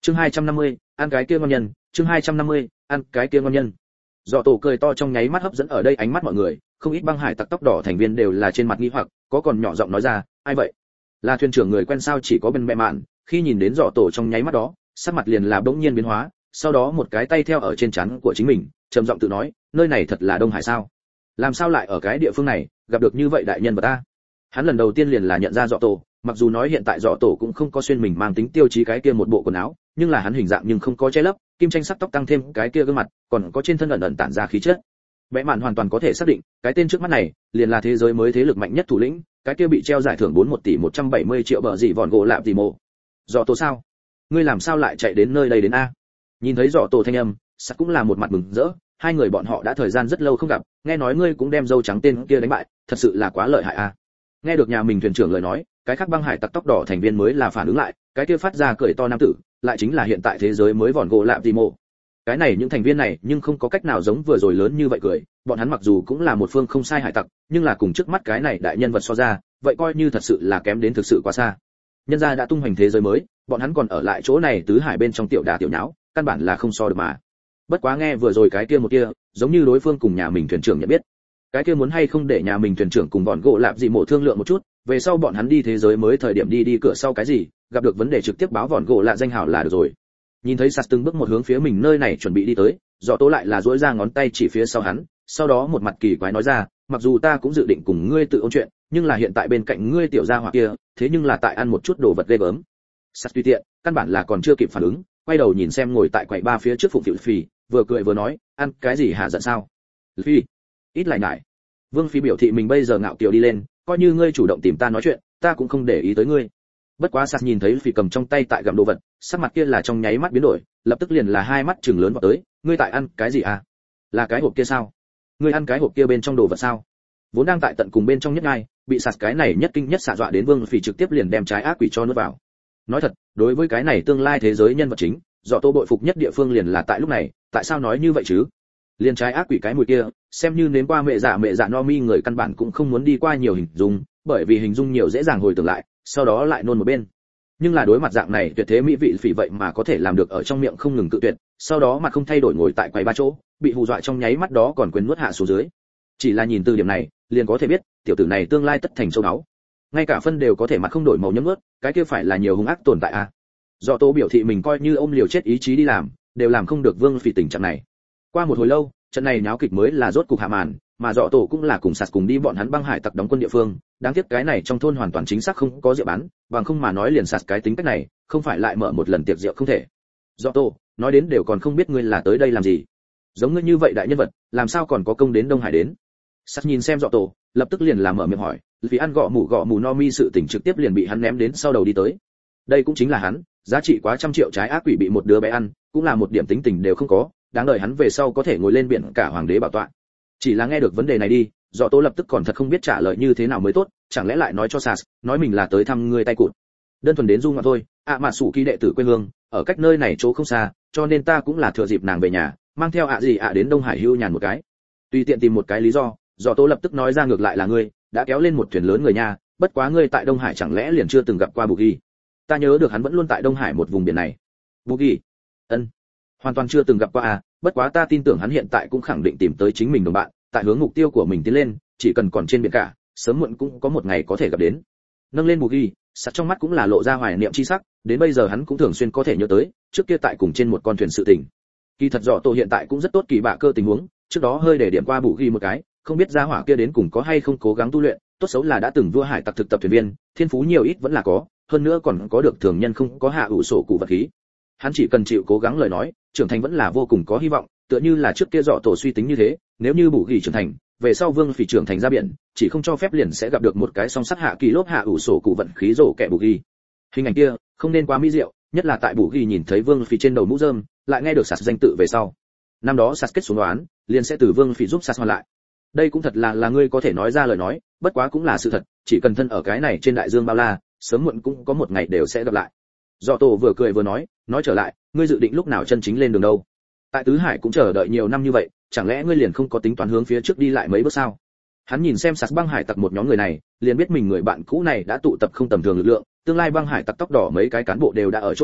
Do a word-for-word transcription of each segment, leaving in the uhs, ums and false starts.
chương hai trăm năm mươi, ăn cái kia ngon nhân. chương hai trăm năm mươi, ăn cái kia ngon nhân. Dọ tổ cười to trong nháy mắt hấp dẫn ở đây ánh mắt mọi người, không ít băng hải tặc tóc đỏ thành viên đều là trên mặt nghi hoặc, có còn nhỏ giọng nói ra, ai vậy? Là thuyền trưởng người quen sao? Chỉ có bên mẹ mạn, khi nhìn đến Dọ tổ trong nháy mắt đó, sắc mặt liền là bỗng nhiên biến hóa, sau đó một cái tay theo ở trên trán của chính mình, trầm giọng tự nói, nơi này thật là Đông Hải sao? Làm sao lại ở cái địa phương này gặp được như vậy đại nhân vật ta? Hắn lần đầu tiên liền là nhận ra Dọ tổ, mặc dù nói hiện tại Dọ tổ cũng không có xuyên mình mang tính tiêu chí cái kia một bộ quần áo, nhưng là hắn hình dạng nhưng không có che lấp, kim tranh sắc tóc tăng thêm cái kia gương mặt, còn có trên thân ẩn ẩn tản ra khí chất. Bẽ mạn hoàn toàn có thể xác định, cái tên trước mắt này liền là thế giới mới thế lực mạnh nhất thủ lĩnh, cái kia bị treo giải thưởng bốn mươi một tỷ một trăm bảy mươi triệu bờ gì vòn gỗ lạp gì mồ. Dọ tổ sao? Ngươi làm sao lại chạy đến nơi đây đến a? Nhìn thấy Dọ tổ thanh âm, sắc cũng là một mặt mừng rỡ, hai người bọn họ đã thời gian rất lâu không gặp, nghe nói ngươi cũng đem dâu trắng tên kia đánh bại, thật sự là quá lợi hại a. Nghe được nhà mình thuyền trưởng lời nói, cái khác băng hải tặc tóc đỏ thành viên mới là phản ứng lại, cái kia phát ra cười to nam tử, lại chính là hiện tại thế giới mới vòn gỗ lạp gì mồ. Cái này những thành viên này nhưng không có cách nào giống vừa rồi lớn như vậy cười, bọn hắn mặc dù cũng là một phương không sai hải tặc, nhưng là cùng trước mắt cái này đại nhân vật so ra, vậy coi như thật sự là kém đến thực sự quá xa. Nhân gia đã tung hoành thế giới mới, bọn hắn còn ở lại chỗ này tứ hải bên trong tiểu đà tiểu nháo, căn bản là không so được mà. Bất quá nghe vừa rồi cái kia một kia, giống như đối phương cùng nhà mình thuyền trưởng nhận biết. Cái kia muốn hay không để nhà mình thuyền trưởng cùng bọn gỗ lạp gì mộ thương lượng một chút, về sau bọn hắn đi thế giới mới thời điểm đi đi cửa sau cái gì, gặp được vấn đề trực tiếp báo bọn gỗ lạ danh hào là được rồi. Nhìn thấy sạt từng bước một hướng phía mình nơi này chuẩn bị đi tới, Dọ tố lại là duỗi ra ngón tay chỉ phía sau hắn, sau đó một mặt kỳ quái nói ra, mặc dù ta cũng dự định cùng ngươi tự ôn chuyện, nhưng là hiện tại bên cạnh ngươi tiểu gia hỏa kia, thế nhưng là tại ăn một chút đồ vật ghê gớm. Sạt tùy tiện, căn bản là còn chưa kịp phản ứng, quay đầu nhìn xem ngồi tại quầy ba phía trước phụng phịu phì, vừa cười vừa nói, ăn cái gì hả giận sao? Phi, ít lại nại. Vương Phi biểu thị mình bây giờ ngạo kiều đi lên, coi như ngươi chủ động tìm ta nói chuyện, ta cũng không để ý tới ngươi. Bất quá Sạt nhìn thấy Phi cầm trong tay tại gặm đồ vật, sắc mặt kia là trong nháy mắt biến đổi, lập tức liền là hai mắt trừng lớn vào tới, ngươi tại ăn cái gì à? Là cái hộp kia sao? Ngươi ăn cái hộp kia bên trong đồ vật sao? Vốn đang tại tận cùng bên trong nhất ngay, bị Sạt cái này nhất kinh nhất xạ dọa đến Vương Phi trực tiếp liền đem trái ác quỷ cho nuốt vào. Nói thật, đối với cái này tương lai thế giới nhân vật chính, Dọ Tô bội phục nhất địa phương liền là tại lúc này, tại sao nói như vậy chứ? Liên trái ác quỷ cái mùi kia, xem như nếm qua mẹ dạ mẹ dạ no mi người căn bản cũng không muốn đi qua nhiều hình dung, bởi vì hình dung nhiều dễ dàng hồi tưởng lại, sau đó lại nôn một bên. Nhưng là đối mặt dạng này tuyệt thế mỹ vị phỉ vậy mà có thể làm được ở trong miệng không ngừng tự tuyệt, sau đó mặt không thay đổi ngồi tại quầy ba chỗ, bị hù dọa trong nháy mắt đó còn quên nuốt hạ xuống dưới. Chỉ là nhìn từ điểm này, liền có thể biết, tiểu tử này tương lai tất thành châu báu. Ngay cả phân đều có thể mặt không đổi màu nhấm ướt, cái kia phải là nhiều hung ác tồn tại à? Dọ Tô biểu thị mình coi như ôm liều chết ý chí đi làm, đều làm không được Vương Phỉ tình trạng này. Qua một hồi lâu, trận này nháo kịch mới là rốt cục hạ màn, mà Dọ Tô cũng là cùng Sạt cùng đi bọn hắn băng hải tặc đóng quân địa phương, đáng tiếc cái này trong thôn hoàn toàn chính xác không có rượu bán, bằng không mà nói liền Sạt cái tính cách này, không phải lại mở một lần tiệc rượu không thể. Dọ Tô, nói đến đều còn không biết ngươi là tới đây làm gì. Giống ngươi như vậy đại nhân vật, làm sao còn có công đến Đông Hải đến? Sạt nhìn xem Dọ Tô, lập tức liền làm mở miệng hỏi, vì ăn gọ mủ gọ mù no mi sự tình trực tiếp liền bị hắn ném đến sau đầu đi tới. Đây cũng chính là hắn, giá trị quá trăm triệu trái ác quỷ bị một đứa bé ăn, cũng là một điểm tính tình đều không có, đáng đời hắn về sau có thể ngồi lên biển cả hoàng đế bảo tọa. Chỉ là nghe được vấn đề này đi, Dọ Tô lập tức còn thật không biết trả lời như thế nào mới tốt, chẳng lẽ lại nói cho Sạt, nói mình là tới thăm người tay cụt. Đơn thuần đến du ngoạn thôi, ạ mà sủ kỳ đệ tử quê hương, ở cách nơi này chỗ không xa, cho nên ta cũng là thừa dịp nàng về nhà, mang theo ạ gì ạ đến Đông Hải hưu nhàn một cái. Tùy tiện tìm một cái lý do, Dọ Tô lập tức nói ra ngược lại là ngươi đã kéo lên một thuyền lớn người nhà, bất quá ngươi tại Đông Hải chẳng lẽ liền chưa từng gặp qua Buggy? Ta nhớ được hắn vẫn luôn tại Đông Hải một vùng biển này. Buggy? Ân, hoàn toàn chưa từng gặp qua à, bất quá ta tin tưởng hắn hiện tại cũng khẳng định tìm tới chính mình đồng bạn, tại hướng mục tiêu của mình tiến lên, chỉ cần còn trên biển cả, sớm muộn cũng có một ngày có thể gặp đến. Nâng lên Buggy, Sắt trong mắt cũng là lộ ra hoài niệm chi sắc, đến bây giờ hắn cũng thường xuyên có thể nhớ tới, trước kia tại cùng trên một con thuyền sự tình. Kỳ thật Dọ Tô hiện tại cũng rất tốt kỳ bạ cơ tình huống, trước đó hơi để điểm qua Buggy một cái, không biết gia hỏa kia đến cùng có hay không cố gắng tu luyện, tốt xấu là đã từng vua hải tặc thực tập thuyền viên, thiên phú nhiều ít vẫn là có, hơn nữa còn có được thường nhân không có hạ ủ sổ cụ vật khí. Hắn chỉ cần chịu cố gắng lời nói, trưởng thành vẫn là vô cùng có hy vọng, tựa như là trước kia Dọ Tổ suy tính như thế, nếu như Buggy trưởng thành, về sau Vương Phỉ trưởng thành ra biển, chỉ không cho phép liền sẽ gặp được một cái song sắt hạ kỳ lốp hạ ủ sổ cụ vận khí rổ kẻ Buggy. Hình ảnh kia không nên quá mỹ diệu, nhất là tại Buggy nhìn thấy Vương Phỉ trên đầu mũ rơm, lại nghe được Sạt danh tự về sau. Năm đó Sạt kết xuống đoán, liền sẽ từ Vương Phỉ giúp Sạt hoàn lại. Đây cũng thật là là ngươi có thể nói ra lời nói, bất quá cũng là sự thật, chỉ cần thân ở cái này trên đại dương bao la, sớm muộn cũng có một ngày đều sẽ gặp lại. Dọ Tổ vừa cười vừa nói, nói trở lại, ngươi dự định lúc nào chân chính lên đường đâu? Tại Tứ Hải cũng chờ đợi nhiều năm như vậy, chẳng lẽ ngươi liền không có tính toán hướng phía trước đi lại mấy bước sao? Hắn nhìn xem Sạt băng hải tặc một nhóm người này, liền biết mình người bạn cũ này đã tụ tập không tầm thường lực lượng, tương lai băng hải tặc tóc đỏ mấy cái cán bộ đều đã ở chỗ này,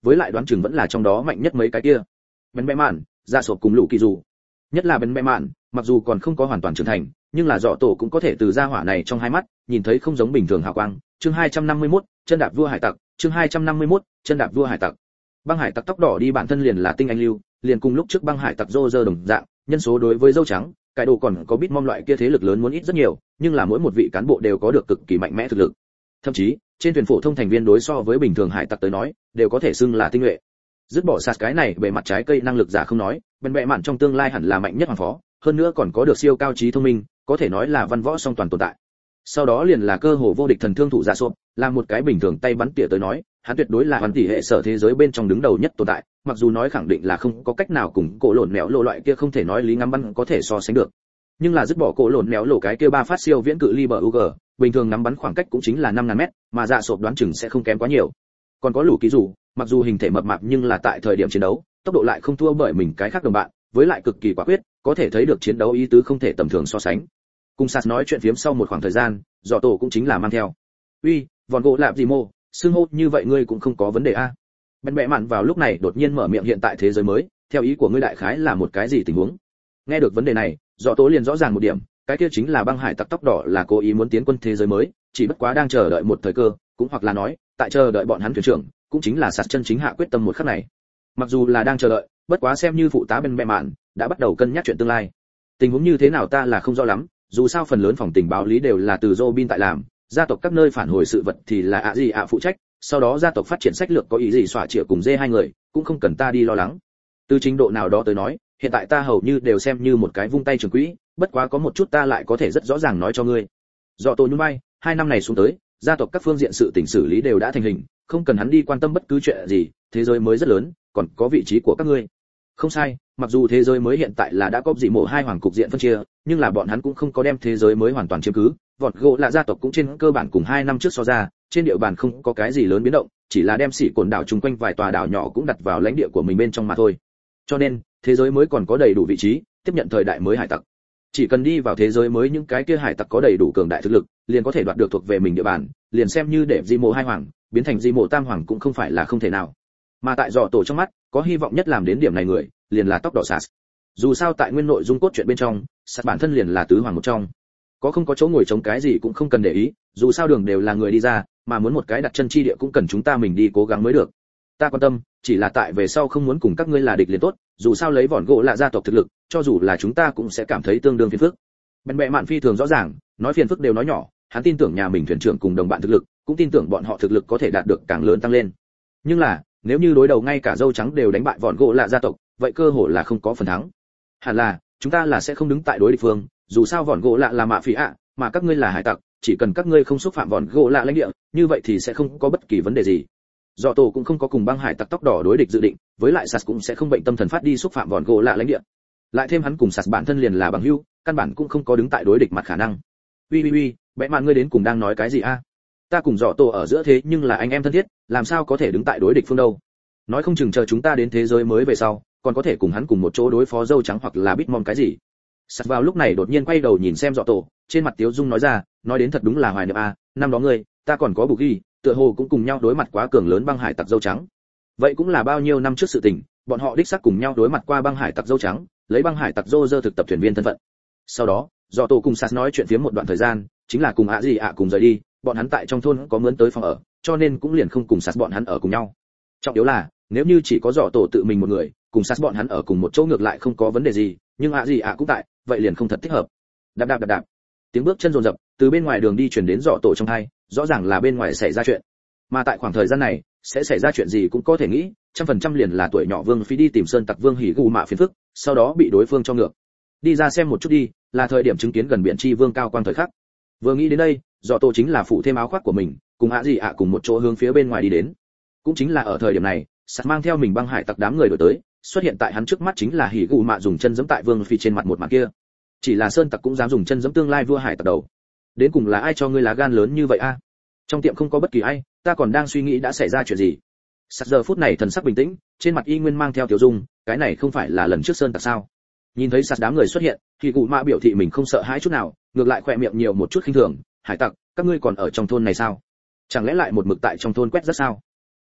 với lại đoán chừng vẫn là trong đó mạnh nhất mấy cái kia. Bén bẽ mạn, dạ sộp cùng lũ kỳ dù. Nhất là bén bẽ mạn, mặc dù còn không có hoàn toàn trưởng thành, nhưng là dọ tổ cũng có thể từ gia hỏa này trong hai mắt nhìn thấy không giống bình thường hào quang. Chương hai trăm năm mươi mốt, chân đạp vua hải tặc. Chương hai trăm năm mươi mốt, chân đạp vua hải tặc. Băng hải tặc tóc đỏ đi bản thân liền là tinh anh lưu, liền cùng lúc trước băng hải tặc rô rơ đồng dạng, nhân số đối với dâu trắng, cái đồ còn có bít mom loại kia thế lực lớn muốn ít rất nhiều, nhưng là mỗi một vị cán bộ đều có được cực kỳ mạnh mẽ thực lực. Thậm chí, trên thuyền phổ thông thành viên đối so với bình thường hải tặc tới nói, đều có thể xưng là tinh nhuệ. Dứt bỏ sạt cái này bề mặt trái cây năng lực giả không nói, bên bệ mạn trong tương lai hẳn là mạnh nhất hoàng phó, hơn nữa còn có được siêu cao trí thông minh, có thể nói là văn võ song toàn tồn tại. Sau đó liền là cơ hồ vô địch thần thương thủ giả sộp, là một cái bình thường tay bắn tỉa tới nói, hắn tuyệt đối là hoàn tỷ hệ sở thế giới bên trong đứng đầu nhất tồn tại, mặc dù nói khẳng định là không có cách nào cùng cổ lộn mèo lộ loại kia không thể nói lý ngắm bắn có thể so sánh được. Nhưng là dứt bỏ cổ lộn mèo lộ cái kia ba phát siêu viễn cự ly bờ u giê, bình thường nắm bắn khoảng cách cũng chính là năm ngàn mét, mà dạ sộp đoán chừng sẽ không kém quá nhiều. Còn có lũ ký dù, mặc dù hình thể mập mạp nhưng là tại thời điểm chiến đấu, tốc độ lại không thua bởi mình cái khác đồng bạn, với lại cực kỳ quả quyết, có thể thấy được chiến đấu ý tứ không thể tầm thường so sánh. Cùng Sạt nói chuyện phiếm sau một khoảng thời gian, Dọ Tổ cũng chính là mang theo. "Uy, vòn gỗ lạp gì mô, xưng hô như vậy ngươi cũng không có vấn đề a?" Bên bệ mạn vào lúc này đột nhiên mở miệng hiện tại thế giới mới, theo ý của ngươi đại khái là một cái gì tình huống? Nghe được vấn đề này, Dọ Tổ liền rõ ràng một điểm, cái kia chính là băng hải tặc tóc đỏ là cố ý muốn tiến quân thế giới mới, chỉ bất quá đang chờ đợi một thời cơ, cũng hoặc là nói, tại chờ đợi bọn hắn thuyền trưởng, cũng chính là Sạt chân chính hạ quyết tâm một khắc này. Mặc dù là đang chờ đợi, bất quá xem như phụ tá bên bệ mạn, đã bắt đầu cân nhắc chuyện tương lai. Tình huống như thế nào ta là không rõ lắm, dù sao phần lớn phòng tình báo lý đều là từ Robin tại làm, gia tộc các nơi phản hồi sự vật thì là ạ gì ạ phụ trách, sau đó gia tộc phát triển sách lược có ý gì xóa chĩa cùng dê hai người, cũng không cần ta đi lo lắng. Từ trình độ nào đó tới nói, hiện tại ta hầu như đều xem như một cái vung tay trường quỹ, bất quá có một chút ta lại có thể rất rõ ràng nói cho ngươi. Dọ Tô nhún vai, hai năm này xuống tới, gia tộc các phương diện sự tình xử lý đều đã thành hình, không cần hắn đi quan tâm bất cứ chuyện gì, thế giới mới rất lớn, còn có vị trí của các ngươi. Không sai, mặc dù thế giới mới hiện tại là đã có dị mộ hai hoàng cục diện phân chia, nhưng là bọn hắn cũng không có đem thế giới mới hoàn toàn chiếm cứ, vọt gỗ là gia tộc cũng trên cơ bản cùng hai năm trước so ra, trên địa bàn không có cái gì lớn biến động, chỉ là đem xỉ cồn đảo chung quanh vài tòa đảo nhỏ cũng đặt vào lãnh địa của mình bên trong mà thôi. Cho nên, thế giới mới còn có đầy đủ vị trí, tiếp nhận thời đại mới hải tặc. Chỉ cần đi vào thế giới mới những cái kia hải tặc có đầy đủ cường đại thực lực, liền có thể đoạt được thuộc về mình địa bàn, liền xem như để dị mộ hai hoàng, biến thành dị mộ tam hoàng cũng không phải là không thể nào. Mà tại Dọ Tổ trong mắt, có hy vọng nhất làm đến điểm này người, liền là tóc đỏ Sạt. Dù sao tại nguyên nội dung cốt truyện bên trong, Sạt bản thân liền là tứ hoàng một trong. Có không có chỗ ngồi chống cái gì cũng không cần để ý, dù sao đường đều là người đi ra, mà muốn một cái đặt chân chi địa cũng cần chúng ta mình đi cố gắng mới được. Ta quan tâm, chỉ là tại về sau không muốn cùng các ngươi là địch liền tốt, dù sao lấy vỏn gỗ là gia tộc thực lực, cho dù là chúng ta cũng sẽ cảm thấy tương đương phiền phức. Bên bệ mạn phi thường rõ ràng, nói phiền phức đều nói nhỏ, hắn tin tưởng nhà mình thuyền trưởng cùng đồng bạn thực lực, cũng tin tưởng bọn họ thực lực có thể đạt được càng lớn tăng lên. Nhưng là, nếu như đối đầu ngay cả dâu trắng đều đánh bại vỏn gỗ là gia tộc, vậy cơ hội là không có phần thắng. Hẳn là, chúng ta là sẽ không đứng tại đối địch phương, dù sao vỏn gỗ lạ là mạ phỉ ạ, mà các ngươi là hải tặc, chỉ cần các ngươi không xúc phạm vỏn gỗ lạ lãnh địa, như vậy thì sẽ không có bất kỳ vấn đề gì. Dọ Tổ cũng không có cùng băng hải tặc tóc đỏ đối địch dự định, với lại Sạt cũng sẽ không bệnh tâm thần phát đi xúc phạm vỏn gỗ lạ lãnh địa. Lại thêm hắn cùng Sạt bản thân liền là bằng hữu, căn bản cũng không có đứng tại đối địch mặt khả năng. Uy uy uy, bẽ mạn ngươi đến cùng đang nói cái gì a? Ta cùng Dọ Tổ ở giữa thế nhưng là anh em thân thiết, làm sao có thể đứng tại đối địch phương đâu? Nói không chừng chờ chúng ta đến thế giới mới về sau, còn có thể cùng hắn cùng một chỗ đối phó dâu trắng hoặc là Bitmon cái gì. Sạt vào lúc này đột nhiên quay đầu nhìn xem Dọ Tổ, trên mặt Tiếu Dung nói ra, nói đến thật đúng là hoài niệm a, năm đó ngươi, ta còn có Bù Ghi, tựa hồ cũng cùng nhau đối mặt quá cường lớn băng hải tặc dâu trắng. Vậy cũng là bao nhiêu năm trước sự tình, bọn họ đích xác cùng nhau đối mặt qua băng hải tặc dâu trắng, lấy băng hải tặc dô dơ thực tập thuyền viên thân phận. Sau đó, Dọ Tổ cùng Sạt nói chuyện phiếm một đoạn thời gian, chính là cùng ạ gì ạ cùng rời đi, bọn hắn tại trong thôn có mướn tới phòng ở, cho nên cũng liền không cùng Sạt bọn hắn ở cùng nhau. Trọng yếu là, nếu như chỉ có Dọ Tổ tự mình một người, cùng Sạt bọn hắn ở cùng một chỗ ngược lại không có vấn đề gì, nhưng ạ gì ạ cũng tại, vậy liền không thật thích hợp. Đạp đạp đạp đạp. Tiếng bước chân rồn rập, từ bên ngoài đường đi truyền đến Dọ Tổ trong tai, rõ ràng là bên ngoài xảy ra chuyện. Mà tại khoảng thời gian này, sẽ xảy ra chuyện gì cũng có thể nghĩ, trăm phần trăm liền là tuổi nhỏ Vương Phi đi tìm Sơn Tặc Vương Hỉ Gù Mạ phiền phức, sau đó bị đối phương cho ngược. Đi ra xem một chút đi, là thời điểm chứng kiến gần biển chi vương cao quang thời khắc. Vừa nghĩ đến đây, Dọ Tổ chính là phụ thêm áo khoác của mình, cùng ạ gì ạ cùng một chỗ hướng phía bên ngoài đi đến. Cũng chính là ở thời điểm này, Sạt mang theo mình băng hải tặc đám người đổi tới, xuất hiện tại hắn trước mắt chính là Hỉ Gù Mạ dùng chân giẫm tại Vương Phi trên mặt một màn kia. Chỉ là Sơn Tặc cũng dám dùng chân giẫm tương lai vua hải tặc đầu. Đến cùng là ai cho ngươi lá gan lớn như vậy a? Trong tiệm không có bất kỳ ai, ta còn đang suy nghĩ đã xảy ra chuyện gì. Sạt giờ phút này thần sắc bình tĩnh, trên mặt y nguyên mang theo tiểu dung, cái này không phải là lần trước Sơn Tặc sao? Nhìn thấy Sạt đám người xuất hiện, thì Cụ Mạ biểu thị mình không sợ hãi chút nào, ngược lại khỏe miệng nhiều một chút khinh thường, hải tặc, các ngươi còn ở trong thôn này sao? Chẳng lẽ lại một mực tại trong thôn quét rất sao?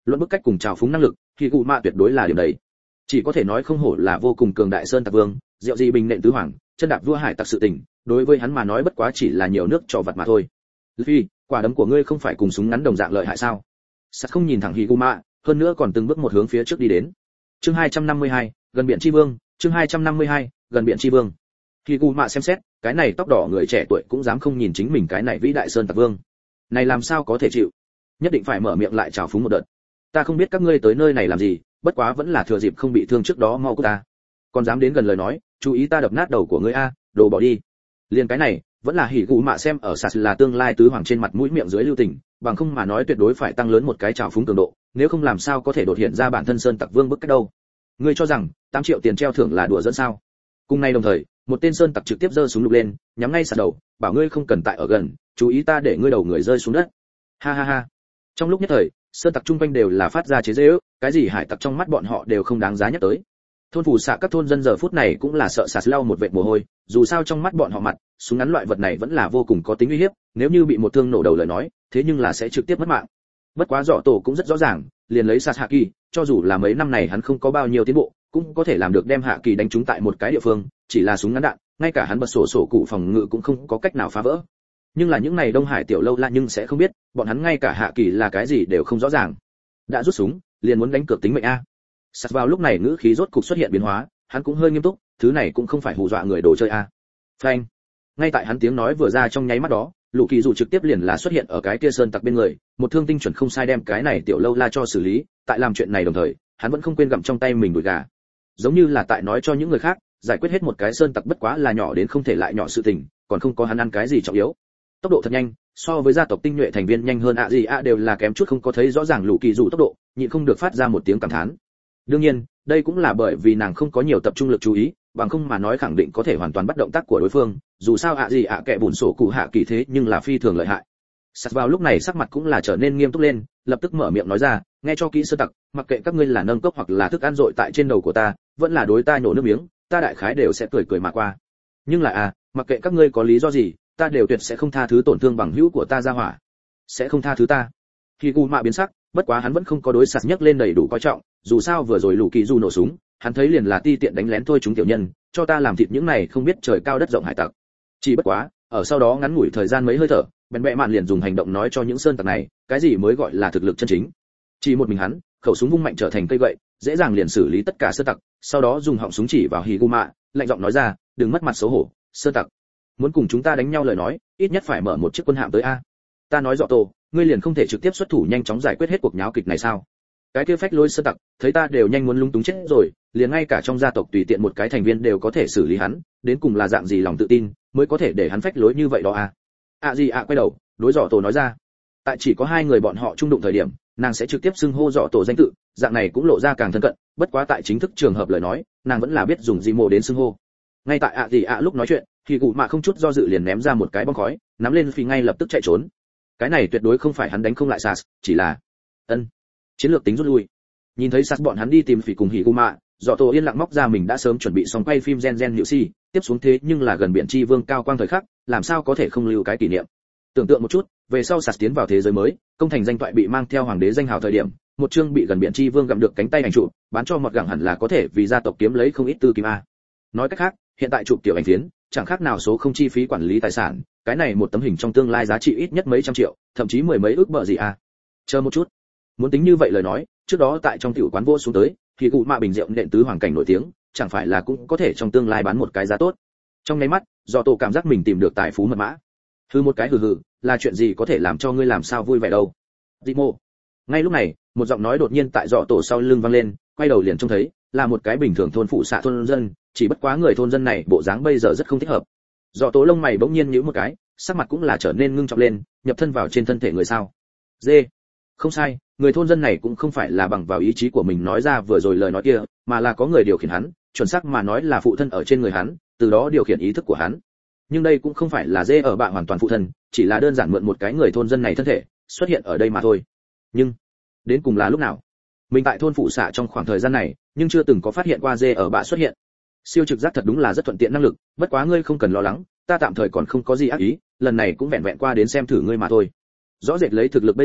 luận bức cách cùng trào phúng năng lực thì cụ mạ tuyệt đối là điểm đấy. Chỉ có thể nói không hổ là vô cùng cường đại sơn tặc vương, rượu gì bình nện tứ hoàng, chân đạp vua hải tặc sự tình, đối với hắn mà nói bất quá chỉ là nhiều nước trò vặt mà thôi. Luffy, quả đấm của ngươi không phải cùng súng ngắn đồng dạng lợi hại sao? Sắt không nhìn thẳng Higuma, hơn nữa còn từng bước một hướng phía trước đi đến. Chương hai trăm năm mươi hai, gần biển chi vương, chương hai trăm năm mươi hai, gần biển chi vương. Higuma xem xét, cái này tóc đỏ người trẻ tuổi cũng dám không nhìn chính mình cái này vĩ đại sơn tặc vương. Này làm sao có thể chịu? Nhất định phải mở miệng lại chào phúng một đợt. Ta không biết các ngươi tới nơi này làm gì, bất quá vẫn là thừa dịp không bị thương trước đó mau của ta. Còn dám đến gần lời nói, chú ý ta đập nát đầu của ngươi a, đồ bỏ đi. Liên cái này, vẫn là hỉ gù mạ xem ở sạt là tương lai tứ hoàng trên mặt mũi miệng dưới lưu tình, bằng không mà nói tuyệt đối phải tăng lớn một cái trào phúng cường độ, nếu không làm sao có thể đột hiện ra bản thân sơn tặc vương bức cách đâu. Ngươi cho rằng tám triệu tiền treo thưởng là đùa dẫn sao? Cùng nay đồng thời, một tên sơn tặc trực tiếp giơ súng lục lên, nhắm ngay sạt đầu, bảo ngươi không cần tại ở gần, chú ý ta để ngươi đầu người rơi xuống đất. Ha ha ha. Trong lúc nhất thời, sơn tặc chung quanh đều là phát ra chế giễu, cái gì hải tặc trong mắt bọn họ đều không đáng giá nhắc tới. Thôn phủ xạ các thôn dân giờ phút này cũng là sợ sạt lau một vệt mồ hôi, dù sao trong mắt bọn họ mặt, súng ngắn loại vật này vẫn là vô cùng có tính uy hiếp, nếu như bị một thương nổ đầu lời nói, thế nhưng là sẽ trực tiếp mất mạng. Bất quá Dọ Tổ cũng rất rõ ràng, liền lấy sạt hạ kỳ, cho dù là mấy năm này hắn không có bao nhiêu tiến bộ, cũng có thể làm được đem hạ kỳ đánh trúng tại một cái địa phương, chỉ là súng ngắn đạn, ngay cả hắn bật sổ sổ cụ phòng ngự cũng không có cách nào phá vỡ. Nhưng là những này Đông Hải tiểu lâu la nhưng sẽ không biết, bọn hắn ngay cả hạ kỳ là cái gì đều không rõ ràng. Đã rút súng, liền muốn đánh cược tính mệnh a. Sạt vào lúc này ngữ khí rốt cục xuất hiện biến hóa, hắn cũng hơi nghiêm túc, thứ này cũng không phải hù dọa người đồ chơi a. Phanh. Ngay tại hắn tiếng nói vừa ra trong nháy mắt đó, Lũ Kỳ dù trực tiếp liền là xuất hiện ở cái kia sơn tặc bên người, một thương tinh chuẩn không sai đem cái này tiểu lâu la cho xử lý, tại làm chuyện này đồng thời, hắn vẫn không quên gặm trong tay mình đùi gà. Giống như là tại nói cho những người khác, giải quyết hết một cái sơn tặc bất quá là nhỏ đến không thể lại nhỏ sự tình, còn không có hắn ăn cái gì trọng yếu. Tốc độ thật nhanh, so với gia tộc tinh nhuệ thành viên nhanh hơn ạ gì ạ đều là kém chút không có thấy rõ ràng Lũ Kỳ dù tốc độ, nhịn không được phát ra một tiếng cảm thán. Đương nhiên, đây cũng là bởi vì nàng không có nhiều tập trung lực chú ý, bằng không mà nói khẳng định có thể hoàn toàn bắt động tác của đối phương, dù sao ạ gì ạ kẻ bùn sổ cụ hạ kỳ thế nhưng là phi thường lợi hại. Sắt vào lúc này sắc mặt cũng là trở nên nghiêm túc lên, lập tức mở miệng nói ra, nghe cho kỹ sơ tặc, mặc kệ các ngươi là nâng cốc hoặc là thức ăn dội tại trên đầu của ta, vẫn là đối ta nhổ nước miếng, ta đại khái đều sẽ cười cười mà qua. Nhưng là à, mặc kệ các ngươi có lý do gì, ta đều tuyệt sẽ không tha thứ tổn thương bằng hữu của ta ra hỏa. Sẽ không tha thứ ta. Khi Gu Mạ biến sắc, bất quá hắn vẫn không có đối sạt nhấc lên đầy đủ coi trọng, dù sao vừa rồi Lũ Kỳ Du nổ súng, hắn thấy liền là ti tiện đánh lén thôi chúng tiểu nhân, cho ta làm thịt những này không biết trời cao đất rộng hải tặc. Chỉ bất quá, ở sau đó ngắn ngủi thời gian mấy hơi thở, bèn bẹ mạn liền dùng hành động nói cho những sơn tặc này, cái gì mới gọi là thực lực chân chính. Chỉ một mình hắn, khẩu súng vung mạnh trở thành cây gậy, dễ dàng liền xử lý tất cả sơn tặc, sau đó dùng họng súng chỉ vào Higuma, lạnh giọng nói ra, đừng mất mặt xấu hổ, sơn tặc, muốn cùng chúng ta đánh nhau lời nói, ít nhất phải mở một chiếc quân hạm tới a. Ta nói Dọ Tổ, ngươi liền không thể trực tiếp xuất thủ nhanh chóng giải quyết hết cuộc nháo kịch này sao? Cái kia phách lối sơn tặc, thấy ta đều nhanh muốn lúng túng chết rồi, liền ngay cả trong gia tộc tùy tiện một cái thành viên đều có thể xử lý hắn, đến cùng là dạng gì lòng tự tin, mới có thể để hắn phách lối như vậy đó à? À gì à quay đầu, đối Dọ Tổ nói ra. Tại chỉ có hai người bọn họ chung đụng thời điểm, nàng sẽ trực tiếp xưng hô Dọ Tổ danh tự, dạng này cũng lộ ra càng thân cận, bất quá tại chính thức trường hợp lời nói, nàng vẫn là biết dùng gì mô đến xưng hô. Ngay tại ạ gì ạ lúc nói chuyện, thì cụ mạ không chút do dự liền ném ra một cái bom khói, nắm lên phi ngay lập tức chạy trốn. Cái này tuyệt đối không phải hắn đánh không lại Sas, chỉ là ân chiến lược tính rút lui. Nhìn thấy Sas bọn hắn đi tìm phỉ cùng Higuma, Dọ Tổ yên lặng móc ra mình đã sớm chuẩn bị xong quay phim gen gen hiệu si, tiếp xuống thế nhưng là gần biển chi vương cao quang thời khắc, làm sao có thể không lưu cái kỷ niệm. Tưởng tượng một chút, về sau Sas tiến vào thế giới mới, công thành danh toại bị mang theo hoàng đế danh hào thời điểm, một chương bị gần biển chi vương gặm được cánh tay ảnh chụp, bán cho một gẳng hẳn là có thể vì gia tộc kiếm lấy không ít tư kim a. Nói cách khác, hiện tại chụp tiểu ảnh phiến, chẳng khác nào số không chi phí quản lý tài sản, cái này một tấm hình trong tương lai giá trị ít nhất mấy trăm triệu, thậm chí mười mấy ước bợ gì à. Chờ một chút, muốn tính như vậy lời nói, trước đó tại trong tiểu quán vô xuống tới, thì cụ mạ bình rượu nện tứ hoàng cảnh nổi tiếng, chẳng phải là cũng có thể trong tương lai bán một cái giá tốt. Trong nháy mắt, Dọ Tổ cảm giác mình tìm được tài phú mật mã. Hư một cái hừ hừ, là chuyện gì có thể làm cho ngươi làm sao vui vẻ đâu. Dimo. Ngay lúc này, một giọng nói đột nhiên tại Dọ Tổ sau lưng vang lên, quay đầu liền trông thấy, là một cái bình thường thôn phụ xạ thôn dân, chỉ bất quá người thôn dân này bộ dáng bây giờ rất không thích hợp. Dọ Tổ lông mày bỗng nhiên nhíu một cái, sắc mặt cũng là trở nên ngưng trọng lên, nhập thân vào trên thân thể người sao? Dê. Không sai, người thôn dân này cũng không phải là bằng vào ý chí của mình nói ra vừa rồi lời nói kia, mà là có người điều khiển hắn, chuẩn xác mà nói là phụ thân ở trên người hắn, từ đó điều khiển ý thức của hắn. Nhưng đây cũng không phải là dê ở bạ hoàn toàn phụ thân, chỉ là đơn giản mượn một cái người thôn dân này thân thể, xuất hiện ở đây mà thôi. Nhưng, đến cùng là lúc nào? Mình tại thôn phụ xạ trong khoảng thời gian này, nhưng chưa từng có phát hiện qua dê ở bạ xuất hiện. Siêu trực giác thật đúng là rất thuận tiện năng lực, bất quá ngươi không cần lo lắng, ta tạm thời còn không có gì ác ý, lần này cũng vẹn vẹn qua đến xem thử ngươi mà thôi. Rõ rệt lấy thực lực bây giờ,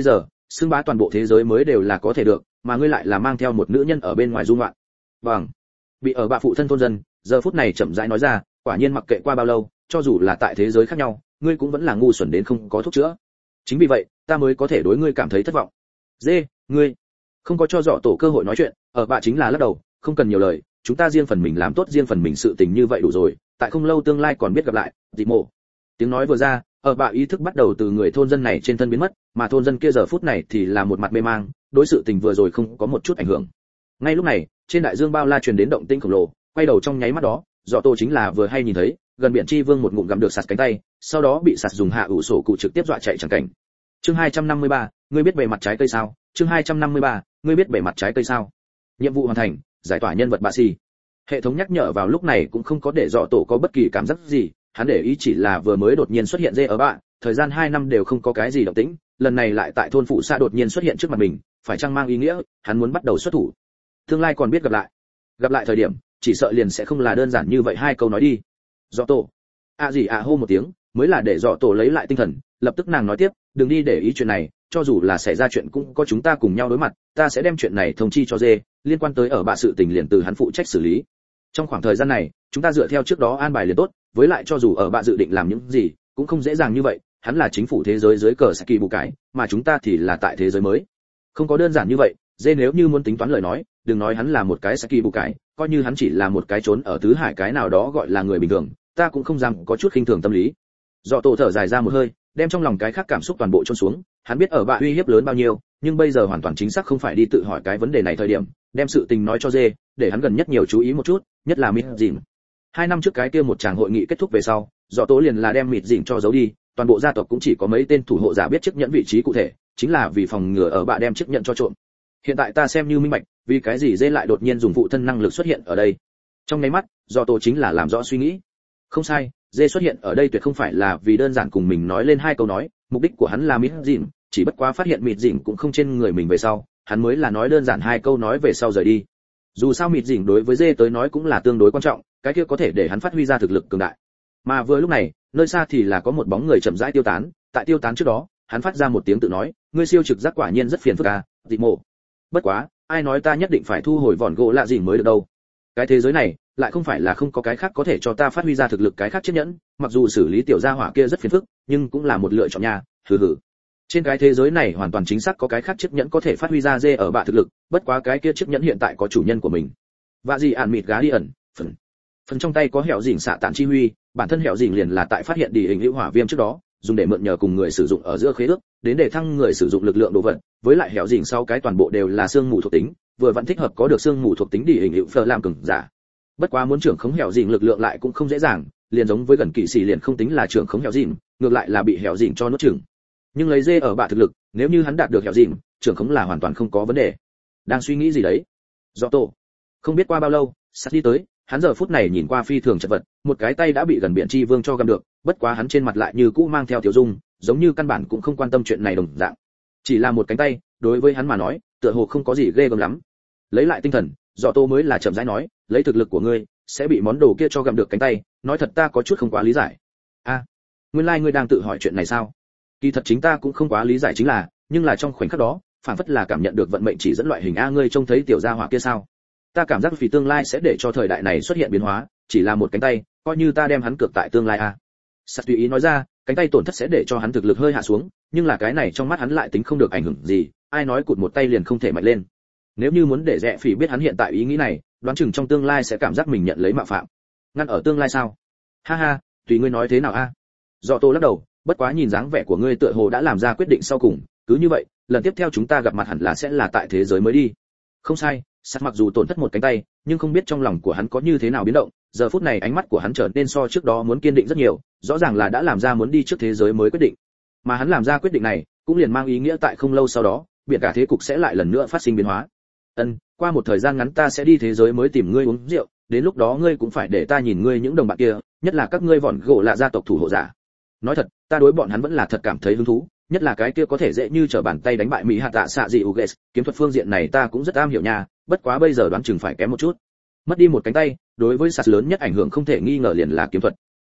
xưng bá toàn bộ thế giới mới đều là có thể được, mà ngươi lại là mang theo một nữ nhân ở bên ngoài du ngoạn. Bằng bị ở bạ phụ thân thôn dân, giờ phút này chậm rãi nói ra, quả nhiên mặc kệ qua bao lâu, cho dù là tại thế giới khác nhau, ngươi cũng vẫn là ngu xuẩn đến không có thuốc chữa. Chính vì vậy, ta mới có thể đối ngươi cảm thấy thất vọng. Dê, ngươi không có cho dọ tổ cơ hội nói chuyện, ở bạ chính là lắc đầu, không cần nhiều lời, chúng ta riêng phần mình làm tốt riêng phần mình sự tình như vậy đủ rồi, tại không lâu tương lai còn biết gặp lại. Dị mộ. Tiếng nói vừa ra, ở bạ ý thức bắt đầu từ người thôn dân này trên thân biến mất, mà thôn dân kia giờ phút này thì là một mặt mê mang, đối sự tình vừa rồi không có một chút ảnh hưởng. Ngay lúc này, trên đại dương bao la truyền đến động tĩnh khổng lồ, quay đầu trong nháy mắt đó, dọ tổ chính là vừa hay nhìn thấy, gần biển chi vương một ngụm gặm được sạt cánh tay, sau đó bị sạt dùng hạ ủ sổ cụ trực tiếp dọa chạy chẳng cảnh. Chương hai trăm năm mươi ba, ngươi biết bề mặt trái cây sao? Chương hai trăm năm mươi ba, ngươi biết bề mặt trái cây sao? Nhiệm vụ hoàn thành, giải tỏa nhân vật bạ xì. Hệ thống nhắc nhở vào lúc này cũng không có để dọ tổ có bất kỳ cảm giác gì, hắn để ý chỉ là vừa mới đột nhiên xuất hiện dê ở bạ, thời gian hai năm đều không có cái gì động tĩnh, lần này lại tại thôn phụ xa đột nhiên xuất hiện trước mặt mình, phải chăng mang ý nghĩa hắn muốn bắt đầu xuất thủ. Tương lai còn biết gặp lại. Gặp lại thời điểm, chỉ sợ liền sẽ không là đơn giản như vậy hai câu nói đi. Dọ tổ. À gì à hô một tiếng, mới là để dọ tổ lấy lại tinh thần, lập tức nàng nói tiếp, đừng đi để ý chuyện này, cho dù là xảy ra chuyện cũng có chúng ta cùng nhau đối mặt, ta sẽ đem chuyện này thông chi cho dê, liên quan tới ở bạ sự tình liền từ hắn phụ trách xử lý. Trong khoảng thời gian này, chúng ta dựa theo trước đó an bài liền tốt, với lại cho dù ở bạ dự định làm những gì, cũng không dễ dàng như vậy, hắn là chính phủ thế giới dưới cờ Saki bù cái, mà chúng ta thì là tại thế giới mới. Không có đơn giản như vậy, dê nếu như muốn tính toán lời nói, đừng nói hắn là một cái Saki bù cái, coi như hắn chỉ là một cái trốn ở tứ hải cái nào đó gọi là người bình thường, ta cũng không dám có chút khinh thường tâm lý. Dọ tổ thở dài ra một hơi, đem trong lòng cái khác cảm xúc toàn bộ chôn xuống, hắn biết ở bạ uy hiếp lớn bao nhiêu, nhưng bây giờ hoàn toàn chính xác không phải đi tự hỏi cái vấn đề này thời điểm, đem sự tình nói cho dê, để hắn gần nhất nhiều chú ý một chút, nhất là mịt dịn. Hai năm trước cái kia một tràng hội nghị kết thúc về sau, dọ tổ liền là đem mịt dịn cho giấu đi, toàn bộ gia tộc cũng chỉ có mấy tên thủ hộ giả biết chiếc nhẫn vị trí cụ thể, chính là vì phòng ngừa ở bạ đem chiếc nhẫn cho trộm. Hiện tại ta xem như minh bạch, vì cái gì dê lại đột nhiên dùng phụ thân năng lực xuất hiện ở đây. Trong nháy mắt, dọ tổ chính là làm rõ suy nghĩ. Không sai, dê xuất hiện ở đây tuyệt không phải là vì đơn giản cùng mình nói lên hai câu nói, mục đích của hắn là mịt dịn, chỉ bất quá phát hiện mịt dịn cũng không trên người mình về sau, hắn mới là nói đơn giản hai câu nói về sau rời đi. Dù sao mịt dịn đối với dê tới nói cũng là tương đối quan trọng, cái kia có thể để hắn phát huy ra thực lực cường đại. Mà vừa lúc này, nơi xa thì là có một bóng người chậm rãi tiêu tán, tại tiêu tán trước đó, hắn phát ra một tiếng tự nói, ngươi siêu trực giác quả nhiên rất phiền phức à, Dị Mộ. Bất quá, ai nói ta nhất định phải thu hồi vòn gỗ lạ gì mới được đâu. Cái thế giới này, lại không phải là không có cái khác có thể cho ta phát huy ra thực lực cái khác chiếc nhẫn, mặc dù xử lý tiểu gia hỏa kia rất phiền phức, nhưng cũng là một lựa chọn nha, hừ hừ. Trên cái thế giới này hoàn toàn chính xác có cái khác chiếc nhẫn có thể phát huy ra dê ở bạ thực lực, bất quá cái kia chiếc nhẫn hiện tại có chủ nhân của mình. Và gì ản mịt gá đi ẩn, phần. Phần trong tay có hẻo dỉnh xạ tản chi huy, bản thân hẻo dỉnh liền là tại phát hiện địa hình hữu hỏa viêm trước đó, dùng để mượn nhờ cùng người sử dụng ở giữa khế ước, đến để thăng người sử dụng lực lượng đồ vật, với lại hẻo dỉnh sau cái toàn bộ đều là xương mù thuộc tính, vừa vẫn thích hợp có được xương mù thuộc tính địa hình hữu phơ làm cường giả. Bất quá muốn trưởng khống hẻo dỉnh lực lượng lại cũng không dễ dàng, liền giống với gần kỵ sĩ liền không tính là trưởng khống hẻo dỉnh, ngược lại là bị hẻo dỉnh cho nuốt chửng. Nhưng lấy dê ở bạ thực lực, nếu như hắn đạt được hẻo dỉnh, trưởng khống là hoàn toàn không có vấn đề. Đang suy nghĩ gì đấy? Dọ tổ. Không biết qua bao lâu, sát đi tới, hắn giờ phút này nhìn qua phi thường chật vật, một cái tay đã bị gần biển chi vương cho găm được, bất quá hắn trên mặt lại như cũ mang theo tiểu dung, giống như căn bản cũng không quan tâm chuyện này đồng dạng. Chỉ là một cánh tay, đối với hắn mà nói, tựa hồ không có gì ghê gớm lắm. Lấy lại tinh thần, Dọ Tô mới là chậm rãi nói, lấy thực lực của ngươi, sẽ bị món đồ kia cho găm được cánh tay, nói thật ta có chút không quá lý giải. A, à, nguyên lai like ngươi đang tự hỏi chuyện này sao? Kỳ thật chính ta cũng không quá lý giải chính là, nhưng là trong khoảnh khắc đó, phản phất là cảm nhận được vận mệnh chỉ dẫn loại hình a ngươi trông thấy tiểu gia hỏa kia sao? Ta cảm giác vì tương lai sẽ để cho thời đại này xuất hiện biến hóa, chỉ là một cánh tay, coi như ta đem hắn cược tại tương lai a. Sắt tùy ý nói ra, cánh tay tổn thất sẽ để cho hắn thực lực hơi hạ xuống, nhưng là cái này trong mắt hắn lại tính không được ảnh hưởng gì, ai nói cụt một tay liền không thể mạnh lên. Nếu như muốn để Rẽ Phỉ biết hắn hiện tại ý nghĩ này, đoán chừng trong tương lai sẽ cảm giác mình nhận lấy mạo phạm. Ngăn ở tương lai sao? Ha ha, tùy ngươi nói thế nào a. Dọ Tô lắc đầu, bất quá nhìn dáng vẻ của ngươi tựa hồ đã làm ra quyết định sau cùng, cứ như vậy, lần tiếp theo chúng ta gặp mặt hẳn là sẽ là tại thế giới mới đi. Không sai, Sắt mặc dù tổn thất một cánh tay, nhưng không biết trong lòng của hắn có như thế nào biến động, giờ phút này ánh mắt của hắn trở nên so trước đó muốn kiên định rất nhiều, rõ ràng là đã làm ra muốn đi trước thế giới mới quyết định. Mà hắn làm ra quyết định này, cũng liền mang ý nghĩa tại không lâu sau đó, biển cả thế cục sẽ lại lần nữa phát sinh biến hóa. Ân, qua một thời gian ngắn ta sẽ đi thế giới mới tìm ngươi uống rượu, đến lúc đó ngươi cũng phải để ta nhìn ngươi những đồng bạn kia, nhất là các ngươi vòn gỗ là gia tộc thủ hộ giả. Nói thật, ta đối bọn hắn vẫn là thật cảm thấy hứng thú, nhất là cái kia có thể dễ như trở bàn tay đánh bại mỹ hạt tạ xạ dị uges, kiếm thuật phương diện này ta cũng rất am hiểu nha, bất quá bây giờ đoán chừng phải kém một chút. Mất đi một cánh tay, đối với sạt lớn nhất ảnh hưởng không thể nghi ngờ liền là kiếm thuật.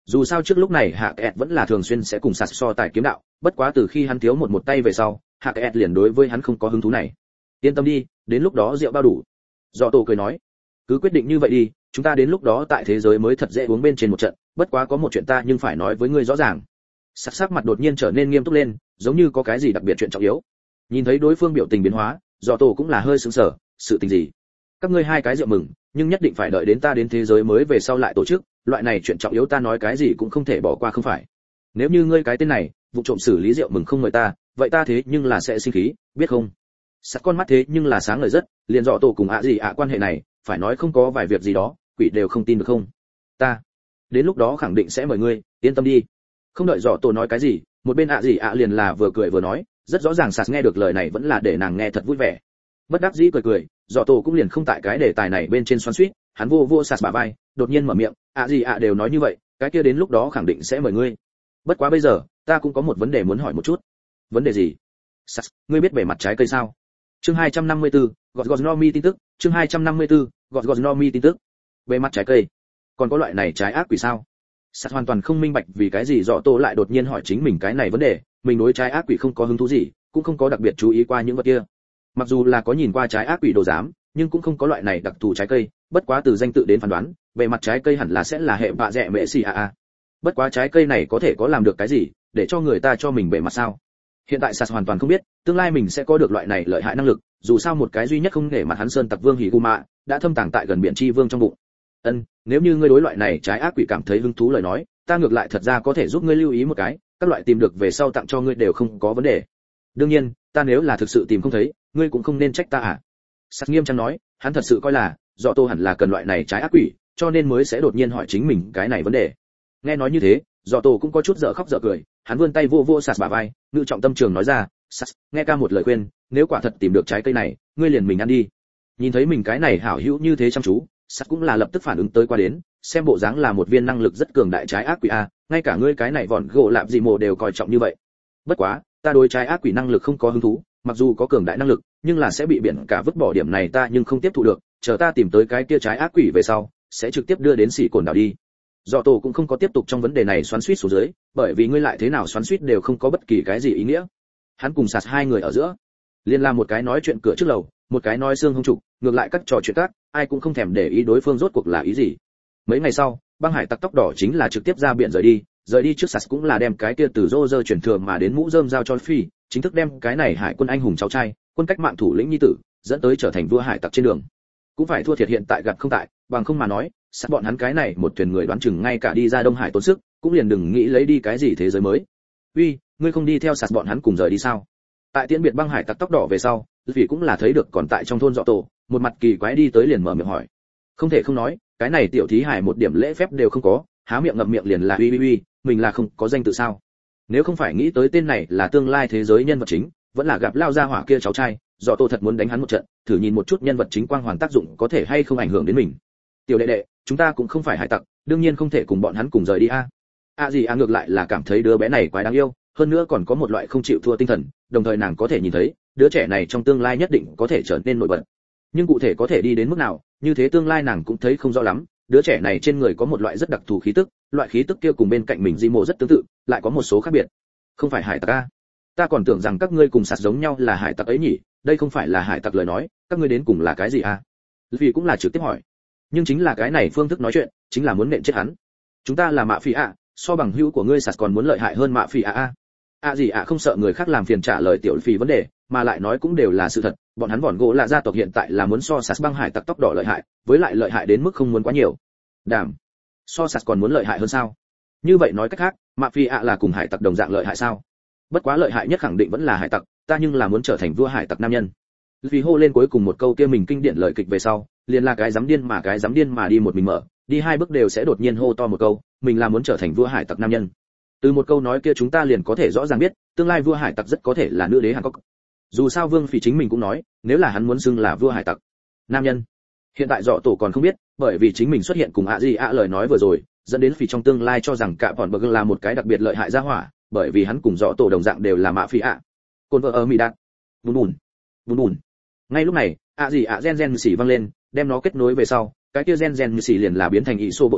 Dù sao trước lúc này Hạ Kẹt vẫn là thường xuyên sẽ cùng sạt so tài kiếm đạo, bất quá từ khi hắn thiếu một một tay về sau, Hạ Kẹt liền đối với hắn không có hứng thú này. Yên tâm đi, đến lúc đó rượu bao đủ. Dọ tổ cười nói, cứ quyết định như vậy đi, chúng ta đến lúc đó tại thế giới mới thật dễ uống bên trên một trận, bất quá có một chuyện ta nhưng phải nói với ngươi rõ ràng. Sắc sắc mặt đột nhiên trở nên nghiêm túc lên, giống như có cái gì đặc biệt chuyện trọng yếu. Nhìn thấy đối phương biểu tình biến hóa, Dọ tổ cũng là hơi sững sờ, sự tình gì? Các ngươi hai cái rượu mừng, nhưng nhất định phải đợi đến ta đến thế giới mới về sau lại tổ chức, loại này chuyện trọng yếu ta nói cái gì cũng không thể bỏ qua không phải. Nếu như ngươi cái tên này, vụ trộm xử lý rượu mừng không mời ta, vậy ta thế nhưng là sẽ sinh khí, biết không? Sắc con mắt thế nhưng là sáng ngời rất, liền Dọ tổ cùng ạ gì ạ quan hệ này, phải nói không có vài việc gì đó, quỷ đều không tin được không? Ta, đến lúc đó khẳng định sẽ mời ngươi, yên tâm đi. Không đợi Dọ tổ nói cái gì, một bên ạ gì ạ liền là vừa cười vừa nói, rất rõ ràng Sạt nghe được lời này vẫn là để nàng nghe thật vui vẻ. Bất đắc dĩ cười cười, Dọ tổ cũng liền không tại cái đề tài này bên trên xoắn xuýt, hắn vô vô Sạt bả vai, đột nhiên mở miệng, ạ gì ạ đều nói như vậy, cái kia đến lúc đó khẳng định sẽ mời ngươi. Bất quá bây giờ, ta cũng có một vấn đề muốn hỏi một chút. Vấn đề gì? Sạt, ngươi biết bề mặt trái cây sao? Chương hai trăm năm mươi tư, Gọt Gọt Nomi tin tức, chương hai trăm năm mươi tư, Gọt Gọt Nomi tin tức. Bề mặt trái cây? Còn có loại này trái ác quỷ sao? Sạt hoàn toàn không minh bạch vì cái gì Dọ tổ lại đột nhiên hỏi chính mình cái này vấn đề, mình đối trái ác quỷ không có hứng thú gì, cũng không có đặc biệt chú ý qua những vật kia. Mặc dù là có nhìn qua trái ác quỷ đồ giám, nhưng cũng không có loại này đặc thù trái cây, bất quá từ danh tự đến phán đoán, bề mặt trái cây hẳn là sẽ là hệ bạ rẻ mẹ xì a a. Bất quá trái cây này có thể có làm được cái gì, để cho người ta cho mình bề mặt sao? Hiện tại Sạt hoàn toàn không biết, tương lai mình sẽ có được loại này lợi hại năng lực, dù sao một cái duy nhất không để mặt hắn sơn tặc vương Higuma đã thâm tàng tại gần biển chi vương trong bụng. Ân, nếu như ngươi đối loại này trái ác quỷ cảm thấy hứng thú lời nói, ta ngược lại thật ra có thể giúp ngươi lưu ý một cái, các loại tìm được về sau tặng cho ngươi đều không có vấn đề. Đương nhiên, ta nếu là thực sự tìm không thấy, ngươi cũng không nên trách ta à. Sạt nghiêm trang nói, hắn thật sự coi là Dọ tổ hẳn là cần loại này trái ác quỷ, cho nên mới sẽ đột nhiên hỏi chính mình cái này vấn đề. Nghe nói như thế, Dọ tổ cũng có chút dở khóc dở cười, hắn vươn tay vô vô Sạt bả vai, ngự trọng tâm trường nói ra, Sạt, nghe ca một lời khuyên, nếu quả thật tìm được trái cây này, ngươi liền mình ăn đi. Nhìn thấy mình cái này hảo hữu như thế chăm chú, Sạt cũng là lập tức phản ứng tới qua đến, xem bộ dáng là một viên năng lực rất cường đại trái ác quỷ a, ngay cả ngươi cái này vòn gỗ lạp gì mồ đều coi trọng như vậy. Bất quá, ta đối trái ác quỷ năng lực không có hứng thú, mặc dù có cường đại năng lực, nhưng là sẽ bị biển cả vứt bỏ điểm này ta nhưng không tiếp thu được, chờ ta tìm tới cái kia trái ác quỷ về sau, sẽ trực tiếp đưa đến xỉ cồn đảo đi. Dọ tổ cũng không có tiếp tục trong vấn đề này xoắn xuýt xuống dưới, bởi vì ngươi lại thế nào xoắn xuýt đều không có bất kỳ cái gì ý nghĩa. Hắn cùng Sạt hai người ở giữa, liên la một cái nói chuyện cửa trước lầu, một cái nói xương hông trục, ngược lại các trò chuyện khác, ai cũng không thèm để ý đối phương rốt cuộc là ý gì. Mấy ngày sau, băng hải tặc tóc đỏ chính là trực tiếp ra biển rời đi, rời đi trước Sạt cũng là đem cái kia từ rô rơ chuyển thừa mà đến mũ rơm giao cho Phi, chính thức đem cái này hải quân anh hùng cháu trai, quân cách mạng thủ lĩnh nhi tử, dẫn tới trở thành vua hải tặc trên đường. Cũng phải thua thiệt hiện tại gặp không tại, bằng không mà nói, Sạt bọn hắn cái này một thuyền người đoán chừng ngay cả đi ra Đông Hải tốn sức, cũng liền đừng nghĩ lấy đi cái gì thế giới mới. Uy, ngươi không đi theo Sạt bọn hắn cùng rời đi sao? Tại tiễn biệt băng hải tặc tóc đỏ về sau, vì cũng là thấy được còn tại trong thôn Dọ tổ, một mặt kỳ quái đi tới liền mở miệng hỏi. Không thể không nói, cái này tiểu thí hải một điểm lễ phép đều không có, há miệng ngậm miệng liền là uy uy uy, mình là không có danh tự sao? Nếu không phải nghĩ tới tên này là tương lai thế giới nhân vật chính, vẫn là gặp lao ra hỏa kia cháu trai, Dọ tổ thật muốn đánh hắn một trận, thử nhìn một chút nhân vật chính quang hoàn tác dụng có thể hay không ảnh hưởng đến mình. Tiểu đệ đệ, chúng ta cũng không phải hải tặc, đương nhiên không thể cùng bọn hắn cùng rời đi a. A gì a ngược lại là cảm thấy đứa bé này quái đáng yêu, hơn nữa còn có một loại không chịu thua tinh thần, đồng thời nàng có thể nhìn thấy, đứa trẻ này trong tương lai nhất định có thể trở nên nổi bật. Nhưng cụ thể có thể đi đến mức nào, như thế tương lai nàng cũng thấy không rõ lắm, đứa trẻ này trên người có một loại rất đặc thù khí tức, loại khí tức kia cùng bên cạnh mình Di Mộ rất tương tự, lại có một số khác biệt. Không phải hải tặc a? Ta còn tưởng rằng các ngươi cùng Sạt giống nhau là hải tặc ấy nhỉ, đây không phải là hải tặc lời nói, các ngươi đến cùng là cái gì a? Vì cũng là trực tiếp hỏi. Nhưng chính là cái này phương thức nói chuyện, chính là muốn nện chết hắn. Chúng ta là mạ phi ạ, so bằng hữu của ngươi Sạt còn muốn lợi hại hơn mạ phi ạ a. À gì ạ không sợ người khác làm phiền trả lời tiểu phi vấn đề, mà lại nói cũng đều là sự thật, bọn hắn vòn gỗ là gia tộc hiện tại là muốn so Sạt băng hải tặc tóc đỏ lợi hại, với lại lợi hại đến mức không muốn quá nhiều. Đảm, so Sạt còn muốn lợi hại hơn sao? Như vậy nói cách khác, mạ phi ạ là cùng hải tặc đồng dạng lợi hại sao? Bất quá lợi hại nhất khẳng định vẫn là hải tặc, ta nhưng là muốn trở thành vua hải tặc nam nhân. Vì hô lên cuối cùng một câu kia mình kinh điển lời kịch về sau, liền là cái dám điên mà cái dám điên mà đi một mình mở, đi hai bước đều sẽ đột nhiên hô to một câu, mình là muốn trở thành vua hải tặc nam nhân. Từ một câu nói kia chúng ta liền có thể rõ ràng biết, tương lai vua hải tặc rất có thể là nữ đế Hàn Quốc. Dù sao Vương Phỉ chính mình cũng nói, nếu là hắn muốn xưng là vua hải tặc nam nhân. Hiện tại Dọ tổ còn không biết, bởi vì chính mình xuất hiện cùng ạ gì ạ lời nói vừa rồi, dẫn đến Phỉ trong tương lai cho rằng cả bọn bờ là một cái đặc biệt lợi hại gia hỏa, bởi vì hắn cùng Dọ tổ đồng dạng đều là mạ Phỉ ạ. Côn vợ ở mỹ đạn. Bùn bùn. Bùn bùn. Ngay lúc này, ạ gì ạ gen gen xỉ vang lên, đem nó kết nối về sau, cái kia gen gen xỉ liền là biến thành ỷ xô bộ dáng,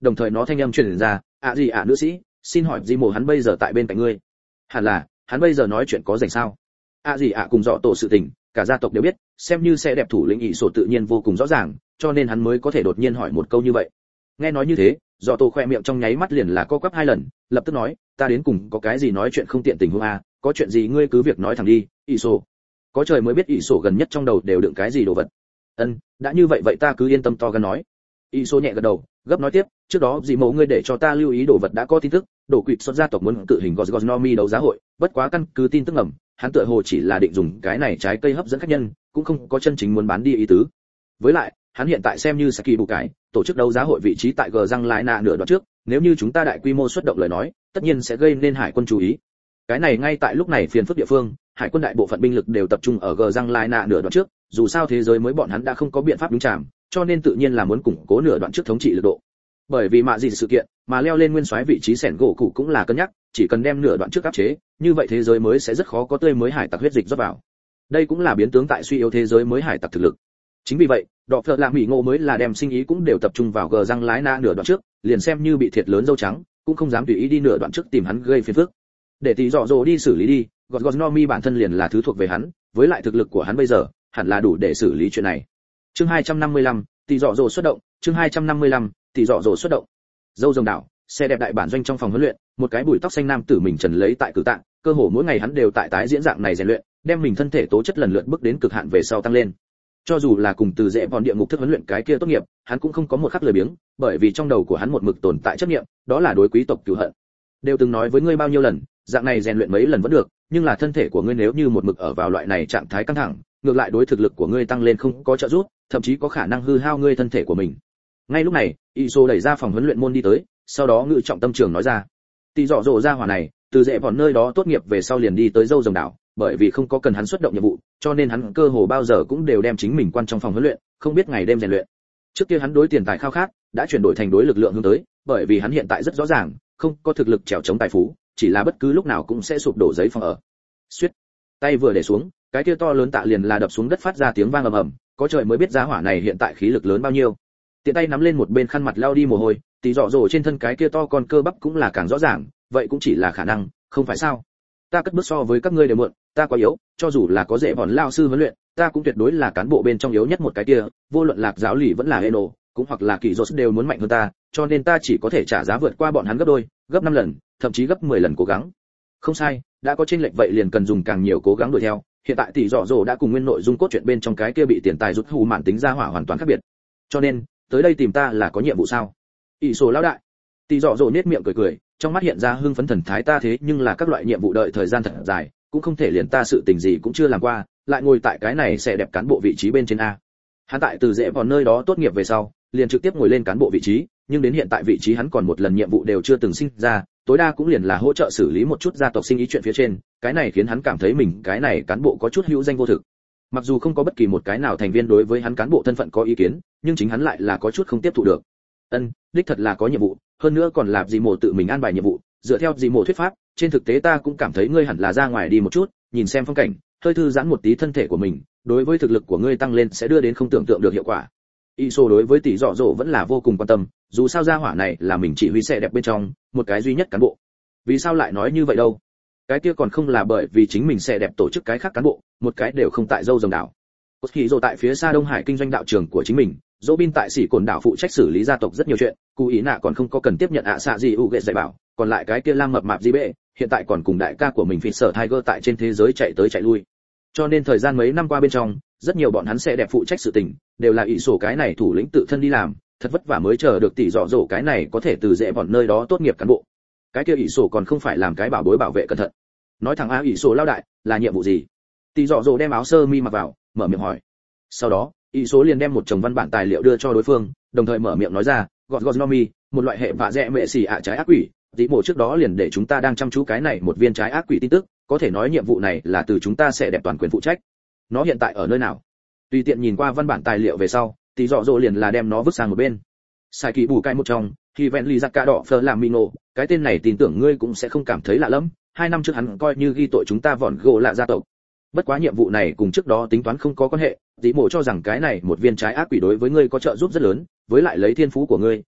đồng thời nó thanh âm truyền ra, ạ gì ạ nữ sĩ, xin hỏi gì mồ hắn bây giờ tại bên cạnh ngươi? Hẳn là, hắn bây giờ nói chuyện có rảnh sao? ạ gì ạ cùng dọ tổ sự tình, cả gia tộc đều biết, xem như sẽ đẹp thủ lĩnh ỷ sổ tự nhiên vô cùng rõ ràng, cho nên hắn mới có thể đột nhiên hỏi một câu như vậy. Nghe nói như thế, dọ tổ khoe miệng trong nháy mắt liền là co quắp hai lần, lập tức nói, ta đến cùng có cái gì nói chuyện không tiện tình huống a, có chuyện gì ngươi cứ việc nói thẳng đi, ỷ sổ. Có trời mới biết ỷ sổ gần nhất trong đầu đều đựng cái gì đồ vật. Ân, đã như vậy vậy ta cứ yên tâm to gan nói. ỷ sổ nhẹ gật đầu, gấp nói tiếp, trước đó gì mẫu ngươi để cho ta lưu ý đồ vật đã có tin tức, đổ quỵt xuất gia tộc muốn tự hình Gosgonomi đấu giá hội, bất quá căn cứ tin tức ngầm, hắn tựa hồ chỉ là định dùng cái này trái cây hấp dẫn khách nhân, cũng không có chân chính muốn bán đi ý tứ. Với lại, hắn hiện tại xem như Saki bù cái, tổ chức đấu giá hội vị trí tại G răng lại nạ nửa đoạn trước, nếu như chúng ta đại quy mô xuất động lời nói, tất nhiên sẽ gây nên hải quân chú ý. Cái này ngay tại lúc này phiền phức địa phương, hải quân đại bộ phận binh lực đều tập trung ở G răng lại nạ nửa đoạn trước, dù sao thế giới mới bọn hắn đã không có biện pháp đúng chạm, cho nên tự nhiên là muốn củng cố nửa đoạn trước thống trị lực độ. Bởi vì mạ gì sự kiện, mà leo lên nguyên soái vị trí sẻn gỗ cụ cũng là cân nhắc, chỉ cần đem nửa đoạn trước áp chế, như vậy thế giới mới sẽ rất khó có tươi mới hải tặc huyết dịch rót vào. Đây cũng là biến tướng tại suy yếu thế giới mới hải tặc thực lực. Chính vì vậy, đọ phật làm mỹ ngộ mới là đem sinh ý cũng đều tập trung vào gờ răng lái na nửa đoạn trước, liền xem như bị thiệt lớn dâu trắng, cũng không dám tùy ý đi nửa đoạn trước tìm hắn gây phiền phức. Để tỷ dọ dỗ đi xử lý đi, Gosgonomi bản thân liền là thứ thuộc về hắn, với lại thực lực của hắn bây giờ, hẳn là đủ để xử lý chuyện này. Chương hai trăm năm mươi lăm, tỷ dọ dỗ xuất động, chương hai trăm năm mươi lăm, tỷ dọ dỗ xuất động. Dâu rồng đảo, xe đẹp đại bản doanh trong phòng huấn luyện, một cái bùi tóc xanh nam tử mình trần lấy tại cử tạng, cơ hồ mỗi ngày hắn đều tại tái diễn dạng này rèn luyện, đem mình thân thể tố chất lần lượt bước đến cực hạn về sau tăng lên. Cho dù là cùng từ dễ bọn địa ngục thức huấn luyện cái kia tốt nghiệp, hắn cũng không có một khắc lười biếng, bởi vì trong đầu của hắn một mực tồn tại chấp niệm, đó là đối quý tộc cửu hận. Đều từng nói với ngươi bao nhiêu lần, dạng này rèn luyện mấy lần vẫn được, nhưng là thân thể của ngươi nếu như một mực ở vào loại này trạng thái căng thẳng, ngược lại đối thực lực của ngươi tăng lên không có trợ giúp, thậm chí có khả năng hư hao ngươi thân thể của mình. Ngay lúc này, Iso đẩy ra phòng huấn luyện môn đi tới, sau đó ngự trọng tâm trường nói ra, tỷ dọ dỗ ra hỏa này, từ dễ bọn nơi đó tốt nghiệp về sau liền đi tới dâu rồng đảo, bởi vì không có cần hắn xuất động nhiệm vụ, cho nên hắn cơ hồ bao giờ cũng đều đem chính mình quan trong phòng huấn luyện, không biết ngày đêm rèn luyện. Trước kia hắn đối tiền tài khao khát, đã chuyển đổi thành đối lực lượng hướng tới, bởi vì hắn hiện tại rất rõ ràng, không có thực lực trèo chống tài phú, chỉ là bất cứ lúc nào cũng sẽ sụp đổ giấy phòng ở. Xuyết, tay vừa để xuống, cái kia to lớn tạ liền là đập xuống đất phát ra tiếng vang ầm ầm, có trời mới biết giá hỏa này hiện tại khí lực lớn bao nhiêu. Tiện tay nắm lên một bên khăn mặt lao đi mồ hôi, tí dọ dỗ trên thân cái kia to con cơ bắp cũng là càng rõ ràng, vậy cũng chỉ là khả năng, không phải sao? Ta cất bước so với các ngươi đều muộn, ta quá yếu, cho dù là có dễ bọn lao sư huấn luyện, ta cũng tuyệt đối là cán bộ bên trong yếu nhất một cái kia, vô luận lạc giáo lì vẫn là Eno, cũng hoặc là kỳ rốt đều muốn mạnh hơn ta, cho nên ta chỉ có thể trả giá vượt qua bọn hắn gấp đôi, gấp năm lần, thậm chí gấp mười lần cố gắng. Không sai, đã có chênh lệch vậy liền cần dùng càng nhiều cố gắng đuổi theo, hiện tại tỷ dọ dỗ đã cùng nguyên nội dung cốt truyện bên trong cái kia bị tiền tài rút hù mạn tính ra hỏa hoàn toàn khác biệt. Cho nên, tới đây tìm ta là có nhiệm vụ sao? Ỷ sổ lão đại. Tỷ dọ dỗ nết miệng cười cười, trong mắt hiện ra hưng phấn thần thái, ta thế nhưng là các loại nhiệm vụ đợi thời gian thật dài, cũng không thể liền ta sự tình gì cũng chưa làm qua, lại ngồi tại cái này sẽ đẹp cán bộ vị trí bên trên a. Hắn tại từ dễ vào nơi đó tốt nghiệp về sau, liền trực tiếp ngồi lên cán bộ vị trí, nhưng đến hiện tại vị trí hắn còn một lần nhiệm vụ đều chưa từng sinh ra, tối đa cũng liền là hỗ trợ xử lý một chút gia tộc sinh ý chuyện phía trên, cái này khiến hắn cảm thấy mình cái này cán bộ có chút hữu danh vô thực. Mặc dù không có bất kỳ một cái nào thành viên đối với hắn cán bộ thân phận có ý kiến, nhưng chính hắn lại là có chút không tiếp thụ được. Ân, đích thật là có nhiệm vụ, hơn nữa còn là gì mồ tự mình an bài nhiệm vụ, dựa theo gì mồ thuyết pháp, trên thực tế ta cũng cảm thấy ngươi hẳn là ra ngoài đi một chút, nhìn xem phong cảnh, hơi thư giãn một tí thân thể của mình, đối với thực lực của ngươi tăng lên sẽ đưa đến không tưởng tượng được hiệu quả. Iso đối với tỷ dọ dỗ vẫn là vô cùng quan tâm, dù sao gia hỏa này là mình chỉ huy xe đẹp bên trong một cái duy nhất cán bộ. Vì sao lại nói như vậy đâu? Cái kia còn không là bởi vì chính mình xe đẹp tổ chức cái khác cán bộ, một cái đều không tại dâu rồng đảo. Cốt khí tại phía xa Đông Hải kinh doanh đạo trường của chính mình, dỗ bin tại sĩ cồn đảo phụ trách xử lý gia tộc rất nhiều chuyện, cụ ý nạ còn không có cần tiếp nhận ạ xạ gì u ghệ dạy bảo, còn lại cái kia lam mập mạp gì bệ, hiện tại còn cùng đại ca của mình phi sở Tiger tại trên thế giới chạy tới chạy lui. Cho nên thời gian mấy năm qua bên trong, rất nhiều bọn hắn sẽ đẹp phụ trách sự tình, đều là ỷ sổ cái này thủ lĩnh tự thân đi làm, thật vất vả mới chờ được tỷ dọ dỗ cái này có thể từ dễ bọn nơi đó tốt nghiệp cán bộ. Cái kia ỷ sổ còn không phải làm cái bảo bối bảo vệ cẩn thận. Nói thẳng a ỷ sổ lao đại, là nhiệm vụ gì? Tỷ dọ dỗ đem áo sơ mi mặc vào, mở miệng hỏi. Sau đó, ỷ sổ liền đem một chồng văn bản tài liệu đưa cho đối phương, đồng thời mở miệng nói ra, gọt gọt nomi, một loại hệ vạ rẽ mẹ xì ạ trái ác quỷ, tí mổ trước đó liền để chúng ta đang chăm chú cái này một viên trái ác quỷ tin tức, có thể nói nhiệm vụ này là từ chúng ta sẽ đẹp toàn quyền phụ trách. Nó hiện tại ở nơi nào? Tùy tiện nhìn qua văn bản tài liệu về sau, tí dọ dỗ liền là đem nó vứt sang một bên. Sai kỳ bù cai một trong, thì ven ly giặc cả đỏ phờ làm mino, cái tên này tin tưởng ngươi cũng sẽ không cảm thấy lạ lắm. Hai năm trước hắn coi như ghi tội chúng ta vòn gỗ lạ gia tộc. Bất quá nhiệm vụ này cùng trước đó tính toán không có quan hệ, tí mổ cho rằng cái này một viên trái ác quỷ đối với ngươi có trợ giúp rất lớn, với lại lấy thiên phú của ngươi,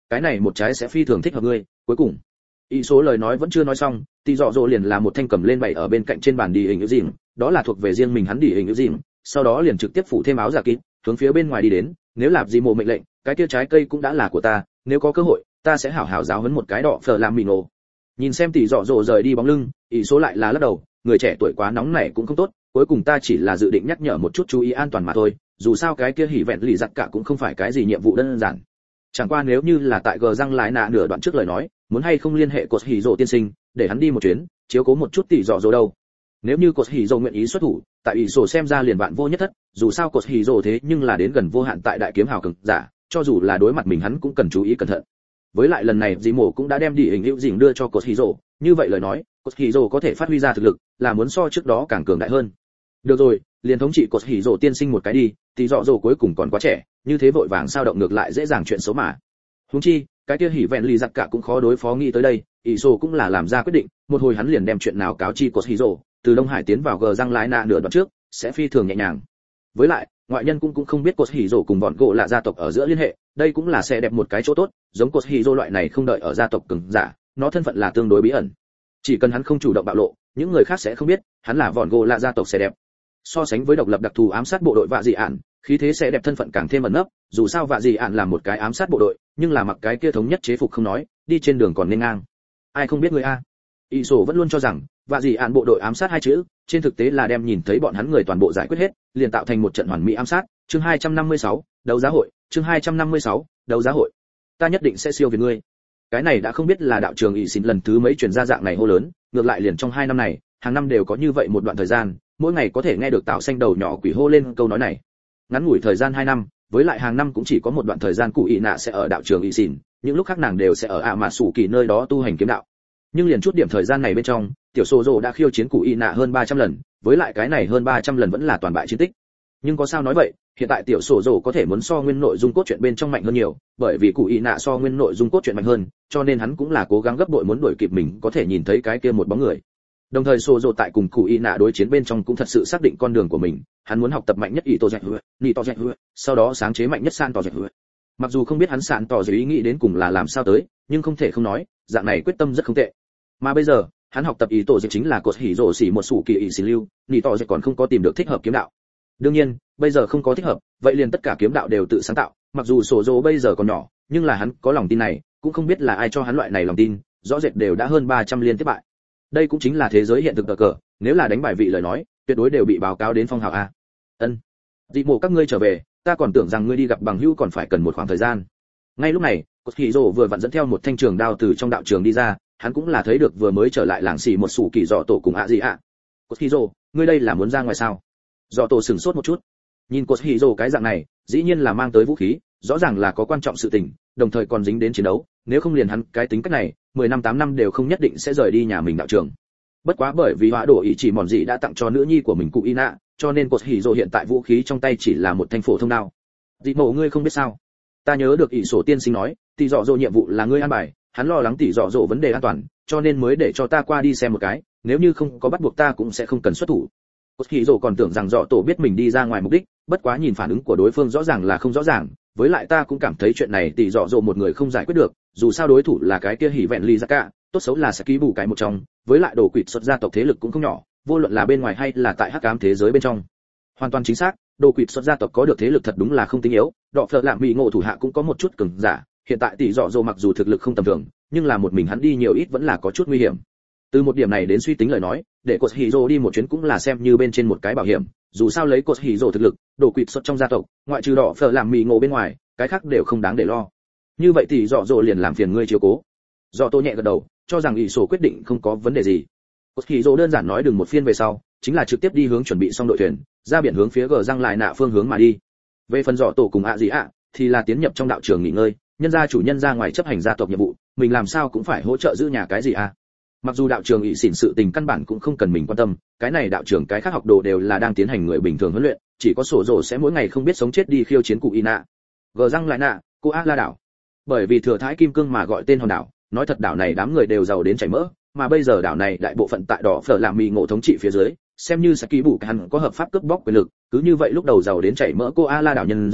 cái này một trái sẽ phi thường thích hợp ngươi. Cuối cùng ý số lời nói vẫn chưa nói xong, tỷ dọ dỗ liền làm một thanh cầm lên bày ở bên cạnh trên bàn đi hình ưu dìm, đó là thuộc về riêng mình hắn đi hình ưu dìm, sau đó liền trực tiếp phủ thêm áo giả kín, hướng phía bên ngoài đi đến. Nếu lạp gì mộ mệnh lệnh, cái kia trái cây cũng đã là của ta, nếu có cơ hội ta sẽ hảo hảo giáo huấn một cái đỏ phở làm mì nổ. Nhìn xem tỷ dọ dỗ rời đi bóng lưng, ý số lại là lắc đầu, người trẻ tuổi quá nóng nảy cũng không tốt, cuối cùng ta chỉ là dự định nhắc nhở một chút chú ý an toàn mà thôi, dù sao cái kia hỉ vẹn lì giặc cả cũng không phải cái gì nhiệm vụ đơn giản. Chẳng qua nếu như là tại gờ răng lại nạ nửa đoạn trước lời nói, muốn hay không liên hệ cột hỉ rồ tiên sinh để hắn đi một chuyến, chiếu cố một chút tỷ dọ dỗ đâu. Nếu như cột hỉ rồ nguyện ý xuất thủ, tại ý sổ xem ra liền bạn vô nhất thất, dù sao cột hỉ rồ thế nhưng là đến gần vô hạn tại đại kiếm hào cường giả, cho dù là đối mặt mình hắn cũng cần chú ý cẩn thận. Với lại lần này dì mổ cũng đã đem đi hình hữu dình đưa cho cột hỉ rồ, như vậy lời nói cột hỉ rồ có thể phát huy ra thực lực là muốn so trước đó càng cường đại hơn. Được rồi, liền thống trị cột hỉ rồ tiên sinh một cái đi, tỷ dọ dỗ cuối cùng còn quá trẻ, như thế vội vàng sao động ngược lại dễ dàng chuyện xấu mà. Huống chi cái kia hỉ vẹn lì giặc cả cũng khó đối phó, nghĩ tới đây ý sổ cũng là làm ra quyết định, một hồi hắn liền đem chuyện nào cáo chi cột hỉ rồ, từ Đông Hải tiến vào gờ răng lái nạ nửa đoạn trước sẽ phi thường nhẹ nhàng. Với lại ngoại nhân cũng cũng không biết cột hỉ rồ cùng bọn gỗ là gia tộc ở giữa liên hệ, đây cũng là sẽ đẹp một cái chỗ tốt, giống cột hỉ rồ loại này không đợi ở gia tộc cường giả, nó thân phận là tương đối bí ẩn, chỉ cần hắn không chủ động bạo lộ, những người khác sẽ không biết hắn là bọn gỗ là gia tộc sẽ đẹp. So sánh với độc lập đặc thù ám sát bộ đội vạ dị ạn, khí thế sẽ đẹp thân phận càng thêm ẩn nấp, dù sao vạ dị ạn là một cái ám sát bộ đội, nhưng là mặc cái kia thống nhất chế phục không nói, đi trên đường còn nên ngang. Ai không biết người a? Y sổ vẫn luôn cho rằng vạ dị ạn bộ đội ám sát hai chữ, trên thực tế là đem nhìn thấy bọn hắn người toàn bộ giải quyết hết, liền tạo thành một trận hoàn mỹ ám sát. Chương hai trăm năm mươi sáu, đấu giá hội, chương hai trăm năm mươi sáu, đấu giá hội. Ta nhất định sẽ siêu việt ngươi. Cái này đã không biết là đạo trường ỷ xỉn lần thứ mấy truyền ra dạng này hô lớn, ngược lại liền trong hai năm này, hàng năm đều có như vậy một đoạn thời gian, mỗi ngày có thể nghe được tạo xanh đầu nhỏ quỷ hô lên câu nói này. Ngắn ngủi thời gian hai năm, với lại hàng năm cũng chỉ có một đoạn thời gian cụ ỷ nạ sẽ ở đạo trường ỷ xỉn, những lúc khác nàng đều sẽ ở ạ mà sủ kỳ nơi đó tu hành kiếm đạo. Nhưng liền chút điểm thời gian này bên trong, tiểu sô rồ đã khiêu chiến cụ ỷ nạ hơn ba trăm lần, với lại cái này hơn ba trăm lần vẫn là toàn bại chiến tích. Nhưng có sao nói vậy, hiện tại tiểu sô rồ có thể muốn so nguyên nội dung cốt truyện bên trong mạnh hơn nhiều, bởi vì cụ ỷ nạ so nguyên nội dung cốt truyện mạnh hơn, cho nên hắn cũng là cố gắng gấp bội muốn đuổi kịp mình có thể nhìn thấy cái kia một bóng người. Đồng thời sô rồ tại cùng cụ ỷ nạ đối chiến bên trong cũng thật sự xác định con đường của mình, hắn muốn học tập mạnh nhất ý tô dạy hứa, nị tô dạy hứa, sau đó sáng chế mạnh nhất san tô dạy hứa. Mặc dù không biết hắn sạn tỏ ý nghĩ đến cùng là làm sao tới, nhưng không thể không nói, dạng này quyết tâm rất không tệ. Mà bây giờ, hắn học tập ý tổ dịch chính là cột hỉ rồ xỉ một sủ kỳ ý xỉ lưu, nị tỏ dịch còn không có tìm được thích hợp kiếm đạo. Đương nhiên, bây giờ không có thích hợp, vậy liền tất cả kiếm đạo đều tự sáng tạo, mặc dù sổ rồ bây giờ còn nhỏ, nhưng là hắn có lòng tin này, cũng không biết là ai cho hắn loại này lòng tin, rõ rệt đều đã hơn ba trăm liên tiếp bại. Đây cũng chính là thế giới hiện thực cờ cờ, nếu là đánh bài vị lời nói, tuyệt đối đều bị báo cáo đến phong hào a. Ân, dị mộ các ngươi trở về, ta còn tưởng rằng ngươi đi gặp bằng hữu còn phải cần một khoảng thời gian. Ngay lúc này, cột hỉ rồ vừa vặn dẫn theo một thanh trường đao từ trong đạo trường đi ra, hắn cũng là thấy được vừa mới trở lại làng xì một sủ kỳ dọ tổ cùng ạ gì ạ. Cột hỉ rồ, ngươi đây là muốn ra ngoài sao? Dọ tổ sửng sốt một chút, nhìn cột hỉ rồ cái dạng này, dĩ nhiên là mang tới vũ khí, rõ ràng là có quan trọng sự tình, đồng thời còn dính đến chiến đấu, nếu không liền hắn cái tính cách này, mười năm tám năm đều không nhất định sẽ rời đi nhà mình đạo trường. Bất quá bởi vì hóa đổ ý chỉ mòn dị đã tặng cho nữ nhi của mình cụ Ina, cho nên cột hỉ rồ hiện tại vũ khí trong tay chỉ là một thanh phổ thông đao. Dị mộ ngươi không biết sao? Ta nhớ được ỷ sổ tiên sinh nói, tỷ dọ dỗ nhiệm vụ là ngươi an bài, hắn lo lắng tỷ dọ dỗ vấn đề an toàn, cho nên mới để cho ta qua đi xem một cái, nếu như không có bắt buộc ta cũng sẽ không cần xuất thủ. Cột hỉ rồ còn tưởng rằng dọ tổ biết mình đi ra ngoài mục đích, bất quá nhìn phản ứng của đối phương rõ ràng là không rõ ràng, với lại ta cũng cảm thấy chuyện này tỷ dọ dỗ một người không giải quyết được, dù sao đối thủ là cái kia hỉ vẹn ly ra cả, tốt xấu là sẽ ký bù cái một trong, với lại đồ quỷ xuất gia tộc thế lực cũng không nhỏ, vô luận là bên ngoài hay là tại hắc ám thế giới bên trong. Hoàn toàn chính xác, đồ quỷ xuất gia tộc có được thế lực thật đúng là không tinh yếu, đọ phở lạm bị ngộ thủ hạ cũng có một chút cường giả, hiện tại tỷ dọ dỗ mặc dù thực lực không tầm thường, nhưng là một mình hắn đi nhiều ít vẫn là có chút nguy hiểm. Từ một điểm này đến suy tính lời nói, để cột hỉ rồ đi một chuyến cũng là xem như bên trên một cái bảo hiểm, dù sao lấy cột hỉ rồ thực lực, đồ quỷ xuất trong gia tộc, ngoại trừ đỏ phở làm mì ngộ bên ngoài, cái khác đều không đáng để lo. Như vậy thì dọ dỗ liền làm phiền ngươi chiếu cố. Dọ tô nhẹ gật đầu, cho rằng ỷ sổ quyết định không có vấn đề gì. Cột hỉ rồ đơn giản nói đừng một phiên về sau, chính là trực tiếp đi hướng chuẩn bị xong đội thuyền, ra biển hướng phía gờ răng lại nạ phương hướng mà đi. Về phần dọ tổ cùng ạ gì ạ, thì là tiến nhập trong đạo trường nghỉ ngơi, nhân gia chủ nhân ra ngoài chấp hành gia tộc nhiệm vụ, mình làm sao cũng phải hỗ trợ giữ nhà cái gì à. Mặc dù đạo trường ỷ xỉn sự tình căn bản cũng không cần mình quan tâm, cái này đạo trường cái khác học đồ đều là đang tiến hành người bình thường huấn luyện, chỉ có sổ rồ sẽ mỗi ngày không biết sống chết đi khiêu chiến cụ Ina. Gờ răng lại nạ, cô A La đảo. Bởi vì thừa thái kim cương mà gọi tên hòn đảo, nói thật đảo này đám người đều giàu đến chảy mỡ, mà bây giờ đảo này đại bộ phận tại đỏ phở làm mì ngộ thống trị phía dưới, xem như Saki bù hắn có hợp pháp cướp bóc quyền lực, cứ như vậy lúc đầu giàu đến chảy mỡ cô A La đảo nhân dân,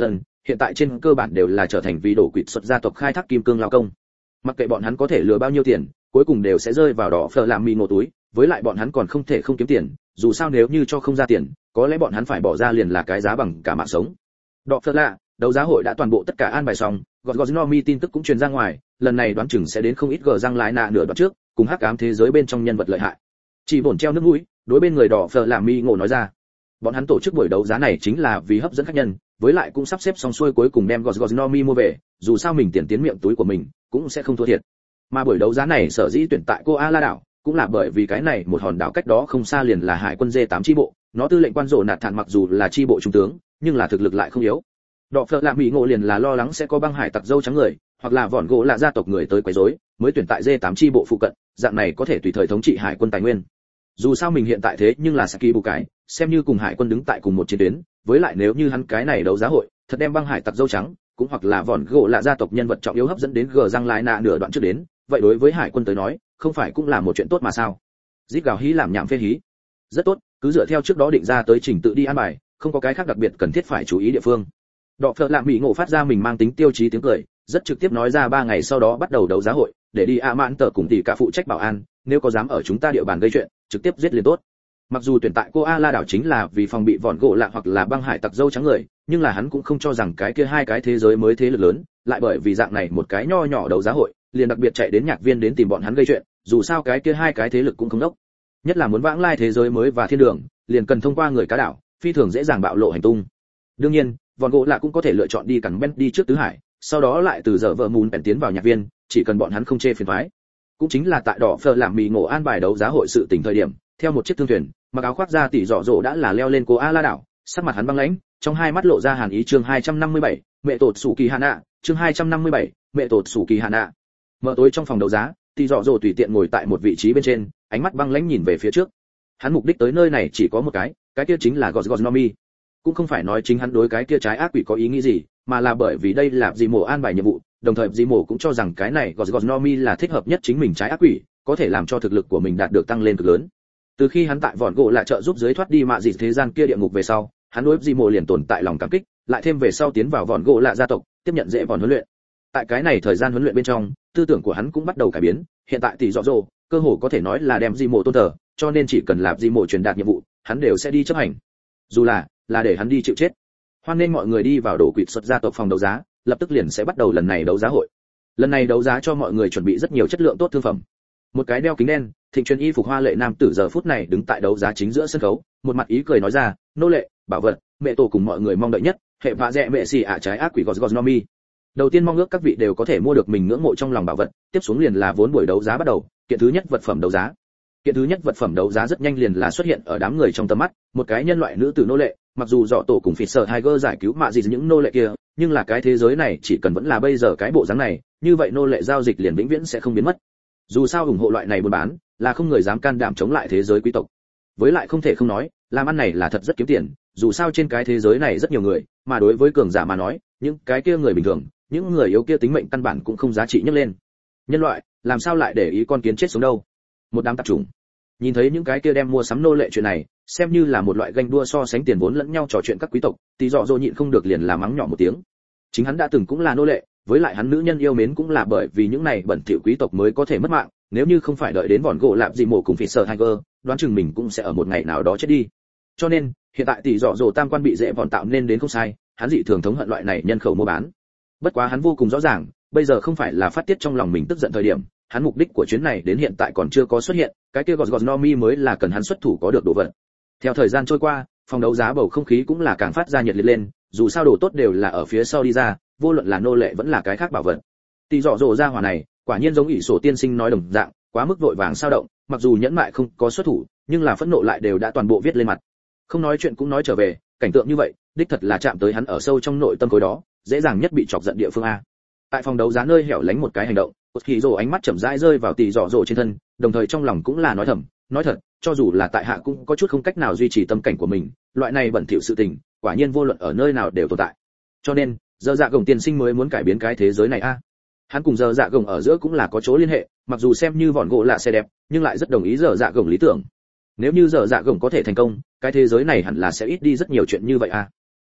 hiện tại trên cơ bản đều là trở thành vì đổ quỵt xuất gia tộc khai thác kim cương lao công. Mặc kệ bọn hắn có thể lừa bao nhiêu tiền, cuối cùng đều sẽ rơi vào đỏ phở làm mì ngộ túi, với lại bọn hắn còn không thể không kiếm tiền, dù sao nếu như cho không ra tiền, có lẽ bọn hắn phải bỏ ra liền là cái giá bằng cả mạng sống. Đỏ phở lạ, đấu giá hội đã toàn bộ tất cả an bài xong, Gosgonomi tin tức cũng truyền ra ngoài, lần này đoán chừng sẽ đến không ít gờ răng lái nạ nửa đoạn trước, cùng hắc ám thế giới bên trong nhân vật lợi hại. Chỉ bổn treo nước mũi, đối bên người đỏ phở làm mì ngộ nói ra. Bọn hắn tổ chức buổi đấu giá này chính là vì hấp dẫn khách nhân, với lại cũng sắp xếp xong xuôi cuối cùng đem Gosgonomi mua về, dù sao mình tiền tiến miệng túi của mình, cũng sẽ không thua thiệt. Mà buổi đấu giá này sở dĩ tuyển tại Koala đảo, cũng là bởi vì cái này một hòn đảo cách đó không xa liền là hải quân dê tám chi bộ, nó tư lệnh quan rồ nạt thản mặc dù là chi bộ trung tướng, nhưng là thực lực lại không yếu. Đọ phở lạ mỹ ngộ liền là lo lắng sẽ có băng hải tặc dâu trắng người, hoặc là vòn gỗ là gia tộc người tới quấy rối, mới tuyển tại dê tám chi bộ phụ cận, dạng này có thể tùy thời thống trị hải quân tài nguyên. Dù sao mình hiện tại thế nhưng là Saki bù cái, xem như cùng hải quân đứng tại cùng một chiến tuyến, với lại nếu như hắn cái này đấu giá hội, thật đem băng hải tặc dâu trắng, cũng hoặc là vòn gỗ là gia tộc nhân vật trọng yếu hấp dẫn đến gờ răng lái nạ nửa đoạn trước đến, vậy đối với hải quân tới nói, không phải cũng là một chuyện tốt mà sao? Rít gào hí làm nhảm phê hí. Rất tốt, cứ dựa theo trước đó định ra tới trình tự đi an bài, không có cái khác đặc biệt cần thiết phải chú ý địa phương. Đọ phở lạ mỹ ngộ phát ra mình mang tính tiêu chí tiếng cười, rất trực tiếp nói ra ba ngày sau đó bắt đầu đấu giá hội, để đi a mãn tờ cùng tỷ cả phụ trách bảo an, nếu có dám ở chúng ta địa bàn gây chuyện, trực tiếp giết liền tốt. Mặc dù tuyển tại Koala đảo chính là vì phòng bị vòn gỗ lạ hoặc là băng hải tặc dâu trắng người, nhưng là hắn cũng không cho rằng cái kia hai cái thế giới mới thế lực lớn, lại bởi vì dạng này một cái nho nhỏ đấu giá hội, liền đặc biệt chạy đến nhạc viên đến tìm bọn hắn gây chuyện, dù sao cái kia hai cái thế lực cũng không đốc. Nhất là muốn vãng lai thế giới mới và thiên đường, liền cần thông qua người cá đảo, phi thường dễ dàng bạo lộ hành tung. Đương nhiên, vòn gỗ lạ cũng có thể lựa chọn đi cắn Ben đi trước tứ hải, sau đó lại từ giờ vợ mùn bèn tiến vào nhạc viên, chỉ cần bọn hắn không chê phiền toái. Cũng chính là tại đỏ phở làm mì ngộ an bài đấu giá hội sự tình thời điểm, theo một chiếc thương thuyền, mặc áo khoác da tỉ rõ rộ đã là leo lên Koala đảo, sắc mặt hắn băng lãnh, trong hai mắt lộ ra hàn ý. Chương hai trăm năm mươi bảy, mẹ tột sủ kỳ hạ nạ. Chương hai trăm năm mươi bảy, mẹ tột sủ kỳ hạ nạ. Mở tối trong phòng đấu giá, tỉ rõ rộ tùy tiện ngồi tại một vị trí bên trên, ánh mắt băng lãnh nhìn về phía trước. Hắn mục đích tới nơi này chỉ có một cái, cái kia chính là Gosgonomi. Cũng không phải nói chính hắn đối cái kia trái ác quỷ có ý nghĩ gì, mà là bởi vì đây là Dì Mộ an bài nhiệm vụ, đồng thời Dì Mộ cũng cho rằng cái này Gosgonomi là thích hợp nhất chính mình trái ác quỷ, có thể làm cho thực lực của mình đạt được tăng lên cực lớn. Từ khi hắn tại vòn gỗ lại trợ giúp dưới thoát đi mạ dịt thế gian kia địa ngục về sau, hắn đối Dì Mộ liền tồn tại lòng cảm kích, lại thêm về sau tiến vào vòn gỗ lạ gia tộc, tiếp nhận dễ vòn huấn luyện. Tại cái này thời gian huấn luyện bên trong, tư tưởng của hắn cũng bắt đầu cải biến, hiện tại tỷ rõ rồ, cơ hồ có thể nói là đem Dì Mộ tôn thờ, cho nên chỉ cần làm Dì Mộ truyền đạt nhiệm vụ, hắn đều sẽ đi chấp hành. Dù là là để hắn đi chịu chết. Hoan nên mọi người đi vào đổ quỵt xuất gia tộc phòng đấu giá, lập tức liền sẽ bắt đầu lần này đấu giá hội. Lần này đấu giá cho mọi người chuẩn bị rất nhiều chất lượng tốt thương phẩm. Một cái đeo kính đen, thịnh truyền y phục hoa lệ nam tử giờ phút này đứng tại đấu giá chính giữa sân khấu, một mặt ý cười nói ra, nô lệ, bảo vật, mẹ tổ cùng mọi người mong đợi nhất, hệ vạ rẻ mẹ xì ạ trái ác quỷ Gosgonomi. Đầu tiên mong ước các vị đều có thể mua được mình ngưỡng mộ trong lòng bảo vật, tiếp xuống liền là vốn buổi đấu giá bắt đầu, kiện thứ nhất vật phẩm đấu giá. Kiện thứ nhất vật phẩm đấu giá rất nhanh liền là xuất hiện ở đám người trong tầm mắt, một cái nhân loại nữ tử nô lệ, mặc dù dọ tổ cùng phỉ sở Tiger giải cứu mạ gì những nô lệ kia, nhưng là cái thế giới này chỉ cần vẫn là bây giờ cái bộ dáng này, như vậy nô lệ giao dịch liền vĩnh viễn sẽ không biến mất. Dù sao ủng hộ loại này buôn bán, là không người dám can đảm chống lại thế giới quý tộc. Với lại không thể không nói, làm ăn này là thật rất kiếm tiền, dù sao trên cái thế giới này rất nhiều người, mà đối với cường giả mà nói, những cái kia người bình thường, những người yếu kia tính mệnh căn bản cũng không giá trị nhấc lên. Nhân loại, làm sao lại để ý con kiến chết sống đâu? Một đám tạp chủng. Nhìn thấy những cái kia đem mua sắm nô lệ chuyện này, xem như là một loại ganh đua so sánh tiền vốn lẫn nhau trò chuyện các quý tộc, thì dọ dỗ nhịn không được liền là mắng nhỏ một tiếng. Chính hắn đã từng cũng là nô lệ, với lại hắn nữ nhân yêu mến cũng là bởi vì những này bẩn thỉu quý tộc mới có thể mất mạng, nếu như không phải đợi đến vòn gỗ lạp Dì Mộ cùng phỉ sở Tiger, đoán chừng mình cũng sẽ ở một ngày nào đó chết đi. Cho nên, hiện tại tỷ dọ dỗ tam quan bị dễ vòn tạo nên đến không sai, hắn dị thường thống hận loại này nhân khẩu mua bán. Bất quá hắn vô cùng rõ ràng, bây giờ không phải là phát tiết trong lòng mình tức giận thời điểm, hắn mục đích của chuyến này đến hiện tại còn chưa có xuất hiện, cái kia Gosgonomi mới là cần hắn xuất thủ có được đồ vật. Theo thời gian trôi qua, phòng đấu giá bầu không khí cũng là càng phát ra nhiệt liệt lên, dù sao đồ tốt đều là ở phía sau đi ra, vô luận là nô lệ vẫn là cái khác bảo vật. Tỷ dọ dỗ ra hỏa này, quả nhiên giống ỷ sổ tiên sinh nói đồng dạng, quá mức vội vàng sao động, mặc dù nhẫn mại không có xuất thủ, nhưng là phẫn nộ lại đều đã toàn bộ viết lên mặt. Không nói chuyện cũng nói trở về, cảnh tượng như vậy, đích thật là chạm tới hắn ở sâu trong nội tâm khối đó, dễ dàng nhất bị chọc giận địa phương a. Tại phòng đấu giá nơi hẻo lánh một cái hành động, Kỳ Dụ ánh mắt chậm rãi rơi vào tỷ dọ dỗ trên thân, đồng thời trong lòng cũng là nói thầm, nói thật, cho dù là tại hạ cũng có chút không cách nào duy trì tâm cảnh của mình, loại này bẩn thỉu sự tình, quả nhiên vô luận ở nơi nào đều tồn tại. Cho nên, giờ dạ gồng tiên sinh mới muốn cải biến cái thế giới này a. Hắn cùng giờ dạ gồng ở giữa cũng là có chỗ liên hệ, mặc dù xem như vòn gỗ lạ xe đẹp, nhưng lại rất đồng ý giờ dạ gồng lý tưởng. Nếu như giờ dạ gồng có thể thành công, cái thế giới này hẳn là sẽ ít đi rất nhiều chuyện như vậy a.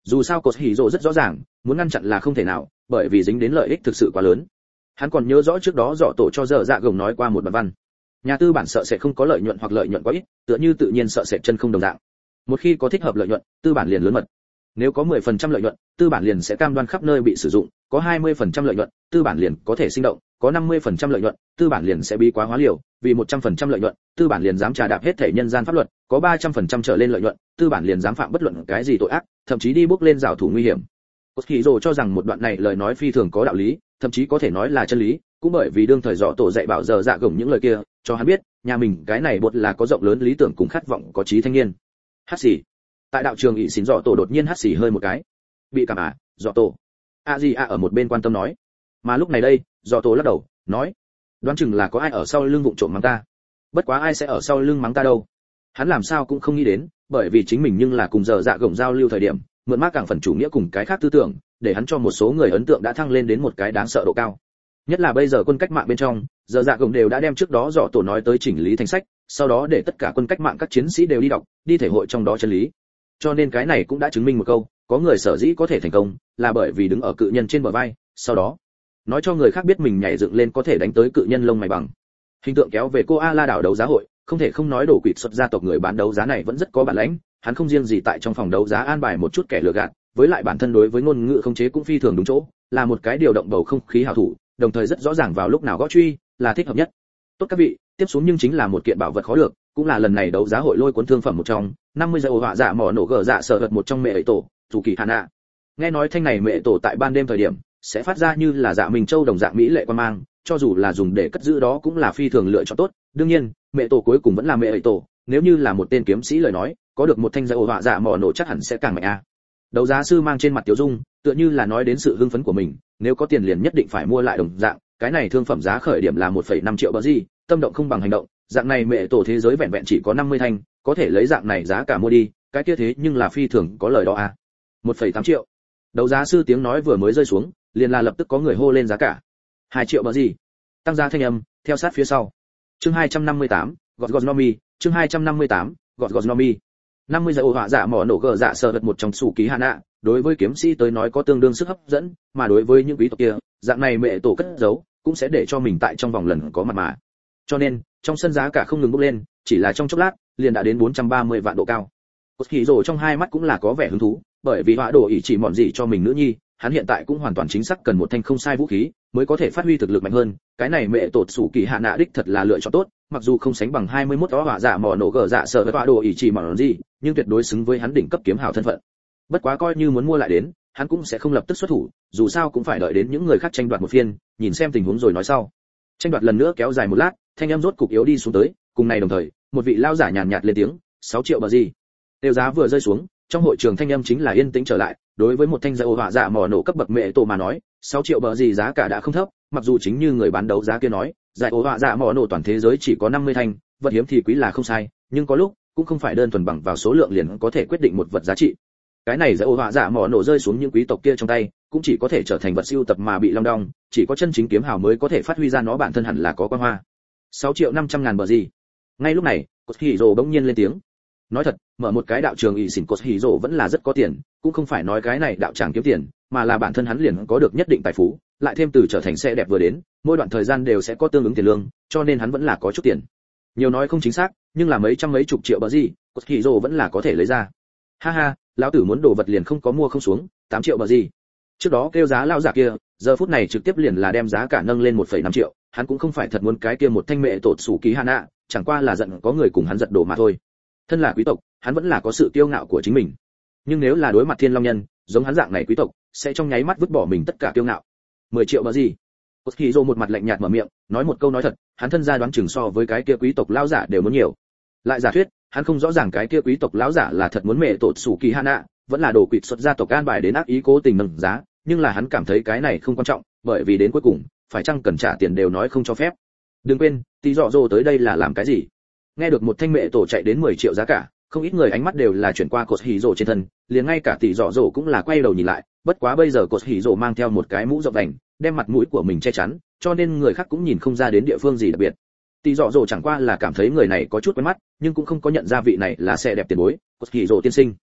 Dù sao cột hỉ rồ rất rõ ràng, muốn ngăn chặn là không thể nào, bởi vì dính đến lợi ích thực sự quá lớn. Hắn còn nhớ rõ trước đó dọ tổ cho dở dạ gồng nói qua một bản văn. Nhà tư bản sợ sẽ không có lợi nhuận hoặc lợi nhuận quá ít, tựa như tự nhiên sợ sẽ chân không đồng dạng. Một khi có thích hợp lợi nhuận, tư bản liền lớn mật. Nếu có mười phần trăm lợi nhuận, tư bản liền sẽ cam đoan khắp nơi bị sử dụng, có hai mươi phần trăm lợi nhuận, tư bản liền có thể sinh động, có năm mươi phần trăm lợi nhuận, tư bản liền sẽ bí quá hóa liều, vì một trăm phần trăm lợi nhuận, tư bản liền dám trà đạp hết thể nhân gian pháp luật, có ba trăm phần trăm trở lên lợi nhuận, tư bản liền dám phạm bất luận cái gì tội ác, thậm chí đi bước lên rào thủ nguy hiểm. Koshiro cho rằng một đoạn này lời nói phi thường có đạo lý, thậm chí có thể nói là chân lý, cũng bởi vì đương thời dọ tổ dạy bảo giờ dạ gồng những lời kia, cho hắn biết, nhà mình cái này bột là có rộng lớn lý tưởng cùng khát vọng có trí thanh niên. Hát xì. Tại đạo trường ỷ xỉn dọ tổ đột nhiên hát xì hơi một cái. Bị cảm à, dọ tổ. A Di A ở một bên quan tâm nói. Mà lúc này đây, dọ tổ lắc đầu, nói, đoán chừng là có ai ở sau lưng vụng trộm mắng ta. Bất quá ai sẽ ở sau lưng mắng ta đâu? Hắn làm sao cũng không nghĩ đến, bởi vì chính mình nhưng là cùng giờ dạ gồng giao lưu thời điểm, mượn mác cảng phần chủ nghĩa cùng cái khác tư tưởng, để hắn cho một số người ấn tượng đã thăng lên đến một cái đáng sợ độ cao. Nhất là bây giờ quân cách mạng bên trong, giờ dạ gồng đều đã đem trước đó dọ tổ nói tới chỉnh lý thành sách, sau đó để tất cả quân cách mạng các chiến sĩ đều đi đọc, đi thể hội trong đó chân lý. Cho nên cái này cũng đã chứng minh một câu, có người sở dĩ có thể thành công, là bởi vì đứng ở cự nhân trên bờ vai, sau đó nói cho người khác biết mình nhảy dựng lên có thể đánh tới cự nhân lông mày bằng. Hình tượng kéo về Koala đảo đấu giá hội, không thể không nói đổ quỵt xuất gia tộc người bán đấu giá này vẫn rất có bản lĩnh, hắn không riêng gì tại trong phòng đấu giá an bài một chút kẻ lừa gạt, với lại bản thân đối với ngôn ngữ không chế cũng phi thường đúng chỗ, là một cái điều động bầu không khí hảo thủ, đồng thời rất rõ ràng vào lúc nào gõ truy là thích hợp nhất. Tốt các vị, tiếp xuống nhưng chính là một kiện bảo vật khó được, cũng là lần này đấu giá hội lôi cuốn thương phẩm một trong, năm mươi dầu họa dạ mỏ nổ gở dạ sở vật một trong mẹ ấy tổ, dù kỳ hana. Nghe nói thanh này mẹ tổ tại ban đêm thời điểm sẽ phát ra như là dạ mình châu đồng dạng mỹ lệ quan mang, cho dù là dùng để cất giữ đó cũng là phi thường lựa chọn tốt. Đương nhiên, mẹ tổ cuối cùng vẫn là mẹ ấy tổ, nếu như là một tên kiếm sĩ lời nói, có được một thanh dầu họa dạ mỏ nổ chắc hẳn sẽ càng mạnh a. Đấu giá sư mang trên mặt tiểu dung, tựa như là nói đến sự hưng phấn của mình, nếu có tiền liền nhất định phải mua lại đồng dạng, cái này thương phẩm giá khởi điểm là một phẩy năm triệu bờ gì, tâm động không bằng hành động, dạng này mẹ tổ thế giới vẹn vẹn chỉ có năm mươi thanh, có thể lấy dạng này giá cả mua đi, cái kia thế nhưng là phi thường có lời đó a. một phẩy tám triệu. Đấu giá sư tiếng nói vừa mới rơi xuống, liền là lập tức có người hô lên giá cả. hai triệu bờ gì? Tăng giá thanh âm, theo sát phía sau. Chương hai trăm năm mươi tám, gọt gọt nomi, chương hai trăm năm mươi tám, gọt gọt nomi. năm mươi giờ ô họa dạ mỏ nổ gờ dạ sờ vật một trong sủ ký hạ nạ, đối với kiếm sĩ tới nói có tương đương sức hấp dẫn, mà đối với những quý tộc kia, dạng này mẹ tổ cất giấu, cũng sẽ để cho mình tại trong vòng lần có mặt mà. Cho nên, trong sân giá cả không ngừng bốc lên, chỉ là trong chốc lát, liền đã đến bốn trăm ba mươi vạn độ cao. Cốt Hỉ Dụ trong hai mắt cũng là có vẻ hứng thú, bởi vì họa đồ ỷ chỉ mọn gì cho mình nữ nhi, hắn hiện tại cũng hoàn toàn chính xác cần một thanh không sai vũ khí, mới có thể phát huy thực lực mạnh hơn. Cái này mẹ tột sủ kỳ hạ nạ đích thật là lựa chọn tốt, mặc dù không sánh bằng hai mươi mốt đó họa dạ mỏ nổ gở dạ sợ với họa đồ ỷ chỉ mọn gì, nhưng tuyệt đối xứng với hắn đỉnh cấp kiếm hào thân phận. Bất quá coi như muốn mua lại đến, hắn cũng sẽ không lập tức xuất thủ, dù sao cũng phải đợi đến những người khác tranh đoạt một phiên, nhìn xem tình huống rồi nói sau. Tranh đoạt lần nữa kéo dài một lát, thanh âm rốt cục yếu đi xuống tới, cùng này đồng thời, một vị lao giả nhàn nhạt lên tiếng, sáu triệu bờ gì. Tiêu giá vừa rơi xuống, trong hội trường thanh âm chính là yên tĩnh trở lại, đối với một thanh dầu họa dạ mỏ nổ cấp bậc mẹ tổ mà nói, sáu triệu bờ gì giá cả đã không thấp, mặc dù chính như người bán đấu giá kia nói, giải ổ họa dạ mỏ nổ toàn thế giới chỉ có năm mươi thanh, vật hiếm thì quý là không sai, nhưng có lúc cũng không phải đơn thuần bằng vào số lượng liền có thể quyết định một vật giá trị. Cái này giải ổ họa dạ mỏ nổ rơi xuống những quý tộc kia trong tay, cũng chỉ có thể trở thành vật siêu tập mà bị long đong, chỉ có chân chính kiếm hào mới có thể phát huy ra nó bản thân hẳn là có quan hoa. sáu triệu năm trăm ngàn bờ gì. Ngay lúc này, Cốt Hỉ Dụ bỗng nhiên lên tiếng. Nói thật, mở một cái đạo trường ỷ xỉn Cốt Hỉ Dụ vẫn là rất có tiền, cũng không phải nói cái này đạo tràng kiếm tiền, mà là bản thân hắn liền có được nhất định tài phú, lại thêm từ trở thành xe đẹp vừa đến, mỗi đoạn thời gian đều sẽ có tương ứng tiền lương, cho nên hắn vẫn là có chút tiền. Nhiều nói không chính xác, nhưng là mấy trăm mấy chục triệu bờ gì, Cốt Hỉ Dụ vẫn là có thể lấy ra. Ha ha, lão tử muốn đồ vật liền không có mua không xuống, tám triệu bờ gì. Trước đó kêu giá lão giả kia, giờ phút này trực tiếp liền là đem giá cả nâng lên một phẩy năm triệu, hắn cũng không phải thật muốn cái kia một thanh mẹ tột sủ ký hana, chẳng qua là giận có người cùng hắn giật đồ mà thôi. Thân là quý tộc, hắn vẫn là có sự kiêu ngạo của chính mình. Nhưng nếu là đối mặt thiên long nhân, giống hắn dạng này quý tộc, sẽ trong nháy mắt vứt bỏ mình tất cả kiêu ngạo. mười triệu bờ gì? Cốt Hỉ Dụ một mặt lạnh nhạt mở miệng, nói một câu nói thật, hắn thân gia đoán chừng so với cái kia quý tộc lão giả đều muốn nhiều. Lại giả thuyết, hắn không rõ ràng cái kia quý tộc lão giả là thật muốn mẹ tột sủ kỳ hana, vẫn là đồ quỵt xuất gia tộc an bài đến ác ý cố tình nâng giá, nhưng là hắn cảm thấy cái này không quan trọng, bởi vì đến cuối cùng, phải chăng cần trả tiền đều nói không cho phép. Đừng quên, tỷ dọ dồ tới đây là làm cái gì? Nghe được một thanh mẹ tổ chạy đến mười triệu giá cả, không ít người ánh mắt đều là chuyển qua Cốt Hỉ Dụ trên thân, liền ngay cả tỷ dọ dồ cũng là quay đầu nhìn lại, bất quá bây giờ Cốt Hỉ Dụ mang theo một cái mũ rộng vành, đem mặt mũi của mình che chắn, cho nên người khác cũng nhìn không ra đến địa phương gì đặc biệt. Tỷ dọ dồ chẳng qua là cảm thấy người này có chút quen mắt, nhưng cũng không có nhận ra vị này là xe đẹp tiền bối, Cốt Hỉ Dụ tiên sinh.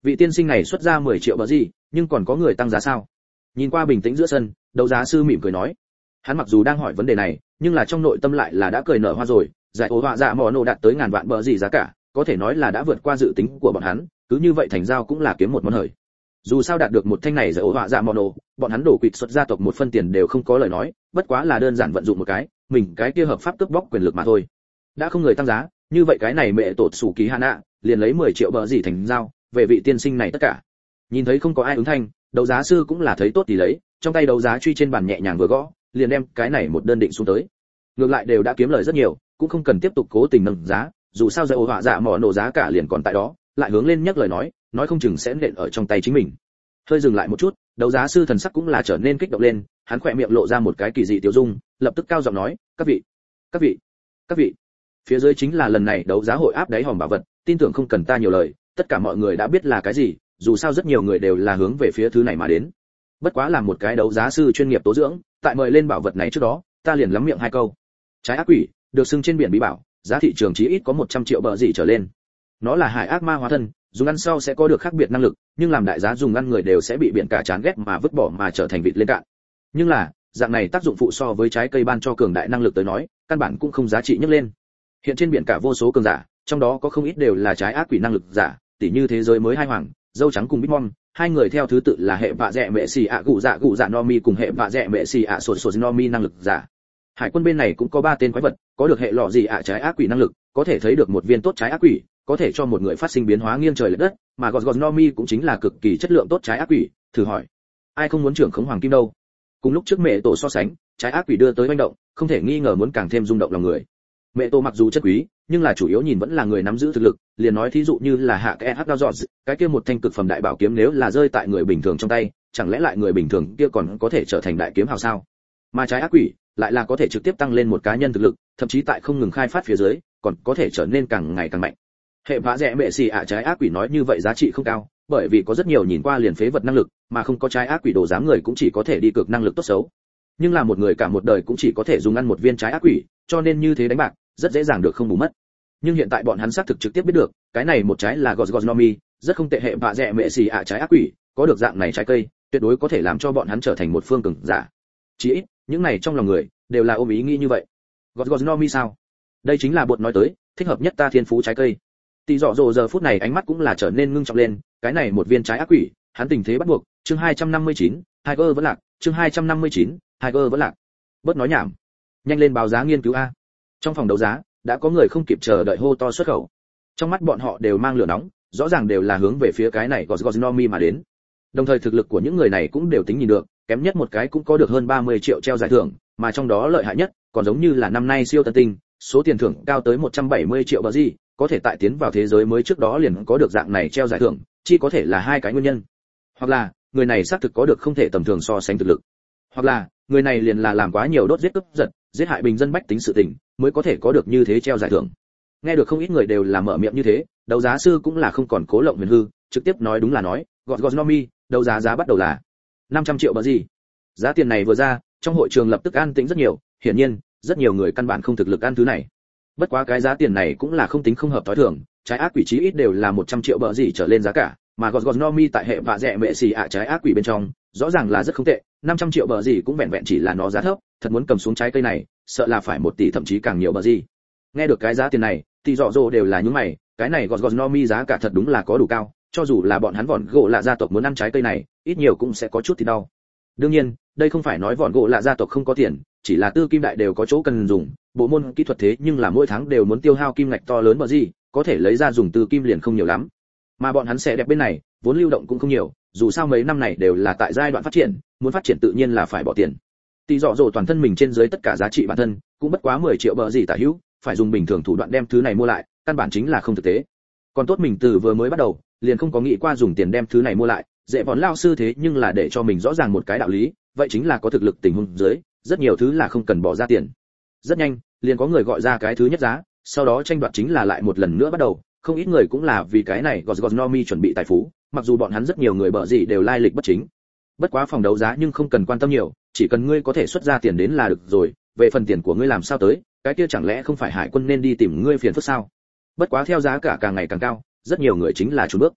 Vị tiên sinh này xuất ra mười triệu bờ gì, nhưng còn có người tăng giá sao? Nhìn qua bình tĩnh giữa sân, đấu giá sư mỉm cười nói. Hắn mặc dù đang hỏi vấn đề này, nhưng là trong nội tâm lại là đã cười nở hoa rồi, giải ố họa dạ mỏ nổ đạt tới ngàn vạn bờ gì giá cả, có thể nói là đã vượt qua dự tính của bọn hắn, cứ như vậy thành giao cũng là kiếm một món hời. Dù sao đạt được một thanh này giải ố họa dạ mỏ nổ, bọn hắn đổ quỵt xuất gia tộc một phân tiền đều không có lời nói, bất quá là đơn giản vận dụng một cái, mình cái kia hợp pháp cướp bóc quyền lực mà thôi. Đã không người tăng giá, như vậy cái này mẹ tột sủ ký Hana, liền lấy mười triệu bờ gì thành giao, về vị tiên sinh này tất cả. Nhìn thấy không có ai ứng thanh, đấu giá sư cũng là thấy tốt thì lấy, trong tay đấu giá truy trên bàn nhẹ nhàng vừa gõ, liền đem cái này một đơn định xuống tới. Ngược lại đều đã kiếm lời rất nhiều, cũng không cần tiếp tục cố tình nâng giá, dù sao giải ổ họa dạ mỏ nổ giá cả liền còn tại đó, lại hướng lên nhắc lời nói, nói không chừng sẽ nện ở trong tay chính mình. Hơi dừng lại một chút, đấu giá sư thần sắc cũng là trở nên kích động lên, hắn khỏe miệng lộ ra một cái kỳ dị tiêu dung, lập tức cao giọng nói, các vị, các vị, các vị. Phía dưới chính là lần này đấu giá hội áp đáy hòm bảo vật, tin tưởng không cần ta nhiều lời, tất cả mọi người đã biết là cái gì, dù sao rất nhiều người đều là hướng về phía thứ này mà đến. Bất quá là một cái đấu giá sư chuyên nghiệp tố dưỡng, tại mời lên bảo vật này trước đó, ta liền lắm miệng hai câu. Trái ác quỷ, được xưng trên biển bí bảo, giá thị trường chí ít có một trăm triệu bờ gì trở lên. Nó là hải ác ma hóa thân, dùng ăn sau sẽ có được khác biệt năng lực, nhưng làm đại giá dùng ăn người đều sẽ bị biển cả chán ghét mà vứt bỏ mà trở thành vịt lên cạn. Nhưng là, dạng này tác dụng phụ so với trái cây ban cho cường đại năng lực tới nói, căn bản cũng không giá trị nhấc lên. Hiện trên biển cả vô số cường giả, trong đó có không ít đều là trái ác quỷ năng lực giả, tỉ như thế giới mới hai hoàng, dâu trắng cùng Bitmon, hai người theo thứ tự là hệ vạ rẻ mẹ xì ạ gụ dạ gụ dạ Nomi cùng hệ vạ rẻ mẹ xì ạ sột sột Nomi năng lực giả. Hải quân bên này cũng có ba tên quái vật, có được hệ lọ gì ạ trái ác quỷ năng lực, có thể thấy được một viên tốt trái ác quỷ, có thể cho một người phát sinh biến hóa nghiêng trời lệch đất, mà gọt gọt Nomi cũng chính là cực kỳ chất lượng tốt trái ác quỷ, thử hỏi, ai không muốn trưởng khống hoàng kim đâu? Cùng lúc trước mẹ tổ so sánh, trái ác quỷ đưa tới manh động, không thể nghi ngờ muốn càng thêm rung động lòng người. Mẹ tổ mặc dù chất quý, nhưng là chủ yếu nhìn vẫn là người nắm giữ thực lực, liền nói thí dụ như là hạ cái hắc đao dọn, cái kia một thanh cực phẩm đại bảo kiếm nếu là rơi tại người bình thường trong tay, chẳng lẽ lại người bình thường kia còn có thể trở thành đại kiếm hào sao? Mà trái ác quỷ lại là có thể trực tiếp tăng lên một cá nhân thực lực, thậm chí tại không ngừng khai phát phía dưới, còn có thể trở nên càng ngày càng mạnh. Hệ vã rẻ mẹ xì ạ trái ác quỷ nói như vậy giá trị không cao, bởi vì có rất nhiều nhìn qua liền phế vật năng lực, mà không có trái ác quỷ đồ dám người cũng chỉ có thể đi cược năng lực tốt xấu. Nhưng là một người cả một đời cũng chỉ có thể dùng ăn một viên trái ác quỷ, cho nên như thế đánh bạc rất dễ dàng được không bù mất. Nhưng hiện tại bọn hắn xác thực trực tiếp biết được, cái này một trái là Gosgosnomi, rất không tệ hệ vạ rẻ mẹ xì ạ trái ác quỷ, có được dạng này trái cây, tuyệt đối có thể làm cho bọn hắn trở thành một phương cường giả. Chỉ ít, những này trong lòng người đều là ôm ý nghĩ như vậy. Gosgosnomi sao? Đây chính là bột nói tới, thích hợp nhất ta thiên phú trái cây. Tỷ Dọ Dồ giờ phút này ánh mắt cũng là trở nên ngưng trọng lên, cái này một viên trái ác quỷ, hắn tình thế bắt buộc, chương hai trăm năm mươi chín, Tiger vẫn lạc, chương hai trăm năm mươi chín, Tiger vẫn lạc. Bớt nói nhảm, nhanh lên báo giá nghiên cứu a. Trong phòng đấu giá, đã có người không kịp chờ đợi hô to xuất khẩu. Trong mắt bọn họ đều mang lửa nóng, rõ ràng đều là hướng về phía cái này Gosgosnomi mà đến. Đồng thời thực lực của những người này cũng đều tính nhìn được, kém nhất một cái cũng có được hơn ba mươi triệu treo giải thưởng, mà trong đó lợi hại nhất, còn giống như là năm nay siêu tân tinh, số tiền thưởng cao tới một trăm bảy mươi triệu bờ gì, có thể tại tiến vào thế giới mới trước đó liền có được dạng này treo giải thưởng, chỉ có thể là hai cái nguyên nhân. Hoặc là, người này xác thực có được không thể tầm thường so sánh thực lực. Hoặc là, người này liền là làm quá nhiều đốt giết cướp giật, giết hại bình dân bách tính sự tình, mới có thể có được như thế treo giải thưởng. Nghe được không ít người đều là mở miệng như thế, đấu giá sư cũng là không còn cố lộng huyền hư, trực tiếp nói đúng là nói, gọt gọt Nomi, đấu giá giá bắt đầu là năm trăm triệu bờ gì. Giá tiền này vừa ra, trong hội trường lập tức an tĩnh rất nhiều, hiển nhiên, rất nhiều người căn bản không thực lực ăn thứ này. Bất quá cái giá tiền này cũng là không tính không hợp tối thường, trái ác quỷ chí ít đều là một trăm triệu bờ gì trở lên giá cả, mà Gosgosnomi tại hệ vạ rẻ mẹ xì ạ trái ác quỷ bên trong, rõ ràng là rất không tệ, năm trăm triệu bờ gì cũng vẹn vẹn chỉ là nó giá thấp, thật muốn cầm xuống trái cây này, sợ là phải một tỷ thậm chí càng nhiều bờ gì. Nghe được cái giá tiền này, thì rõ rồ đều là những mày, cái này Gosgosnomi giá cả thật đúng là có đủ cao, cho dù là bọn hắn vòn gỗ lạ gia tộc muốn ăn trái cây này, ít nhiều cũng sẽ có chút thì đau. Đương nhiên, đây không phải nói vòn gỗ lạ gia tộc không có tiền, chỉ là tư kim đại đều có chỗ cần dùng, bộ môn kỹ thuật thế nhưng là mỗi tháng đều muốn tiêu hao kim ngạch to lớn bờ gì, có thể lấy ra dùng tư kim liền không nhiều lắm. Mà bọn hắn sẽ đẹp bên này, vốn lưu động cũng không nhiều, dù sao mấy năm này đều là tại giai đoạn phát triển, muốn phát triển tự nhiên là phải bỏ tiền. Tỷ Dọ Dồ toàn thân mình trên dưới tất cả giá trị bản thân, cũng bất quá mười triệu bờ gì tả hữu, phải dùng bình thường thủ đoạn đem thứ này mua lại, căn bản chính là không thực tế. Còn tốt mình từ vừa mới bắt đầu, liền không có nghĩ qua dùng tiền đem thứ này mua lại, dễ vòn lao sư thế nhưng là để cho mình rõ ràng một cái đạo lý, vậy chính là có thực lực tình huống dưới, rất nhiều thứ là không cần bỏ ra tiền. Rất nhanh, liền có người gọi ra cái thứ nhất giá, sau đó tranh đoạt chính là lại một lần nữa bắt đầu, không ít người cũng là vì cái này Gosgosnomi chuẩn bị tài phú, mặc dù bọn hắn rất nhiều người bợ gì đều lai lịch bất chính. Bất quá phòng đấu giá nhưng không cần quan tâm nhiều, chỉ cần ngươi có thể xuất ra tiền đến là được rồi, về phần tiền của ngươi làm sao tới, cái kia chẳng lẽ không phải hải quân nên đi tìm ngươi phiền phức sao? Bất quá theo giá cả càng ngày càng cao, rất nhiều người chính là chùn bước.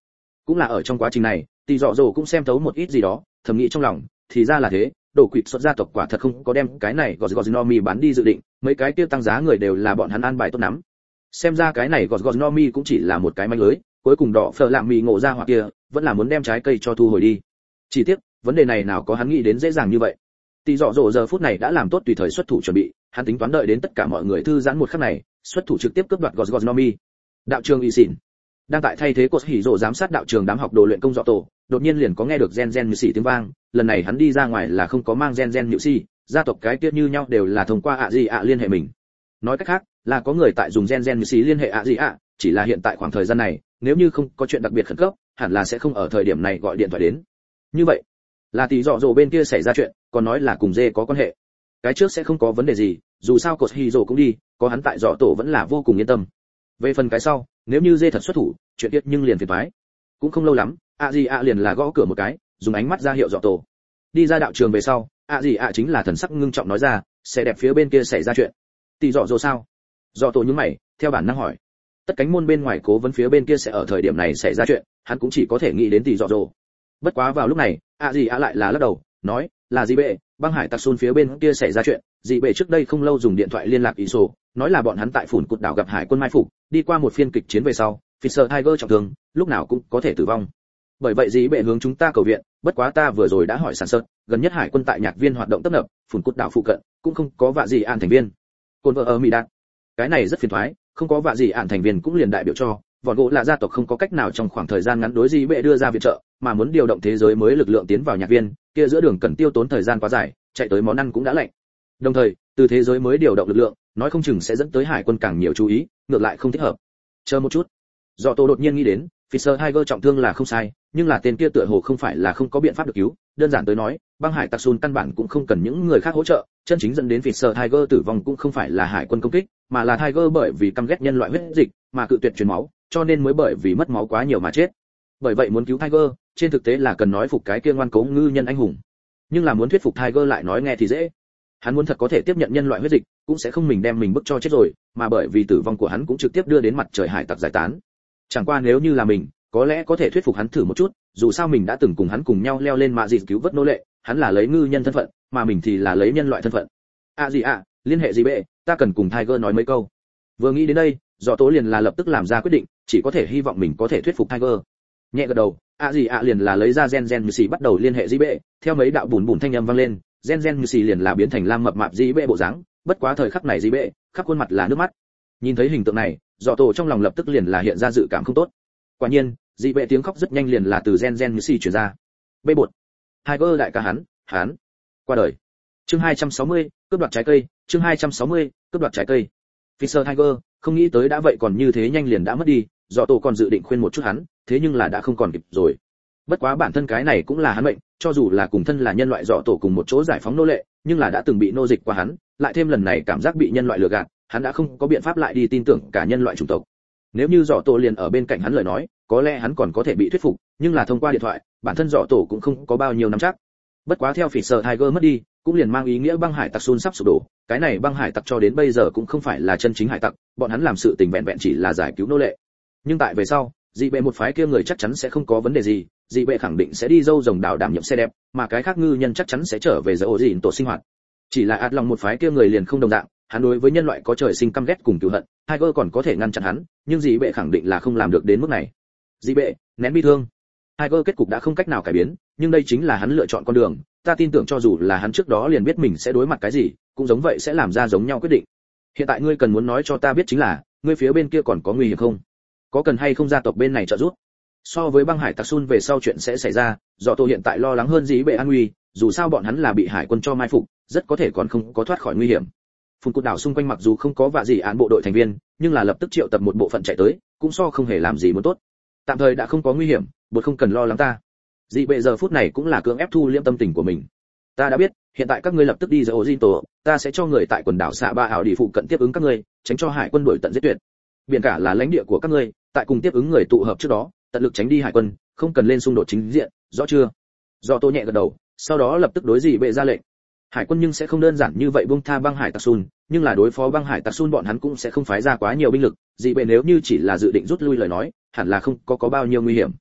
Cũng là ở trong quá trình này, tỷ dọ dồ cũng xem thấu một ít gì đó, thầm nghĩ trong lòng, thì ra là thế, đổ quỵt xuất gia tộc quả thật không có đem cái này Gosgosnomi bán đi dự định, mấy cái kia tăng giá người đều là bọn hắn an bài tốt lắm. Xem ra cái này Gosgosnomi cũng chỉ là một cái manh lưới, cuối cùng đỏ phở lạm mì ngộ ra hoặc kia, vẫn là muốn đem trái cây cho thu hồi đi. Chỉ tiếc, vấn đề này nào có hắn nghĩ đến dễ dàng như vậy. Tỷ dọ dồ giờ phút này đã làm tốt tùy thời xuất thủ chuẩn bị, hắn tính toán đợi đến tất cả mọi người thư giãn một khắc này, xuất thủ trực tiếp cướp đoạt Gosgosnomi. Đạo trường y xỉn đang tại thay thế cột hỉ rồ giám sát đạo trường đám học đồ luyện công dọ tổ, đột nhiên liền có nghe được gen gen như xỉ tiếng vang, lần này hắn đi ra ngoài là không có mang gen gen nhự xỉ, gia tộc cái tiết như nhau đều là thông qua ạ gì ạ liên hệ mình. Nói cách khác, là có người tại dùng gen gen như xỉ liên hệ ạ gì ạ, chỉ là hiện tại khoảng thời gian này, nếu như không có chuyện đặc biệt khẩn cấp, hẳn là sẽ không ở thời điểm này gọi điện thoại đến. Như vậy, là tỷ dọ dồ bên kia xảy ra chuyện, còn nói là cùng dê có quan hệ. Cái trước sẽ không có vấn đề gì, dù sao cột hỉ rồ cũng đi, có hắn tại dọ tổ vẫn là vô cùng yên tâm. Về phần cái sau, nếu như dê thật xuất thủ, chuyện tiết nhưng liền phiền toái. Cũng không lâu lắm, ạ gì ạ liền là gõ cửa một cái, dùng ánh mắt ra hiệu dọ tổ. Đi ra đạo trường về sau, ạ gì ạ chính là thần sắc ngưng trọng nói ra, xe đẹp phía bên kia xảy ra chuyện. Tỷ dọ dồ sao? Dọ tổ nhướng mày, theo bản năng hỏi. Tất cánh môn bên ngoài cố vấn phía bên kia sẽ ở thời điểm này xảy ra chuyện, hắn cũng chỉ có thể nghĩ đến tỷ dọ dồ. Bất quá vào lúc này, ạ gì ạ lại là lắc đầu, nói, là gì bệ, băng hải tặc xôn phía bên kia xảy ra chuyện, dị bệ trước đây không lâu dùng điện thoại liên lạc ý sổ, nói là bọn hắn tại phủn cụt đảo gặp hải quân mai phục, đi qua một phiên kịch chiến về sau, Fisher Tiger trọng thương, lúc nào cũng có thể tử vong. Bởi vậy dị bệ hướng chúng ta cầu viện, bất quá ta vừa rồi đã hỏi sản xuất, gần nhất hải quân tại nhạc viên hoạt động tấp nập, phủn cụt đảo phụ cận, cũng không có vạ gì an thành viên. Côn vợ ở Mỹ Đạt. Cái này rất phiền toái, không có vạ gì an thành viên cũng liền đại biểu cho, vòn gỗ là gia tộc không có cách nào trong khoảng thời gian ngắn đối dị bệ đưa ra viện trợ, mà muốn điều động thế giới mới lực lượng tiến vào nhạc viên, kia giữa đường cần tiêu tốn thời gian quá dài, chạy tới món ăn cũng đã lạnh. Đồng thời, từ thế giới mới điều động lực lượng, nói không chừng sẽ dẫn tới hải quân càng nhiều chú ý, ngược lại không thích hợp. Chờ một chút. Dọ Tô đột nhiên nghĩ đến, Fisher Tiger trọng thương là không sai, nhưng là tên kia tựa hồ không phải là không có biện pháp được cứu, đơn giản tới nói, băng hải tặc Sun căn bản cũng không cần những người khác hỗ trợ, chân chính dẫn đến Fisher Tiger tử vong cũng không phải là hải quân công kích, mà là Tiger bởi vì căm ghét nhân loại huyết dịch, mà cự tuyệt truyền máu, cho nên mới bởi vì mất máu quá nhiều mà chết. Bởi vậy muốn cứu Tiger, trên thực tế là cần nói phục cái kia ngoan cố ngư nhân anh hùng. Nhưng là muốn thuyết phục Tiger lại nói nghe thì dễ. Hắn muốn thật có thể tiếp nhận nhân loại huyết dịch, cũng sẽ không mình đem mình bức cho chết rồi, mà bởi vì tử vong của hắn cũng trực tiếp đưa đến mặt trời hải tặc giải tán. Chẳng qua nếu như là mình, có lẽ có thể thuyết phục hắn thử một chút, dù sao mình đã từng cùng hắn cùng nhau leo lên mạ dịt cứu vớt nô lệ, hắn là lấy ngư nhân thân phận, mà mình thì là lấy nhân loại thân phận. À gì à, liên hệ gì bệ, ta cần cùng Tiger nói mấy câu. Vừa nghĩ đến đây, Dọ Tố liền là lập tức làm ra quyết định, chỉ có thể hy vọng mình có thể thuyết phục Tiger. Nhẹ gật đầu, à gì à liền là lấy ra gen gen như xì bắt đầu liên hệ gì bệ, theo mấy đạo bùn bùn thanh âm vang lên, gen gen như xì liền là biến thành lam mập mạp gì bệ bộ dáng, bất quá thời khắc này gì bệ, khắp khuôn mặt là nước mắt. Nhìn thấy hình tượng này, Dọ Tổ trong lòng lập tức liền là hiện ra dự cảm không tốt. Quả nhiên, dị bệ tiếng khóc rất nhanh liền là từ gen gen như xì truyền ra. Bê bột. Tiger đại ca hắn, hắn qua đời. Chương hai trăm sáu mươi, cướp đoạt trái cây, chương hai trăm sáu mươi, cướp đoạt trái cây. Fisher Tiger, không nghĩ tới đã vậy còn như thế nhanh liền đã mất đi, Dọ Tổ còn dự định khuyên một chút hắn, thế nhưng là đã không còn kịp rồi. Bất quá bản thân cái này cũng là hắn mệnh, cho dù là cùng thân là nhân loại Dọ Tổ cùng một chỗ giải phóng nô lệ, nhưng là đã từng bị nô dịch qua hắn, lại thêm lần này cảm giác bị nhân loại lừa gạt, hắn đã không có biện pháp lại đi tin tưởng cả nhân loại chủng tộc. Nếu như Dọ Tổ liền ở bên cạnh hắn lời nói, có lẽ hắn còn có thể bị thuyết phục, nhưng là thông qua điện thoại, bản thân Dọ Tổ cũng không có bao nhiêu nắm chắc. Bất quá theo Fisher Tiger mất đi, cũng liền mang ý nghĩa băng hải tặc Sun sắp sụp đổ, cái này băng hải tặc cho đến bây giờ cũng không phải là chân chính hải tặc, bọn hắn làm sự tình vẹn vẹn chỉ là giải cứu nô lệ. Nhưng tại về sau, dị bệ một phái kia người chắc chắn sẽ không có vấn đề gì, dị bệ khẳng định sẽ đi dâu rồng đảo đảm nhiệm xe đẹp, mà cái khác ngư nhân chắc chắn sẽ trở về giới ổ dịn tổ sinh hoạt. Chỉ là ạt lòng một phái kia người liền không đồng dạng, hắn đối với nhân loại có trời sinh căm ghét cùng cừu hận, Tiger còn có thể ngăn chặn hắn, nhưng dị bệ khẳng định là không làm được đến mức này. Dị bệ, nén bi thương. Tiger kết cục đã không cách nào cải biến, nhưng đây chính là hắn lựa chọn con đường, ta tin tưởng cho dù là hắn trước đó liền biết mình sẽ đối mặt cái gì, cũng giống vậy sẽ làm ra giống nhau quyết định. Hiện tại ngươi cần muốn nói cho ta biết chính là, ngươi phía bên kia còn có nguy hiểm không? Có cần hay không gia tộc bên này trợ giúp? So với băng hải tặc Sun về sau chuyện sẽ xảy ra, Dọ Tô hiện tại lo lắng hơn dĩ bệ an nguy, dù sao bọn hắn là bị hải quân cho mai phục, rất có thể còn không có thoát khỏi nguy hiểm. Phun cột đảo xung quanh mặc dù không có vạ gì án bộ đội thành viên, nhưng là lập tức triệu tập một bộ phận chạy tới, cũng so không hề làm gì muốn tốt. Tạm thời đã không có nguy hiểm, bột không cần lo lắng ta. Dị bệ giờ phút này cũng là cưỡng ép thu liễm tâm tình của mình. Ta đã biết, hiện tại các ngươi lập tức đi ra Ojito, ta sẽ cho người tại quần đảo xạ ba ảo đi phụ cận tiếp ứng các ngươi, tránh cho hải quân đuổi tận giết tuyệt. Biển cả là lãnh địa của các ngươi, tại cùng tiếp ứng người tụ hợp trước đó, tận lực tránh đi hải quân, không cần lên xung đột chính diện, rõ chưa? Do Tô nhẹ gật đầu, sau đó lập tức đối dị bệ ra lệnh. Hải quân nhưng sẽ không đơn giản như vậy buông tha băng hải tặc Sun, nhưng là đối phó băng hải tặc Sun bọn hắn cũng sẽ không phái ra quá nhiều binh lực, dị bệ nếu như chỉ là dự định rút lui lời nói, hẳn là không có có bao nhiêu nguy hiểm.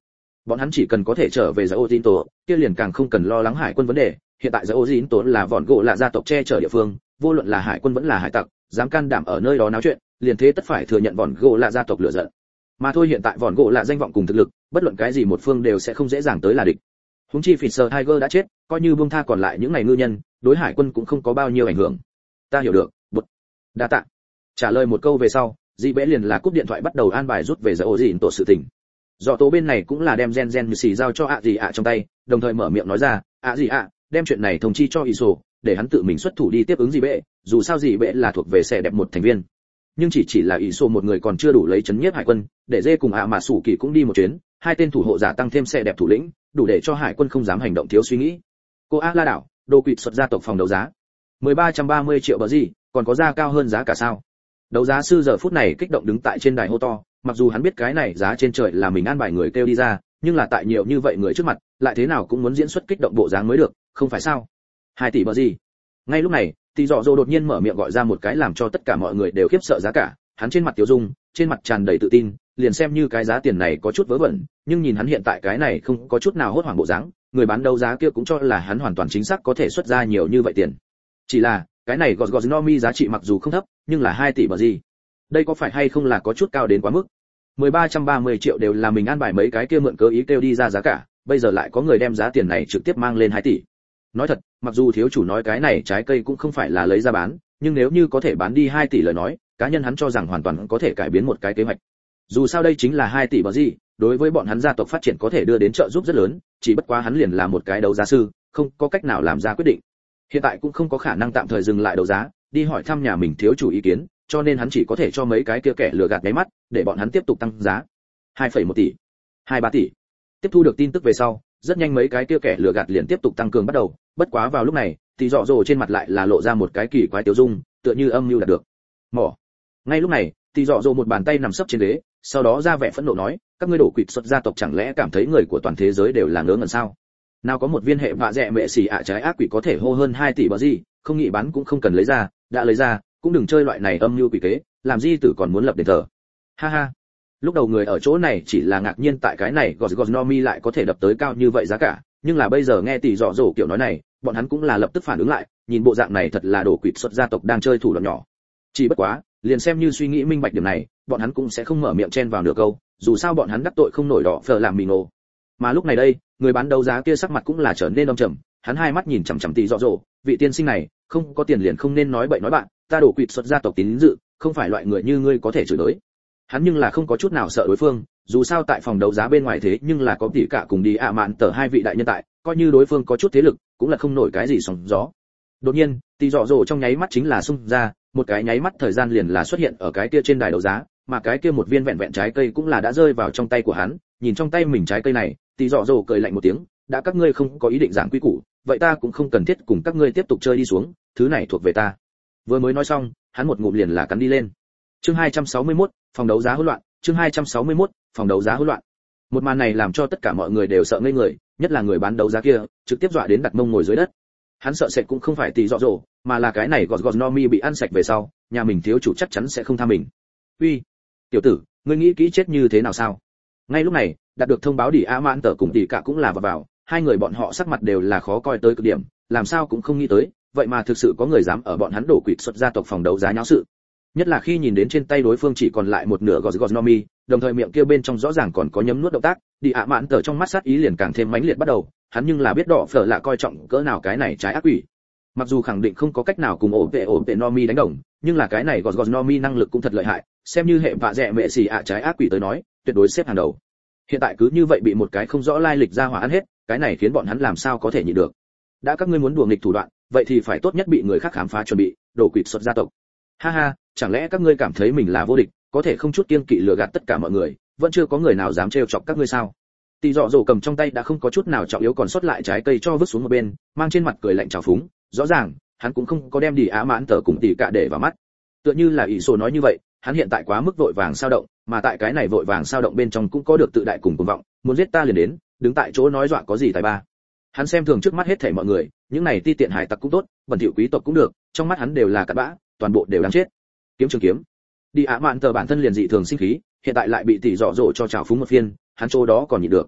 Bọn hắn chỉ cần có thể trở về giải ô tín tổ, kia liền càng không cần lo lắng hải quân vấn đề. Hiện tại giải ô tín tổ là vòn gỗ là gia tộc che chở địa phương, vô luận là hải quân vẫn là hải tặc, dám can đảm ở nơi đó náo chuyện, liền thế tất phải thừa nhận vòn gỗ là gia tộc lựa giận. Mà thôi hiện tại vòn gỗ là danh vọng cùng thực lực, bất luận cái gì một phương đều sẽ không dễ dàng tới là địch. Huống chi Fisher Tiger đã chết, coi như buông tha còn lại những ngày ngư nhân, đối hải quân cũng không có bao nhiêu ảnh hưởng. Ta hiểu được, bụt. Đa tạ. Trả lời một câu về sau, Dị Bẽ liền là cúp điện thoại bắt đầu an bài rút về giải ô dịn tổ sự tình. Dọ tố bên này cũng là đem gen gen như xì giao cho ạ gì ạ trong tay, đồng thời mở miệng nói ra, ạ gì ạ, đem chuyện này thông chi cho Iso, để hắn tự mình xuất thủ đi tiếp ứng Dị Bẽ, dù sao Dị Bẽ là thuộc về xe đẹp một thành viên. Nhưng chỉ chỉ là Iso một người còn chưa đủ lấy chấn nhiếp hải quân, để dê cùng ạ mà sủ kỳ cũng đi một chuyến, hai tên thủ hộ giả tăng thêm xe đẹp thủ lĩnh, đủ để cho hải quân không dám hành động thiếu suy nghĩ. Cô A La đảo, đồ quỵt xuất gia tộc phòng đấu giá. mười ba trăm ba mươi triệu bờ gì, còn có giá cao hơn giá cả sao? Đấu giá sư giờ phút này kích động đứng tại trên đài hô to, mặc dù hắn biết cái này giá trên trời là mình an bài người kêu đi ra, nhưng là tại nhiều như vậy người trước mặt, lại thế nào cũng muốn diễn xuất kích động bộ dáng mới được, không phải sao? Hai tỷ bờ gì? Ngay lúc này, Tỷ Dọ Dô đột nhiên mở miệng gọi ra một cái làm cho tất cả mọi người đều khiếp sợ giá cả, hắn trên mặt tiêu dung, trên mặt tràn đầy tự tin, liền xem như cái giá tiền này có chút vớ vẩn, nhưng nhìn hắn hiện tại cái này không có chút nào hốt hoảng bộ dáng, người bán đấu giá kia cũng cho là hắn hoàn toàn chính xác có thể xuất ra nhiều như vậy tiền. Chỉ là, cái này gọt gọt Nomi giá trị mặc dù không thấp, nhưng là hai tỷ bờ gì? Đây có phải hay không là có chút cao đến quá mức? mười ba trăm ba mươi triệu đều là mình an bài mấy cái kia mượn cớ ý kêu đi ra giá cả, bây giờ lại có người đem giá tiền này trực tiếp mang lên hai tỷ. Nói thật, mặc dù thiếu chủ nói cái này trái cây cũng không phải là lấy ra bán, nhưng nếu như có thể bán đi hai tỷ lời nói, cá nhân hắn cho rằng hoàn toàn có thể cải biến một cái kế hoạch. Dù sao đây chính là hai tỷ bờ gì, đối với bọn hắn gia tộc phát triển có thể đưa đến trợ giúp rất lớn, chỉ bất quá hắn liền là một cái đấu giá sư, không có cách nào làm ra quyết định. Hiện tại cũng không có khả năng tạm thời dừng lại đấu giá, đi hỏi thăm nhà mình thiếu chủ ý kiến, cho nên hắn chỉ có thể cho mấy cái kia kẻ lừa gạt nháy mắt, để bọn hắn tiếp tục tăng giá. hai phẩy một tỷ, hai ba tỷ. Tiếp thu được tin tức về sau, rất nhanh mấy cái kia kẻ lừa gạt liền tiếp tục tăng cường bắt đầu, bất quá vào lúc này, thì Dọ Dồ trên mặt lại là lộ ra một cái kỳ quái tiêu dung, tựa như âm mưu đạt được. Mỏ. Ngay lúc này, thì Dọ Dồ một bàn tay nằm sấp trên ghế, sau đó ra vẻ phẫn nộ nói, các ngươi đổ quỵt xuất gia tộc chẳng lẽ cảm thấy người của toàn thế giới đều là ngớ ngẩn sao? Nào có một viên hệ vạ dẹ mẹ xì ạ trái ác quỷ có thể hô hơn hai tỷ bờ gì, không nghĩ bán cũng không cần lấy ra, đã lấy ra, cũng đừng chơi loại này âm mưu quỷ kế, làm gì tử còn muốn lập đền thờ. Ha ha. Lúc đầu người ở chỗ này chỉ là ngạc nhiên tại cái này gọt gọt Nomi lại có thể đập tới cao như vậy giá cả, nhưng là bây giờ nghe tỷ Dọ Dồ kiểu nói này, bọn hắn cũng là lập tức phản ứng lại, nhìn bộ dạng này thật là đổ quỵt xuất gia tộc đang chơi thủ đoạn nhỏ. Chỉ bất quá, liền xem như suy nghĩ minh bạch điểm này, bọn hắn cũng sẽ không mở miệng chen vào nửa câu, dù sao bọn hắn đắc tội không nổi đỏ phở làm mì ngộ. Mà lúc này đây, người bán đấu giá kia sắc mặt cũng là trở nên âm trầm, hắn hai mắt nhìn chằm chằm tỷ Dọ Dồ, vị tiên sinh này, không có tiền liền không nên nói bậy nói bạn, ta đổ quỵt xuất gia tộc tín dự, không phải loại người như ngươi có thể chửi tới. Hắn nhưng là không có chút nào sợ đối phương, dù sao tại phòng đấu giá bên ngoài thế nhưng là có tỷ cả cùng đi ạ mạn tờ hai vị đại nhân tại, coi như đối phương có chút thế lực, cũng là không nổi cái gì sóng gió. Đột nhiên, tỷ Dọ Dồ trong nháy mắt chính là xung ra, một cái nháy mắt thời gian liền là xuất hiện ở cái kia trên đài đấu giá, mà cái kia một viên vẹn vẹn trái cây cũng là đã rơi vào trong tay của hắn, nhìn trong tay mình trái cây này, tỷ Dọ Dồ cười lạnh một tiếng, đã các ngươi không có ý định giảng quy củ, vậy ta cũng không cần thiết cùng các ngươi tiếp tục chơi đi xuống, thứ này thuộc về ta. Vừa mới nói xong, hắn một ngụm liền là cắn đi lên. Chương hai trăm sáu mươi mốt, phòng đấu giá hỗn loạn, chương hai trăm sáu mươi mốt, phòng đấu giá hỗn loạn. Một màn này làm cho tất cả mọi người đều sợ ngây người, nhất là người bán đấu giá kia, trực tiếp dọa đến đặt mông ngồi dưới đất. Hắn sợ sệt cũng không phải tỷ Dọ Dồ, mà là cái này gọt gọt Nomi bị ăn sạch về sau, nhà mình thiếu chủ chắc chắn sẽ không tha mình. Uy, tiểu tử, ngươi nghĩ kỹ chết như thế nào sao? Ngay lúc này, đạt được thông báo đi A Mãn tờ cùng tỷ cả cũng là vào vào, hai người bọn họ sắc mặt đều là khó coi tới cực điểm, làm sao cũng không nghĩ tới, vậy mà thực sự có người dám ở bọn hắn đổ quỵt xuất gia tộc phòng đấu giá nháo sự. Nhất là khi nhìn đến trên tay đối phương chỉ còn lại một nửa gọt gọt Nomi, đồng thời miệng kia bên trong rõ ràng còn có nhấm nuốt động tác, đi ạ mạn tờ trong mắt sát ý liền càng thêm mãnh liệt bắt đầu, hắn nhưng là biết đỏ phở là coi trọng cỡ nào cái này trái ác quỷ. Mặc dù khẳng định không có cách nào cùng ổ vệ ổ vệ Nomi đánh đồng, nhưng là cái này gọt gọt Nomi năng lực cũng thật lợi hại, xem như hệ vạ dẹ mẹ xì ạ trái ác quỷ tới nói, tuyệt đối xếp hàng đầu. Hiện tại cứ như vậy bị một cái không rõ lai lịch ra hỏa ăn hết, cái này khiến bọn hắn làm sao có thể nhịn được. Đã các ngươi muốn đùa nghịch thủ đoạn, vậy thì phải tốt nhất bị người khác khám phá chuẩn bị, đổ quỵt xuất gia tộc. Ha ha, chẳng lẽ các ngươi cảm thấy mình là vô địch, có thể không chút kiêng kỵ lừa gạt tất cả mọi người, vẫn chưa có người nào dám trêu chọc các ngươi sao? Tỷ Dọ Dồ cầm trong tay đã không có chút nào trọng yếu còn sót lại trái cây cho vứt xuống một bên, mang trên mặt cười lạnh trào phúng, rõ ràng, hắn cũng không có đem đi Á Mãn tờ cùng tỷ cả để vào mắt. Tựa như là ỷ sổ nói như vậy, hắn hiện tại quá mức vội vàng sao động, mà tại cái này vội vàng sao động bên trong cũng có được tự đại cùng cuồng vọng, muốn giết ta liền đến, đứng tại chỗ nói dọa có gì tài ba. Hắn xem thường trước mắt hết thảy mọi người, những này ti tiện hải tặc cũng tốt, bẩn thỉu quý tộc cũng được, trong mắt hắn đều là cặn bã, toàn bộ đều đáng chết. Kiếm trường kiếm. Đi Á Mạn tờ bản thân liền dị thường sinh khí, hiện tại lại bị tỷ Dọ Dồ cho trào phúng một phiên, hắn chỗ đó còn nhịn được.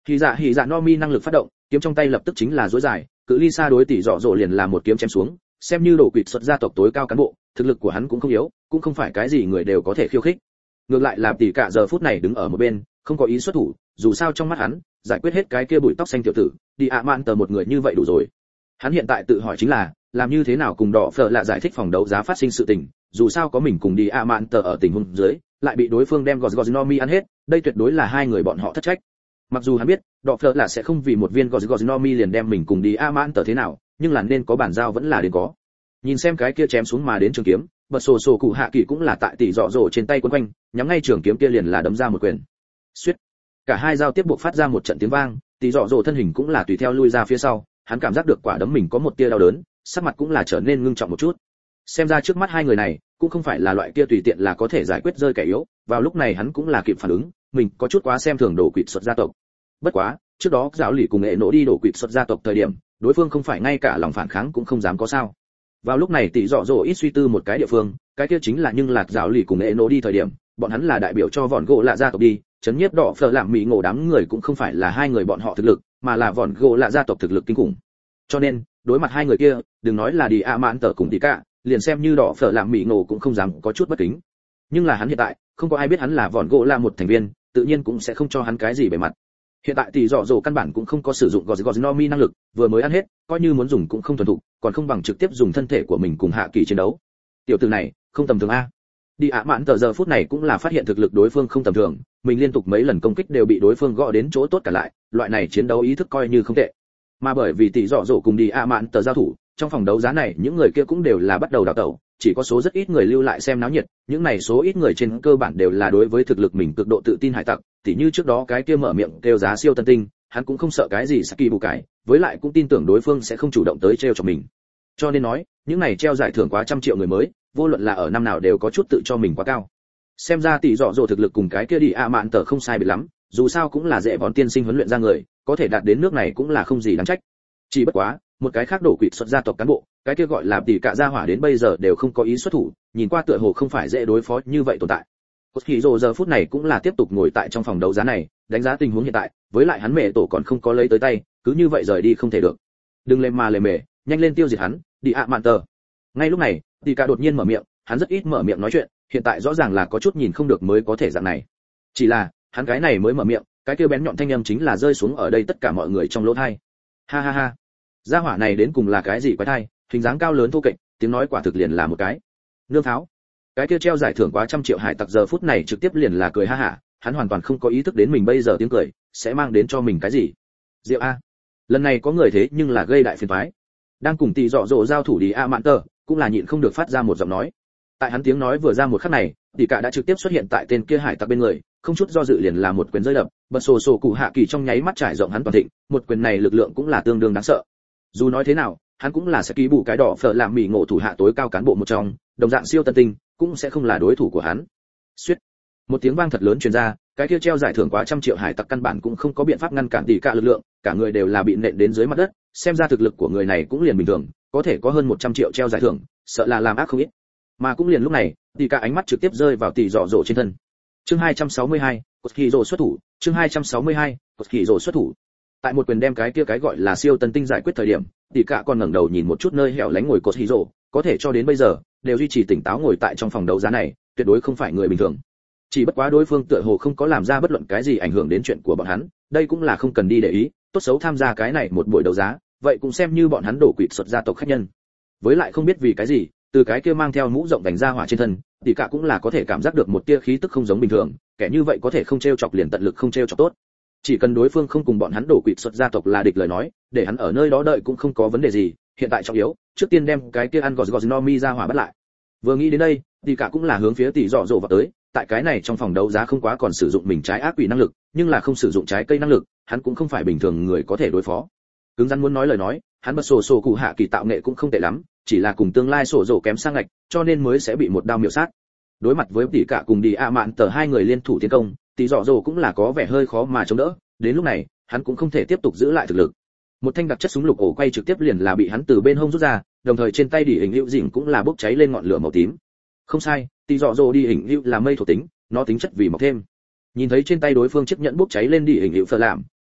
Hỉ dạ hỉ dạ no mi năng lực phát động, kiếm trong tay lập tức chính là duỗi dài, cự ly xa đối tỷ dọ dỗ liền là một kiếm chém xuống, xem như đổ quỵt xuất gia tộc tối cao cán bộ, thực lực của hắn cũng không yếu, cũng không phải cái gì người đều có thể khiêu khích. Ngược lại là tỷ cả giờ phút này đứng ở một bên, không có ý xuất thủ, dù sao trong mắt hắn, giải quyết hết cái kia bụi tóc xanh tiểu tử, đi ạ mạn tờ một người như vậy đủ rồi. Hắn hiện tại tự hỏi chính là, làm như thế nào cùng đỏ phở lạ giải thích phòng đấu giá phát sinh sự tình, dù sao có mình cùng đi ạ mạn tờ ở tình huống dưới, lại bị đối phương đem Gozgoznomi ăn hết, đây tuyệt đối là hai người bọn họ thất trách. Mặc dù hắn biết, đỏ phở lạ sẽ không vì một viên Gozgoznomi liền đem mình cùng đi ạ mạn tờ thế nào, nhưng là nên có bản giao vẫn là đến có. Nhìn xem cái kia chém xuống mà đến trường kiếm, bật sổ sổ cụ hạ kỳ cũng là tại tỷ dọ dỗ trên tay quấn quanh, nhắm ngay trường kiếm kia liền là đấm ra một quyền. Suýt, cả hai dao tiếp buộc phát ra một trận tiếng vang, tỷ dọ dỗ thân hình cũng là tùy theo lui ra phía sau, hắn cảm giác được quả đấm mình có một tia đau đớn, sắc mặt cũng là trở nên ngưng trọng một chút. Xem ra trước mắt hai người này cũng không phải là loại kia tùy tiện là có thể giải quyết rơi kẻ yếu, vào lúc này hắn cũng là kịp phản ứng, mình có chút quá xem thường đổ quỵt xuất gia tộc. Bất quá, trước đó giáo lì cùng nghệ nổ đi đổ quỵt xuất gia tộc thời điểm, đối phương không phải ngay cả lòng phản kháng cũng không dám có sao. Vào lúc này tỷ dọ dỗ ít suy tư một cái địa phương, cái kia chính là nhưng lạc giáo lì cùng nghệ nổ đi thời điểm, bọn hắn là đại biểu cho vòn gỗ lạ gia tộc đi, chấn nhiếp đỏ phở làm mỹ ngộ đám người cũng không phải là hai người bọn họ thực lực, mà là vòn gỗ lạ gia tộc thực lực kinh khủng. Cho nên, đối mặt hai người kia, đừng nói là đi a mãn tờ cùng đi cả, liền xem như đỏ phở làm mỹ ngộ cũng không dám có chút bất kính. Nhưng là hắn hiện tại, không có ai biết hắn là vòn gỗ là một thành viên, tự nhiên cũng sẽ không cho hắn cái gì bề mặt. Hiện tại tỷ dọ dỗ căn bản cũng không có sử dụng Gozgoznomi năng lực, vừa mới ăn hết, coi như muốn dùng cũng không thuần thục, còn không bằng trực tiếp dùng thân thể của mình cùng hạ kỳ chiến đấu. Tiểu tử này, không tầm thường a. Đi ạ mãn tờ giờ phút này cũng là phát hiện thực lực đối phương không tầm thường, mình liên tục mấy lần công kích đều bị đối phương gõ đến chỗ tốt cả lại, loại này chiến đấu ý thức coi như không tệ. Mà bởi vì tỷ dọ dỗ cùng đi ạ mãn tờ giao thủ, trong phòng đấu giá này những người kia cũng đều là bắt đầu đào tẩu, chỉ có số rất ít người lưu lại xem náo nhiệt, những này số ít người trên cơ bản đều là đối với thực lực mình cực độ tự tin hải tặc, tỉ như trước đó cái kia mở miệng kêu giá siêu tân tinh, hắn cũng không sợ cái gì Saki bù cái, với lại cũng tin tưởng đối phương sẽ không chủ động tới treo cho mình. Cho nên nói, những này treo giải thưởng quá trăm triệu người mới, vô luận là ở năm nào đều có chút tự cho mình quá cao. Xem ra tỷ dọ dỗ thực lực cùng cái kia đi a mạn tờ không sai biệt lắm, dù sao cũng là dễ bọn tiên sinh huấn luyện ra người, có thể đạt đến nước này cũng là không gì đáng trách. Chỉ bất quá, một cái khác đổ quỵt xuất gia tộc cán bộ, cái kia gọi là tỷ cả gia hỏa đến bây giờ đều không có ý xuất thủ, nhìn qua tựa hồ không phải dễ đối phó như vậy tồn tại. Koshiro giờ phút này cũng là tiếp tục ngồi tại trong phòng đấu giá này, đánh giá tình huống hiện tại, với lại hắn mẹ tổ còn không có lấy tới tay, cứ như vậy rời đi không thể được. Đừng lên mà lề mề, nhanh lên tiêu diệt hắn, đi ạ mạn tờ. Ngay lúc này, tỷ cả đột nhiên mở miệng, hắn rất ít mở miệng nói chuyện, hiện tại rõ ràng là có chút nhìn không được mới có thể dạng này. Chỉ là, hắn cái này mới mở miệng, cái kia bén nhọn thanh âm chính là rơi xuống ở đây tất cả mọi người trong lỗ tai. Ha ha ha. Gia hỏa này đến cùng là cái gì quái thai, hình dáng cao lớn thô kệch, tiếng nói quả thực liền là một cái nương tháo. Cái kia treo giải thưởng quá trăm triệu hải tặc giờ phút này trực tiếp liền là cười ha hả, hắn hoàn toàn không có ý thức đến mình bây giờ tiếng cười sẽ mang đến cho mình cái gì. Diệu a, lần này có người thế nhưng là gây đại phiền toái. Đang cùng tỷ dọ dỗ giao thủ đi a mạn tờ, cũng là nhịn không được phát ra một giọng nói. Tại hắn tiếng nói vừa ra một khắc này, tỷ cả đã trực tiếp xuất hiện tại tên kia hải tặc bên người, không chút do dự liền là một quyền rơi đập, bật sổ sổ cụ hạ kỳ trong nháy mắt trải rộng hắn toàn thịnh, một quyền này lực lượng cũng là tương đương đáng sợ. Dù nói thế nào, hắn cũng là sẽ ký bù cái đỏ phở làm mỉ ngộ thủ hạ tối cao cán bộ một trong, đồng dạng siêu tân tinh, cũng sẽ không là đối thủ của hắn. Suýt, một tiếng vang thật lớn truyền ra, cái kia treo giải thưởng quá trăm triệu hải tặc căn bản cũng không có biện pháp ngăn cản tỷ cả lực lượng, cả người đều là bị nện đến dưới mặt đất, xem ra thực lực của người này cũng liền bình thường, có thể có hơn một trăm triệu treo giải thưởng, sợ là làm ác không ít. Mà cũng liền lúc này, tỷ cả ánh mắt trực tiếp rơi vào tỷ dọ dỗ trên thân. Chương hai trăm sáu mươi hai, Koshiro xuất thủ, chương hai trăm sáu mươi hai, Koshiro xuất thủ. Tại một quyền đem cái kia cái gọi là siêu tân tinh giải quyết thời điểm, tỷ cả còn ngẩng đầu nhìn một chút nơi hẻo lánh ngồi Koshiro, có thể cho đến bây giờ đều duy trì tỉnh táo ngồi tại trong phòng đấu giá này, tuyệt đối không phải người bình thường. Chỉ bất quá đối phương tựa hồ không có làm ra bất luận cái gì ảnh hưởng đến chuyện của bọn hắn, đây cũng là không cần đi để ý, tốt xấu tham gia cái này một buổi đấu giá, vậy cũng xem như bọn hắn đổ quỵt xuất gia tộc khách nhân. Với lại không biết vì cái gì, từ cái kia mang theo mũ rộng đánh ra hỏa trên thân, tỷ cả cũng là có thể cảm giác được một tia khí tức không giống bình thường, kẻ như vậy có thể không trêu chọc liền tận lực không trêu chọc tốt. Chỉ cần đối phương không cùng bọn hắn đổ quỵt xuất gia tộc là địch lời nói, để hắn ở nơi đó đợi cũng không có vấn đề gì, hiện tại trọng yếu, trước tiên đem cái kia ăn Gozgoznomi ra hỏa bắt lại. Vừa nghĩ đến đây, tỷ cả cũng là hướng phía tỷ dọ dỗ vào tới, tại cái này trong phòng đấu giá không quá còn sử dụng mình trái ác quỷ năng lực, nhưng là không sử dụng trái cây năng lực, hắn cũng không phải bình thường người có thể đối phó. Cứng rắn muốn nói lời nói, hắn bật sổ sổ cụ hạ kỳ tạo nghệ cũng không tệ lắm, chỉ là cùng tương lai sổ dỗ kém sang lệch, cho nên mới sẽ bị một đao miểu sát. Đối mặt với tỷ cả cùng đi a mạn tờ hai người liên thủ tiến công, tỷ dọ dỗ cũng là có vẻ hơi khó mà chống đỡ, đến lúc này, hắn cũng không thể tiếp tục giữ lại thực lực. Một thanh đặc chất súng lục ổ quay trực tiếp liền là bị hắn từ bên hông rút ra, đồng thời trên tay đỉ hình hữu dĩnh cũng là bốc cháy lên ngọn lửa màu tím. Không sai, tỷ dọ dỗ đi hình hữu là mây thổ tính, nó tính chất vì mọc thêm. Nhìn thấy trên tay đối phương chiếc nhẫn bốc cháy lên đỉ hình hữu phở làm,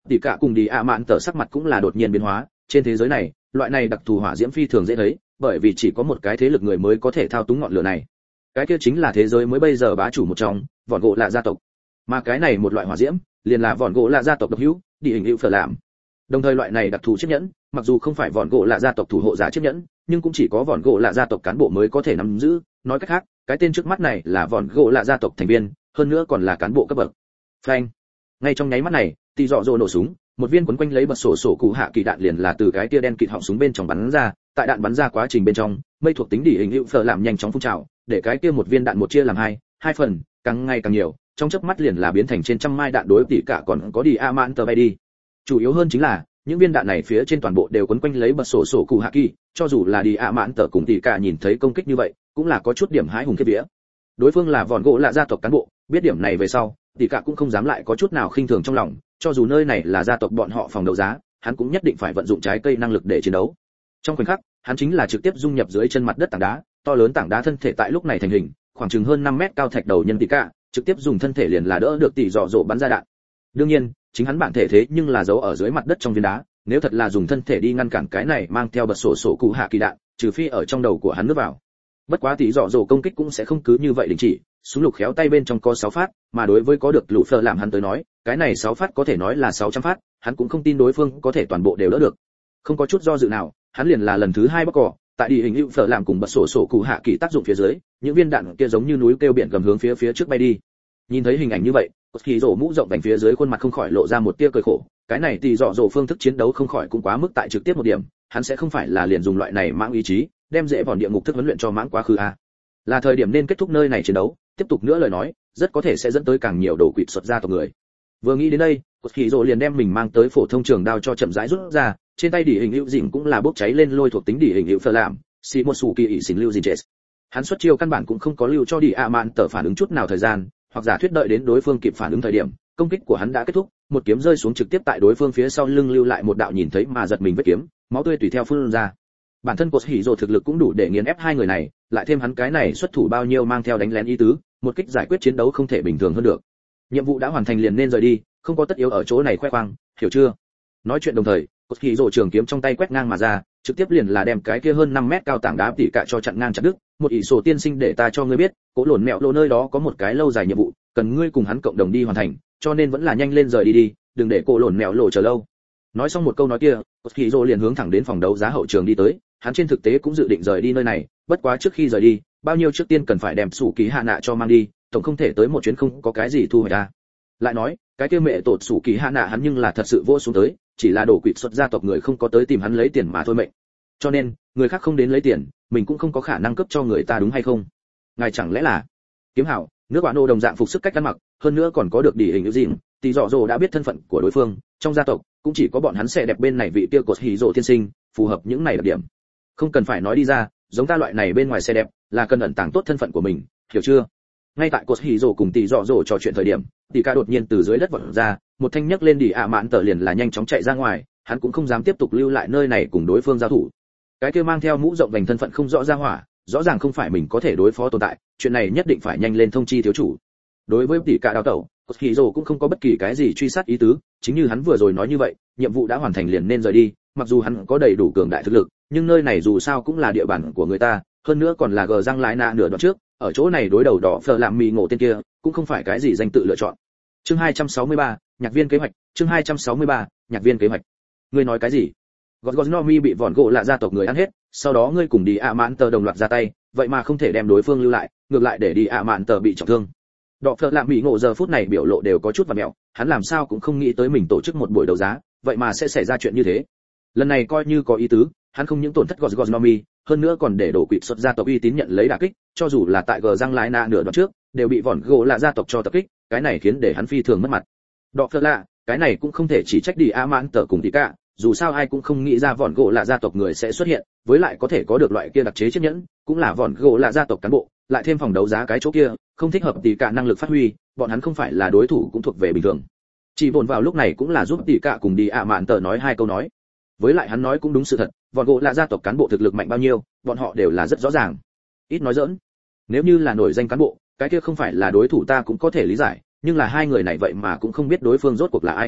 tỷ cả cùng đi ạ mạn tờ sắc mặt cũng là đột nhiên biến hóa. Trên thế giới này, loại này đặc thù hỏa diễm phi thường dễ thấy, bởi vì chỉ có một cái thế lực người mới có thể thao túng ngọn lửa này. Cái kia chính là thế giới mới bây giờ bá chủ một trong, vòn gỗ lạ gia tộc. Mà cái này một loại hỏa diễm, liền là vòn gỗ lạ gia tộc độc hữu, địa hình hữu phở làm. Đồng thời loại này đặc thù chiếc nhẫn, mặc dù không phải vòn gỗ lạ gia tộc thủ hộ giả chiếc nhẫn, nhưng cũng chỉ có vòn gỗ lạ gia tộc cán bộ mới có thể nắm giữ. Nói cách khác, cái tên trước mắt này là vòn gỗ lạ gia tộc thành viên, hơn nữa còn là cán bộ cấp bậc. Phanh. Ngay trong nháy mắt này, tỷ dọ dỗ nổ súng, một viên quấn quanh lấy bật sổ sổ cụ hạ kỳ đạn liền là từ cái tia đen kịt họng súng bên trong bắn ra. Tại đạn bắn ra quá trình bên trong, mây thuộc tính địa hình hữu phở làm nhanh chóng phun trào, để cái kia một viên đạn một chia làm hai, hai phần, càng ngày càng nhiều, trong chớp mắt liền là biến thành trên trăm mai đạn đối tỷ cả còn có đi a mạn tờ bay đi. Chủ yếu hơn chính là những viên đạn này phía trên toàn bộ đều quấn quanh lấy bật sổ sổ cụ hạ kỳ, cho dù là đi a mạn tờ cùng tỷ cả nhìn thấy công kích như vậy, cũng là có chút điểm hái hùng kết vía. Đối phương là vòn gỗ lạ gia tộc cán bộ, biết điểm này về sau, tỷ cả cũng không dám lại có chút nào khinh thường trong lòng, cho dù nơi này là gia tộc bọn họ phòng đấu giá, hắn cũng nhất định phải vận dụng trái cây năng lực để chiến đấu. Trong khoảnh khắc, hắn chính là trực tiếp dung nhập dưới chân mặt đất tảng đá, to lớn tảng đá thân thể tại lúc này thành hình, khoảng chừng hơn năm mét cao thạch đầu nhân tỷ cả, trực tiếp dùng thân thể liền là đỡ được tỷ dọ dỗ bắn ra đạn. Đương nhiên, chính hắn bản thể thế nhưng là giấu ở dưới mặt đất trong viên đá, nếu thật là dùng thân thể đi ngăn cản cái này mang theo bật sổ sổ cụ hạ kỳ đạn, trừ phi ở trong đầu của hắn nước vào. Bất quá tỷ dọ dỗ công kích cũng sẽ không cứ như vậy đình chỉ, súng lục khéo tay bên trong có sáu phát, mà đối với có được lũ phơ làm hắn tới nói, cái này sáu phát có thể nói là sáu trăm phát, hắn cũng không tin đối phương có thể toàn bộ đều đỡ được. Không có chút do dự nào, hắn liền là lần thứ hai bóc cỏ, tại địa hình hữu phở làm cùng bật sổ sổ cụ hạ kỳ tác dụng phía dưới, những viên đạn kia giống như núi kêu biển gầm hướng phía phía trước bay đi. Nhìn thấy hình ảnh như vậy, Kỳ Dỗ mũ rộng vành phía dưới khuôn mặt không khỏi lộ ra một tia cười khổ, cái này tỷ dọ dỗ phương thức chiến đấu không khỏi cũng quá mức tại trực tiếp một điểm, hắn sẽ không phải là liền dùng loại này mãng ý chí, đem dễ vòn địa ngục thức huấn luyện cho mãng quá khứ a. Là thời điểm nên kết thúc nơi này chiến đấu, tiếp tục nữa lời nói, rất có thể sẽ dẫn tới càng nhiều đồ quỷ xuất ra tộc người. Vừa nghĩ đến đây, Kỳ Dỗ liền đem mình mang tới phổ thông trường đao cho chậm rãi rút ra, trên tay đỉ hình hữu dình cũng là bốc cháy lên lôi thuộc tính đỉ hình hữu phở làm, xì một sủ kỳ ỷ xỉn lưu dình chết. Hắn xuất chiêu căn bản cũng không có lưu cho đỉ ạ mạn tờ phản ứng chút nào thời gian, hoặc giả thuyết đợi đến đối phương kịp phản ứng thời điểm, công kích của hắn đã kết thúc, một kiếm rơi xuống trực tiếp tại đối phương phía sau lưng lưu lại một đạo nhìn thấy mà giật mình vết kiếm, máu tươi tùy theo phun ra. Bản thân Cột Hỉ Dỗ thực lực cũng đủ để nghiền ép hai người này, lại thêm hắn cái này xuất thủ bao nhiêu mang theo đánh lén ý tứ, một kích giải quyết chiến đấu không thể bình thường hơn được. Nhiệm vụ đã hoàn thành liền nên rời đi, không có tất yếu ở chỗ này khoe khoang, hiểu chưa? Nói chuyện đồng thời, Cột Hỉ Dỗ trường kiếm trong tay quét ngang mà ra, trực tiếp liền là đem cái kia hơn năm mét cao tảng đá tỉ cả cho chặn ngang chặt đứt. Một ỷ sổ tiên sinh để ta cho ngươi biết, cố lồn mẹo lộ nơi đó có một cái lâu dài nhiệm vụ, cần ngươi cùng hắn cộng đồng đi hoàn thành, cho nên vẫn là nhanh lên rời đi đi, đừng để cố lồn mẹo lộ chờ lâu. Nói xong một câu nói kia, Cột Hỉ Dỗ liền hướng thẳng đến phòng đấu giá hậu trường đi tới. Hắn trên thực tế cũng dự định rời đi nơi này, bất quá trước khi rời đi, bao nhiêu trước tiên cần phải đem sủ kỳ hạ nạ cho mang đi, tổng không thể tới một chuyến không có cái gì thu hoạch ra. Lại nói, cái kia mẹ tột sủ kỳ hạ nạ hắn nhưng là thật sự vô xuống tới, chỉ là đổ quỵt xuất gia tộc người không có tới tìm hắn lấy tiền mà thôi mệnh. Cho nên, người khác không đến lấy tiền, mình cũng không có khả năng cấp cho người ta đúng hay không? Ngài chẳng lẽ là kiếm hảo, nước bạn nô đồng dạng phục sức cách ăn mặc, hơn nữa còn có được đỉ hình gì, tỷ dọ dỗ đã biết thân phận của đối phương, trong gia tộc cũng chỉ có bọn hắn sẽ đẹp bên này vị kia Cột Hỉ Dỗ tiên sinh, phù hợp những này đặc điểm. Không cần phải nói đi ra, giống ta loại này bên ngoài xe đẹp, là cần ẩn tàng tốt thân phận của mình, hiểu chưa? Ngay tại Cột Hỉ Dỗ cùng tỷ dọ dỗ trò chuyện thời điểm, tỷ ca đột nhiên từ dưới đất vọt ra, một thanh nhấc lên đỉ ạ mạn tờ liền là nhanh chóng chạy ra ngoài, hắn cũng không dám tiếp tục lưu lại nơi này cùng đối phương giao thủ. Cái kia mang theo mũ rộng vành thân phận không rõ ra hỏa, rõ ràng không phải mình có thể đối phó tồn tại, chuyện này nhất định phải nhanh lên thông chi thiếu chủ. Đối với tỷ ca đào tẩu, Cột Hỉ Dỗ cũng không có bất kỳ cái gì truy sát ý tứ, chính như hắn vừa rồi nói như vậy, nhiệm vụ đã hoàn thành liền nên rời đi, mặc dù hắn có đầy đủ cường đại thực lực, nhưng nơi này dù sao cũng là địa bàn của người ta, hơn nữa còn là gờ răng lái nạ nửa đoạn trước, ở chỗ này đối đầu đỏ phờ làm mì ngộ tên kia, cũng không phải cái gì danh tự lựa chọn. Chương hai trăm sáu mươi ba, nhạc viên kế hoạch, chương hai trăm sáu mươi ba, nhạc viên kế hoạch. Ngươi nói cái gì? Gorgonomi bị vòn gỗ lạ gia tộc người ăn hết, sau đó ngươi cùng đi ạ mạn tờ đồng loạt ra tay, vậy mà không thể đem đối phương lưu lại, ngược lại để đi ạ mạn tờ bị trọng thương. Đỏ phờ làm mì ngộ giờ phút này biểu lộ đều có chút vặn mẹo, hắn làm sao cũng không nghĩ tới mình tổ chức một buổi đấu giá, vậy mà sẽ xảy ra chuyện như thế. Lần này coi như có ý tứ, hắn không những tổn thất Gorgonomi, hơn nữa còn để đổ quỵt xuất gia tộc uy tín nhận lấy đả kích, cho dù là tại gờ răng lái nạ nửa đoạn trước, đều bị vòn gỗ lạ gia tộc cho tập kích, cái này khiến để hắn phi thường mất mặt. Đọ phật lạ, cái này cũng không thể chỉ trách đi a mãn tờ cùng tí cả, dù sao ai cũng không nghĩ ra vòn gỗ lạ gia tộc người sẽ xuất hiện, với lại có thể có được loại kia đặc chế chiếc nhẫn, cũng là vòn gỗ lạ gia tộc cán bộ, lại thêm phòng đấu giá cái chỗ kia, không thích hợp tí cả năng lực phát huy, bọn hắn không phải là đối thủ cũng thuộc về bình thường. Chỉ vồn vào lúc này cũng là giúp tí cả cùng đi a mãn tờ nói hai câu nói. Với lại hắn nói cũng đúng sự thật, vòn gỗ lạ gia tộc cán bộ thực lực mạnh bao nhiêu, bọn họ đều là rất rõ ràng. Ít nói giỡn, nếu như là nổi danh cán bộ, cái kia không phải là đối thủ ta cũng có thể lý giải, nhưng là hai người này vậy mà cũng không biết đối phương rốt cuộc là ai.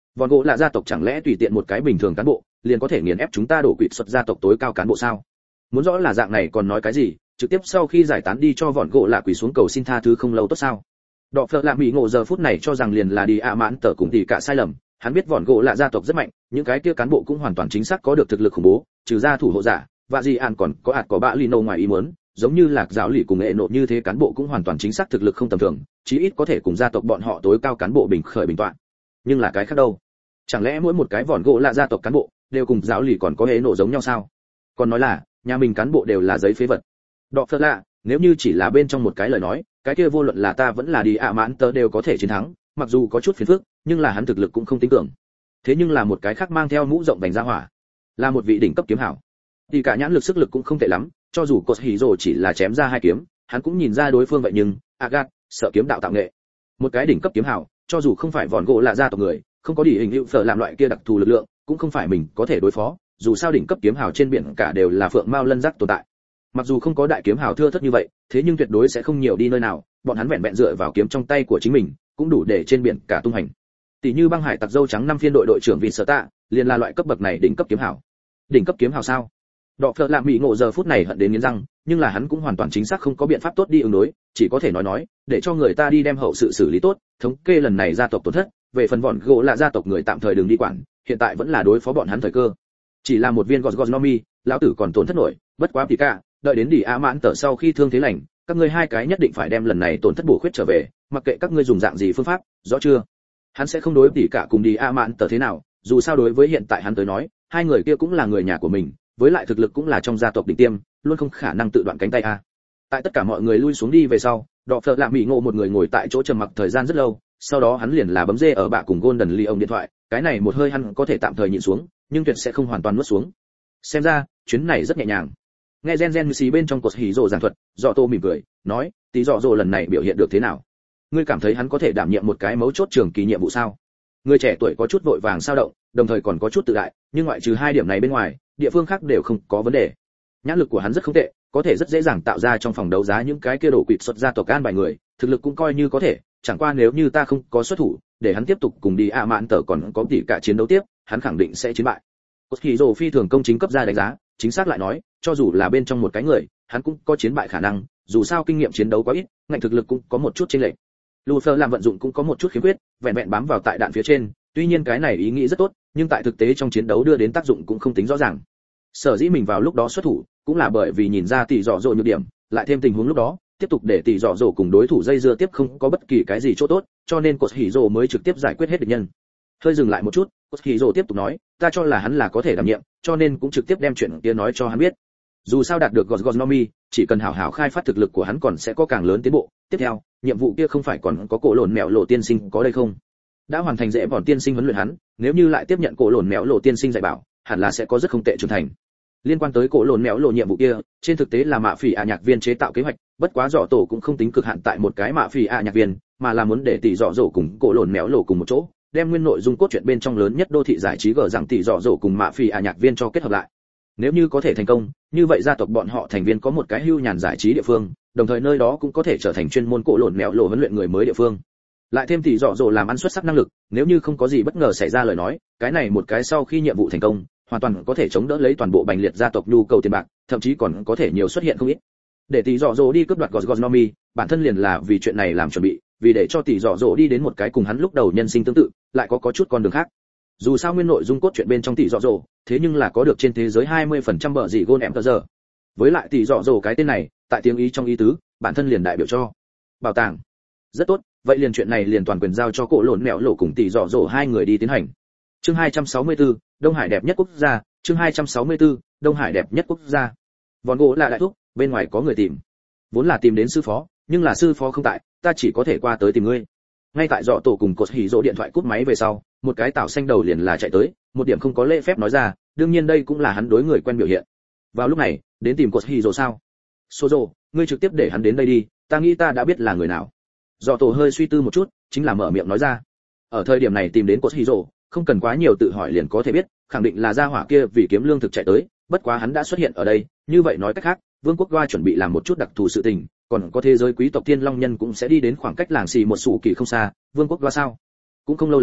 Vòn gỗ là gia tộc chẳng lẽ tùy tiện một cái bình thường cán bộ liền có thể nghiền ép chúng ta đổ quỵt xuất gia tộc tối cao cán bộ sao? Muốn rõ là dạng này còn nói cái gì, trực tiếp sau khi giải tán đi cho vòn gỗ là quỳ xuống cầu xin tha thứ không lâu tốt sao? Đọ Phở Lạ Mỹ Ngộ giờ phút này cho rằng liền là đi ạ mãn tờ cùng tỷ cả sai lầm, hắn biết vòn gỗ là gia tộc rất mạnh, những cái kia cán bộ cũng hoàn toàn chính xác có được thực lực khủng bố, trừ ra thủ hộ giả, và gì ạn còn có ạt có bạ Lino ngoài ý muốn, giống như lạc giáo lì cùng nghệ nộ như thế cán bộ cũng hoàn toàn chính xác thực lực không tầm thường, chí ít có thể cùng gia tộc bọn họ tối cao cán bộ bình khởi bình toạn. Nhưng là cái khác đâu? Chẳng lẽ mỗi một cái vòn gỗ là gia tộc cán bộ đều cùng giáo lì còn có hệ nộ giống nhau sao? Còn nói là nhà mình cán bộ đều là giấy phế vật. Đọ Phở Lạ, nếu như chỉ là bên trong một cái lời nói, cái kia vô luận là ta vẫn là đi ạ mãn tớ đều có thể chiến thắng, mặc dù có chút phiền phức, nhưng là hắn thực lực cũng không tính tưởng. Thế nhưng là một cái khác mang theo mũ rộng vành ra hỏa, là một vị đỉnh cấp kiếm hảo. Thì cả nhãn lực sức lực cũng không tệ lắm, cho dù Cột Hỉ Dụ chỉ là chém ra hai kiếm, hắn cũng nhìn ra đối phương vậy nhưng, Agat, sợ kiếm đạo tạo nghệ. Một cái đỉnh cấp kiếm hảo, cho dù không phải vòn gỗ là gia tộc người, không có địa hình hữu phở làm loại kia đặc thù lực lượng, cũng không phải mình có thể đối phó, dù sao đỉnh cấp kiếm hảo trên biển cả đều là phượng mao lân giác tồn tại. Mặc dù không có đại kiếm hảo thưa thớt như vậy, thế nhưng tuyệt đối sẽ không nhiều đi nơi nào, bọn hắn vẹn vẹn dựa vào kiếm trong tay của chính mình, cũng đủ để trên biển cả tung hành. Tỷ như băng hải tặc dâu trắng năm phiên đội đội trưởng Vịt Sở Tạ, liền là loại cấp bậc này đỉnh cấp kiếm hảo. Đỉnh cấp kiếm hảo sao? Đọ Phở Lạ Mỹ Ngộ giờ phút này hận đến nghiến răng, nhưng là hắn cũng hoàn toàn chính xác không có biện pháp tốt đi ứng đối, chỉ có thể nói nói, để cho người ta đi đem hậu sự xử lý tốt, thống kê lần này gia tộc tổn thất, về phần vòn gỗ là gia tộc người tạm thời đừng đi quản, hiện tại vẫn là đối phó bọn hắn thời cơ. Chỉ là một viên Gosgonomi, lão tử còn tổn thất nổi, bất quá thì cả, đợi đến đi a mãn tờ sau khi thương thế lành, các ngươi hai cái nhất định phải đem lần này tổn thất bổ khuyết trở về, mặc kệ các ngươi dùng dạng gì phương pháp, rõ chưa? Hắn sẽ không đối tỷ cả cùng đi a mãn tờ thế nào, dù sao đối với hiện tại hắn tới nói, hai người kia cũng là người nhà của mình, với lại thực lực cũng là trong gia tộc đỉnh tiêm, luôn không khả năng tự đoạn cánh tay a. Tại tất cả mọi người lui xuống đi về sau, Đọ Phở Lạ Mỹ Ngộ một người ngồi tại chỗ trầm mặc thời gian rất lâu, sau đó hắn liền là bấm dê ở bạ cùng Golden Lee ông điện thoại, cái này một hơi hắn có thể tạm thời nhịn xuống, nhưng tuyệt sẽ không hoàn toàn nuốt xuống. Xem ra, chuyến này rất nhẹ nhàng. Nghe Gen Gen xì bên trong Cột Hỉ Dụ giảng thuật, Dọ Tô mỉm cười, nói, tí Dọ Dụ lần này biểu hiện được thế nào? Ngươi cảm thấy hắn có thể đảm nhiệm một cái mấu chốt trường kỳ nhiệm vụ sao? Người trẻ tuổi có chút vội vàng sao động, đồng thời còn có chút tự đại, nhưng ngoại trừ hai điểm này bên ngoài, địa phương khác đều không có vấn đề. Nhãn lực của hắn rất không tệ, có thể rất dễ dàng tạo ra trong phòng đấu giá những cái kia đổ quỵt xuất ra tộc an bài người, thực lực cũng coi như có thể, chẳng qua nếu như ta không có xuất thủ, để hắn tiếp tục cùng đi a mạn tờ còn có tỷ cả chiến đấu tiếp, hắn khẳng định sẽ chiến bại. Cột Hỉ Dụ phi thường công chính cấp ra đánh giá, chính xác lại nói, cho dù là bên trong một cái người, hắn cũng có chiến bại khả năng, dù sao kinh nghiệm chiến đấu quá ít, ngạnh thực lực cũng có một chút chênh lệch. Luffy làm vận dụng cũng có một chút khiếm khuyết, vẹn vẹn bám vào tại đạn phía trên, tuy nhiên cái này ý nghĩ rất tốt, nhưng tại thực tế trong chiến đấu đưa đến tác dụng cũng không tính rõ ràng. Sở dĩ mình vào lúc đó xuất thủ, cũng là bởi vì nhìn ra tỷ dọ dỗ nhược điểm, lại thêm tình huống lúc đó, tiếp tục để tỷ dọ dỗ cùng đối thủ dây dưa tiếp không có bất kỳ cái gì chỗ tốt, cho nên Cột Hỉ Dụ mới trực tiếp giải quyết hết địch nhân. Hơi dừng lại một chút, Cột Hỉ Dụ tiếp tục nói, ta cho là hắn là có thể đảm nhiệm, cho nên cũng trực tiếp đem chuyện kia nói cho hắn biết. Dù sao đạt được Gosgonomi, chỉ cần hảo hảo khai phát thực lực của hắn còn sẽ có càng lớn tiến bộ. Tiếp theo, nhiệm vụ kia không phải còn có cổ lồn mèo lộ tiên sinh có đây không? Đã hoàn thành dễ bọn tiên sinh huấn luyện hắn, nếu như lại tiếp nhận cổ lồn mèo lộ tiên sinh dạy bảo, hẳn là sẽ có rất không tệ trưởng thành. Liên quan tới cổ lồn mèo lộ nhiệm vụ kia, trên thực tế là mạ phỉ ạ nhạc viên chế tạo kế hoạch, bất quá dọ tổ cũng không tính cực hạn tại một cái mạ phỉ ạ nhạc viên, mà là muốn để tỷ dọ dỗ cùng cổ lồn mèo lộ cùng một chỗ, đem nguyên nội dung cốt truyện bên trong lớn nhất đô thị giải trí gở rằng tỷ dọ dỗ cùng mạ phỉ ạ nhạc viên cho kết hợp lại. Nếu như có thể thành công, như vậy gia tộc bọn họ thành viên có một cái hưu nhàn giải trí địa phương, đồng thời nơi đó cũng có thể trở thành chuyên môn cổ lồn mèo lộ huấn luyện người mới địa phương. Lại thêm tỷ dọ dỗ làm ăn xuất sắc năng lực, nếu như không có gì bất ngờ xảy ra lời nói, cái này một cái sau khi nhiệm vụ thành công, hoàn toàn có thể chống đỡ lấy toàn bộ bành liệt gia tộc nhu cầu tiền bạc, thậm chí còn có thể nhiều xuất hiện không ít. Để tỷ dọ dỗ đi cướp đoạt Gosgonomi, bản thân liền là vì chuyện này làm chuẩn bị, vì để cho tỷ dọ dỗ đi đến một cái cùng hắn lúc đầu nhân sinh tương tự, lại có có chút con đường khác. Dù sao nguyên nội dung cốt truyện bên trong tỷ dọ dỗ, thế nhưng là có được trên thế giới hai mươi phần trăm bợ dị gôn em tờ giờ. Với lại tỷ dọ dỗ cái tên này, tại tiếng ý trong ý tứ, bản thân liền đại biểu cho bảo tàng. Rất tốt, vậy liền chuyện này liền toàn quyền giao cho cổ lồn mèo lộ cùng tỷ dọ dỗ hai người đi tiến hành. Chương hai trăm sáu mươi tư, Đông Hải đẹp nhất quốc gia, chương hai trăm sáu mươi tư, Đông Hải đẹp nhất quốc gia. Vòn gỗ là đại thúc, bên ngoài có người tìm. Vốn là tìm đến sư phó, nhưng là sư phó không tại, ta chỉ có thể qua tới tìm ngươi. Ngay tại dọ tổ cùng Cột Hỉ Dụ điện thoại cúp máy về sau, một cái tảo xanh đầu liền là chạy tới, một điểm không có lễ phép nói ra, đương nhiên đây cũng là hắn đối người quen biểu hiện. Vào lúc này, đến tìm Cột Hỉ Dụ sao? Sozo, ngươi trực tiếp để hắn đến đây đi, ta nghĩ ta đã biết là người nào. Dọ tổ hơi suy tư một chút, chính là mở miệng nói ra. Ở thời điểm này tìm đến Cột Hỉ Dụ, không cần quá nhiều tự hỏi liền có thể biết, khẳng định là gia hỏa kia vì kiếm lương thực chạy tới, bất quá hắn đã xuất hiện ở đây, như vậy nói cách khác, vương quốc Goa chuẩn bị làm một chút đặc thù sự tình, còn có thế giới quý tộc Thiên Long nhân cũng sẽ đi đến khoảng cách làng xì một sủ kỳ không xa, vương quốc Goa sao? Cũng không lâu lắm,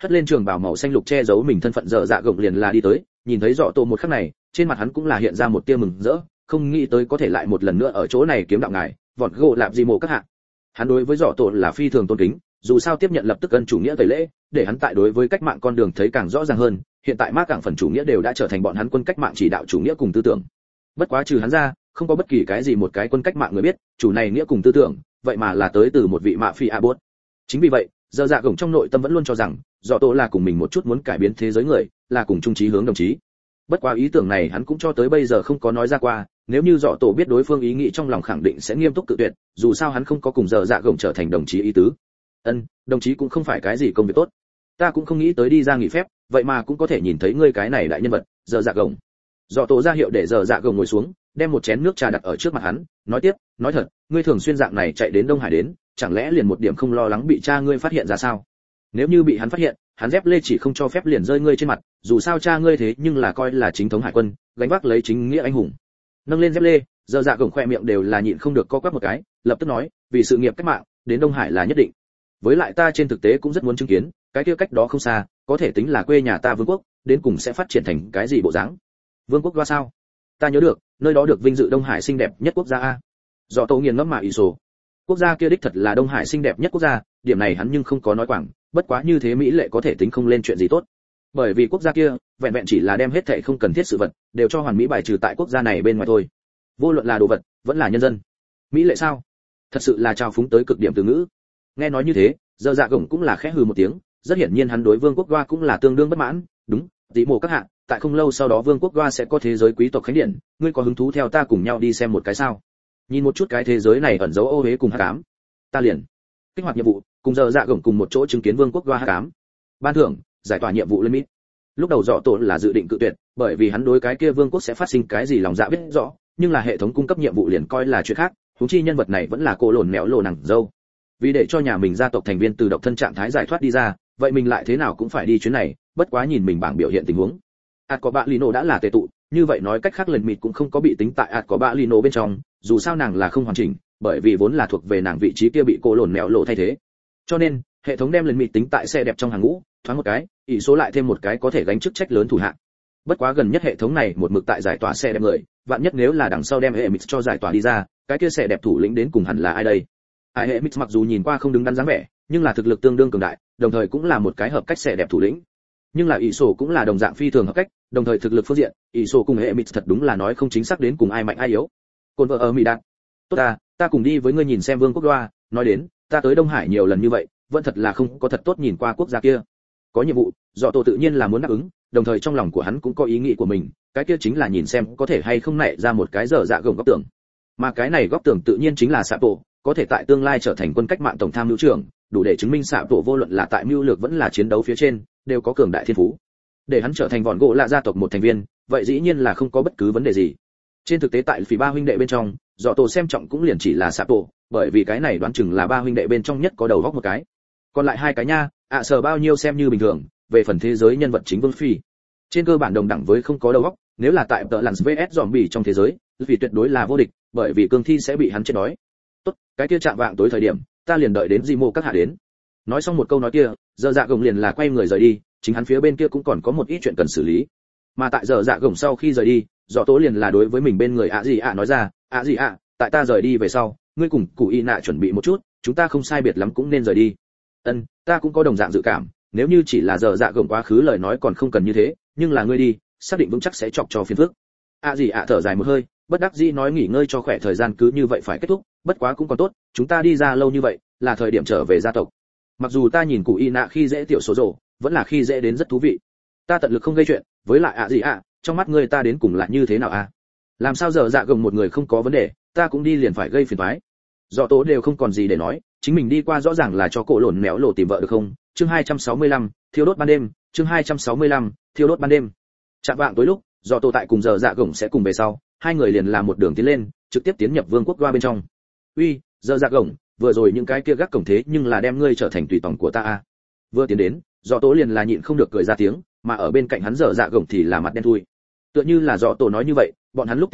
hất lên trường bào màu xanh lục che giấu mình thân phận dở dạ gồng liền là đi tới, nhìn thấy Dọ Tổ một khắc này, trên mặt hắn cũng là hiện ra một tia mừng rỡ, không nghĩ tới có thể lại một lần nữa ở chỗ này kiếm đạo ngài, vọt gỗ lạp gì mồ các hạ. Hắn đối với Dọ Tổ là phi thường tôn kính, dù sao tiếp nhận lập tức ân chủ nghĩa tẩy lễ, để hắn tại đối với cách mạng con đường thấy càng rõ ràng hơn, hiện tại mác cảng phần chủ nghĩa đều đã trở thành bọn hắn quân cách mạng chỉ đạo chủ nghĩa cùng tư tưởng. Bất quá trừ hắn ra, không có bất kỳ cái gì một cái quân cách mạng người biết, chủ này nghĩa cùng tư tưởng, vậy mà là tới từ một vị mạ phi a bốt. Chính vì vậy, giờ dạ gồng trong nội tâm vẫn luôn cho rằng, Dọ Tổ là cùng mình một chút muốn cải biến thế giới người, là cùng chung chí hướng đồng chí. Bất quá ý tưởng này hắn cũng cho tới bây giờ không có nói ra qua, nếu như Dọ Tổ biết đối phương ý nghĩ trong lòng khẳng định sẽ nghiêm túc cự tuyệt, dù sao hắn không có cùng giờ dạ gồng trở thành đồng chí ý tứ. Ân, đồng chí cũng không phải cái gì công việc tốt. Ta cũng không nghĩ tới đi ra nghỉ phép, vậy mà cũng có thể nhìn thấy ngươi cái này đại nhân vật, giờ dạ gồng. Dọ Tổ ra hiệu để giờ dạ gồng ngồi xuống, đem một chén nước trà đặt ở trước mặt hắn, nói tiếp, nói thật, ngươi thường xuyên dạng này chạy đến Đông Hải đến, chẳng lẽ liền một điểm không lo lắng bị cha ngươi phát hiện ra sao? Nếu như bị hắn phát hiện, hắn dép lê chỉ không cho phép liền rơi ngươi trên mặt, dù sao cha ngươi thế nhưng là coi là chính thống hải quân, gánh vác lấy chính nghĩa anh hùng. Nâng lên dép lê, giờ dạ gồng khoe miệng đều là nhịn không được co quắp một cái, lập tức nói, vì sự nghiệp cách mạng, đến Đông Hải là nhất định. Với lại ta trên thực tế cũng rất muốn chứng kiến, cái kia cách đó không xa, có thể tính là quê nhà ta vương quốc, đến cùng sẽ phát triển thành cái gì bộ dáng. Vương quốc qua sao? Ta nhớ được, nơi đó được vinh dự Đông Hải xinh đẹp nhất quốc gia a. Dọ Tổ nghiền ngẫm mà ý sổ. Quốc gia kia đích thật là Đông Hải xinh đẹp nhất quốc gia, điểm này hắn nhưng không có nói quảng, bất quá như thế mỹ lệ có thể tính không lên chuyện gì tốt. Bởi vì quốc gia kia, vẹn vẹn chỉ là đem hết thảy không cần thiết sự vật, đều cho hoàn mỹ bài trừ tại quốc gia này bên ngoài thôi. Vô luận là đồ vật, vẫn là nhân dân. Mỹ lệ sao? Thật sự là trào phúng tới cực điểm từ ngữ. Nghe nói như thế, giờ dạ gồng cũng là khẽ hừ một tiếng, rất hiển nhiên hắn đối vương quốc Goa cũng là tương đương bất mãn, đúng, tí mồ các hạ, tại không lâu sau đó vương quốc Goa sẽ có thế giới quý tộc khánh điện, ngươi có hứng thú theo ta cùng nhau đi xem một cái sao? Nhìn một chút cái thế giới này ẩn giấu ô uế cùng hắc ám. Ta liền kích hoạt nhiệm vụ, cùng giờ dạ gồng cùng một chỗ chứng kiến vương quốc Goa hắc ám. Ban thưởng, giải tỏa nhiệm vụ lên mít. Lúc đầu Dọ Tổ là dự định cự tuyệt, bởi vì hắn đối cái kia vương quốc sẽ phát sinh cái gì lòng dạ biết rõ, nhưng là hệ thống cung cấp nhiệm vụ liền coi là chuyện khác, huống chi nhân vật này vẫn là cô lồn mèo lồ nàng dâu. Vì để cho nhà mình gia tộc thành viên từ độc thân trạng thái giải thoát đi ra, vậy mình lại thế nào cũng phải đi chuyến này, bất quá nhìn mình bảng biểu hiện tình huống. ạt có bạ lino đã là tệ tụ, như vậy nói cách khác lần mịt cũng không có bị tính tại ạt có bạ lino bên trong, dù sao nàng là không hoàn chỉnh, bởi vì vốn là thuộc về nàng vị trí kia bị cô lồn mèo lộ thay thế. Cho nên, hệ thống đem lần mịt tính tại xe đẹp trong hàng ngũ, thoáng một cái, ỷ số lại thêm một cái có thể gánh chức trách lớn thủ hạ. Bất quá gần nhất hệ thống này một mực tại giải tỏa xe đẹp người, vạn nhất nếu là đằng sau đem hệ mịt cho giải tỏa đi ra, cái kia xe đẹp thủ lĩnh đến cùng hẳn là ai đây? Ai hệ mịt mặc dù nhìn qua không đứng đắn dáng vẻ, nhưng là thực lực tương đương cường đại, đồng thời cũng là một cái hợp cách xe đẹp thủ lĩnh. Nhưng là ỷ sổ cũng là đồng dạng phi thường hợp cách, đồng thời thực lực phương diện, ỷ sổ cùng hệ mịt thật đúng là nói không chính xác đến cùng ai mạnh ai yếu. Côn vợ ở mỹ đạt. Tốt ta, ta cùng đi với ngươi nhìn xem vương quốc Goa, nói đến, ta tới Đông Hải nhiều lần như vậy, vẫn thật là không có thật tốt nhìn qua quốc gia kia. Có nhiệm vụ, Dọ Tổ tự nhiên là muốn đáp ứng, đồng thời trong lòng của hắn cũng có ý nghĩ của mình, cái kia chính là nhìn xem có thể hay không nảy ra một cái dở dạ gồng góc tưởng. Mà cái này góc tưởng tự nhiên chính là Sạ Tổ, có thể tại tương lai trở thành quân cách mạng tổng tham mưu trưởng, đủ để chứng minh Sạ Tổ vô luận là tại mưu lược vẫn là chiến đấu phía trên, đều có cường đại thiên phú. Để hắn trở thành vòn gỗ lạ gia tộc một thành viên, vậy dĩ nhiên là không có bất cứ vấn đề gì. Trên thực tế tại phỉ ba huynh đệ bên trong, Dọ Tổ xem trọng cũng liền chỉ là Sạ Tổ, bởi vì cái này đoán chừng là ba huynh đệ bên trong nhất có đầu góc một cái. Còn lại hai cái nha, ạ à sở bao nhiêu xem như bình thường, về phần thế giới nhân vật chính Vương Phi, trên cơ bản đồng đẳng với không có đầu óc, nếu là tại tợ lặn vs zombie trong thế giới, vì tuyệt đối là vô địch, bởi vì cương thi sẽ bị hắn chết đói. Tốt, cái kia chạm vạng tối thời điểm, ta liền đợi đến Di Mô các hạ đến. Nói xong một câu nói kia, giờ dạ gồng liền là quay người rời đi, chính hắn phía bên kia cũng còn có một ít chuyện cần xử lý. Mà tại giờ dạ gồng sau khi rời đi, Dọ Tố liền là đối với mình bên người ạ gì ạ nói ra, ạ gì ạ, tại ta rời đi về sau, ngươi cùng cụ y nạ chuẩn bị một chút, chúng ta không sai biệt lắm cũng nên rời đi. Ân, ta cũng có đồng dạng dự cảm, nếu như chỉ là giờ dạ gồng quá khứ lời nói còn không cần như thế, nhưng là ngươi đi, xác định vững chắc sẽ chọc cho phiền phức. ạ gì ạ thở dài một hơi, bất đắc dĩ nói nghỉ ngơi cho khỏe, thời gian cứ như vậy phải kết thúc, bất quá cũng còn tốt, chúng ta đi ra lâu như vậy, là thời điểm trở về gia tộc. Mặc dù ta nhìn cụ y nạ khi dễ tiểu số rồ, vẫn là khi dễ đến rất thú vị. Ta tận lực không gây chuyện, với lại ạ gì ạ, trong mắt ngươi ta đến cùng là như thế nào à? Làm sao giờ dạ gồng một người không có vấn đề, ta cũng đi liền phải gây phiền toái. Dọ Tố đều không còn gì để nói, chính mình đi qua rõ ràng là cho cổ lộn méo lộ tìm vợ được không? Chương hai trăm sáu mươi lăm, thiêu đốt ban đêm, chương hai trăm sáu mươi lăm, thiêu đốt ban đêm. Chạm vạng tối lúc, Dọ Tố tại cùng giờ dạ gồng sẽ cùng về sau, hai người liền làm một đường tiến lên, trực tiếp tiến nhập vương quốc Goa bên trong. Uy, giờ dạ gồng, vừa rồi những cái kia gác cổng thế nhưng là đem ngươi trở thành tùy tòng của ta à? Vừa tiến đến, Dọ Tố liền là nhịn không được cười ra tiếng, mà ở bên cạnh hắn giờ dạ gồng thì là mặt đen thui. Tựa như là Dọ Tố nói như vậy, bọn hắn lúc tiến vào,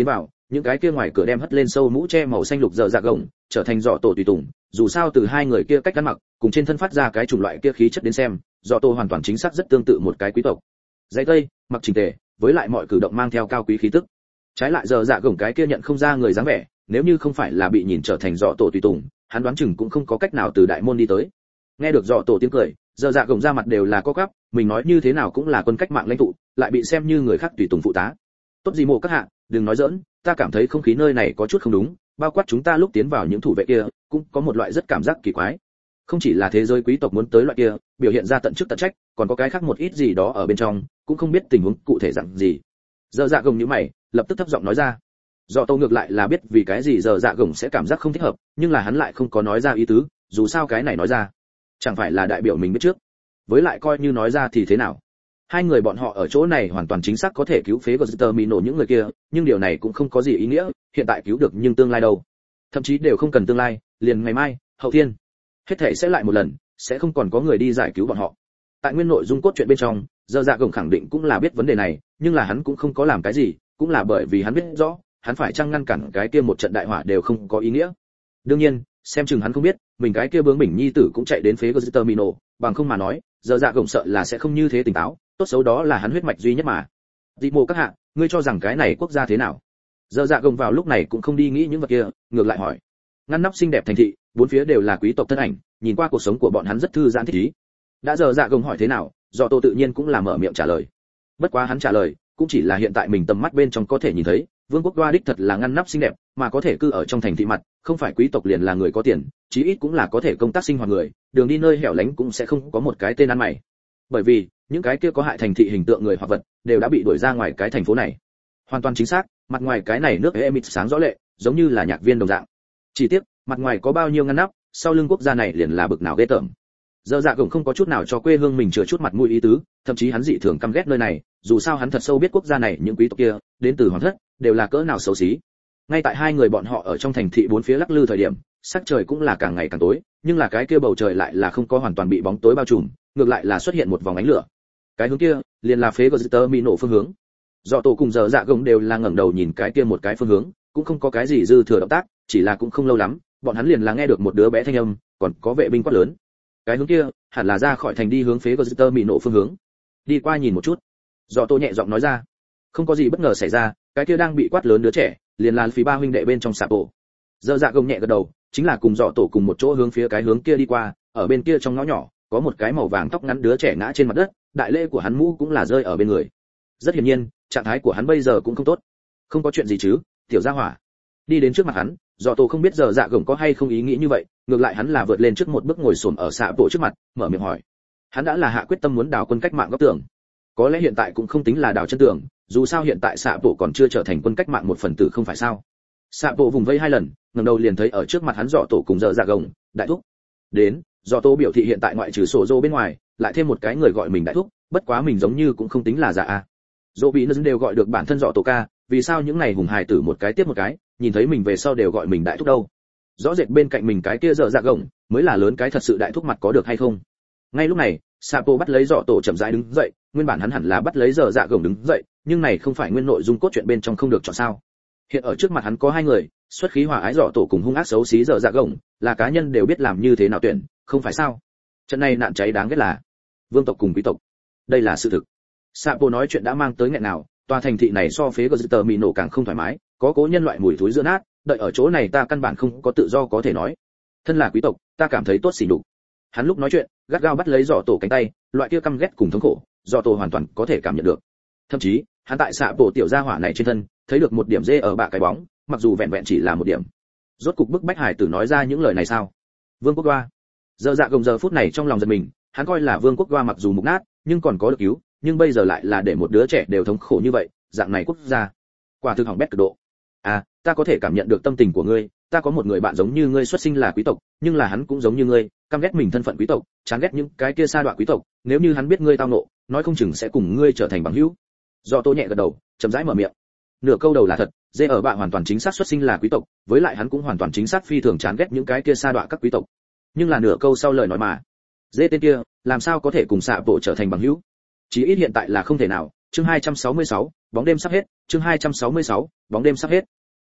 những cái kia ngoài cửa đem hất lên sâu mũ che màu xanh lục dở dạ gồng trở thành dọ tổ tùy tùng, dù sao từ hai người kia cách ăn mặc cùng trên thân phát ra cái chủng loại kia khí chất đến xem, dọ tổ hoàn toàn chính xác rất tương tự một cái quý tộc. Dãy tây mặc chỉnh tề, với lại mọi cử động mang theo cao quý khí tức. Trái lại dở dạ gồng cái kia nhận không ra người dáng vẻ, nếu như không phải là bị nhìn trở thành dọ tổ tùy tùng, hắn đoán chừng cũng không có cách nào từ đại môn đi tới. Nghe được dọ tổ tiếng cười, dở dạ gồng ra mặt đều là co quắp, mình nói như thế nào cũng là quân cách mạng lãnh tụ, lại bị xem như người khác tùy tùng phụ tá. Tốt gì mộ các hạ, đừng nói giỡn, ta cảm thấy không khí nơi này có chút không đúng, bao quát chúng ta lúc tiến vào những thủ vệ kia cũng có một loại rất cảm giác kỳ quái. Không chỉ là thế giới quý tộc muốn tới loại kia biểu hiện ra tận chức tận trách, còn có cái khác một ít gì đó ở bên trong, cũng không biết tình huống cụ thể dạng gì. Dở dạ gồng như mày, lập tức thấp giọng nói ra. Dọ tô ngược lại là biết vì cái gì dở dạ gồng sẽ cảm giác không thích hợp, nhưng là hắn lại không có nói ra ý tứ, dù sao cái này nói ra chẳng phải là đại biểu mình biết trước, với lại coi như nói ra thì thế nào. Hai người bọn họ ở chỗ này hoàn toàn chính xác có thể cứu phế Gutter Mino những người kia, nhưng điều này cũng không có gì ý nghĩa, hiện tại cứu được nhưng tương lai đâu. Thậm chí đều không cần tương lai, liền ngày mai, hậu thiên, hết thảy sẽ lại một lần, sẽ không còn có người đi giải cứu bọn họ. Tại nguyên nội dung cốt truyện bên trong, Dở Dạ Gồng khẳng định cũng là biết vấn đề này, nhưng là hắn cũng không có làm cái gì, cũng là bởi vì hắn biết rõ, hắn phải chăng ngăn cản cái kia một trận đại hỏa đều không có ý nghĩa. Đương nhiên, xem chừng hắn không biết, mình cái kia bướng bỉnh nhi tử cũng chạy đến phế Gutter Mino, bằng không mà nói, Dở Dạ Gồng sợ là sẽ không như thế tỉnh táo, tốt xấu đó là hắn huyết mạch duy nhất mà. Dị mộ các hạ, ngươi cho rằng cái này quốc gia thế nào? Dở Dạ Gồng vào lúc này cũng không đi nghĩ những vật kia, ngược lại hỏi. Ngăn nắp xinh đẹp thành thị, bốn phía đều là quý tộc thân ảnh, nhìn qua cuộc sống của bọn hắn rất thư giãn thích ý. Đã Dở Dạ Gồng hỏi thế nào, Dọ Tô tự nhiên cũng là mở miệng trả lời. Bất quá hắn trả lời, cũng chỉ là hiện tại mình tầm mắt bên trong có thể nhìn thấy, vương quốc Đoa đích thật là ngăn nắp xinh đẹp, mà có thể cư ở trong thành thị mặt, không phải quý tộc liền là người có tiền, chí ít cũng là có thể công tác sinh hoạt người, đường đi nơi hẻo lánh cũng sẽ không có một cái tên ăn mày. Bởi vì, những cái kia có hại thành thị hình tượng người hoặc vật đều đã bị đuổi ra ngoài cái thành phố này. Hoàn toàn chính xác, mặt ngoài cái này nước Emit sáng rõ lệ, giống như là nhạc viên đồng dạng. Chỉ tiếc, mặt ngoài có bao nhiêu ngăn nắp, sau lưng quốc gia này liền là bực nào ghê tởm. Dở Dạ Gồng không có chút nào cho quê hương mình chừa chút mặt mũi ý tứ, thậm chí hắn dị thường căm ghét nơi này, dù sao hắn thật sâu biết quốc gia này những quý tộc kia, đến từ hoàng thất, đều là cỡ nào xấu xí. Ngay tại hai người bọn họ ở trong thành thị bốn phía lắc lư thời điểm, sắc trời cũng là càng ngày càng tối, nhưng là cái kia bầu trời lại là không có hoàn toàn bị bóng tối bao trùm, ngược lại là xuất hiện một vòng ánh lửa. Cái hướng kia, liền là phế Gutter Mino phương hướng. Dọ tổ cùng Dở Dạ Gồng đều là ngẩng đầu nhìn cái kia một cái phương hướng, cũng không có cái gì dư thừa động tác, chỉ là cũng không lâu lắm, bọn hắn liền là nghe được một đứa bé thanh âm, còn có vệ binh quát lớn. Cái hướng kia, hẳn là ra khỏi thành đi hướng phế Gutter Mino phương hướng. Đi qua nhìn một chút. Dọ tổ nhẹ giọng nói ra. Không có gì bất ngờ xảy ra, cái kia đang bị quát lớn đứa trẻ, liền là phí ba huynh đệ bên trong sạp bộ. Dở Dạ Gồng nhẹ gật đầu, chính là cùng Dọ tổ cùng một chỗ hướng phía cái hướng kia đi qua, ở bên kia trong ngõ nhỏ, có một cái màu vàng tóc ngắn đứa trẻ ngã trên mặt đất, đại lễ của hắn mũ cũng là rơi ở bên người. Rất hiển nhiên, trạng thái của hắn bây giờ cũng không tốt. Không có chuyện gì chứ, tiểu gia hỏa. Đi đến trước mặt hắn, Dọ tổ không biết Dở Dạ Gồng có hay không ý nghĩ như vậy, ngược lại hắn là vượt lên trước một bước ngồi xổm ở xạ bộ trước mặt, mở miệng hỏi. Hắn đã là hạ quyết tâm muốn đào quân cách mạng góc tường. Có lẽ hiện tại cũng không tính là đào chân tường, dù sao hiện tại xạ bộ còn chưa trở thành quân cách mạng một phần tử không phải sao? Xạ bộ vùng vây hai lần, ngẩng đầu liền thấy ở trước mặt hắn Dọ tổ cùng Dở Dạ Gồng, đại thúc. Đến, Dọ tổ biểu thị hiện tại ngoại trừ sổ dô bên ngoài, lại thêm một cái người gọi mình đại thúc, bất quá mình giống như cũng không tính là già a. Dỗ bị nâng đều gọi được bản thân Dọ tổ ca, vì sao những này hùng hài tử một cái tiếp một cái, nhìn thấy mình về sau đều gọi mình đại thúc đâu? Rõ rệt bên cạnh mình cái kia Dở Dạ Gồng mới là lớn cái thật sự đại thúc mặt có được hay không? Ngay lúc này, Sapo bắt lấy Dọ tổ chậm rãi đứng dậy, nguyên bản hắn hẳn là bắt lấy Dở Dạ Gồng đứng dậy, nhưng này không phải nguyên nội dung cốt truyện bên trong không được chọn sao? Hiện ở trước mặt hắn có hai người, xuất khí hòa ái Dọ tổ cùng hung ác xấu xí Dở Dạ Gồng, là cá nhân đều biết làm như thế nào tuyển, không phải sao? Trận này nạn cháy đáng ghét là vương tộc cùng quý tộc. Đây là sự thực. Sapo nói chuyện đã mang tới nghẹn nào, tòa thành thị này so phế Gutter Mino càng không thoải mái, có cố nhân loại mùi thối giữa nát, đợi ở chỗ này ta căn bản không có tự do có thể nói. Thân là quý tộc, ta cảm thấy tốt xỉ nhục. Hắn lúc nói chuyện, gắt gao bắt lấy Dọ tổ cánh tay, loại kia căm ghét cùng thống khổ, Dọ tổ hoàn toàn có thể cảm nhận được. Thậm chí, hắn tại xạ bộ tiểu gia hỏa này trên thân, thấy được một điểm dê ở bạ cái bóng, mặc dù vẹn vẹn chỉ là một điểm. Rốt cục bức bách hải tử nói ra những lời này sao? Vương quốc Đoa. Dở Dạ Gồng giờ phút này trong lòng giật mình, hắn coi là vương quốc Đoa mặc dù mục nát, nhưng còn có được cứu, nhưng bây giờ lại là để một đứa trẻ đều thống khổ như vậy, dạng này quốc gia, quả thực hỏng bét cực độ. À, ta có thể cảm nhận được tâm tình của ngươi, ta có một người bạn giống như ngươi xuất sinh là quý tộc, nhưng là hắn cũng giống như ngươi, căm ghét mình thân phận quý tộc, chán ghét những cái kia sa đọa quý tộc, nếu như hắn biết ngươi tao nộ, nói không chừng sẽ cùng ngươi trở thành bằng hữu. Do Tô nhẹ gật đầu, chậm rãi mở miệng. Nửa câu đầu là thật, dê ở bạn hoàn toàn chính xác xuất sinh là quý tộc, với lại hắn cũng hoàn toàn chính xác phi thường chán ghét những cái kia sa đọa các quý tộc. Nhưng là nửa câu sau lời nói mà, dê tên kia, làm sao có thể cùng xạ bộ trở thành bằng hữu? Chí ít hiện tại là không thể nào. Chương hai trăm sáu mươi sáu, bóng đêm sắp hết, chương hai trăm sáu mươi sáu, bóng đêm sắp hết.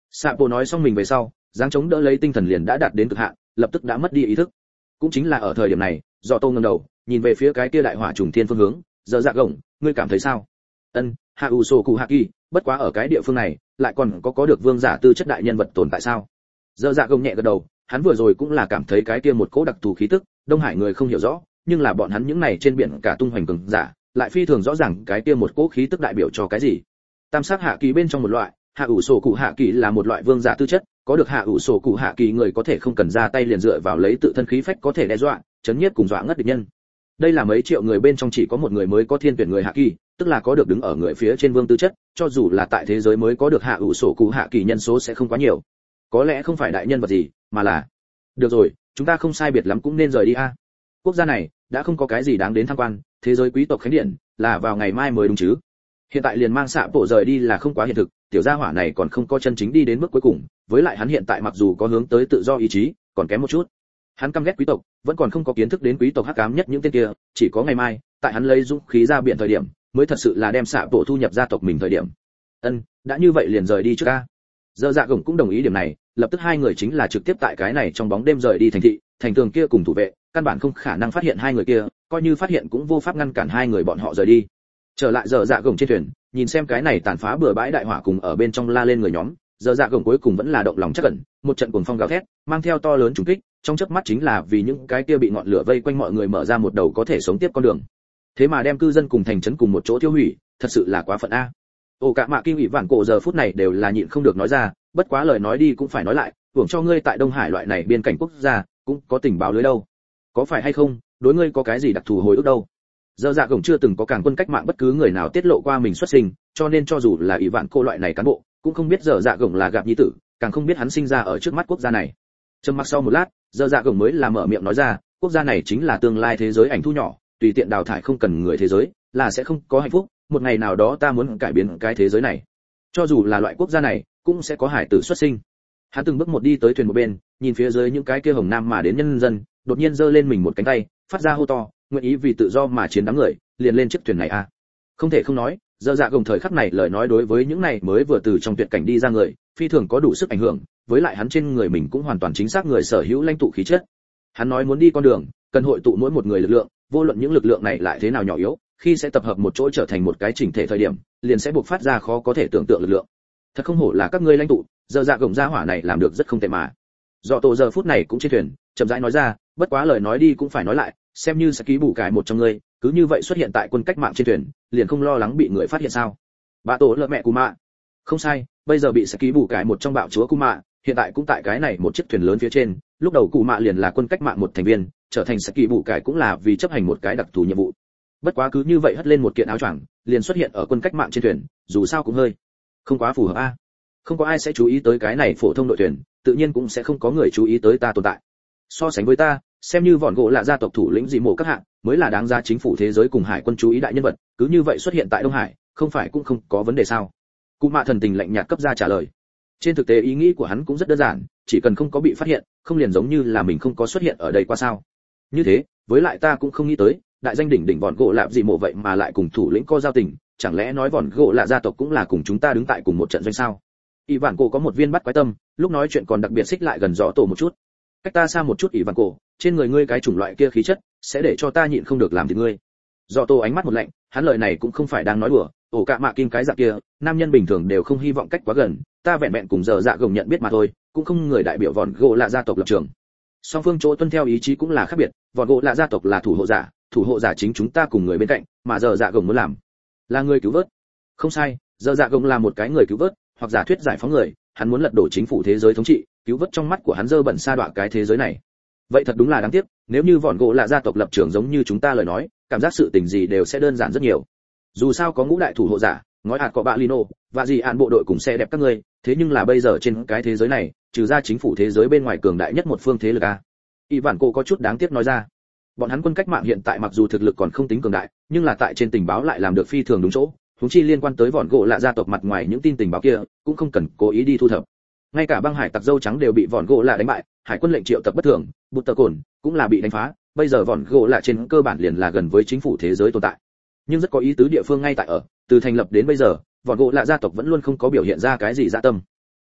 Sapo nói xong mình về sau, dáng chống đỡ lấy tinh thần liền đã đạt đến cực hạn, lập tức đã mất đi ý thức. Cũng chính là ở thời điểm này, Dọ Tô ngẩng đầu, nhìn về phía cái kia đại hỏa trùng thiên phương hướng, giờ dạ gồng, ngươi cảm thấy sao? Ân, Hạ U Sô Cụ Hạ Kỳ, bất quá ở cái địa phương này, lại còn có có được vương giả tư chất đại nhân vật tồn tại sao? Giờ dạ gồng nhẹ gật đầu, hắn vừa rồi cũng là cảm thấy cái kia một cỗ đặc thù khí tức, Đông Hải người không hiểu rõ, nhưng là bọn hắn những này trên biển cả tung hoành cường giả, lại phi thường rõ ràng cái kia một cỗ khí tức đại biểu cho cái gì. Tam sắc hạ kỳ bên trong một loại, Hạ ủ sổ cụ hạ kỳ là một loại vương giả tư chất, có được hạ ủ sổ cụ hạ kỳ người có thể không cần ra tay liền dựa vào lấy tự thân khí phách có thể đe dọa, chấn nhiếp cùng dọa ngất địch nhân. Đây là mấy triệu người bên trong chỉ có một người mới có thiên tuyển người hạ kỳ, tức là có được đứng ở người phía trên vương tư chất, cho dù là tại thế giới mới có được hạ ủ sổ cụ hạ kỳ nhân số sẽ không quá nhiều. Có lẽ không phải đại nhân vật gì, mà là được rồi, chúng ta không sai biệt lắm cũng nên rời đi a. Quốc gia này đã không có cái gì đáng đến tham quan, thế giới quý tộc khánh điện là vào ngày mai mới đúng chứ. Hiện tại liền mang xạ bộ rời đi là không quá hiện thực, tiểu gia hỏa này còn không có chân chính đi đến bước cuối cùng, với lại hắn hiện tại mặc dù có hướng tới tự do ý chí, còn kém một chút. Hắn căm ghét quý tộc, vẫn còn không có kiến thức đến quý tộc hắc ám nhất những tên kia, chỉ có ngày mai, tại hắn lấy dũng khí ra biển thời điểm, mới thật sự là đem xạ bộ thu nhập gia tộc mình thời điểm. Ân, đã như vậy liền rời đi trước a. Giờ dạ gồng cũng đồng ý điểm này, lập tức hai người chính là trực tiếp tại cái này trong bóng đêm rời đi thành thị, thành tường kia cùng thủ vệ, căn bản không khả năng phát hiện hai người kia, coi như phát hiện cũng vô pháp ngăn cản hai người bọn họ rời đi. Trở lại giờ dạ gồng trên thuyền, nhìn xem cái này tàn phá bừa bãi đại hỏa cùng ở bên trong la lên người nhóm, giờ dạ gồng cuối cùng vẫn là động lòng chắc ẩn, một trận cuồng phong gào thét, mang theo to lớn trùng kích, trong chớp mắt chính là vì những cái kia bị ngọn lửa vây quanh mọi người mở ra một đầu có thể sống tiếp con đường. Thế mà đem cư dân cùng thành trấn cùng một chỗ tiêu hủy, thật sự là quá phận a. Ồ cả mạ kinh ủy vạn cổ giờ phút này đều là nhịn không được nói ra, bất quá lời nói đi cũng phải nói lại, hưởng cho ngươi tại Đông Hải loại này biên cảnh quốc gia, cũng có tình báo lưới đâu. Có phải hay không, đối ngươi có cái gì đặc thù hồi ức đâu. Giờ dạ gồng chưa từng có càng quân cách mạng bất cứ người nào tiết lộ qua mình xuất sinh, cho nên cho dù là ủy vạn cô loại này cán bộ, cũng không biết giờ dạ gồng là gặp nhi tử, càng không biết hắn sinh ra ở trước mắt quốc gia này. Trầm mặc sau một lát, giờ dạ gồng mới là mở miệng nói ra, quốc gia này chính là tương lai thế giới ảnh thu nhỏ, tùy tiện đào thải không cần người thế giới, là sẽ không có hạnh phúc, một ngày nào đó ta muốn cải biến cái thế giới này. Cho dù là loại quốc gia này, cũng sẽ có hải tử xuất sinh. Hắn từng bước một đi tới thuyền một bên, nhìn phía dưới những cái kia hồng nam mà đến nhân dân, đột nhiên giơ lên mình một cánh tay, phát ra hô to, nguyện ý vì tự do mà chiến đám người, liền lên chiếc thuyền này a. À. Không thể không nói, giờ dạ gồng thời khắc này lời nói đối với những này mới vừa từ trong tuyệt cảnh đi ra người, phi thường có đủ sức ảnh hưởng, với lại hắn trên người mình cũng hoàn toàn chính xác người sở hữu lãnh tụ khí chất. Hắn nói muốn đi con đường, cần hội tụ mỗi một người lực lượng, vô luận những lực lượng này lại thế nào nhỏ yếu, khi sẽ tập hợp một chỗ trở thành một cái chỉnh thể thời điểm, liền sẽ buộc phát ra khó có thể tưởng tượng lực lượng. Thật không hổ là các ngươi lãnh tụ, giờ dạ gồng gia hỏa này làm được rất không tệ mà. Dọ tổ giờ phút này cũng trên thuyền, chậm rãi nói ra, bất quá lời nói đi cũng phải nói lại, xem như sẽ ký bù cải một trong ngươi, cứ như vậy xuất hiện tại quân cách mạng trên thuyền, liền không lo lắng bị người phát hiện sao? Bà tổ lợ mẹ Cú Mạ. Không sai, bây giờ bị sẽ ký bù cải một trong bạo chúa Cú Mạ, hiện tại cũng tại cái này một chiếc thuyền lớn phía trên, lúc đầu Cú Mạ liền là quân cách mạng một thành viên, trở thành sẽ ký bù cải cũng là vì chấp hành một cái đặc thù nhiệm vụ. Bất quá cứ như vậy hất lên một kiện áo choàng, liền xuất hiện ở quân cách mạng trên thuyền, dù sao cũng hơi không quá phù hợp a. Không có ai sẽ chú ý tới cái này phổ thông đội thuyền, tự nhiên cũng sẽ không có người chú ý tới ta tồn tại. So sánh với ta, xem như vòn gỗ là gia tộc thủ lĩnh dị mộ các hạng, mới là đáng giá chính phủ thế giới cùng hải quân chú ý đại nhân vật, cứ như vậy xuất hiện tại Đông Hải, không phải cũng không có vấn đề sao? Cụ Mạ thần tình lạnh nhạt cấp ra trả lời. Trên thực tế ý nghĩ của hắn cũng rất đơn giản, chỉ cần không có bị phát hiện, không liền giống như là mình không có xuất hiện ở đây qua sao? Như thế, với lại ta cũng không nghĩ tới, đại danh đỉnh đỉnh vòn gỗ lạ dị mộ vậy mà lại cùng thủ lĩnh có giao tình, chẳng lẽ nói vòn gỗ lạ gia tộc cũng là cùng chúng ta đứng tại cùng một trận doanh sao? Ỷ Vạn Cổ có một viên bắt quái tâm, lúc nói chuyện còn đặc biệt xích lại gần Dọ Tổ một chút. Cách ta xa một chút Ỷ Vạn Cổ, trên người ngươi cái chủng loại kia khí chất, sẽ để cho ta nhịn không được làm thì ngươi. Dọ Tổ ánh mắt một lạnh, hắn lời này cũng không phải đang nói đùa, ổ cạ mạ kim cái dạng kia, nam nhân bình thường đều không hy vọng cách quá gần, ta vẹn vẹn cùng giờ dạ gồng nhận biết mà thôi, cũng không người đại biểu vòn gỗ lạ gia tộc lập trường. Song phương chỗ tuân theo ý chí cũng là khác biệt, vòn gỗ lạ gia tộc là thủ hộ giả, thủ hộ giả chính chúng ta cùng người bên cạnh, mà giờ dạ gồng muốn làm là người cứu vớt. Không sai, giờ dạ gồng là một cái người cứu vớt, hoặc giả thuyết giải phóng người, hắn muốn lật đổ chính phủ thế giới thống trị, cứu vớt trong mắt của hắn dơ bẩn sa đọa cái thế giới này. Vậy thật đúng là đáng tiếc, nếu như vòn gỗ là gia tộc lập trường giống như chúng ta lời nói, cảm giác sự tình gì đều sẽ đơn giản rất nhiều. Dù sao có ngũ đại thủ hộ giả, ngói hạt có bạ Lino, và gì án bộ đội cùng xe đẹp các ngươi, thế nhưng là bây giờ trên cái thế giới này, trừ ra chính phủ thế giới bên ngoài cường đại nhất một phương thế lực a. Y Vạn Cổ có chút đáng tiếc nói ra. Bọn hắn quân cách mạng hiện tại mặc dù thực lực còn không tính cường đại, nhưng là tại trên tình báo lại làm được phi thường đúng chỗ, huống chi liên quan tới vòn gỗ lạ gia tộc mặt ngoài những tin tình báo kia, cũng không cần cố ý đi thu thập. Ngay cả băng hải tặc dâu trắng đều bị vòn gỗ lạ đánh bại, hải quân lệnh triệu tập bất thường, bụt tờ cồn cũng là bị đánh phá, bây giờ vòn gỗ lạ trên cơ bản liền là gần với chính phủ thế giới tồn tại. Nhưng rất có ý tứ địa phương ngay tại ở, từ thành lập đến bây giờ, vòn gỗ lạ gia tộc vẫn luôn không có biểu hiện ra cái gì dạ tâm.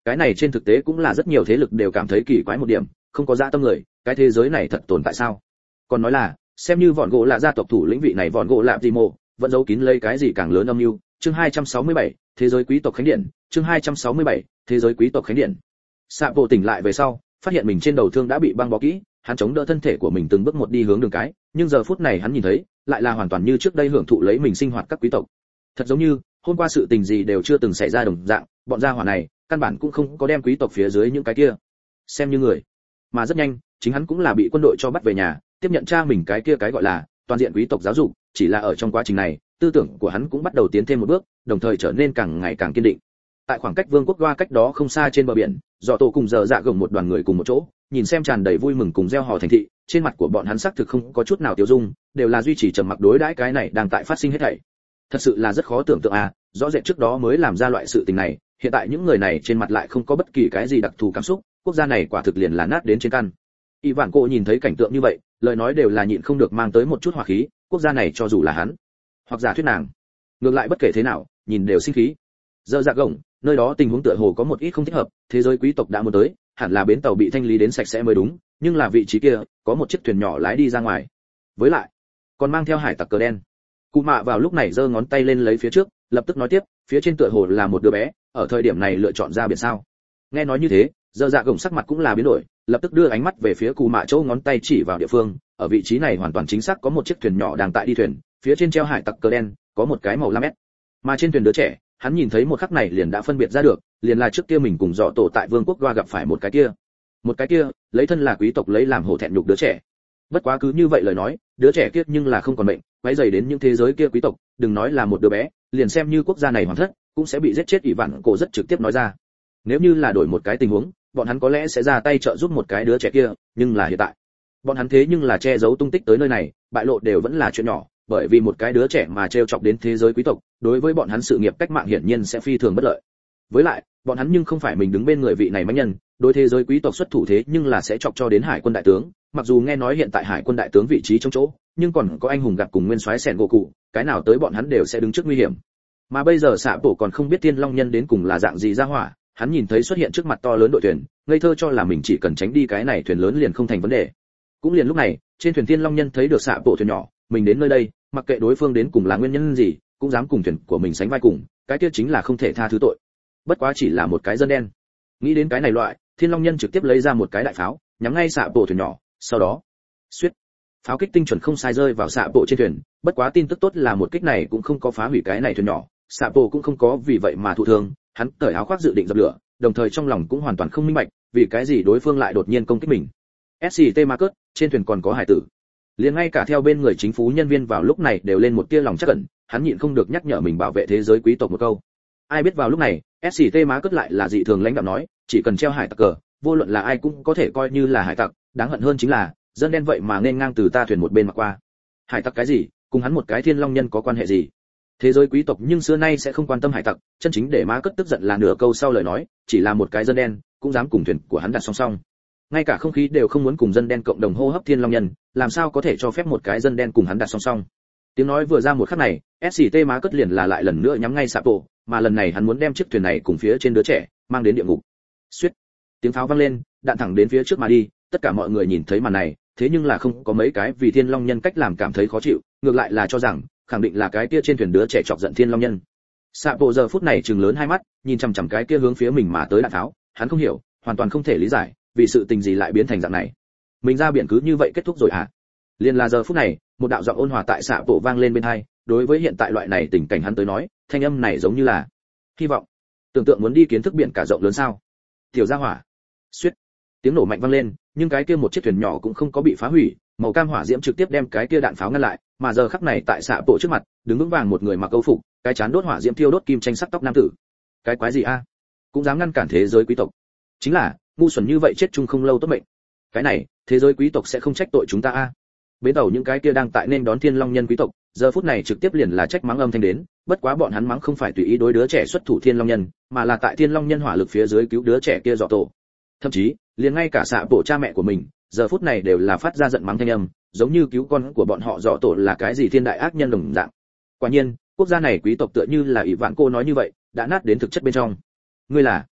Cái này trên thực tế cũng là rất nhiều thế lực đều cảm thấy kỳ quái một điểm, không có dạ tâm người, cái thế giới này thật tồn tại sao? Còn nói là, xem như vọn gỗ là gia tộc thủ lĩnh vị này vọn gỗ lạ Timo, vẫn giấu kín lấy cái gì càng lớn âm mưu. Chương hai trăm sáu mươi bảy, thế giới quý tộc khánh điện, chương hai trăm sáu mươi bảy, thế giới quý tộc khánh điện. Sạ Bộ tỉnh lại về sau, phát hiện mình trên đầu thương đã bị băng bó kỹ, hắn chống đỡ thân thể của mình từng bước một đi hướng đường cái, nhưng giờ phút này hắn nhìn thấy, lại là hoàn toàn như trước đây hưởng thụ lấy mình sinh hoạt các quý tộc. Thật giống như, hôm qua sự tình gì đều chưa từng xảy ra đồng dạng, bọn gia hỏa này, căn bản cũng không có đem quý tộc phía dưới những cái kia xem như người. Mà rất nhanh, chính hắn cũng là bị quân đội cho bắt về nhà, tiếp nhận cha mình cái kia cái gọi là toàn diện quý tộc giáo dục, chỉ là ở trong quá trình này, tư tưởng của hắn cũng bắt đầu tiến thêm một bước, đồng thời trở nên càng ngày càng kiên định. Tại khoảng cách vương quốc Goa cách đó không xa trên bờ biển, Dọ Tổ cùng giờ dạ gồng một đoàn người cùng một chỗ, nhìn xem tràn đầy vui mừng cùng reo hò thành thị, trên mặt của bọn hắn xác thực không có chút nào tiêu dung, đều là duy trì trầm mặc đối đãi cái này đang tại phát sinh hết thảy. Thật sự là rất khó tưởng tượng à, rõ rệt trước đó mới làm ra loại sự tình này, hiện tại những người này trên mặt lại không có bất kỳ cái gì đặc thù cảm xúc, quốc gia này quả thực liền là nát đến trên căn. Y Vạn Cô nhìn thấy cảnh tượng như vậy, lời nói đều là nhịn không được mang tới một chút hỏa khí, quốc gia này cho dù là hắn, hoặc giả thuyết nàng, ngược lại bất kể thế nào, nhìn đều sinh khí. Giờ dạ gồng, nơi đó tình huống tựa hồ có một ít không thích hợp, thế giới quý tộc đã muốn tới, hẳn là bến tàu bị thanh lý đến sạch sẽ mới đúng, nhưng là vị trí kia, có một chiếc thuyền nhỏ lái đi ra ngoài. Với lại, còn mang theo hải tặc cờ đen. Cụ mạ vào lúc này giơ ngón tay lên lấy phía trước, lập tức nói tiếp, phía trên tựa hồ là một đứa bé, ở thời điểm này lựa chọn ra biển sao? Nghe nói như thế, giờ dạ gồng sắc mặt cũng là biến đổi, lập tức đưa ánh mắt về phía cụ mạ chỗ ngón tay chỉ vào địa phương, ở vị trí này hoàn toàn chính xác có một chiếc thuyền nhỏ đang tại đi thuyền, phía trên treo hải tặc cờ đen, có một cái màu lam mét. Mà trên thuyền đứa trẻ, hắn nhìn thấy một khắc này liền đã phân biệt ra được, liền là trước kia mình cùng dọ tổ tại vương quốc Goa gặp phải một cái kia. Một cái kia, lấy thân là quý tộc lấy làm hổ thẹn nhục đứa trẻ. Bất quá cứ như vậy lời nói, đứa trẻ kia nhưng là không còn mệnh, quấy rầy đến những thế giới kia quý tộc, đừng nói là một đứa bé, liền xem như quốc gia này hoàn thất, cũng sẽ bị giết chết. Ỷ Vạn Cổ rất trực tiếp nói ra. Nếu như là đổi một cái tình huống, bọn hắn có lẽ sẽ ra tay trợ giúp một cái đứa trẻ kia, nhưng là hiện tại, bọn hắn thế nhưng là che giấu tung tích tới nơi này, bại lộ đều vẫn là chuyện nhỏ, bởi vì một cái đứa trẻ mà trêu chọc đến thế giới quý tộc, đối với bọn hắn sự nghiệp cách mạng hiển nhiên sẽ phi thường bất lợi. Với lại, bọn hắn nhưng không phải mình đứng bên người vị này mãnh nhân, đối thế giới quý tộc xuất thủ thế nhưng là sẽ chọc cho đến hải quân đại tướng, mặc dù nghe nói hiện tại hải quân đại tướng vị trí trong chỗ, nhưng còn có anh hùng gặp cùng nguyên soái sẻn gỗ cụ, cái nào tới bọn hắn đều sẽ đứng trước nguy hiểm. Mà bây giờ Sạ Bộ còn không biết Thiên Long Nhân đến cùng là dạng gì ra hỏa, hắn nhìn thấy xuất hiện trước mặt to lớn đội thuyền, ngây thơ cho là mình chỉ cần tránh đi cái này thuyền lớn liền không thành vấn đề. Cũng liền lúc này, trên thuyền Thiên Long Nhân thấy được Sạ Bộ thuyền nhỏ, mình đến nơi đây, mặc kệ đối phương đến cùng là nguyên nhân gì, cũng dám cùng thuyền của mình sánh vai cùng, cái kia chính là không thể tha thứ tội. Bất quá chỉ là một cái dân đen. Nghĩ đến cái này loại, Thiên Long Nhân trực tiếp lấy ra một cái đại pháo, nhắm ngay Sạ Bộ thuyền nhỏ, sau đó, xuyết, pháo kích tinh chuẩn không sai rơi vào Sạ Bộ trên thuyền. Bất quá tin tức tốt là một kích này cũng không có phá hủy cái này thuyền nhỏ, Sạ Bộ cũng không có vì vậy mà thụ thương, hắn cởi áo khoác dự định dập lửa, đồng thời trong lòng cũng hoàn toàn không minh bạch, vì cái gì đối phương lại đột nhiên công kích mình. ét xê tê Marcus, trên thuyền còn có hải tử. Liền ngay cả theo bên người chính phủ nhân viên vào lúc này đều lên một tia lòng trắc ẩn, hắn nhịn không được nhắc nhở mình bảo vệ thế giới quý tộc một câu. Ai biết vào lúc này, ét xê tê Marcus lại là dị thường lãnh đạm nói, chỉ cần treo hải tặc cờ, vô luận là ai cũng có thể coi như là hải tặc, đáng hận hơn chính là, dân đen vậy mà nên ngang từ ta thuyền một bên mà qua. Hải tặc cái gì, cùng hắn một cái Thiên Long Nhân có quan hệ gì? Thế giới quý tộc nhưng xưa nay sẽ không quan tâm hải tặc, chân chính để Marcus tức giận là nửa câu sau lời nói, chỉ là một cái dân đen, cũng dám cùng thuyền của hắn đặt song song. Ngay cả không khí đều không muốn cùng dân đen cộng đồng hô hấp Thiên Long Nhân, làm sao có thể cho phép một cái dân đen cùng hắn đặt song song? Tiếng nói vừa ra một khắc này, ét xê tê Marcus liền là lại lần nữa nhắm ngay Sạ Bộ, mà lần này hắn muốn đem chiếc thuyền này cùng phía trên đứa trẻ mang đến địa ngục. Xuyết, tiếng pháo vang lên, đạn thẳng đến phía trước mà đi, tất cả mọi người nhìn thấy màn này, thế nhưng là không có mấy cái vì Thiên Long Nhân cách làm cảm thấy khó chịu, ngược lại là cho rằng khẳng định là cái kia trên thuyền đứa trẻ chọc giận Thiên Long Nhân. Sạ Bộ giờ phút này trừng lớn hai mắt, nhìn chằm chằm cái kia hướng phía mình mà tới đạn tháo, hắn không hiểu, hoàn toàn không thể lý giải, vì sự tình gì lại biến thành dạng này. Mình ra biển cứ như vậy kết thúc rồi à? Liên là giờ phút này, một đạo giọng ôn hòa tại Sạ Bộ vang lên bên tai, đối với hiện tại loại này tình cảnh hắn tới nói, thanh âm này giống như là hy vọng. Tưởng tượng muốn đi kiến thức biển cả rộng lớn sao? Tiểu gia hỏa. Xuyết. Tiếng nổ mạnh vang lên, nhưng cái kia một chiếc thuyền nhỏ cũng không có bị phá hủy, màu cam hỏa diễm trực tiếp đem cái kia đạn pháo ngăn lại, mà giờ khắc này tại Sạ Bộ trước mặt, đứng vững vàng một người mặc câu phục, cái chán đốt hỏa diễm thiêu đốt kim tranh sắc tóc nam tử. Cái quái gì a? Cũng dám ngăn cản thế giới quý tộc? Chính là, ngu xuẩn như vậy chết chung không lâu tốt mệnh. Cái này, thế giới quý tộc sẽ không trách tội chúng ta a. Bến tàu những cái kia đang tại nên đón Thiên Long Nhân quý tộc, giờ phút này trực tiếp liền là trách mắng âm thanh đến, bất quá bọn hắn mắng không phải tùy ý đối đứa trẻ xuất thủ Thiên Long Nhân, mà là tại Thiên Long Nhân hỏa lực phía dưới cứu đứa trẻ kia Dọ Tổ. Thậm chí, liền ngay cả Sạ Bộ cha mẹ của mình, giờ phút này đều là phát ra giận mắng thanh âm, giống như cứu con của bọn họ Dọ Tổ là cái gì thiên đại ác nhân đồng dạng. Quả nhiên, quốc gia này quý tộc tựa như là Ỷ Vạn Cô nói như vậy, đã nát đến thực chất bên trong. Ngươi là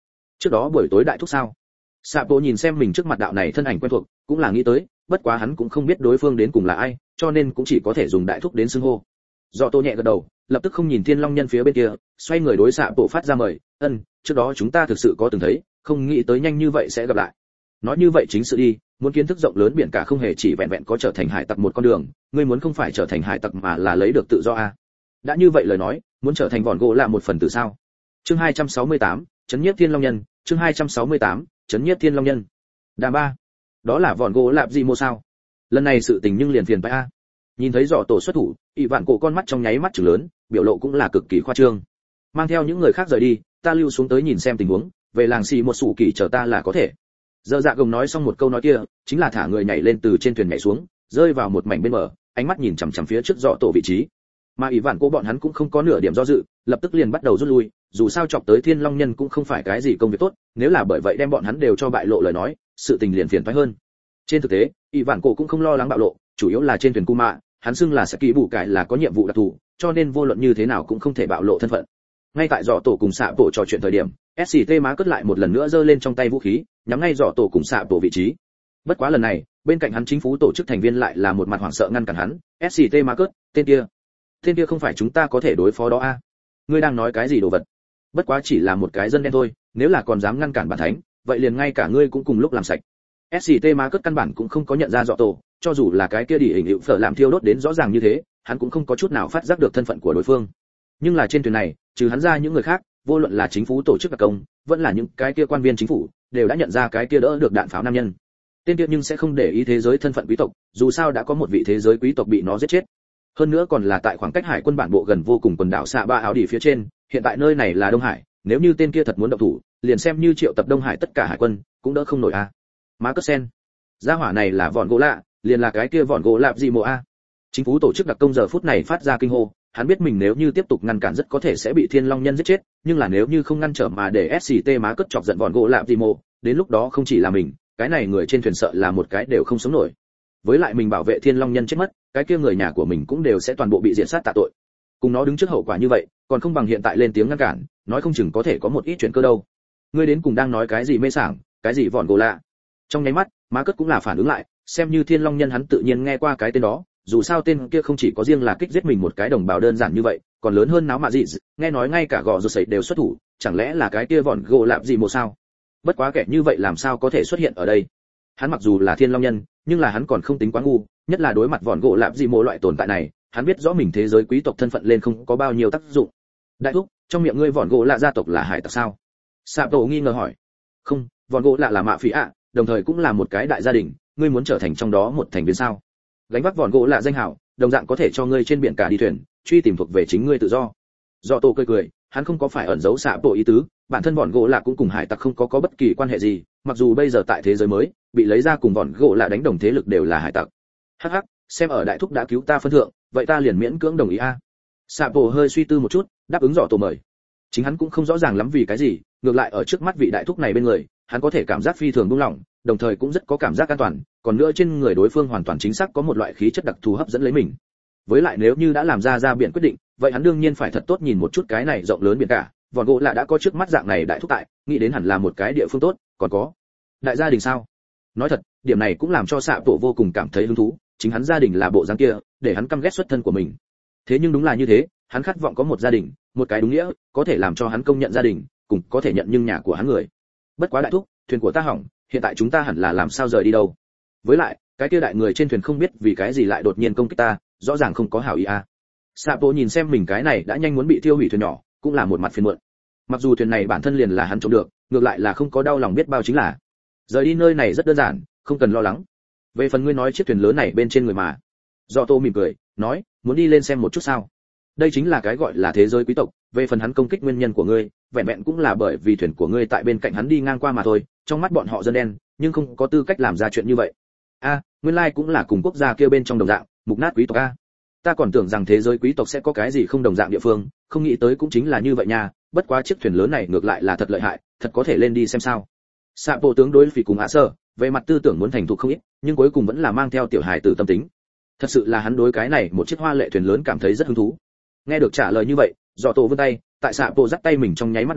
Trước đó buổi tối đại thúc sao? Sạ bộ nhìn xem mình trước mặt đạo này thân ảnh quen thuộc, cũng là nghĩ tới, bất quá hắn cũng không biết đối phương đến cùng là ai, cho nên cũng chỉ có thể dùng đại thúc đến xưng hô. Dọ Tô nhẹ gật đầu, lập tức không nhìn Thiên Long Nhân phía bên kia, xoay người đối Sạ bộ phát ra mời, "Ân, trước đó chúng ta thực sự có từng thấy, không nghĩ tới nhanh như vậy sẽ gặp lại." Nói như vậy chính sự đi, muốn kiến thức rộng lớn biển cả không hề chỉ vẹn vẹn có trở thành hải tặc một con đường, ngươi muốn không phải trở thành hải tặc mà là lấy được tự do a. Đã như vậy lời nói, muốn trở thành vòn gỗ là một phần tử sao? Chương hai trăm sáu mươi tám, chấn nhiếp Thiên Long Nhân, chương hai trăm sáu mươi tám, chấn nhiếp Thiên Long Nhân. Đàm ba, đó là vòn gỗ lạp gì mô sao? Lần này sự tình nhưng liền phiền phải a. Nhìn thấy Dọ Tổ xuất thủ, ỷ vạn cổ con mắt trong nháy mắt trừng lớn, biểu lộ cũng là cực kỳ khoa trương. Mang theo những người khác rời đi, ta lưu xuống tới nhìn xem tình huống, về làng xì một sủ kỳ chờ ta là có thể. Giờ dạ gồng nói xong một câu nói kia, chính là thả người nhảy lên từ trên thuyền nhảy xuống, rơi vào một mảnh bên bờ, ánh mắt nhìn chằm chằm phía trước Dọ Tổ vị trí. Mà ỷ vạn cổ bọn hắn cũng không có nửa điểm do dự, lập tức liền bắt đầu rút lui, dù sao chọc tới Thiên Long Nhân cũng không phải cái gì công việc tốt, nếu là bởi vậy đem bọn hắn đều cho bại lộ lời nói, sự tình liền phiền toái hơn. Trên thực tế, ỷ vạn cổ cũng không lo lắng bạo lộ, chủ yếu là trên thuyền Cu Mạ, hắn xưng là sẽ kỹ bù cải là có nhiệm vụ đặc thù, cho nên vô luận như thế nào cũng không thể bạo lộ thân phận. Ngay tại Dọ Tổ cùng Sạ Bộ trò chuyện thời điểm, ét xê tê má cất lại một lần nữa giơ lên trong tay vũ khí, nhắm ngay Dọ Tổ cùng Sạ Bộ vị trí. Bất quá lần này, bên cạnh hắn chính phủ tổ chức thành viên lại là một mặt hoảng sợ ngăn cản hắn, ét xê tê má cất, tên kia, tên kia không phải chúng ta có thể đối phó đó a. Ngươi đang nói cái gì đồ vật? Bất quá chỉ là một cái dân đen thôi, nếu là còn dám ngăn cản bản thánh, vậy liền ngay cả ngươi cũng cùng lúc làm sạch. ét xê tê má cất căn bản cũng không có nhận ra Dọ Tổ, cho dù là cái kia đỉ hình hiệu phở làm thiêu đốt đến rõ ràng như thế, hắn cũng không có chút nào phát giác được thân phận của đối phương. Nhưng là trên thuyền này, trừ hắn ra những người khác, vô luận là chính phủ tổ chức đặc công, vẫn là những cái kia quan viên chính phủ, đều đã nhận ra cái kia đỡ được đạn pháo nam nhân. Tên kia nhưng sẽ không để ý thế giới thân phận quý tộc, dù sao đã có một vị thế giới quý tộc bị nó giết chết. Hơn nữa còn là tại khoảng cách hải quân bản bộ gần vô cùng quần đảo xạ ba áo đỉ phía trên, hiện tại nơi này là Đông Hải, nếu như tên kia thật muốn động thủ, liền xem như triệu tập Đông Hải tất cả hải quân, cũng đỡ không nổi a. Má cất sen, gia hỏa này là vòn gỗ lạ, liền là cái kia vòn gỗ lạp gì mồ a. Chính phủ tổ chức đặc công giờ phút này phát ra kinh hô, hắn biết mình nếu như tiếp tục ngăn cản rất có thể sẽ bị Thiên Long Nhân giết chết, nhưng là nếu như không ngăn trở mà để ét xê tê má cất chọc giận vòn gỗ lạp gì mồ, đến lúc đó không chỉ là mình, cái này người trên thuyền sợ là một cái đều không sống nổi. Với lại mình bảo vệ Thiên Long Nhân chết mất, cái kia người nhà của mình cũng đều sẽ toàn bộ bị diệt sát tạ tội. Cùng nó đứng trước hậu quả như vậy, còn không bằng hiện tại lên tiếng ngăn cản, nói không chừng có thể có một ít chuyện cơ đâu. Ngươi đến cùng đang nói cái gì mê sảng, cái gì vòn gỗ lạ? Trong nháy mắt, má cất cũng là phản ứng lại, xem như Thiên Long Nhân hắn tự nhiên nghe qua cái tên đó, dù sao tên kia không chỉ có riêng là kích giết mình một cái đồng bào đơn giản như vậy, còn lớn hơn náo mạ gì, nghe nói ngay cả gò rột sẩy đều xuất thủ, chẳng lẽ là cái kia vòn gỗ lạp gì một sao? Bất quá kẻ như vậy làm sao có thể xuất hiện ở đây? Hắn mặc dù là Thiên Long Nhân, nhưng là hắn còn không tính quá ngu, nhất là đối mặt vòn gỗ lạp gì một loại tồn tại này, hắn biết rõ mình thế giới quý tộc thân phận lên không có bao nhiêu tác dụng. Đại thúc, trong miệng ngươi vòn gỗ lạ gia tộc là hải tặc sao? Sạ Tổ nghi ngờ hỏi. Không, vòn gỗ lạ là mạ phỉ ạ, đồng thời cũng là một cái đại gia đình, ngươi muốn trở thành trong đó một thành viên sao? Gánh vác vòn gỗ lạ danh hào, đồng dạng có thể cho ngươi trên biển cả đi thuyền, truy tìm thuộc về chính ngươi tự do. Dọ Tổ cười cười, hắn không có phải ẩn giấu Sạ Tổ ý tứ, bản thân vòn gỗ lạ cũng cùng hải tặc không có có bất kỳ quan hệ gì, mặc dù bây giờ tại thế giới mới, bị lấy ra cùng vòn gỗ lạ đánh đồng thế lực đều là hải tặc. Hắc hắc, xem ở đại thúc đã cứu ta phân thượng, vậy ta liền miễn cưỡng đồng ý a. Sạ Tổ hơi suy tư một chút, đáp ứng Dọ Tổ mời. Chính hắn cũng không rõ ràng lắm vì cái gì, ngược lại ở trước mắt vị đại thúc này bên người, hắn có thể cảm giác phi thường buông lỏng, đồng thời cũng rất có cảm giác an toàn, còn nữa trên người đối phương hoàn toàn chính xác có một loại khí chất đặc thù hấp dẫn lấy mình. Với lại nếu như đã làm ra ra biển quyết định, vậy hắn đương nhiên phải thật tốt nhìn một chút cái này rộng lớn biển cả, vòn gỗ lạ đã có trước mắt dạng này đại thúc tại, nghĩ đến hẳn là một cái địa phương tốt, còn có đại gia đình sao? Nói thật, điểm này cũng làm cho Sạ Tổ vô cùng cảm thấy hứng thú, chính hắn gia đình là bộ dáng kia, để hắn căm ghét xuất thân của mình. Thế nhưng đúng là như thế, hắn khát vọng có một gia đình, một cái đúng nghĩa, có thể làm cho hắn công nhận gia đình, cùng có thể nhận nhưng nhà của hắn người. Bất quá đại thúc, thuyền của ta hỏng, hiện tại chúng ta hẳn là làm sao rời đi đâu? Với lại, cái kia đại người trên thuyền không biết vì cái gì lại đột nhiên công kích ta, rõ ràng không có hảo ý a. Sạ Tổ nhìn xem mình cái này đã nhanh muốn bị tiêu hủy thuyền nhỏ, cũng là một mặt phiền muộn. Mặc dù thuyền này bản thân liền là hắn trộm được, ngược lại là không có đau lòng biết bao chính là. Rời đi nơi này rất đơn giản, không cần lo lắng. Về phần ngươi nói chiếc thuyền lớn này bên trên người mà. Dọ Tô mỉm cười, nói, muốn đi lên xem một chút sao? Đây chính là cái gọi là thế giới quý tộc, về phần hắn công kích nguyên nhân của ngươi, vẹn vẹn cũng là bởi vì thuyền của ngươi tại bên cạnh hắn đi ngang qua mà thôi, trong mắt bọn họ dân đen, nhưng không có tư cách làm ra chuyện như vậy. A, nguyên lai cũng là cùng quốc gia kia bên trong đồng dạng, mục nát quý tộc a. Ta còn tưởng rằng thế giới quý tộc sẽ có cái gì không đồng dạng địa phương, không nghĩ tới cũng chính là như vậy nha, bất quá chiếc thuyền lớn này ngược lại là thật lợi hại, thật có thể lên đi xem sao. Sạ Bộ tướng đối phỉ cùng ạ sơ, về mặt tư tưởng muốn thành thục không ít, nhưng cuối cùng vẫn là mang theo tiểu hài tử tâm tính. Thật sự là hắn đối cái này một chiếc hoa lệ thuyền lớn cảm thấy rất hứng thú. Nghe được trả lời như vậy, Dọ Tổ vươn tay, tại Sạ Bộ dắt tay mình trong nháy mắt đó,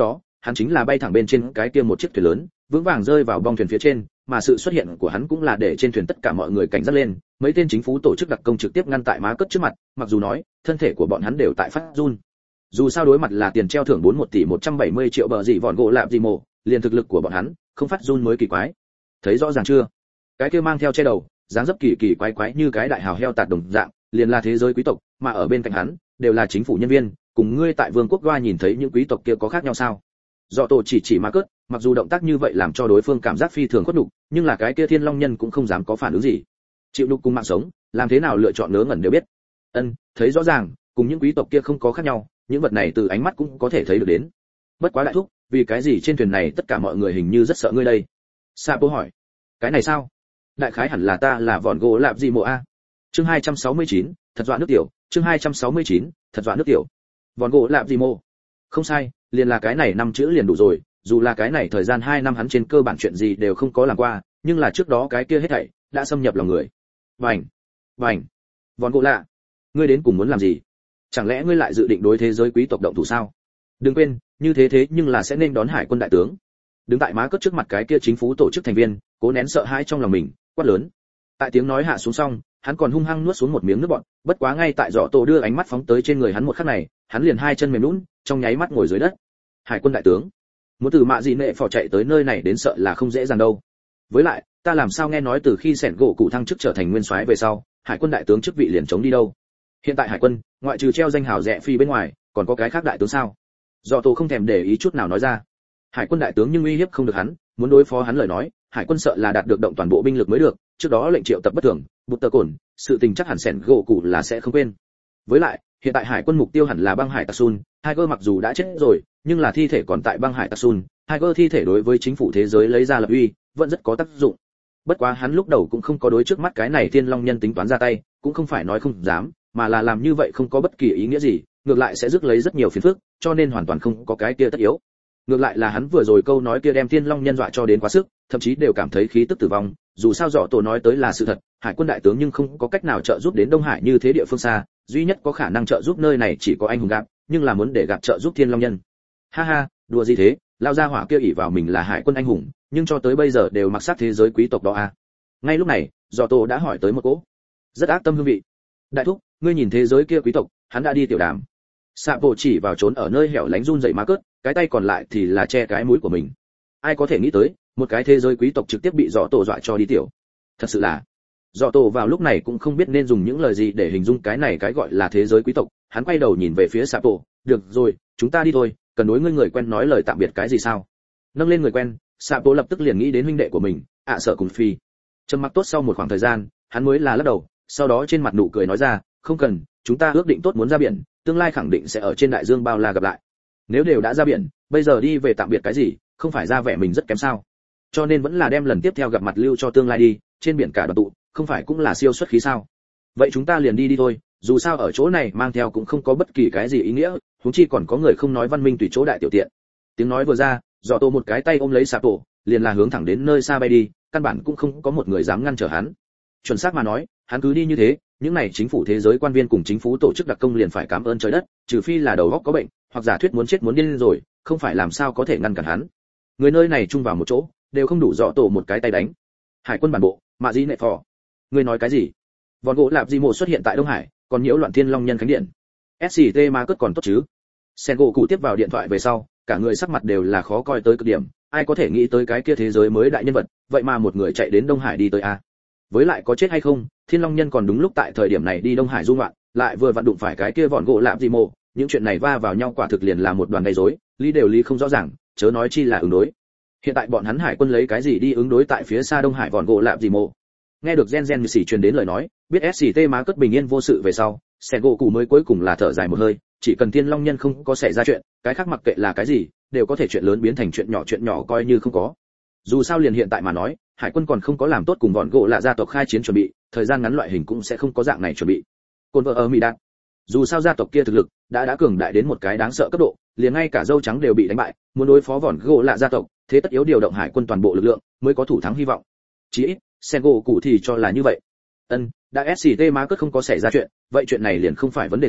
hắn chính là bay thẳng bên trên cái kia một chiếc thuyền lớn, vững vàng rơi vào bong thuyền phía trên, mà sự xuất hiện của hắn cũng là để trên thuyền tất cả mọi người cảnh giác lên, mấy tên chính phủ tổ chức đặc công trực tiếp ngăn tại má cất trước mặt, mặc dù nói, thân thể của bọn hắn đều tại phát run. Dù sao đối mặt là tiền treo thưởng bốn một tỷ một trăm bảy mươi triệu bờ gì vòn gỗ lạp gì mồ, liền thực lực của bọn hắn, không phát run mới kỳ quái. Thấy rõ ràng chưa? Cái kia mang theo che đầu, dáng dấp kỳ kỳ quái quái như cái đại hào heo tạt đồng dạng, liền là thế giới quý tộc, mà ở bên cạnh hắn đều là chính phủ nhân viên, cùng ngươi tại vương quốc Goa nhìn thấy những quý tộc kia có khác nhau sao? Dọ tổ chỉ chỉ mà cất, mặc dù động tác như vậy làm cho đối phương cảm giác phi thường khuất nhục, nhưng là cái kia Thiên Long nhân cũng không dám có phản ứng gì. Chịu nhục cùng mạng sống, làm thế nào lựa chọn ngớ ngẩn đều biết. Ân, thấy rõ ràng, cùng những quý tộc kia không có khác nhau, những vật này từ ánh mắt cũng có thể thấy được đến. Bất quá đại thúc, vì cái gì trên thuyền này tất cả mọi người hình như rất sợ ngươi đây? Sapo hỏi. Cái này sao? Đại khái hẳn là ta là vòn gỗ lạp gì mộ a. Chương hai trăm sáu mươi chín, thật dọa nước tiểu, chương hai trăm sáu mươi chín, thật dọa nước tiểu. Vòn gỗ lạp gì mộ? Không sai, liền là cái này năm chữ liền đủ rồi, dù là cái này thời gian hai năm hắn trên cơ bản chuyện gì đều không có làm qua, nhưng là trước đó cái kia hết thảy đã xâm nhập lòng người. Vành, vành, vòn gỗ lạ, ngươi đến cùng muốn làm gì? Chẳng lẽ ngươi lại dự định đối thế giới quý tộc động thủ sao? Đừng quên, như thế thế nhưng là sẽ nên đón hải quân đại tướng. Đứng tại má cất trước mặt cái kia chính phủ tổ chức thành viên, cố nén sợ hãi trong lòng mình, quát lớn. Tại tiếng nói hạ xuống xong, hắn còn hung hăng nuốt xuống một miếng nước bọt, bất quá ngay tại Dọ Tổ đưa ánh mắt phóng tới trên người hắn một khắc này, hắn liền hai chân mềm nhũn, trong nháy mắt ngồi dưới đất. Hải quân đại tướng, muốn từ mạ gì nệ phò chạy tới nơi này đến sợ là không dễ dàng đâu. Với lại, ta làm sao nghe nói từ khi sẻn gỗ cụ thăng chức trở thành nguyên soái về sau, hải quân đại tướng chức vị liền chống đi đâu? Hiện tại hải quân, ngoại trừ treo danh hào rẻ phi bên ngoài, còn có cái khác đại tướng sao? Dọ Tổ không thèm để ý chút nào nói ra. Hải quân đại tướng nhưng uy hiếp không được hắn, muốn đối phó hắn lời nói, hải quân sợ là đạt được động toàn bộ binh lực mới được, trước đó lệnh triệu tập bất thường, bụt tờ cồn, sự tình chắc hẳn sẻn gỗ cụ là sẽ không quên. Với lại, hiện tại hải quân mục tiêu hẳn là băng hải Tasun, Tiger mặc dù đã chết rồi, nhưng là thi thể còn tại băng hải Tasun, Tiger thi thể đối với chính phủ thế giới lấy ra lập uy, vẫn rất có tác dụng. Bất quá hắn lúc đầu cũng không có đối trước mắt cái này Thiên Long nhân tính toán ra tay, cũng không phải nói không dám, mà là làm như vậy không có bất kỳ ý nghĩa gì, ngược lại sẽ rước lấy rất nhiều phiền phức, cho nên hoàn toàn không có cái kia tất yếu. Ngược lại là hắn vừa rồi câu nói kia đem Thiên Long nhân dọa cho đến quá sức, thậm chí đều cảm thấy khí tức tử vong, dù sao Dọ Tổ nói tới là sự thật, hải quân đại tướng nhưng không có cách nào trợ giúp đến Đông Hải như thế địa phương xa, duy nhất có khả năng trợ giúp nơi này chỉ có anh hùng gặp, nhưng là muốn để gặp trợ giúp Thiên Long nhân. Ha ha, đùa gì thế, lao ra hỏa kia ỷ vào mình là hải quân anh hùng, nhưng cho tới bây giờ đều mặc sát thế giới quý tộc đó à. Ngay lúc này, Dọ Tổ đã hỏi tới một cỗ rất ác tâm hương vị. Đại thúc, ngươi nhìn thế giới kia quý tộc, hắn đã đi tiểu đàm. Sạ Bộ chỉ vào trốn ở nơi hẻo lánh run rẩy má cớt, cái tay còn lại thì là che cái mũi của mình. Ai có thể nghĩ tới, một cái thế giới quý tộc trực tiếp bị Dọ Tổ dọa cho đi tiểu. Thật sự là, Dọ Tổ vào lúc này cũng không biết nên dùng những lời gì để hình dung cái này cái gọi là thế giới quý tộc, hắn quay đầu nhìn về phía Sạ Bộ, được rồi, chúng ta đi thôi, cần đối ngươi người quen nói lời tạm biệt cái gì sao? Nâng lên người quen, Sạ Bộ lập tức liền nghĩ đến huynh đệ của mình, ạ sợ cùng phi. Trầm mặc tốt sau một khoảng thời gian, hắn mới là lắc đầu, sau đó trên mặt nụ cười nói ra, không cần, chúng ta ước định tốt muốn ra biển, tương lai khẳng định sẽ ở trên đại dương bao la gặp lại. Nếu đều đã ra biển, bây giờ đi về tạm biệt cái gì, không phải ra vẻ mình rất kém sao? Cho nên vẫn là đem lần tiếp theo gặp mặt lưu cho tương lai đi, trên biển cả đoàn tụ, không phải cũng là siêu xuất khí sao? Vậy chúng ta liền đi đi thôi, dù sao ở chỗ này mang theo cũng không có bất kỳ cái gì ý nghĩa, huống chi còn có người không nói văn minh tùy chỗ đại tiểu tiện. Tiếng nói vừa ra, Dọ Tổ một cái tay ôm lấy Sạ Tổ, liền là hướng thẳng đến nơi xa bay đi, căn bản cũng không có một người dám ngăn trở hắn. Chuẩn xác mà nói, hắn cứ đi như thế, những này chính phủ thế giới quan viên cùng chính phủ tổ chức đặc công liền phải cảm ơn trời đất, trừ phi là đầu óc có bệnh, hoặc giả thuyết muốn chết muốn điên rồi, không phải làm sao có thể ngăn cản hắn. Người nơi này chung vào một chỗ, đều không đủ Dọ Tổ một cái tay đánh. Hải quân bản bộ, Mạ Di Nệ Phò. Ngươi nói cái gì? Vòn gỗ lạp di mộ xuất hiện tại Đông Hải, còn nhiễu loạn Thiên Long nhân khánh điện. ét xê tê ma cất còn tốt chứ? Sen gỗ cụ tiếp vào điện thoại về sau, cả người sắc mặt đều là khó coi tới cực điểm, ai có thể nghĩ tới cái kia thế giới mới đại nhân vật, vậy mà một người chạy đến Đông Hải đi tới a. Với lại có chết hay không, Thiên Long nhân còn đúng lúc tại thời điểm này đi Đông Hải du ngoạn, lại vừa vặn đụng phải cái kia vòn gỗ lạp di mộ, những chuyện này va vào nhau quả thực liền là một đoàn gây rối, lý đều lý không rõ ràng, chớ nói chi là ứng đối. Hiện tại bọn hắn hải quân lấy cái gì đi ứng đối tại phía xa Đông Hải vòn gỗ lạp di mộ? Nghe được gen gen như xỉ truyền đến lời nói, biết ét xê tê má cất bình yên vô sự về sau, Sen gỗ cụ mới cuối cùng là thở dài một hơi, chỉ cần Thiên Long nhân không có xảy ra chuyện, cái khác mặc kệ là cái gì, đều có thể chuyện lớn biến thành chuyện nhỏ, chuyện nhỏ coi như không có. Dù sao liền hiện tại mà nói, hải quân còn không có làm tốt cùng bọn gỗ lạ gia tộc khai chiến chuẩn bị, thời gian ngắn loại hình cũng sẽ không có dạng này chuẩn bị. Côn vợ ở Mỹ Đạt, dù sao gia tộc kia thực lực đã đã cường đại đến một cái đáng sợ cấp độ, liền ngay cả dâu trắng đều bị đánh bại, muốn đối phó bọn gỗ lạ gia tộc, thế tất yếu điều động hải quân toàn bộ lực lượng mới có thủ thắng hy vọng. Chỉ ít, Sen gỗ cụ thì cho là như vậy. Ân, đã ét xê tê má cất không có xảy ra chuyện, vậy chuyện này liền không phải vấn đề gì,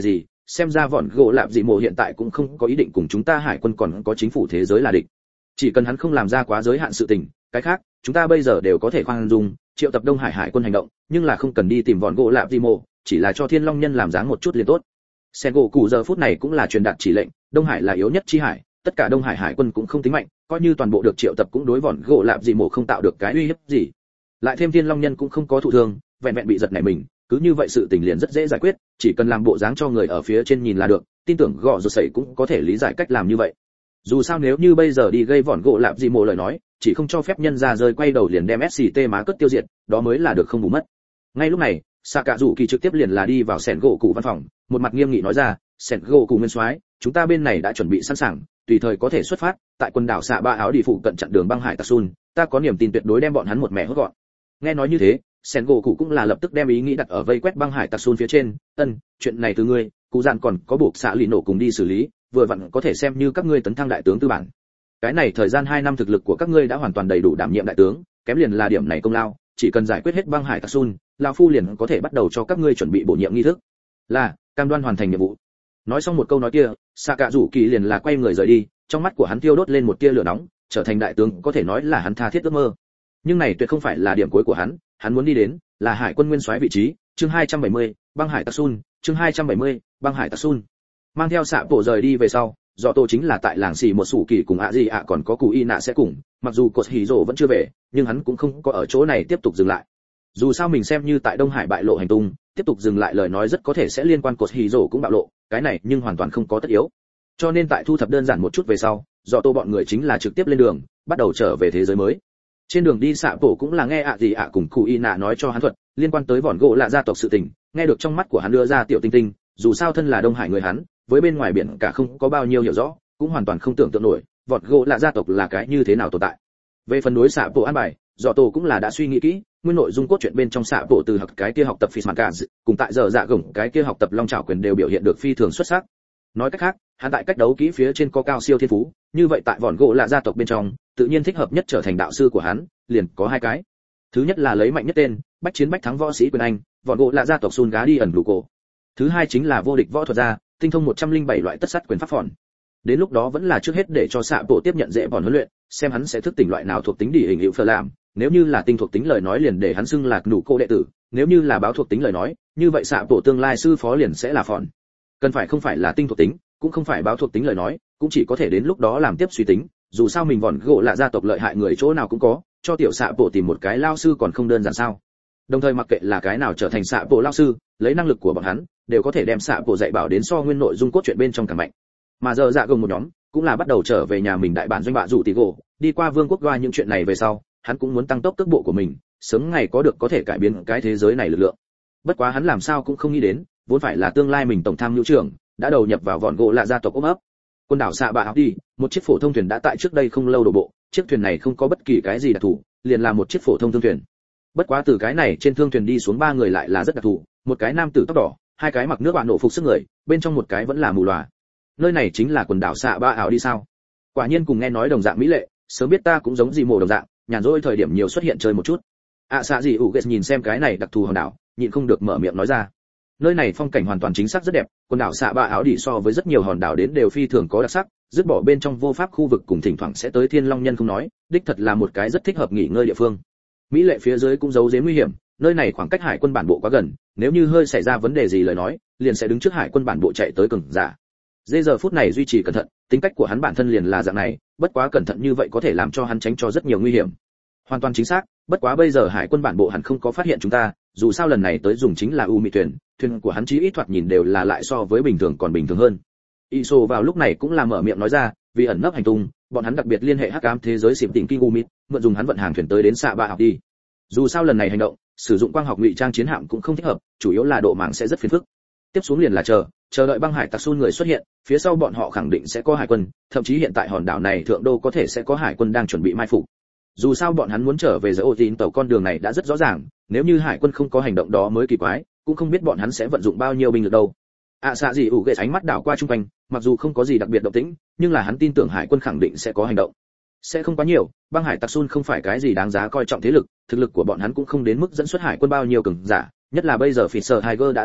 xem ra vọn gỗ lạp dị mộ hiện tại cũng không có ý định cùng chúng ta hải quân còn có chính phủ thế giới là địch. Chỉ cần hắn không làm ra quá giới hạn sự tình, cái khác chúng ta bây giờ đều có thể khoan dung triệu tập Đông Hải hải quân hành động, nhưng là không cần đi tìm vọn gỗ lạp dị mộ, chỉ là cho Thiên Long nhân làm dáng một chút liền tốt. Sen gỗ cụ giờ phút này cũng là truyền đạt chỉ lệnh, Đông Hải là yếu nhất chi hải, tất cả Đông Hải hải quân cũng không tính mạnh, coi như toàn bộ được triệu tập cũng đối vọn gỗ lạp dị mộ không tạo được cái uy hiếp gì. Lại thêm Thiên Long nhân cũng không có thụ thương, vẹn vẹn bị giật nảy mình, cứ như vậy sự tình liền rất dễ giải quyết, chỉ cần làm bộ dáng cho người ở phía trên nhìn là được, tin tưởng gõ rồi sẩy cũng có thể lý giải cách làm như vậy. Dù sao nếu như bây giờ đi gây vọn gỗ lạp dị mộ lời nói, chỉ không cho phép nhân ra rơi quay đầu liền đem ét xê tê má cất tiêu diệt, đó mới là được không bù mất. Ngay lúc này, Sạ Cạ Dụ Kỳ trực tiếp liền là đi vào sẻn gỗ cụ văn phòng, một mặt nghiêm nghị nói ra, sẻn gỗ cụ nguyên soái, chúng ta bên này đã chuẩn bị sẵn sàng, tùy thời có thể xuất phát, tại quần đảo Xạ Ba Áo đi phụ cận chặn đường băng hải Tasun, ta có niềm tin tuyệt đối đem bọn hắn một mẹ hốt gọn. Nghe nói như thế, sẻn gỗ cụ cũng là lập tức đem ý nghĩ đặt ở vây quét băng hải Tasun phía trên, ân, chuyện này từ ngươi, cụ dạn còn có buộc xạ lì nổ cùng đi xử lý, vừa vặn có thể xem như các ngươi tấn thăng đại tướng tư bản. Cái này thời gian hai năm thực lực của các ngươi đã hoàn toàn đầy đủ đảm nhiệm đại tướng, kém liền là điểm này công lao, chỉ cần giải quyết hết băng hải Tasun, lão phu liền có thể bắt đầu cho các ngươi chuẩn bị bổ nhiệm nghi thức. Là, cam đoan hoàn thành nhiệm vụ. Nói xong một câu nói kia, Sạ Cạ Dụ Kỳ liền là quay người rời đi, trong mắt của hắn thiêu đốt lên một tia lửa nóng, trở thành đại tướng có thể nói là hắn tha thiết ước mơ. Nhưng này tuyệt không phải là điểm cuối của hắn, hắn muốn đi đến là hải quân nguyên soái vị trí, chương hai trăm bảy mươi, băng hải Tasun, chương hai trăm bảy mươi, băng hải Tasun. Mang theo Sạ Bộ rời đi về sau, Dọ Tô chính là tại làng xì một sủ kỳ cùng ạ gì ạ còn có cụ y nạ sẽ cùng, mặc dù cột hỉ rồ vẫn chưa về, nhưng hắn cũng không có ở chỗ này tiếp tục dừng lại. Dù sao mình xem như tại Đông Hải bại lộ hành tung, tiếp tục dừng lại lời nói rất có thể sẽ liên quan cột hỉ rồ cũng bạo lộ, cái này nhưng hoàn toàn không có tất yếu. Cho nên tại thu thập đơn giản một chút về sau, Dọ Tô bọn người chính là trực tiếp lên đường, bắt đầu trở về thế giới mới. Trên đường đi Sạ Bộ cũng là nghe ạ gì ạ cùng cụ y nạ nói cho hắn thuật liên quan tới vòn gỗ lạ gia tộc sự tình, nghe được trong mắt của hắn đưa ra tiểu tinh tinh, dù sao thân là Đông Hải người hắn, với bên ngoài biển cả không có bao nhiêu hiểu rõ, cũng hoàn toàn không tưởng tượng nổi vọt gỗ lạ gia tộc là cái như thế nào tồn tại. Về phần đối Sạ Bộ an bài, Dọ Tô cũng là đã suy nghĩ kỹ, nguyên nội dung cốt truyện bên trong Sạ Bộ từ học cái kia học tập Fishman cùng tại giờ dạ gồng cái kia học tập Long Trảo quyền đều biểu hiện được phi thường xuất sắc. Nói cách khác, hắn tại cách đấu kỹ phía trên có cao siêu thiên phú, như vậy tại vòn gỗ lạ gia tộc bên trong, tự nhiên thích hợp nhất trở thành đạo sư của hắn, liền có hai cái. Thứ nhất là lấy mạnh nhất tên, bách chiến bách thắng võ sĩ quyền anh, vòn gỗ lạ gia tộc Sun Gá đi ẩn đủ cổ. Thứ hai chính là vô địch võ thuật gia, tinh thông một trăm linh bảy loại tất sắt quyền pháp phòn. Đến lúc đó vẫn là trước hết để cho Sạ Bộ tiếp nhận dễ vòn huấn luyện, xem hắn sẽ thức tỉnh loại nào thuộc tính địa hình hữu phờ làm, nếu như là tinh thuộc tính lời nói liền để hắn xưng là đủ cô đệ tử, nếu như là báo thuộc tính lời nói, như vậy Sạ Bộ tương lai sư phó liền sẽ là phòn. Cần phải không phải là tinh thuộc tính, cũng không phải báo thuộc tính lời nói, cũng chỉ có thể đến lúc đó làm tiếp suy tính, dù sao mình vòn gỗ lạ gia tộc lợi hại người chỗ nào cũng có, cho tiểu Sạ Bộ tìm một cái lao sư còn không đơn giản sao. Đồng thời mặc kệ là cái nào trở thành Sạ Bộ lao sư, lấy năng lực của bọn hắn, đều có thể đem Sạ Bộ dạy bảo đến so nguyên nội dung cốt truyện bên trong càng mạnh. Mà giờ dạ gồng một nhóm, cũng là bắt đầu trở về nhà mình đại bản doanh bạ rủ tỷ gỗ, đi qua vương quốc qua những chuyện này về sau, hắn cũng muốn tăng tốc tốc bộ của mình, sớm ngày có được có thể cải biến cái thế giới này lực lượng. Bất quá hắn làm sao cũng không nghĩ đến, vốn phải là tương lai mình tổng tham nhu trưởng, đã đầu nhập vào vòn gỗ lạ gia tộc ôm ấp. Quần đảo Xạ Bạ Áo đi, một chiếc phổ thông thuyền đã tại trước đây không lâu đổ bộ, chiếc thuyền này không có bất kỳ cái gì đặc thù, liền là một chiếc phổ thông thương thuyền. Bất quá từ cái này trên thương thuyền đi xuống ba người lại là rất đặc thù, một cái nam tử tóc đỏ, hai cái mặc nước bạn nổ phục sức người, bên trong một cái vẫn là mù lòa. Nơi này chính là quần đảo Xạ Bạ Áo đi sao? Quả nhiên cùng nghe nói đồng dạng mỹ lệ, sớm biết ta cũng giống gì mồ đồng dạng, nhàn rỗi thời điểm nhiều xuất hiện chơi một chút. ạ xạ gì ủ nhìn xem cái này đặc thù hòn đảo, nhịn không được mở miệng nói ra. Nơi này phong cảnh hoàn toàn chính xác rất đẹp, quần đảo Xạ Bạ Áo đi so với rất nhiều hòn đảo đến đều phi thường có đặc sắc, dứt bỏ bên trong vô pháp khu vực cùng thỉnh thoảng sẽ tới Thiên Long nhân không nói, đích thật là một cái rất thích hợp nghỉ ngơi địa phương. Mỹ lệ phía dưới cũng giấu giếm nguy hiểm, nơi này khoảng cách hải quân bản bộ quá gần, nếu như hơi xảy ra vấn đề gì lời nói, liền sẽ đứng trước hải quân bản bộ chạy tới cường giả. Dê giờ phút này duy trì cẩn thận, tính cách của hắn bản thân liền là dạng này, bất quá cẩn thận như vậy có thể làm cho hắn tránh cho rất nhiều nguy hiểm. Hoàn toàn chính xác, bất quá bây giờ hải quân bản bộ hẳn không có phát hiện chúng ta, dù sao lần này tới dùng chính là u mị thuyền, thuyền của hắn chí ít thoạt nhìn đều là lại so với bình thường còn bình thường hơn. Iso vào lúc này cũng là mở miệng nói ra, vì ẩn nấp hành tung, bọn hắn đặc biệt liên hệ hắc ám thế giới xỉm tỉnh Kigumit, mượn dùng hắn vận hàng thuyền tới đến Xạ Bạ học đi. Dù sao lần này hành động, sử dụng quang học ngụy trang chiến hạm cũng không thích hợp, chủ yếu là độ mạng sẽ rất phiền phức. Tiếp xuống liền là chờ, chờ đợi băng hải tặc Sun người xuất hiện, phía sau bọn họ khẳng định sẽ có hải quân, thậm chí hiện tại hòn đảo này thượng đô có thể sẽ có hải quân đang chuẩn bị mai phục. Dù sao bọn hắn muốn trở về giữa ô tín tàu con đường này đã rất rõ ràng, nếu như hải quân không có hành động đó mới kỳ quái, cũng không biết bọn hắn sẽ vận dụng bao nhiêu binh lực đâu. ạ xạ gì ủ ghệ ánh mắt đảo qua chung quanh, mặc dù không có gì đặc biệt động tĩnh, nhưng là hắn tin tưởng hải quân khẳng định sẽ có hành động. Sẽ không quá nhiều, băng hải tặc Sun không phải cái gì đáng giá coi trọng thế lực, thực lực của bọn hắn cũng không đến mức dẫn xuất hải quân bao nhiêu cường giả, nhất là bây giờ Fisher Tiger đã tạ thế,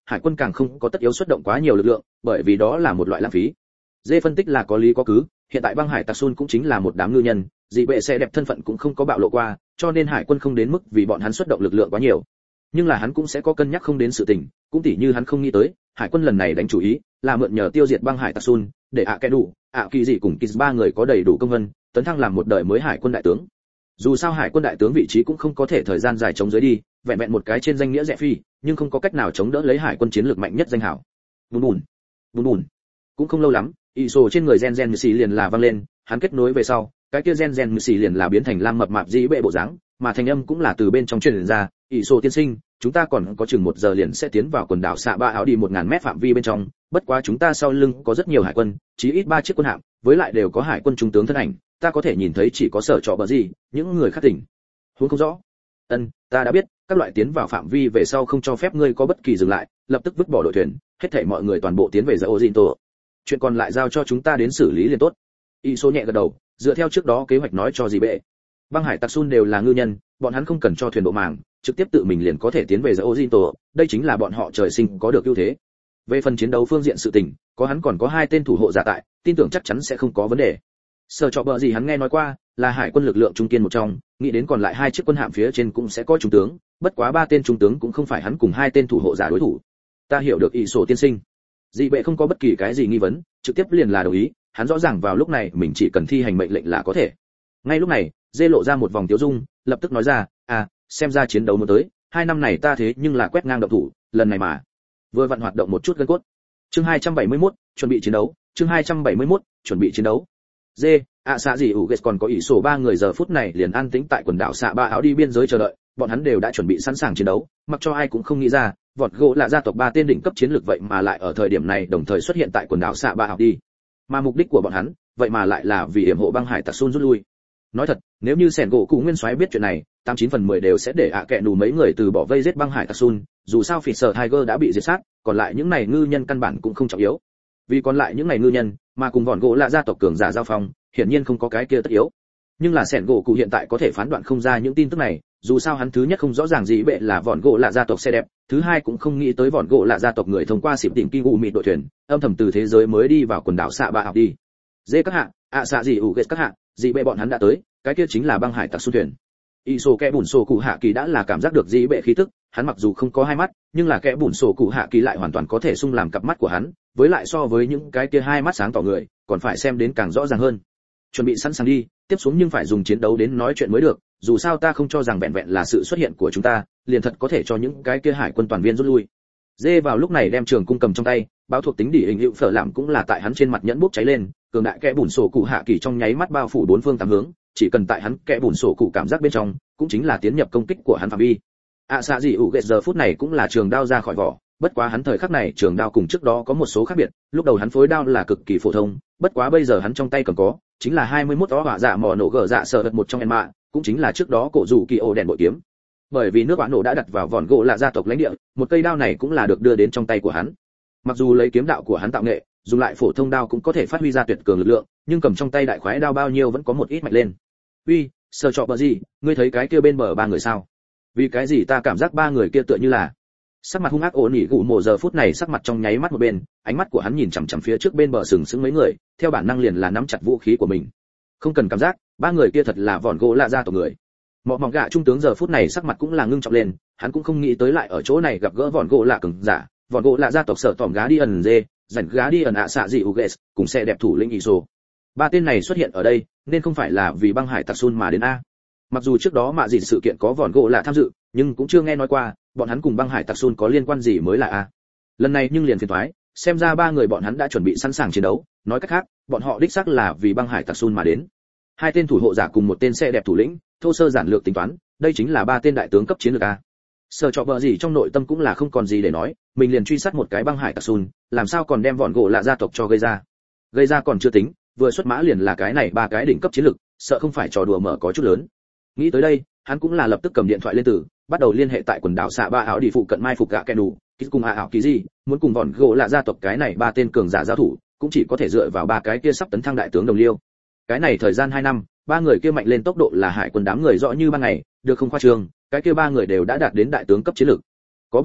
hải quân càng không có tất yếu xuất động quá nhiều lực lượng, bởi vì đó là một loại lãng phí. Dê phân tích là có lý có cứ, hiện tại băng hải tặc Sun cũng chính là một đám ngư nhân, dị bệ xe đẹp thân phận cũng không có bạo lộ qua, cho nên hải quân không đến mức vì bọn hắn xuất động lực lượng quá nhiều. Nhưng là hắn cũng sẽ có cân nhắc không đến sự tình, cũng tỉ như hắn không nghĩ tới, hải quân lần này đánh chủ ý là mượn nhờ tiêu diệt băng hải tặc Sun, để ạ kẻ đủ, ạ kỳ dị cùng Kiz ba người có đầy đủ công vân, tấn thăng làm một đời mới hải quân đại tướng. Dù sao hải quân đại tướng vị trí cũng không có thể thời gian dài chống dưới đi, vẹn vẹn một cái trên danh nghĩa rẻ phi, nhưng không có cách nào chống đỡ lấy hải quân chiến lược mạnh nhất danh hảo. Bùn bùn, bùn bùn. Cũng không lâu lắm, ý sổ trên người gen gen mười xì liền là vang lên, hắn kết nối về sau, cái kia gen gen mười xì liền là biến thành lam mập mạp dĩ bệ bộ dáng, mà thanh âm cũng là từ bên trong truyền ra, ý sổ tiên sinh, chúng ta còn có chừng một giờ liền sẽ tiến vào quần đảo xạ ba áo đi một ngàn mét phạm vi bên trong, bất quá chúng ta sau lưng có rất nhiều hải quân, chí ít ba chiếc quân hạm, với lại đều có hải quân trung tướng thân ảnh, ta có thể nhìn thấy chỉ có sở trọ bờ gì, những người khác tỉnh. Huống không rõ. Ân, ta đã biết, các loại tiến vào phạm vi về sau không cho phép ngươi có bất kỳ dừng lại, lập tức vứt bỏ đội thuyền, hết thảy mọi người toàn bộ tiến về Zaojinto. Chuyện còn lại giao cho chúng ta đến xử lý liền tốt. Y số nhẹ gật đầu, dựa theo trước đó kế hoạch nói cho gì bệ. Băng hải tặc Sun đều là ngư nhân, bọn hắn không cần cho thuyền độ màng, trực tiếp tự mình liền có thể tiến về Zaojinto, đây chính là bọn họ trời sinh có được ưu thế. Về phần chiến đấu phương diện sự tình, có hắn còn có hai tên thủ hộ giả tại, tin tưởng chắc chắn sẽ không có vấn đề. Sở trọ bờ gì hắn nghe nói qua, là hải quân lực lượng trung kiên một trong, nghĩ đến còn lại hai chiếc quân hạm phía trên cũng sẽ có trung tướng, bất quá ba tên trung tướng cũng không phải hắn cùng hai tên thủ hộ giả đối thủ. Ta hiểu được ý sổ tiên sinh. Dị bệ không có bất kỳ cái gì nghi vấn, trực tiếp liền là đồng ý, hắn rõ ràng vào lúc này mình chỉ cần thi hành mệnh lệnh là có thể. Ngay lúc này, Dê lộ ra một vòng tiêu dung, lập tức nói ra, à, xem ra chiến đấu muốn tới, hai năm này ta thế nhưng là quét ngang động thủ, lần này mà vừa vặn hoạt động một chút gân cốt. Chương hai trăm bảy mươi mốt, chuẩn bị chiến đấu, chương hai trăm bảy mươi mốt, chuẩn bị chiến đấu. Dê, ạ xạ gì ủ còn có ý sổ ba người giờ phút này liền an tĩnh tại quần đảo xạ ba áo đi biên giới chờ đợi, bọn hắn đều đã chuẩn bị sẵn sàng chiến đấu, mặc cho ai cũng không nghĩ ra, vọt gỗ là gia tộc ba tên đỉnh cấp chiến lược vậy mà lại ở thời điểm này đồng thời xuất hiện tại quần đảo xạ ba áo đi. Mà mục đích của bọn hắn, vậy mà lại là vì yểm hộ băng hải tặc Sun rút lui. Nói thật, nếu như sẻn gỗ cụ nguyên soái biết chuyện này, tám chín phần mười đều sẽ để ạ à kẹ nù mấy người từ bỏ vây giết băng hải tặc Sun, dù sao phỉ sở Tiger đã bị diệt sát, còn lại những này ngư nhân căn bản cũng không trọng yếu. Vì còn lại những này ngư nhân, mà cùng vòn gỗ là gia tộc cường giả giao phong, hiển nhiên không có cái kia tất yếu. Nhưng là sẻn gỗ cụ hiện tại có thể phán đoạn không ra những tin tức này, dù sao hắn thứ nhất không rõ ràng gì bệ là vòn gỗ là gia tộc xe đẹp, thứ hai cũng không nghĩ tới vòn gỗ là gia tộc người thông qua xịp tỉnh kinh u mịt đội thuyền, âm thầm từ thế giới mới đi vào quần đảo xạ ba học đi. Dê các hạ, ạ xạ gì ủ ghét các hạ, gì bệ bọn hắn đã tới, cái kia chính là băng hải tặc Sun thuyền. Y sổ kẽ bùn sổ cụ hạ kỳ đã là cảm giác được gì bệ khí tức, hắn mặc dù không có hai mắt, nhưng là kẽ bùn sổ cụ hạ kỳ lại hoàn toàn có thể xung làm cặp mắt của hắn, với lại so với những cái kia hai mắt sáng tỏ người, còn phải xem đến càng rõ ràng hơn. Chuẩn bị sẵn sàng đi, tiếp xuống nhưng phải dùng chiến đấu đến nói chuyện mới được, dù sao ta không cho rằng vẹn vẹn là sự xuất hiện của chúng ta, liền thật có thể cho những cái kia hải quân toàn viên rút lui. Dê vào lúc này đem trường cung cầm trong tay, báo thuộc tính đỉ hình hữu phở làm cũng là tại hắn trên mặt nhẫn bốc cháy lên, cường đại kẽ bùn sổ cụ hạ kỳ trong nháy mắt bao phủ bốn phương tám hướng, chỉ cần tại hắn kẽ bùn sổ cụ cảm giác bên trong, cũng chính là tiến nhập công kích của hắn phạm vi. ạ xạ gì ủ ghét giờ phút này cũng là trường đao ra khỏi vỏ, bất quá hắn thời khắc này trường đao cùng trước đó có một số khác biệt, lúc đầu hắn phối đao là cực kỳ phổ thông, bất quá bây giờ hắn trong tay cầm có chính là hai mươi mốt đó hỏa dạ mỏ nổ gở dạ sợ đợt một trong en mạ, cũng chính là trước đó cổ rủ kỳ ổ đèn bội kiếm. Bởi vì nước hỏa nổ đã đặt vào vòn gỗ là gia tộc lãnh địa, một cây đao này cũng là được đưa đến trong tay của hắn. Mặc dù lấy kiếm đạo của hắn tạo nghệ, dùng lại phổ thông đao cũng có thể phát huy ra tuyệt cường lực lượng, nhưng cầm trong tay đại khoái đao bao nhiêu vẫn có một ít mạnh lên. Uy, sơ trọ bờ gì, ngươi thấy cái kia bên bờ ba người sao? Vì cái gì ta cảm giác ba người kia tựa như là sắc mặt hung ác ổn ỉ gù mồ giờ phút này sắc mặt trong nháy mắt một bên, ánh mắt của hắn nhìn chằm chằm phía trước bên bờ sừng sững mấy người, theo bản năng liền là nắm chặt vũ khí của mình. Không cần cảm giác, ba người kia thật là vòn gỗ lạ gia tộc người. Mọ mỏng gạ trung tướng giờ phút này sắc mặt cũng là ngưng trọng lên, hắn cũng không nghĩ tới lại ở chỗ này gặp gỡ vòn gỗ lạ cường giả, vòn gỗ lạ gia tộc sở tỏm gá đi ẩn dê, rảnh gá đi ẩn ạ xạ dị uges, cùng xe đẹp thủ lĩnh Iso. Ba tên này xuất hiện ở đây, nên không phải là vì băng hải tặc Sun mà đến a. Mặc dù trước đó mạ gì sự kiện có vòn gỗ lạ tham dự, nhưng cũng chưa nghe nói qua, bọn hắn cùng băng hải tặc Sun có liên quan gì mới là a. Lần này nhưng liền phiền toái, xem ra ba người bọn hắn đã chuẩn bị sẵn sàng chiến đấu, nói cách khác, bọn họ đích xác là vì băng hải tặc Sun mà đến. Hai tên thủ hộ giả cùng một tên xe đẹp thủ lĩnh, thô sơ giản lược tính toán, đây chính là ba tên đại tướng cấp chiến lược a. Sở Trọ Bờ gì trong nội tâm cũng là không còn gì để nói, mình liền truy sát một cái băng hải tặc Sun, làm sao còn đem vọn gỗ lạ gia tộc cho gây ra. Gây ra còn chưa tính, vừa xuất mã liền là cái này ba cái đỉnh cấp chiến lược, sợ không phải trò đùa mở có chút lớn. Nghĩ tới đây, hắn cũng là lập tức cầm điện thoại lên từ, bắt đầu liên hệ tại quần đảo xạ ba ảo đi phụ cận mai phục gạ kẻ đủ, kích cùng hạ ảo ký gì, muốn cùng vọn gỗ lạ gia tộc cái này ba tên cường giả giao thủ, cũng chỉ có thể dựa vào ba cái kia sắp tấn thăng đại tướng đồng liêu. Cái này thời gian hai năm, ba người kia mạnh lên tốc độ là hải quân đám người rõ như ban ngày, được không khoa trương, cái kia ba người đều đã đạt đến đại tướng cấp chiến lược. Có bọn họ,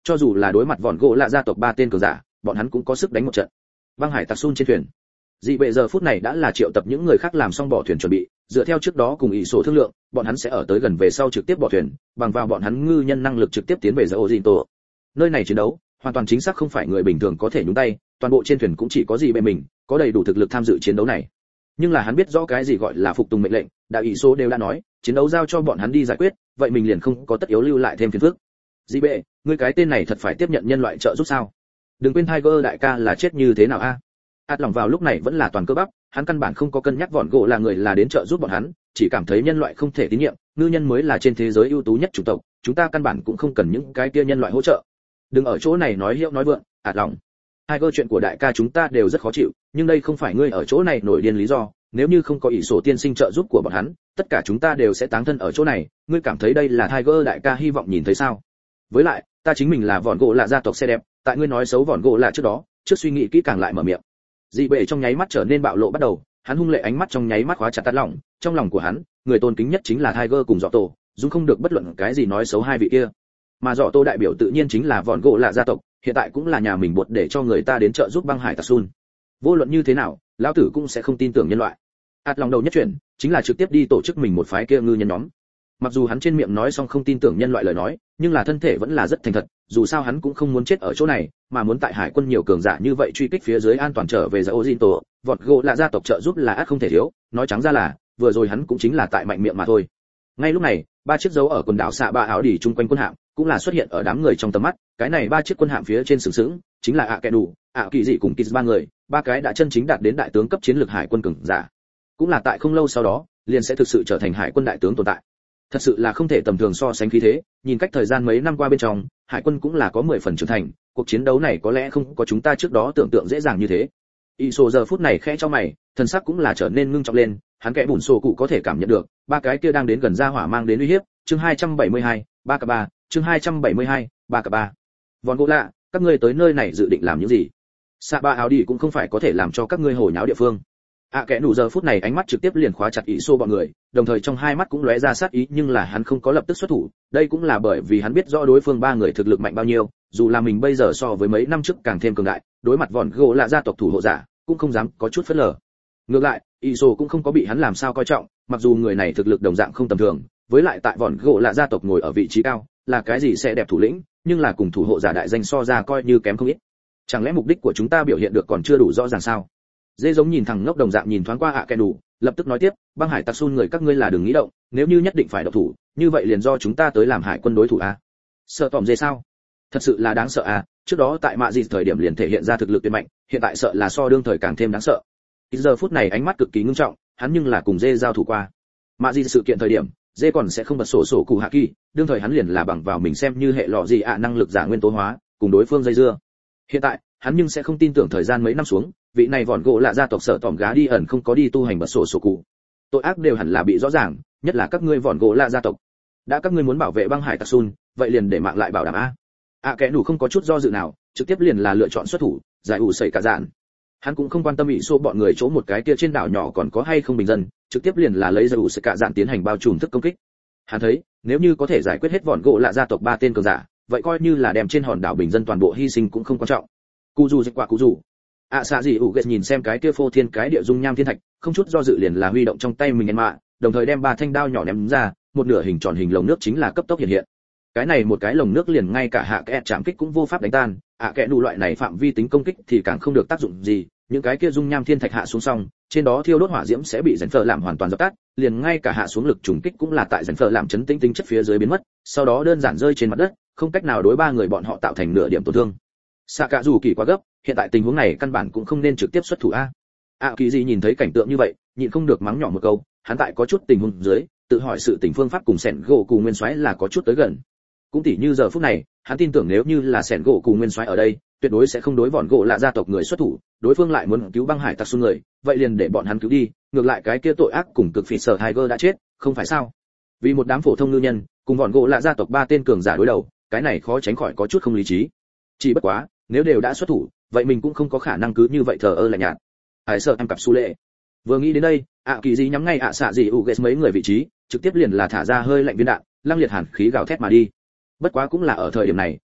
cho dù là đối mặt vòn gỗ lạ gia tộc ba tên cường giả, bọn hắn cũng có sức đánh một trận. Băng hải tặc Sun trên thuyền, dị bệ giờ phút này đã là triệu tập những người khác làm xong bỏ thuyền chuẩn bị, dựa theo trước đó cùng ý số thương lượng, bọn hắn sẽ ở tới gần về sau trực tiếp bỏ thuyền, bằng vào bọn hắn ngư nhân năng lực trực tiếp tiến về giữa Ojinto. Nơi này chiến đấu, hoàn toàn chính xác không phải người bình thường có thể nhúng tay, toàn bộ trên thuyền cũng chỉ có dị bệ mình, có đầy đủ thực lực tham dự chiến đấu này. Nhưng là hắn biết rõ cái gì gọi là phục tùng mệnh lệnh, đại ý số đều đã nói, chiến đấu giao cho bọn hắn đi giải quyết, vậy mình liền không có tất yếu lưu lại thêm phiền phức. Dị bệ, ngươi cái tên này thật phải tiếp nhận nhân loại trợ giúp sao? Đừng quên Tiger đại ca là chết như thế nào a? Át lòng vào lúc này vẫn là toàn cơ bắp, hắn căn bản không có cân nhắc vòn gỗ là người là đến trợ giúp bọn hắn, chỉ cảm thấy nhân loại không thể tín nhiệm, ngư nhân mới là trên thế giới ưu tú nhất chủng tộc, chúng ta căn bản cũng không cần những cái kia nhân loại hỗ trợ. Đừng ở chỗ này nói hiệu nói vượng, Át lòng. Tiger chuyện của đại ca chúng ta đều rất khó chịu, nhưng đây không phải ngươi ở chỗ này nổi điên lý do, nếu như không có ý sổ tiên sinh trợ giúp của bọn hắn, tất cả chúng ta đều sẽ táng thân ở chỗ này, ngươi cảm thấy đây là Tiger đại ca hy vọng nhìn thấy sao? Với lại, ta chính mình là vòn gỗ là gia tộc xe đẹp, tại ngươi nói xấu vòn gỗ là trước đó, trước suy nghĩ kỹ càng lại mở miệng. Dị bệ trong nháy mắt trở nên bạo lộ bắt đầu, hắn hung lệ ánh mắt trong nháy mắt khóa chặt tắt lòng, trong lòng của hắn, người tôn kính nhất chính là Tiger cùng Dọ Tổ, dung không được bất luận cái gì nói xấu hai vị kia. Mà Dọ Tổ đại biểu tự nhiên chính là vòn gỗ là gia tộc, hiện tại cũng là nhà mình buộc để cho người ta đến trợ giúp băng hải tặc Sun. Vô luận như thế nào, lão tử cũng sẽ không tin tưởng nhân loại. Át lòng đầu nhất chuyển, chính là trực tiếp đi tổ chức mình một phái kia ngư nhân nhóm. Mặc dù hắn trên miệng nói xong không tin tưởng nhân loại lời nói, nhưng là thân thể vẫn là rất thành thật, dù sao hắn cũng không muốn chết ở chỗ này, mà muốn tại hải quân nhiều cường giả như vậy truy kích phía dưới an toàn trở về Dã Ojinto, vọt gỗ là gia tộc trợ giúp là ắt không thể thiếu, nói trắng ra là, vừa rồi hắn cũng chính là tại mạnh miệng mà thôi. Ngay lúc này, ba chiếc dấu ở quần đảo xạ ba áo đỉ chung quanh quân hạm, cũng là xuất hiện ở đám người trong tầm mắt, cái này ba chiếc quân hạm phía trên sừng sững, chính là ạ kẻ đủ, ạ kỳ dị cùng Kiz ba người, ba cái đã chân chính đạt đến đại tướng cấp chiến lược hải quân cường giả. Cũng là tại không lâu sau đó, liền sẽ thực sự trở thành hải quân đại tướng tồn tại. Thật sự là không thể tầm thường so sánh khí thế, nhìn cách thời gian mấy năm qua bên trong, hải quân cũng là có mười phần trưởng thành, cuộc chiến đấu này có lẽ không có chúng ta trước đó tưởng tượng dễ dàng như thế. Y sổ giờ phút này khẽ cho mày, thần sắc cũng là trở nên ngưng trọng lên, hắn kẽ bùn sổ cụ có thể cảm nhận được, ba cái kia đang đến gần ra hỏa mang đến uy hiếp, chương hai trăm bảy mươi hai, ba cả ba, chương hai trăm bảy mươi hai, ba cả ba. Vòn gỗ lạ, các ngươi tới nơi này dự định làm những gì? Xạ ba áo đi cũng không phải có thể làm cho các ngươi hồ nháo địa phương. ạ à, kẻ nụ giờ phút này ánh mắt trực tiếp liền khóa chặt ý xô bọn người, đồng thời trong hai mắt cũng lóe ra sát ý, nhưng là hắn không có lập tức xuất thủ, đây cũng là bởi vì hắn biết rõ đối phương ba người thực lực mạnh bao nhiêu, dù là mình bây giờ so với mấy năm trước càng thêm cường đại, đối mặt vòn gỗ là gia tộc thủ hộ giả, cũng không dám có chút phớt lờ. Ngược lại, ý xô cũng không có bị hắn làm sao coi trọng, mặc dù người này thực lực đồng dạng không tầm thường, với lại tại vòn gỗ là gia tộc ngồi ở vị trí cao, là cái gì sẽ đẹp thủ lĩnh, nhưng là cùng thủ hộ giả đại danh so ra coi như kém không ít. Chẳng lẽ mục đích của chúng ta biểu hiện được còn chưa đủ rõ ràng sao? Dê giống nhìn thẳng ngốc đồng dạng nhìn thoáng qua ạ kẻ đủ, lập tức nói tiếp, băng hải tặc Sun người các ngươi là đừng nghĩ động, nếu như nhất định phải động thủ, như vậy liền do chúng ta tới làm hải quân đối thủ a. Sợ tỏm dê sao? Thật sự là đáng sợ à, trước đó tại mạ gì thời điểm liền thể hiện ra thực lực tuyệt mạnh, hiện tại sợ là so đương thời càng thêm đáng sợ. Ít giờ phút này ánh mắt cực kỳ ngưng trọng, hắn nhưng là cùng dê giao thủ qua. Mạ gì sự kiện thời điểm, dê còn sẽ không bật sổ sổ cụ hạ kỳ, đương thời hắn liền là bằng vào mình xem như hệ lọ gì ạ năng lực giả nguyên tố hóa, cùng đối phương dây dưa. Hiện tại, hắn nhưng sẽ không tin tưởng thời gian mấy năm xuống, vị này vòn gỗ là gia tộc sở tỏm gá đi ẩn không có đi tu hành bật sổ sổ cụ. Tội ác đều hẳn là bị rõ ràng, nhất là các ngươi vòn gỗ là gia tộc. Đã các ngươi muốn bảo vệ băng hải tặc Sun, vậy liền để mạng lại bảo đảm a. À, à kẻ đủ không có chút do dự nào, trực tiếp liền là lựa chọn xuất thủ, giải ủ sẩy cả dạn. Hắn cũng không quan tâm ý xô bọn người chỗ một cái kia trên đảo nhỏ còn có hay không bình dân, trực tiếp liền là lấy giải ủ sẩy cả dạn tiến hành bao trùm thức công kích. Hắn thấy, nếu như có thể giải quyết hết vòn gỗ là gia tộc ba tên cường giả, vậy coi như là đem trên hòn đảo bình dân toàn bộ hy sinh cũng không quan trọng. Cú dù dịch quả cú dù. ạ xạ gì ủ ghét nhìn xem cái kia phô thiên cái địa dung nham thiên thạch, không chút do dự liền là huy động trong tay mình en mạ, đồng thời đem ba thanh đao nhỏ ném ra, một nửa hình tròn hình lồng nước chính là cấp tốc hiện hiện. Cái này một cái lồng nước liền ngay cả hạ kẽ chạm kích cũng vô pháp đánh tan, ạ kẽ đủ loại này phạm vi tính công kích thì càng không được tác dụng gì, những cái kia dung nham thiên thạch hạ xuống xong, trên đó thiêu đốt hỏa diễm sẽ bị dần phở làm hoàn toàn dập tắt, liền ngay cả hạ xuống lực trùng kích cũng là tại dần phở làm chấn tĩnh tinh chất phía dưới biến mất, sau đó đơn giản rơi trên mặt đất, không cách nào đối ba người bọn họ tạo thành nửa điểm tổn thương. Xạ cả dù kỳ quá gấp, hiện tại tình huống này căn bản cũng không nên trực tiếp xuất thủ a. ạ kỳ gì nhìn thấy cảnh tượng như vậy, nhịn không được mắng nhỏ một câu, hắn tại có chút tình huống dưới, tự hỏi sự tình phương pháp cùng sẻn gỗ cù nguyên soái là có chút tới gần. Cũng tỉ như giờ phút này, hắn tin tưởng nếu như là sẻn gỗ cù nguyên soái ở đây, tuyệt đối sẽ không đối vòn gỗ là gia tộc người xuất thủ, đối phương lại muốn cứu băng hải tặc Sun người, vậy liền để bọn hắn cứu đi, ngược lại cái kia tội ác cùng cực phỉ sở Tiger đã chết, không phải sao? Vì một đám phổ thông ngư nhân, cùng vòn gỗ là gia tộc ba tên cường giả đối đầu, cái này khó tránh khỏi có chút không lý trí. Chỉ bất quá, nếu đều đã xuất thủ, vậy mình cũng không có khả năng cứ như vậy thờ ơ lạnh nhạt. Hải sợ em cặp su lệ. Vừa nghĩ đến đây, ạ kỳ gì nhắm ngay ạ xạ gì u mấy người vị trí, trực tiếp liền là thả ra hơi lạnh viên đạn, lăng liệt hàn khí gào thét mà đi. Bất quá cũng là ở thời điểm này,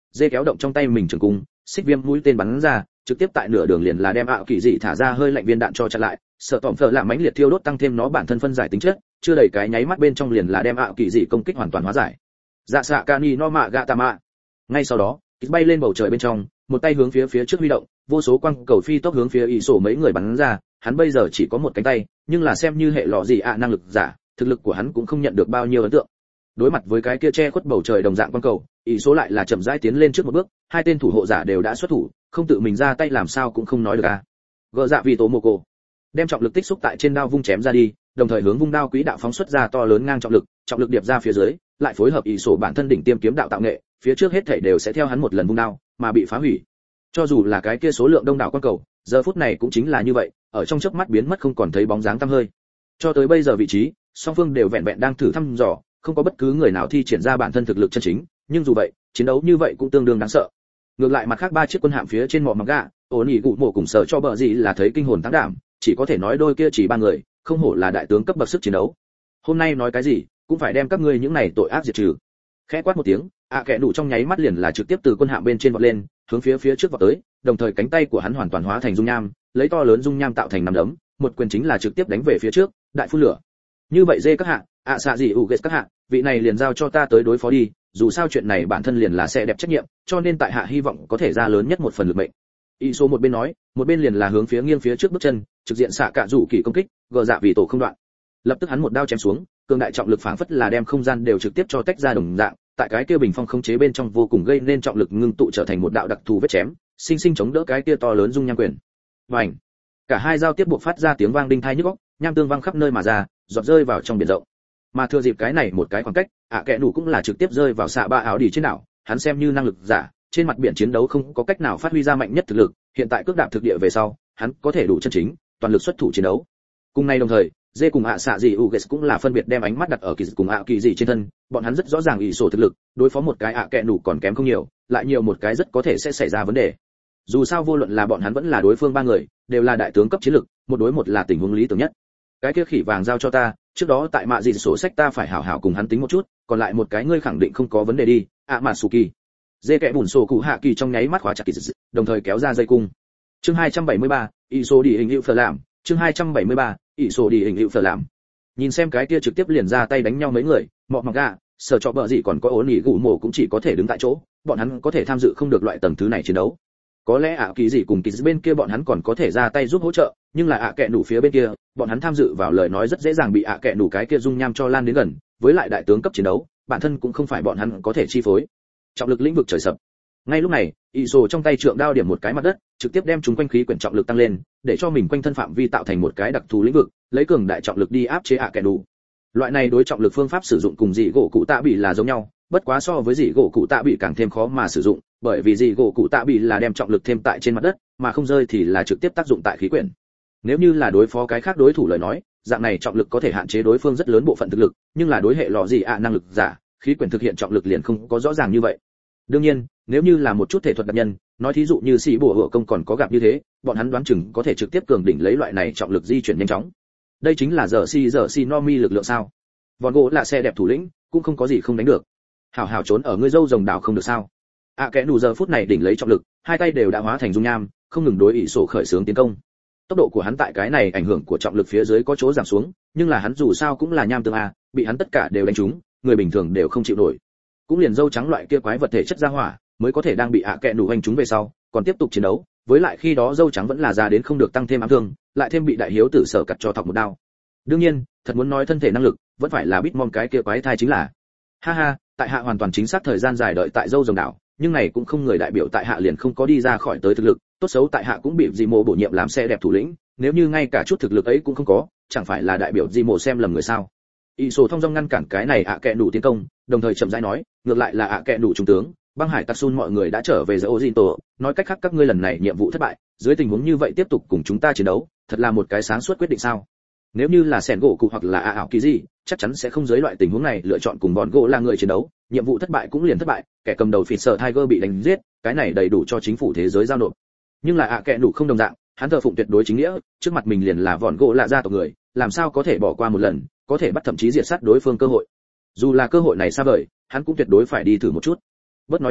dê kéo động trong tay mình trường cung, xích viêm mũi tên bắn ra, trực tiếp tại nửa đường liền là đem ạ kỳ dị thả ra hơi lạnh viên đạn cho chặn lại. Sợ tỏm phở làm mãnh liệt thiêu đốt tăng thêm nó bản thân phân giải tính chất, chưa đầy cái nháy mắt bên trong liền là đem ạ kỳ dị công kích hoàn toàn hóa giải. Dạ xạ cani no mạ gạ tà mạ. Ngay sau đó, kích bay lên bầu trời bên trong, một tay hướng phía phía trước huy động, vô số quang cầu phi tốc hướng phía ỷ sổ mấy người bắn ra. Hắn bây giờ chỉ có một cánh tay, nhưng là xem như hệ lọ gì ạ năng lực giả, thực lực của hắn cũng không nhận được bao nhiêu ấn tượng. Đối mặt với cái kia che khuất bầu trời đồng dạng quang cầu, ỷ số lại là chậm rãi tiến lên trước một bước, hai tên thủ hộ giả đều đã xuất thủ, không tự mình ra tay làm sao cũng không nói được à. Gỡ dạ vì tổ mồ cổ, đem trọng lực tích xúc tại trên đao vung chém ra đi, đồng thời hướng vung đao quỹ đạo phóng xuất ra to lớn ngang trọng lực, trọng lực điệp ra phía dưới, lại phối hợp ỷ số bản thân đỉnh tiêm kiếm đạo tạo nghệ, phía trước hết thảy đều sẽ theo hắn một lần vung đao mà bị phá hủy. Cho dù là cái kia số lượng đông đảo quang cầu, giờ phút này cũng chính là như vậy, ở trong chớp mắt biến mất không còn thấy bóng dáng tăm hơi. Cho tới bây giờ vị trí, song phương đều vẹn vẹn đang thử thăm dò, không có bất cứ người nào thi triển ra bản thân thực lực chân chính, nhưng dù vậy, chiến đấu như vậy cũng tương đương đáng sợ. Ngược lại mặt khác ba chiếc quân hạm phía trên mỏ mặc gạ, ổn ỉ cụ mổ cùng sở cho bờ gì là thấy kinh hồn tăng đảm, chỉ có thể nói đôi kia chỉ ba người, không hổ là đại tướng cấp bậc sức chiến đấu. Hôm nay nói cái gì, cũng phải đem các ngươi những này tội ác diệt trừ. Khẽ quát một tiếng, ạ kẻ đủ trong nháy mắt liền là trực tiếp từ quân hạm bên trên vọt lên, hướng phía phía trước vọt tới, đồng thời cánh tay của hắn hoàn toàn hóa thành dung nham, lấy to lớn dung nham tạo thành nắm đấm, một quyền chính là trực tiếp đánh về phía trước, đại phun lửa. Như vậy dê các hạ, ạ xạ gì ủ ghét các hạ, vị này liền giao cho ta tới đối phó đi, dù sao chuyện này bản thân liền là sẽ đẹp trách nhiệm, cho nên tại hạ hy vọng có thể ra lớn nhất một phần lực mệnh. Y số một bên nói, một bên liền là hướng phía nghiêng phía trước bước chân, trực diện xạ cả rủ kỳ công kích, gờ dạ vì tổ không đoạn. Lập tức hắn một đao chém xuống, cường đại trọng lực phảng phất là đem không gian đều trực tiếp cho tách ra đồng dạng, tại cái kia bình phong không chế bên trong vô cùng gây nên trọng lực ngưng tụ trở thành một đạo đặc thù vết chém, sinh sinh chống đỡ cái kia to lớn dung nham quyền. Bành! Cả hai giao tiếp buộc phát ra tiếng vang đinh tai nhức óc, nham tương vang khắp nơi mà ra, giọt rơi vào trong biển rộng. Mà thừa dịp cái này một cái khoảng cách, ạ kẽ đủ cũng là trực tiếp rơi vào xạ ba áo đi trên đảo, hắn xem như năng lực giả, trên mặt biển chiến đấu không có cách nào phát huy ra mạnh nhất thực lực, hiện tại cước đạp thực địa về sau, hắn có thể đủ chân chính, toàn lực xuất thủ chiến đấu. Cùng ngày đồng thời, dê cùng ạ xạ gì uges cũng là phân biệt đem ánh mắt đặt ở kỳ cùng ạ kỳ gì trên thân, bọn hắn rất rõ ràng ỷ sổ thực lực, đối phó một cái ạ kẽ đủ còn kém không nhiều, lại nhiều một cái rất có thể sẽ xảy ra vấn đề. Dù sao vô luận là bọn hắn vẫn là đối phương ba người, đều là đại tướng cấp chiến lực, một đối một là tình huống lý tưởng nhất. Cái kia khỉ vàng giao cho ta, trước đó tại mạ gì sổ sách ta phải hảo hảo cùng hắn tính một chút, còn lại một cái ngươi khẳng định không có vấn đề đi, ạ mà sù kỳ. Dê kẽ bùn sổ cụ hạ kỳ trong nháy mắt khóa chặt kỳ, đồng thời kéo ra dây cung. Chương hai trăm bảy mươi ba, ỷ sổ đi hình hữu phở làm, chương hai trăm bảy mươi ba, ỷ sổ đi hình hữu phở làm. Nhìn xem cái kia trực tiếp liền ra tay đánh nhau mấy người, mọ mặc gà, sở cho bờ gì còn có ổn nghỉ gù mổ cũng chỉ có thể đứng tại chỗ, bọn hắn có thể tham dự không được loại tầng thứ này chiến đấu. Có lẽ ạ kỳ gì cùng kỳ bên kia bọn hắn còn có thể ra tay giúp hỗ trợ, nhưng là ạ kẹ nủ phía bên kia, bọn hắn tham dự vào lời nói rất dễ dàng bị ạ kẹ nủ cái kia dung nham cho lan đến gần, với lại đại tướng cấp chiến đấu, bản thân cũng không phải bọn hắn có thể chi phối. Trọng lực lĩnh vực trời sập. Ngay lúc này, Iso trong tay trượng đao điểm một cái mặt đất, trực tiếp đem chúng quanh khí quyển trọng lực tăng lên, để cho mình quanh thân phạm vi tạo thành một cái đặc thù lĩnh vực, lấy cường đại trọng lực đi áp chế ạ kẹ nủ. Loại này đối trọng lực phương pháp sử dụng cùng dị gỗ cụ tạ bị là giống nhau, bất quá so với dị gỗ cụ tạ bị càng thêm khó mà sử dụng, bởi vì dị gỗ cụ tạ bị là đem trọng lực thêm tại trên mặt đất, mà không rơi thì là trực tiếp tác dụng tại khí quyển. Nếu như là đối phó cái khác đối thủ lời nói, dạng này trọng lực có thể hạn chế đối phương rất lớn bộ phận thực lực, nhưng là đối hệ lọ gì ạ năng lực giả, khí quyển thực hiện trọng lực liền không có rõ ràng như vậy. Đương nhiên, nếu như là một chút thể thuật đặc nhân, nói thí dụ như sĩ bùa hộ công còn có gặp như thế, bọn hắn đoán chừng có thể trực tiếp cường đỉnh lấy loại này trọng lực di chuyển nhanh chóng. Đây chính là giờ si giờ si no mi lực lượng sao? Vòn gỗ là xe đẹp thủ lĩnh, cũng không có gì không đánh được. Hảo hảo trốn ở ngươi dâu rồng đảo không được sao? ạ à, kẽ nụ giờ phút này đỉnh lấy trọng lực, hai tay đều đã hóa thành dung nham, không ngừng đối ỷ sổ khởi xướng tiến công. Tốc độ của hắn tại cái này ảnh hưởng của trọng lực phía dưới có chỗ giảm xuống, nhưng là hắn dù sao cũng là nham tương a, bị hắn tất cả đều đánh trúng, người bình thường đều không chịu nổi. Cũng liền dâu trắng loại kia quái vật thể chất ra hỏa, mới có thể đang bị ạ à kẽ nụ hành trúng về sau, còn tiếp tục chiến đấu, với lại khi đó dâu trắng vẫn là già đến không được tăng thêm ám thương, lại thêm bị đại hiếu tử sở cắt cho thọc một đao. Đương nhiên, thật muốn nói thân thể năng lực, vẫn phải là Bitmom cái kia quái thai chính là. Ha ha, tại hạ hoàn toàn chính xác thời gian dài đợi tại dâu rồng đảo, nhưng này cũng không người đại biểu tại hạ liền không có đi ra khỏi tới thực lực, tốt xấu tại hạ cũng bị Di Mộ bổ nhiệm làm xe đẹp thủ lĩnh, nếu như ngay cả chút thực lực ấy cũng không có, chẳng phải là đại biểu Di Mộ xem lầm người sao? Iso thông dong ngăn cản cái này ạ à kẹ đủ tiến công, đồng thời chậm rãi nói, ngược lại là ạ à kẹ đủ trung tướng, băng hải Tatsun mọi người đã trở về giữa Ojito, nói cách khác các ngươi lần này nhiệm vụ thất bại, dưới tình huống như vậy tiếp tục cùng chúng ta chiến đấu, thật là một cái sáng suốt quyết định sao? Nếu như là Sẻn gỗ cụ hoặc là ạ ảo kỳ gì, chắc chắn sẽ không dưới loại tình huống này lựa chọn cùng bọn gỗ là người chiến đấu, nhiệm vụ thất bại cũng liền thất bại, kẻ cầm đầu phỉ sợ Tiger bị đánh giết, cái này đầy đủ cho chính phủ thế giới giao nộp. Nhưng là ạ à kẹ đủ không đồng dạng, hắn thờ phụng tuyệt đối chính nghĩa, trước mặt mình liền là vòn gỗ là gia tộc người, làm sao có thể bỏ qua một lần, có thể bắt thậm chí diệt sát đối phương cơ hội. Dù là cơ hội này xa vời, hắn cũng tuyệt đối phải đi thử một chút. Bớt nói nhảm,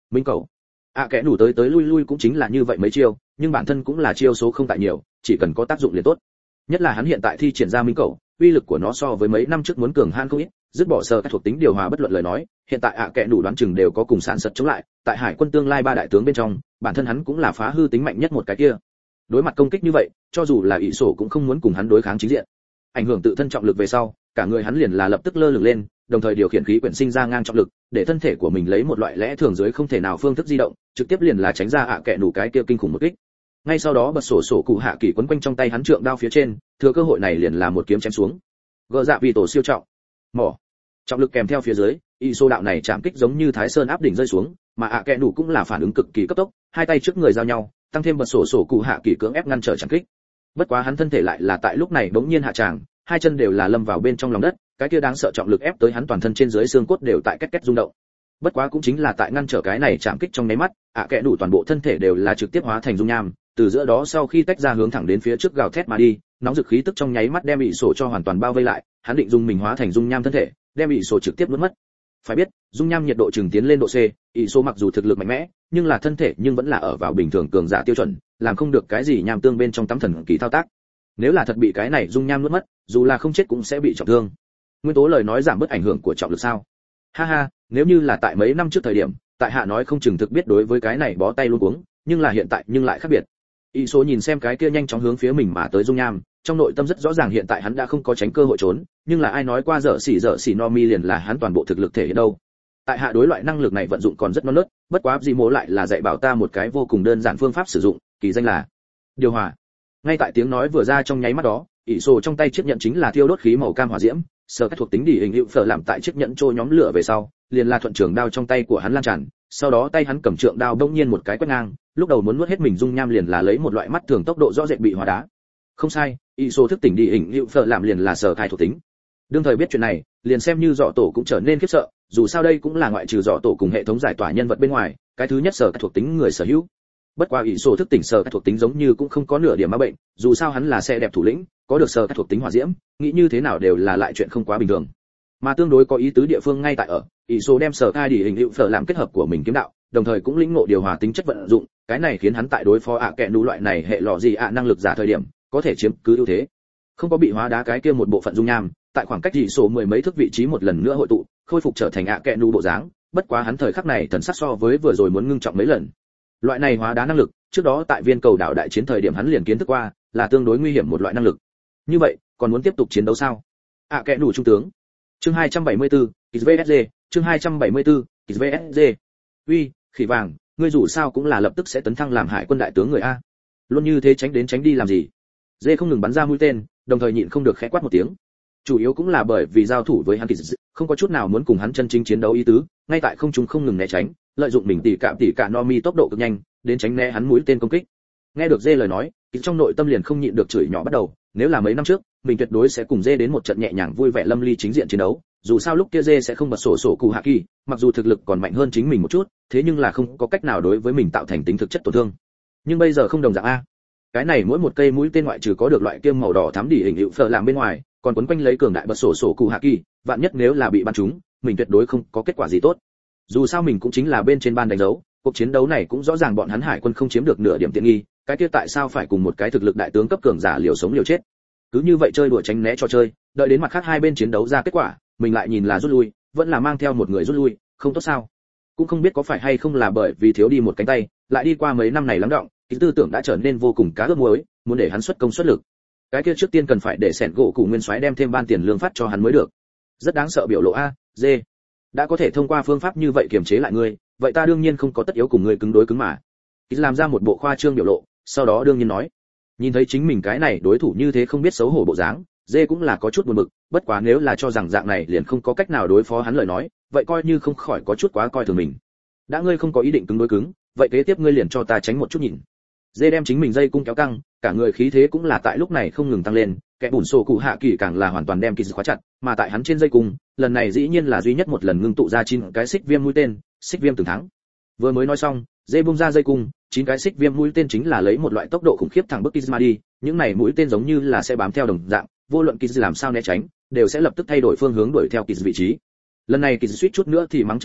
minh cầu. ạ kẽ nủ tới tới lui lui cũng chính là như vậy mấy chiêu, nhưng bản thân cũng là chiêu số không tại nhiều, chỉ cần có tác dụng liền tốt. Nhất là hắn hiện tại thi triển ra minh cầu, uy lực của nó so với mấy năm trước muốn cường han không ít, dứt bỏ sơ các thuộc tính điều hòa bất luận lời nói, hiện tại ạ kẽ nủ đoán chừng đều có cùng sản sật chống lại, tại hải quân tương lai ba đại tướng bên trong, bản thân hắn cũng là phá hư tính mạnh nhất một cái kia. Đối mặt công kích như vậy, cho dù là ỷ sổ cũng không muốn cùng hắn đối kháng chính diện. Ảnh hưởng tự thân trọng lực về sau, cả người hắn liền là lập tức lơ lửng lên, đồng thời điều khiển khí quyển sinh ra ngang trọng lực, để thân thể của mình lấy một loại lẽ thường dưới không thể nào phương thức di động, trực tiếp liền là tránh ra ạ kẽ nủ cái kia kinh khủng một kích. Ngay sau đó bật sổ sổ cụ hạ kỳ quấn quanh trong tay hắn trượng đao phía trên, thừa cơ hội này liền là một kiếm chém xuống. Gỡ dạ vì tổ siêu trọng, mỏ, trọng lực kèm theo phía dưới, y sô đạo này chạm kích giống như thái sơn áp đỉnh rơi xuống, mà ạ kẽ nủ cũng là phản ứng cực kỳ cấp tốc, hai tay trước người giao nhau, tăng thêm bật sổ sổ cụ hạ kỳ cưỡng ép ngăn trở chạm kích. Bất quá hắn thân thể lại là tại lúc này bỗng nhiên hạ tràng, hai chân đều là lâm vào bên trong lòng đất, cái kia đáng sợ trọng lực ép tới hắn toàn thân trên dưới xương cốt đều tại két két rung động. Bất quá cũng chính là tại ngăn trở cái này chạm kích trong nháy mắt, ạ kẽ nủ toàn bộ thân thể đều là trực tiếp hóa thành dung nham, từ giữa đó sau khi tách ra hướng thẳng đến phía trước gào thét mà đi, nóng dực khí tức trong nháy mắt đem bị sổ cho hoàn toàn bao vây lại, hắn định dùng mình hóa thành dung nham thân thể, đem bị sổ trực tiếp nuốt mất. Phải biết, dung nham nhiệt độ chừng tiến lên độ C, ỷ số mặc dù thực lực mạnh mẽ, nhưng là thân thể nhưng vẫn là ở vào bình thường cường giả tiêu chuẩn, làm không được cái gì nham tương bên trong tắm thần kỳ thao tác. Nếu là thật bị cái này dung nham nuốt mất, dù là không chết cũng sẽ bị trọng thương. Nguyên tố lời nói giảm bớt ảnh hưởng của trọng lực sao? Ha ha, nếu như là tại mấy năm trước thời điểm, tại hạ nói không chừng thực biết đối với cái này bó tay luôn cuống, nhưng là hiện tại nhưng lại khác biệt. Ý số nhìn xem cái kia nhanh chóng hướng phía mình mà tới dung nham, trong nội tâm rất rõ ràng hiện tại hắn đã không có tránh cơ hội trốn, nhưng là ai nói qua dở xỉ dở xỉ no mi liền là hắn toàn bộ thực lực thể hiện đâu. Tại hạ đối loại năng lực này vận dụng còn rất non nớt, bất quá gì mố lại là dạy bảo ta một cái vô cùng đơn giản phương pháp sử dụng, kỳ danh là điều hòa. Ngay tại tiếng nói vừa ra trong nháy mắt đó, ỷ sổ trong tay chiếc nhẫn chính là thiêu đốt khí màu cam hỏa diễm, sở các thuộc tính đỉ hình hữu phở làm tại chiếc nhẫn trôi nhóm lửa về sau, liền là thuận trường đao trong tay của hắn lan tràn, sau đó tay hắn cầm trượng đao bỗng nhiên một cái quét ngang, lúc đầu muốn nuốt hết mình dung nham liền là lấy một loại mắt thường tốc độ rõ rệt bị hóa đá. Không sai, ỷ sổ thức tỉnh đỉ hình hữu phở làm liền là sở thai thuộc tính. Đương thời biết chuyện này, liền xem như dọ tổ cũng trở nên khiếp sợ, dù sao đây cũng là ngoại trừ dọ tổ cùng hệ thống giải tỏa nhân vật bên ngoài, cái thứ nhất sở các thuộc tính người sở hữu. Bất quá ỷ sổ thức tỉnh sở các thuộc tính giống như cũng không có nửa điểm ma bệnh, dù sao hắn là xe đẹp thủ lĩnh, có được sở các thuộc tính hỏa diễm, nghĩ như thế nào đều là lại chuyện không quá bình thường. Mà tương đối có ý tứ địa phương ngay tại ở, ỷ sổ đem sở thai đỉ hình hữu phở làm kết hợp của mình kiếm đạo, đồng thời cũng lĩnh ngộ điều hòa tính chất vận dụng, cái này khiến hắn tại đối phó ạ kẹ nú loại này hệ lọ gì ạ năng lực giả thời điểm, có thể chiếm cứ ưu thế. Không có bị hóa đá cái kia một bộ phận dung nham, tại khoảng cách ỷ sổ mười mấy thước vị trí một lần nữa hội tụ, khôi phục trở thành ạ kẹ nú bộ dáng, bất quá hắn thời khắc này thần sắc so với vừa rồi muốn ngưng trọng mấy lần. Loại này hóa đá năng lực, trước đó tại viên cầu đảo đại chiến thời điểm hắn liền kiến thức qua, là tương đối nguy hiểm một loại năng lực. Như vậy, còn muốn tiếp tục chiến đấu sao? ạ kẹ nú trung tướng. Chương hai trăm bảy mươi tư, ích vê ét giê, chương hai trăm bảy mươi tư, ích vê ét giê. Uy, khỉ vàng, ngươi dù sao cũng là lập tức sẽ tấn thăng làm hải quân đại tướng người a. Luôn như thế tránh đến tránh đi làm gì? Dê không ngừng bắn ra mũi tên, đồng thời nhịn không được khẽ quát một tiếng. Chủ yếu cũng là bởi vì giao thủ với hắn kỳ dị, không có chút nào muốn cùng hắn chân chính chiến đấu ý tứ, ngay tại không trung không ngừng né tránh, lợi dụng mình tỉ cạm tỉ cả no mi tốc độ cực nhanh, đến tránh né hắn mũi tên công kích. Nghe được Dê lời nói, kỳ trong nội tâm liền không nhịn được chửi nhỏ bắt đầu, nếu là mấy năm trước, mình tuyệt đối sẽ cùng Dê đến một trận nhẹ nhàng vui vẻ lâm ly chính diện chiến đấu, dù sao lúc kia Dê sẽ không bật sổ sổ cụ hạ kỳ, mặc dù thực lực còn mạnh hơn chính mình một chút, thế nhưng là không có cách nào đối với mình tạo thành tính thực chất tổn thương. Nhưng bây giờ không đồng dạng a. Cái này mỗi một cây mũi tên ngoại trừ có được loại kiêm màu đỏ thắm đỉ hình hữu phở làm bên ngoài, còn quấn quanh lấy cường đại bật sổ sổ cụ hạ kỳ, vạn nhất nếu là bị bắn trúng, mình tuyệt đối không có kết quả gì tốt. Dù sao mình cũng chính là bên trên ban đánh dấu, cuộc chiến đấu này cũng rõ ràng bọn hắn hải quân không chiếm được nửa điểm tiện nghi, cái kia tại sao phải cùng một cái thực lực đại tướng cấp cường giả liều sống liều chết? Cứ như vậy chơi đùa tránh né cho chơi, đợi đến mặt khác hai bên chiến đấu ra kết quả, mình lại nhìn là rút lui, vẫn là mang theo một người rút lui, không tốt sao? Cũng không biết có phải hay không là bởi vì thiếu đi một cánh tay, lại đi qua mấy năm này lắng đọng, cái tư tưởng đã trở nên vô cùng cá ướp muối, muốn để hắn xuất công xuất lực. Cái kia trước tiên cần phải để sẹn gỗ cụ nguyên soái đem thêm ban tiền lương phát cho hắn mới được. Rất đáng sợ biểu lộ a, dê. Đã có thể thông qua phương pháp như vậy kiềm chế lại ngươi, vậy ta đương nhiên không có tất yếu cùng ngươi cứng đối cứng mà. Ít làm ra một bộ khoa trương biểu lộ, sau đó đương nhiên nói, nhìn thấy chính mình cái này đối thủ như thế không biết xấu hổ bộ dáng, dê cũng là có chút buồn bực, bất quá nếu là cho rằng dạng này liền không có cách nào đối phó hắn lời nói, vậy coi như không khỏi có chút quá coi thường mình. Đã ngươi không có ý định cứng đối cứng, vậy kế tiếp ngươi liền cho ta tránh một chút nhìn. Dê đem chính mình dây cung kéo căng, cả người khí thế cũng là tại lúc này không ngừng tăng lên, kẻ bùn sổ cụ hạ kỳ càng là hoàn toàn đem kỳ khóa chặt, mà tại hắn trên dây cung, lần này dĩ nhiên là duy nhất một lần ngưng tụ ra chín cái xích viêm mũi tên, xích viêm từng thắng. Vừa mới nói xong, dê bung ra dây cung, chín cái xích viêm mũi tên chính là lấy một loại tốc độ khủng khiếp thẳng bức Kizma đi, những này mũi tên giống như là sẽ bám theo đồng dạng, vô luận Kiz làm sao né tránh, đều sẽ lập tức thay đổi phương hướng đuổi theo Kiz vị trí. Lần này Kiz suýt chút nữa thì mắng chửi người,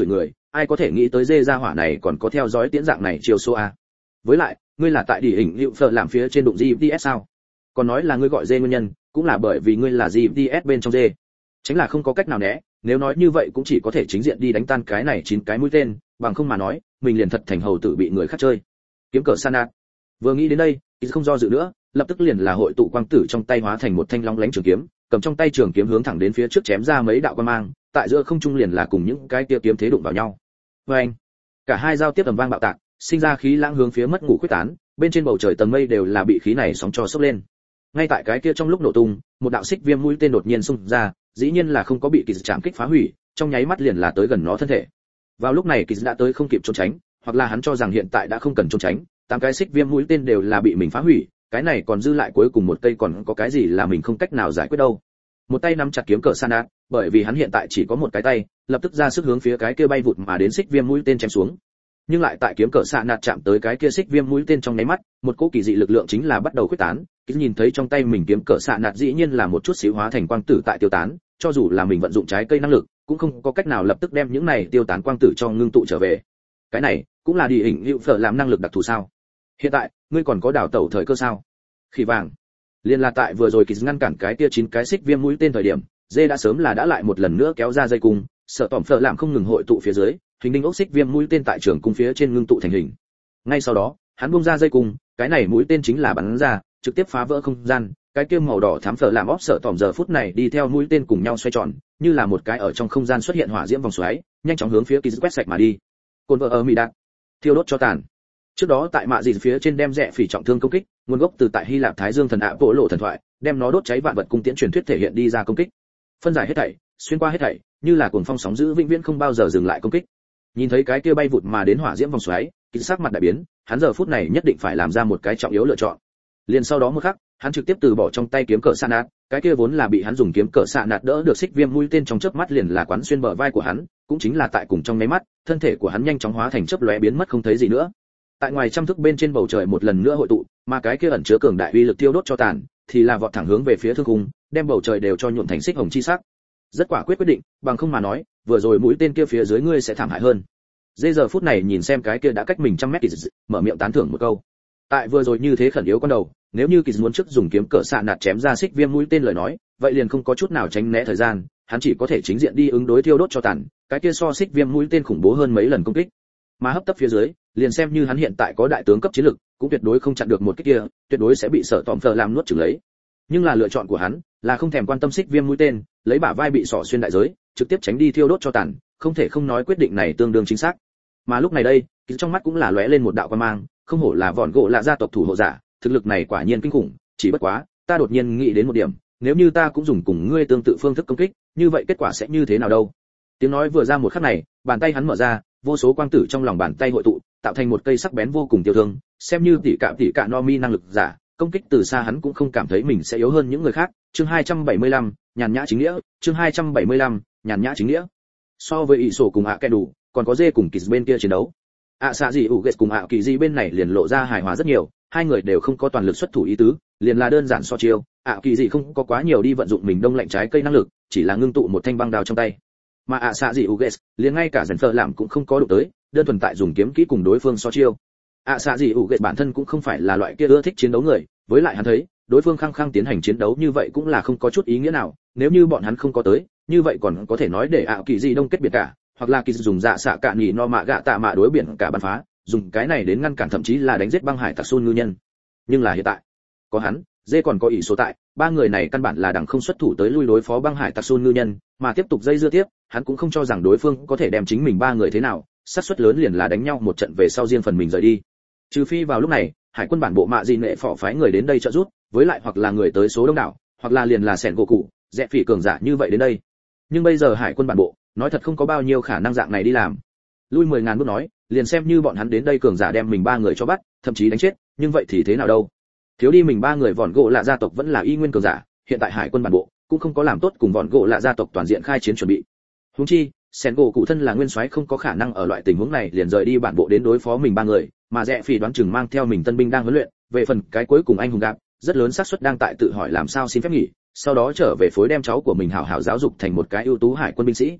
ai có thể nghĩ tới dê ra hỏa này còn có theo dõi tiễn dạng này chiều số a. Với lại ngươi là tại địa hình hiệu phở làm phía trên đụng giê pê ét sao? Còn nói là ngươi gọi dê nguyên nhân cũng là bởi vì ngươi là giê pê ét bên trong dê. Chính là không có cách nào né, nếu nói như vậy cũng chỉ có thể chính diện đi đánh tan cái này chín cái mũi tên, bằng không mà nói mình liền thật thành hầu tử bị người khác chơi. Kiếm cờ Sanat. Vừa nghĩ đến đây thì không do dự nữa, lập tức liền là hội tụ quang tử trong tay hóa thành một thanh long lánh trường kiếm, cầm trong tay trường kiếm hướng thẳng đến phía trước chém ra mấy đạo quang mang, tại giữa không trung liền là cùng những cái kia kiếm thế đụng vào nhau. Và anh, cả hai giao tiếp ầm vang bạo tạc, sinh ra khí lãng hướng phía mất ngủ quyết tán, bên trên bầu trời tầng mây đều là bị khí này sóng cho sốc lên. Ngay tại cái kia trong lúc nổ tung, một đạo xích viêm mũi tên đột nhiên xung ra, dĩ nhiên là không có bị kỳ chạm kích phá hủy, trong nháy mắt liền là tới gần nó thân thể. Vào lúc này kỳ đã tới không kịp trốn tránh, hoặc là hắn cho rằng hiện tại đã không cần trốn tránh, tám cái xích viêm mũi tên đều là bị mình phá hủy, cái này còn dư lại cuối cùng một cây còn có cái gì là mình không cách nào giải quyết đâu. Một tay nắm chặt kiếm cờ Sanat, bởi vì hắn hiện tại chỉ có một cái tay, lập tức ra sức hướng phía cái kia bay vụt mà đến xích viêm mũi tên chém xuống. Nhưng lại tại kiếm cờ Sanat chạm tới cái kia xích viêm mũi tên trong nháy mắt, một cỗ kỳ dị lực lượng chính là bắt đầu khuếch tán, cứ nhìn thấy trong tay mình kiếm cờ Sanat dĩ nhiên là một chút xíu hóa thành quang tử tại tiêu tán, cho dù là mình vận dụng trái cây năng lực, cũng không có cách nào lập tức đem những này tiêu tán quang tử cho ngưng tụ trở về. Cái này cũng là địa hình hữu phở làm năng lực đặc thù sao? Hiện tại ngươi còn có đào tẩu thời cơ sao? Khỉ vàng. Liên là tại vừa rồi kỳ ngăn cản cái kia chín cái xích viêm mũi tên thời điểm, dê đã sớm là đã lại một lần nữa kéo ra dây cung, sợ tỏm phở làm không ngừng hội tụ phía dưới, hình đinh ốc xích viêm mũi tên tại trường cung phía trên ngưng tụ thành hình. Ngay sau đó, hắn buông ra dây cung, cái này mũi tên chính là bắn ra, trực tiếp phá vỡ không gian, cái kia màu đỏ thắm phở làm óp sợ tỏm giờ phút này đi theo mũi tên cùng nhau xoay tròn, như là một cái ở trong không gian xuất hiện hỏa diễm vòng xoáy, nhanh chóng hướng phía kỳ quét sạch mà đi. Cồn vợ ở mì đạn, thiêu đốt cho tàn. Trước đó tại mạ dì phía trên đem rẽ phỉ trọng thương công kích, nguồn gốc từ tại Hy Lạp Thái Dương thần ạ bộ lộ thần thoại, đem nó đốt cháy vạn vật cung tiễn truyền thuyết thể hiện đi ra công kích. Phân giải hết thảy, xuyên qua hết thảy, như là cuồng phong sóng dữ vĩnh viễn không bao giờ dừng lại công kích. Nhìn thấy cái kia bay vụt mà đến hỏa diễm vòng xoáy, kính sắc mặt đại biến, hắn giờ phút này nhất định phải làm ra một cái trọng yếu lựa chọn. Liền sau đó một khắc, hắn trực tiếp từ bỏ trong tay kiếm cờ Sanat, cái kia vốn là bị hắn dùng kiếm cờ Sanat đỡ được xích viêm mũi tên trong chớp mắt liền là quán xuyên bờ vai của hắn, cũng chính là tại cùng trong nháy mắt, thân thể của hắn nhanh chóng hóa thành chớp lóe biến mất không thấy gì nữa. Tại ngoài trăm thước bên trên bầu trời một lần nữa hội tụ, mà cái kia ẩn chứa cường đại uy lực tiêu đốt cho tàn, thì là vọt thẳng hướng về phía thương khung, đem bầu trời đều cho nhuộm thành xích hồng chi sắc. Rất quả quyết quyết định, bằng không mà nói, vừa rồi mũi tên kia phía dưới ngươi sẽ thảm hại hơn. Dê giờ phút này nhìn xem cái kia đã cách mình trăm mét, mở miệng tán thưởng một câu. Tại vừa rồi như thế khẩn yếu con đầu, nếu như kỳ muốn trước dùng kiếm cỡ xạ nạt chém ra xích viêm mũi tên lời nói, vậy liền không có chút nào tránh né thời gian, hắn chỉ có thể chính diện đi ứng đối thiêu đốt cho tàn, cái kia so xích viêm mũi tên khủng bố hơn mấy lần công kích. Mà hấp tấp phía dưới, liền xem như hắn hiện tại có đại tướng cấp chiến lực, cũng tuyệt đối không chặn được một kích kia, tuyệt đối sẽ bị sợ tòm phờ làm nuốt chửng lấy. Nhưng là lựa chọn của hắn, là không thèm quan tâm xích viêm mũi tên, lấy bả vai bị sọ xuyên đại giới, trực tiếp tránh đi thiêu đốt cho tàn, không thể không nói quyết định này tương đương chính xác. Mà lúc này đây, kỳ trong mắt cũng là lóe lên một đạo quan mang, không hổ là vòn gỗ lạ gia tộc thủ hộ giả, thực lực này quả nhiên kinh khủng, chỉ bất quá, ta đột nhiên nghĩ đến một điểm, nếu như ta cũng dùng cùng ngươi tương tự phương thức công kích, như vậy kết quả sẽ như thế nào đâu? Tiếng nói vừa ra một khắc này, bàn tay hắn mở ra, vô số quang tử trong lòng bàn tay hội tụ, tạo thành một cây sắc bén vô cùng tiêu thương, xem như tỷ cạm tỷ cạ no mi năng lực giả, công kích từ xa hắn cũng không cảm thấy mình sẽ yếu hơn những người khác. Chương hai trăm bảy mươi lăm, nhàn nhã chính nghĩa, chương hai trăm bảy mươi lăm, nhàn nhã chính nghĩa. So với ỷ sổ cùng ạ kẻ đủ, còn có dê cùng kỳ bên kia chiến đấu. ạ xạ gì ủ ghét cùng ạ kỳ gì bên này liền lộ ra hài hòa rất nhiều, hai người đều không có toàn lực xuất thủ ý tứ, liền là đơn giản so chiêu, ạ kỳ gì không có quá nhiều đi vận dụng mình đông lạnh trái cây năng lực, chỉ là ngưng tụ một thanh băng đao trong tay. Mà ạ xạ gì ủ ghét, liền ngay cả dần phở làm cũng không có đụng tới, đơn thuần tại dùng kiếm kỹ cùng đối phương so chiêu. ạ xạ gì ủ ghét bản thân cũng không phải là loại kia ưa thích chiến đấu người, với lại hắn thấy đối phương khăng khăng tiến hành chiến đấu như vậy cũng là không có chút ý nghĩa nào, nếu như bọn hắn không có tới, như vậy còn có thể nói để ạ kỳ gì đông kết biệt cả, hoặc là kỳ dùng dạ xạ cạn nhỉ no mạ gạ tạ mạ đối biển cả bắn phá, dùng cái này đến ngăn cản thậm chí là đánh giết băng hải tặc xôn ngư nhân. Nhưng là hiện tại có hắn, dê còn có ỷ số tại, ba người này căn bản là đẳng không xuất thủ tới lui đối phó băng hải tặc xôn ngư nhân, mà tiếp tục dây dưa tiếp, hắn cũng không cho rằng đối phương có thể đem chính mình ba người thế nào, xác suất lớn liền là đánh nhau một trận về sau riêng phần mình rời đi. Trừ phi vào lúc này hải quân bản bộ mạ gì nệ phò phái người đến đây trợ giúp, với lại hoặc là người tới số đông đảo, hoặc là liền là sẻn gỗ cụ dẹp phỉ cường giả như vậy đến đây. Nhưng bây giờ hải quân bản bộ nói thật không có bao nhiêu khả năng dạng này đi làm. Lui mười ngàn bước nói, liền xem như bọn hắn đến đây cường giả đem mình ba người cho bắt, thậm chí đánh chết, nhưng vậy thì thế nào đâu? Thiếu đi mình ba người vòn gỗ lạ gia tộc vẫn là y nguyên cường giả, hiện tại hải quân bản bộ cũng không có làm tốt cùng vòn gỗ lạ gia tộc toàn diện khai chiến chuẩn bị. Huống chi, sẻn gỗ cụ thân là nguyên soái không có khả năng ở loại tình huống này liền rời đi bản bộ đến đối phó mình ba người, mà rẽ phỉ đoán chừng mang theo mình tân binh đang huấn luyện, về phần cái cuối cùng anh hùng gặp, rất lớn xác suất đang tại tự hỏi làm sao xin phép nghỉ, sau đó trở về phối đem cháu của mình hảo hảo giáo dục thành một cái ưu tú hải quân binh sĩ.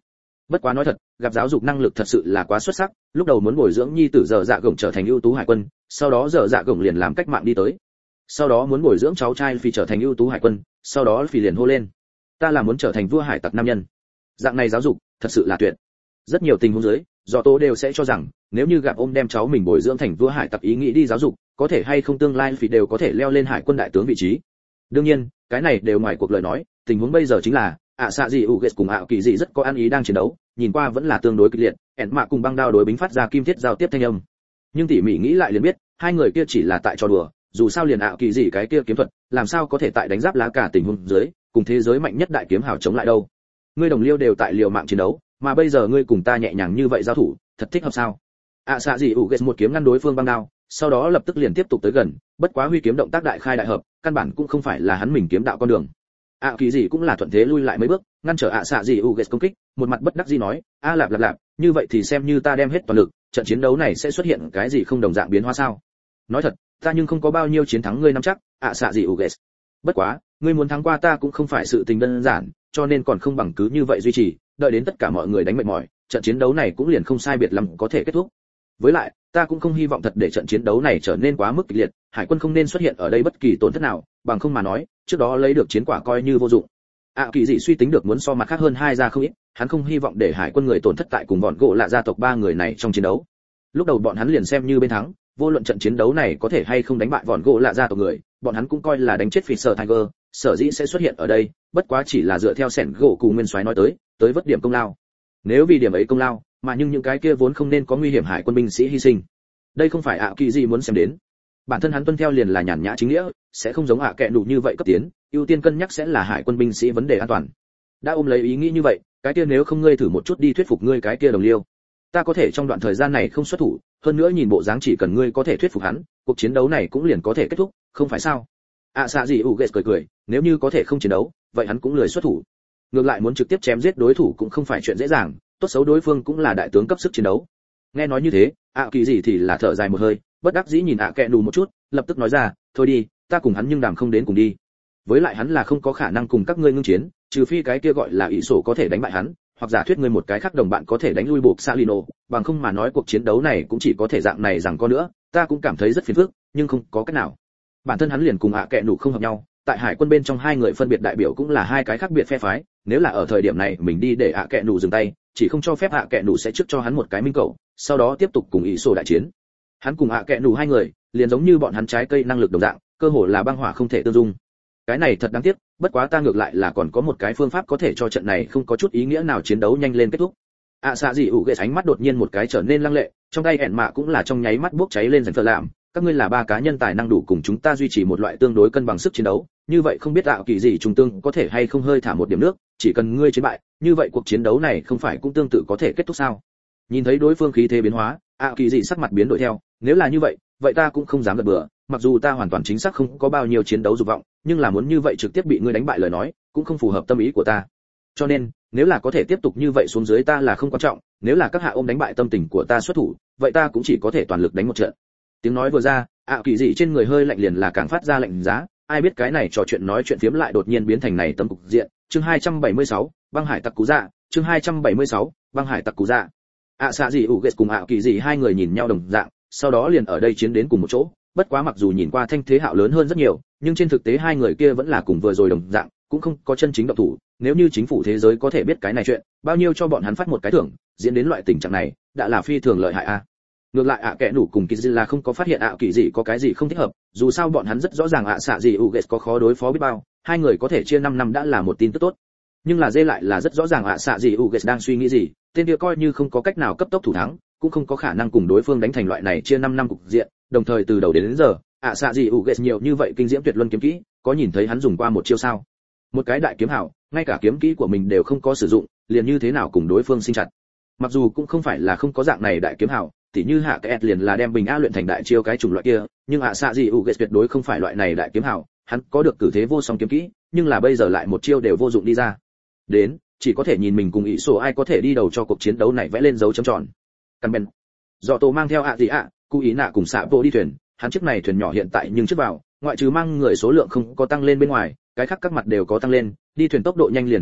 Bất quá nói thật, gặp giáo dục năng lực thật sự là quá xuất sắc, lúc đầu muốn bồi dưỡng nhi tử Dở Dạ Gồng trở thành ưu tú hải quân, sau đó Dở Dạ Gồng liền làm cách mạng đi tới. Sau đó muốn bồi dưỡng cháu trai Phi trở thành ưu tú hải quân, sau đó Phi liền hô lên, ta là muốn trở thành vua hải tặc nam nhân. Dạng này giáo dục, thật sự là tuyệt. Rất nhiều tình huống dưới, Dọ Tô đều sẽ cho rằng, nếu như gặp ôm đem cháu mình bồi dưỡng thành vua hải tặc ý nghĩ đi giáo dục, có thể hay không tương lai Phi đều có thể leo lên hải quân đại tướng vị trí. Đương nhiên, cái này đều ngoài cuộc lời nói, tình huống bây giờ chính là ạ xạ gì Uges cùng ạ kỳ dị rất có ăn ý đang chiến đấu, nhìn qua vẫn là tương đối kịch liệt, ẻn mạ cùng băng đao đối bính phát ra kim thiết giao tiếp thanh âm. Nhưng tỉ mỉ nghĩ lại liền biết, hai người kia chỉ là tại trò đùa, dù sao liền ạ kỳ dị cái kia kiếm thuật, làm sao có thể tại đánh giáp lá cả tình huống dưới, cùng thế giới mạnh nhất đại kiếm hào chống lại đâu. Ngươi đồng liêu đều tại liều mạng chiến đấu, mà bây giờ ngươi cùng ta nhẹ nhàng như vậy giao thủ, thật thích hợp sao? ạ xạ gì Uges một kiếm ngăn đối phương băng đao, sau đó lập tức liền tiếp tục tới gần, bất quá huy kiếm động tác đại khai đại hợp, căn bản cũng không phải là hắn mình kiếm đạo con đường. ạ kỳ dị cũng là thuận thế lui lại mấy bước, ngăn trở ạ xạ gì Uges công kích, một mặt bất đắc dĩ nói, a lạp lạp lạp, như vậy thì xem như ta đem hết toàn lực, trận chiến đấu này sẽ xuất hiện cái gì không đồng dạng biến hóa sao? Nói thật, ta nhưng không có bao nhiêu chiến thắng ngươi nắm chắc, ạ xạ gì Uges. Bất quá, ngươi muốn thắng qua ta cũng không phải sự tình đơn giản, cho nên còn không bằng cứ như vậy duy trì, đợi đến tất cả mọi người đánh mệt mỏi, trận chiến đấu này cũng liền không sai biệt lắm có thể kết thúc. Với lại, ta cũng không hy vọng thật để trận chiến đấu này trở nên quá mức kịch liệt, hải quân không nên xuất hiện ở đây bất kỳ tổn thất nào, bằng không mà nói, trước đó lấy được chiến quả coi như vô dụng. ạ kỳ dị suy tính được muốn so mặt khác hơn hai ra không ít, hắn không hy vọng để hải quân người tổn thất tại cùng bọn gỗ lạ gia tộc ba người này trong chiến đấu. Lúc đầu bọn hắn liền xem như bên thắng, vô luận trận chiến đấu này có thể hay không đánh bại bọn gỗ lạ gia tộc người, bọn hắn cũng coi là đánh chết Fisher Tiger, sở dĩ sẽ xuất hiện ở đây, bất quá chỉ là dựa theo sẻn gỗ cù nguyên soái nói tới, tới vất điểm công lao. Nếu vì điểm ấy công lao, mà nhưng những cái kia vốn không nên có nguy hiểm hải quân binh sĩ hy sinh, đây không phải ạ kỳ gì muốn xem đến. Bản thân hắn tuân theo liền là nhàn nhã chính nghĩa, sẽ không giống ạ kệ đủ như vậy cấp tiến, ưu tiên cân nhắc sẽ là hải quân binh sĩ vấn đề an toàn. Đã ôm lấy ý nghĩ như vậy, cái kia nếu không ngươi thử một chút đi thuyết phục ngươi cái kia đồng liêu, ta có thể trong đoạn thời gian này không xuất thủ, hơn nữa nhìn bộ dáng chỉ cần ngươi có thể thuyết phục hắn, cuộc chiến đấu này cũng liền có thể kết thúc, không phải sao? ạ xạ gì Uges cười cười, nếu như có thể không chiến đấu, vậy hắn cũng lười xuất thủ. Ngược lại muốn trực tiếp chém giết đối thủ cũng không phải chuyện dễ dàng, tốt xấu đối phương cũng là đại tướng cấp sức chiến đấu. Nghe nói như thế, ạ kỳ gì thì là thở dài một hơi, bất đắc dĩ nhìn ạ kệ đủ một chút, lập tức nói ra, thôi đi, ta cùng hắn nhưng đàm không đến cùng đi. Với lại hắn là không có khả năng cùng các ngươi ngưng chiến, trừ phi cái kia gọi là ỷ sổ có thể đánh bại hắn, hoặc giả thuyết ngươi một cái khác đồng bạn có thể đánh lui buộc Salino, bằng không mà nói cuộc chiến đấu này cũng chỉ có thể dạng này rằng có nữa, ta cũng cảm thấy rất phiền phức, nhưng không có cách nào. Bản thân hắn liền cùng ạ kệ đủ không hợp nhau, tại hải quân bên trong hai người phân biệt đại biểu cũng là hai cái khác biệt phe phái, nếu là ở thời điểm này mình đi để ạ kệ đủ dừng tay, chỉ không cho phép ạ kệ đủ sẽ trước cho hắn một cái minh cầu, sau đó tiếp tục cùng ỷ sổ đại chiến. Hắn cùng ạ kệ đủ hai người, liền giống như bọn hắn trái cây năng lực đồng dạng, cơ hồ là băng hỏa không thể tương dung. Cái này thật đáng tiếc, bất quá ta ngược lại là còn có một cái phương pháp có thể cho trận này không có chút ý nghĩa nào chiến đấu nhanh lên kết thúc. ạ xạ dị ủ ghệ ánh mắt đột nhiên một cái trở nên lăng lệ, trong tay hẹn mạ cũng là trong nháy mắt bốc cháy lên dần phở làm, các ngươi là ba cá nhân tài năng đủ cùng chúng ta duy trì một loại tương đối cân bằng sức chiến đấu, như vậy không biết tạo kỳ gì trùng tương có thể hay không hơi thả một điểm nước, chỉ cần ngươi chiến bại, như vậy cuộc chiến đấu này không phải cũng tương tự có thể kết thúc sao? Nhìn thấy đối phương khí thế biến hóa, ạ kỳ gì sắc mặt biến đổi theo, nếu là như vậy, vậy ta cũng không dám gật bừa, mặc dù ta hoàn toàn chính xác không có bao nhiêu chiến đấu dục vọng, nhưng là muốn như vậy trực tiếp bị ngươi đánh bại lời nói, cũng không phù hợp tâm ý của ta. Cho nên, nếu là có thể tiếp tục như vậy xuống dưới ta là không quan trọng, nếu là các hạ ôm đánh bại tâm tình của ta xuất thủ, vậy ta cũng chỉ có thể toàn lực đánh một trận. Tiếng nói vừa ra, ạ kỳ dị trên người hơi lạnh liền là càng phát ra lạnh giá, ai biết cái này trò chuyện nói chuyện phiếm lại đột nhiên biến thành này tâm cục diện. Chương hai trăm bảy mươi sáu, băng hải tặc cú dạ, chương hai trăm bảy mươi sáu, băng hải tặc cú dạ. ạ xạ dị ủ ghét cùng ạ kỳ dị hai người nhìn nhau đồng dạng, sau đó liền ở đây chiến đến cùng một chỗ, bất quá mặc dù nhìn qua thanh thế hạo lớn hơn rất nhiều, nhưng trên thực tế hai người kia vẫn là cùng vừa rồi đồng dạng, cũng không có chân chính động thủ, nếu như chính phủ thế giới có thể biết cái này chuyện, bao nhiêu cho bọn hắn phát một cái thưởng, diễn đến loại tình trạng này, đã là phi thường lợi hại a. À. Ngược lại ạ kẻ nủ cùng Kizilla không có phát hiện ạ kỳ dị có cái gì không thích hợp, dù sao bọn hắn rất rõ ràng ạ xạ dị Uges có khó đối phó biết bao, hai người có thể chia năm năm đã là một tin tức tốt. Nhưng là dê lại là rất rõ ràng ạ xạ dị Uges đang suy nghĩ gì, tên kia coi như không có cách nào cấp tốc thủ thắng, cũng không có khả năng cùng đối phương đánh thành loại này chia năm năm cục diện, đồng thời từ đầu đến, đến giờ, ạ xạ dị Uges nhiều như vậy kinh diễm tuyệt luân kiếm kỹ, có nhìn thấy hắn dùng qua một chiêu sao? Một cái đại kiếm hảo, ngay cả kiếm kỹ của mình đều không có sử dụng, liền như thế nào cùng đối phương sinh chặt. Mặc dù cũng không phải là không có dạng này đại kiếm hảo, tỉ như hạ cái liền là đem bình a luyện thành đại chiêu cái chủng loại kia, nhưng ạ xạ dị Uges tuyệt đối không phải loại này đại kiếm hảo, hắn có được cử thế vô song kiếm kỹ, nhưng là bây giờ lại một chiêu đều vô dụng đi ra. Đến, chỉ có thể nhìn mình cùng ý sổ ai có thể đi đầu cho cuộc chiến đấu này vẽ lên dấu chấm tròn. Căn bèn. Dọ tổ mang theo ạ gì ạ, Cú Ý Nạ cùng xạ bộ đi thuyền, hắn chiếc này thuyền nhỏ hiện tại nhưng trước vào, ngoại trừ mang người số lượng không có tăng lên bên ngoài, cái khác các mặt đều có tăng lên, đi thuyền tốc độ nhanh liền không nói,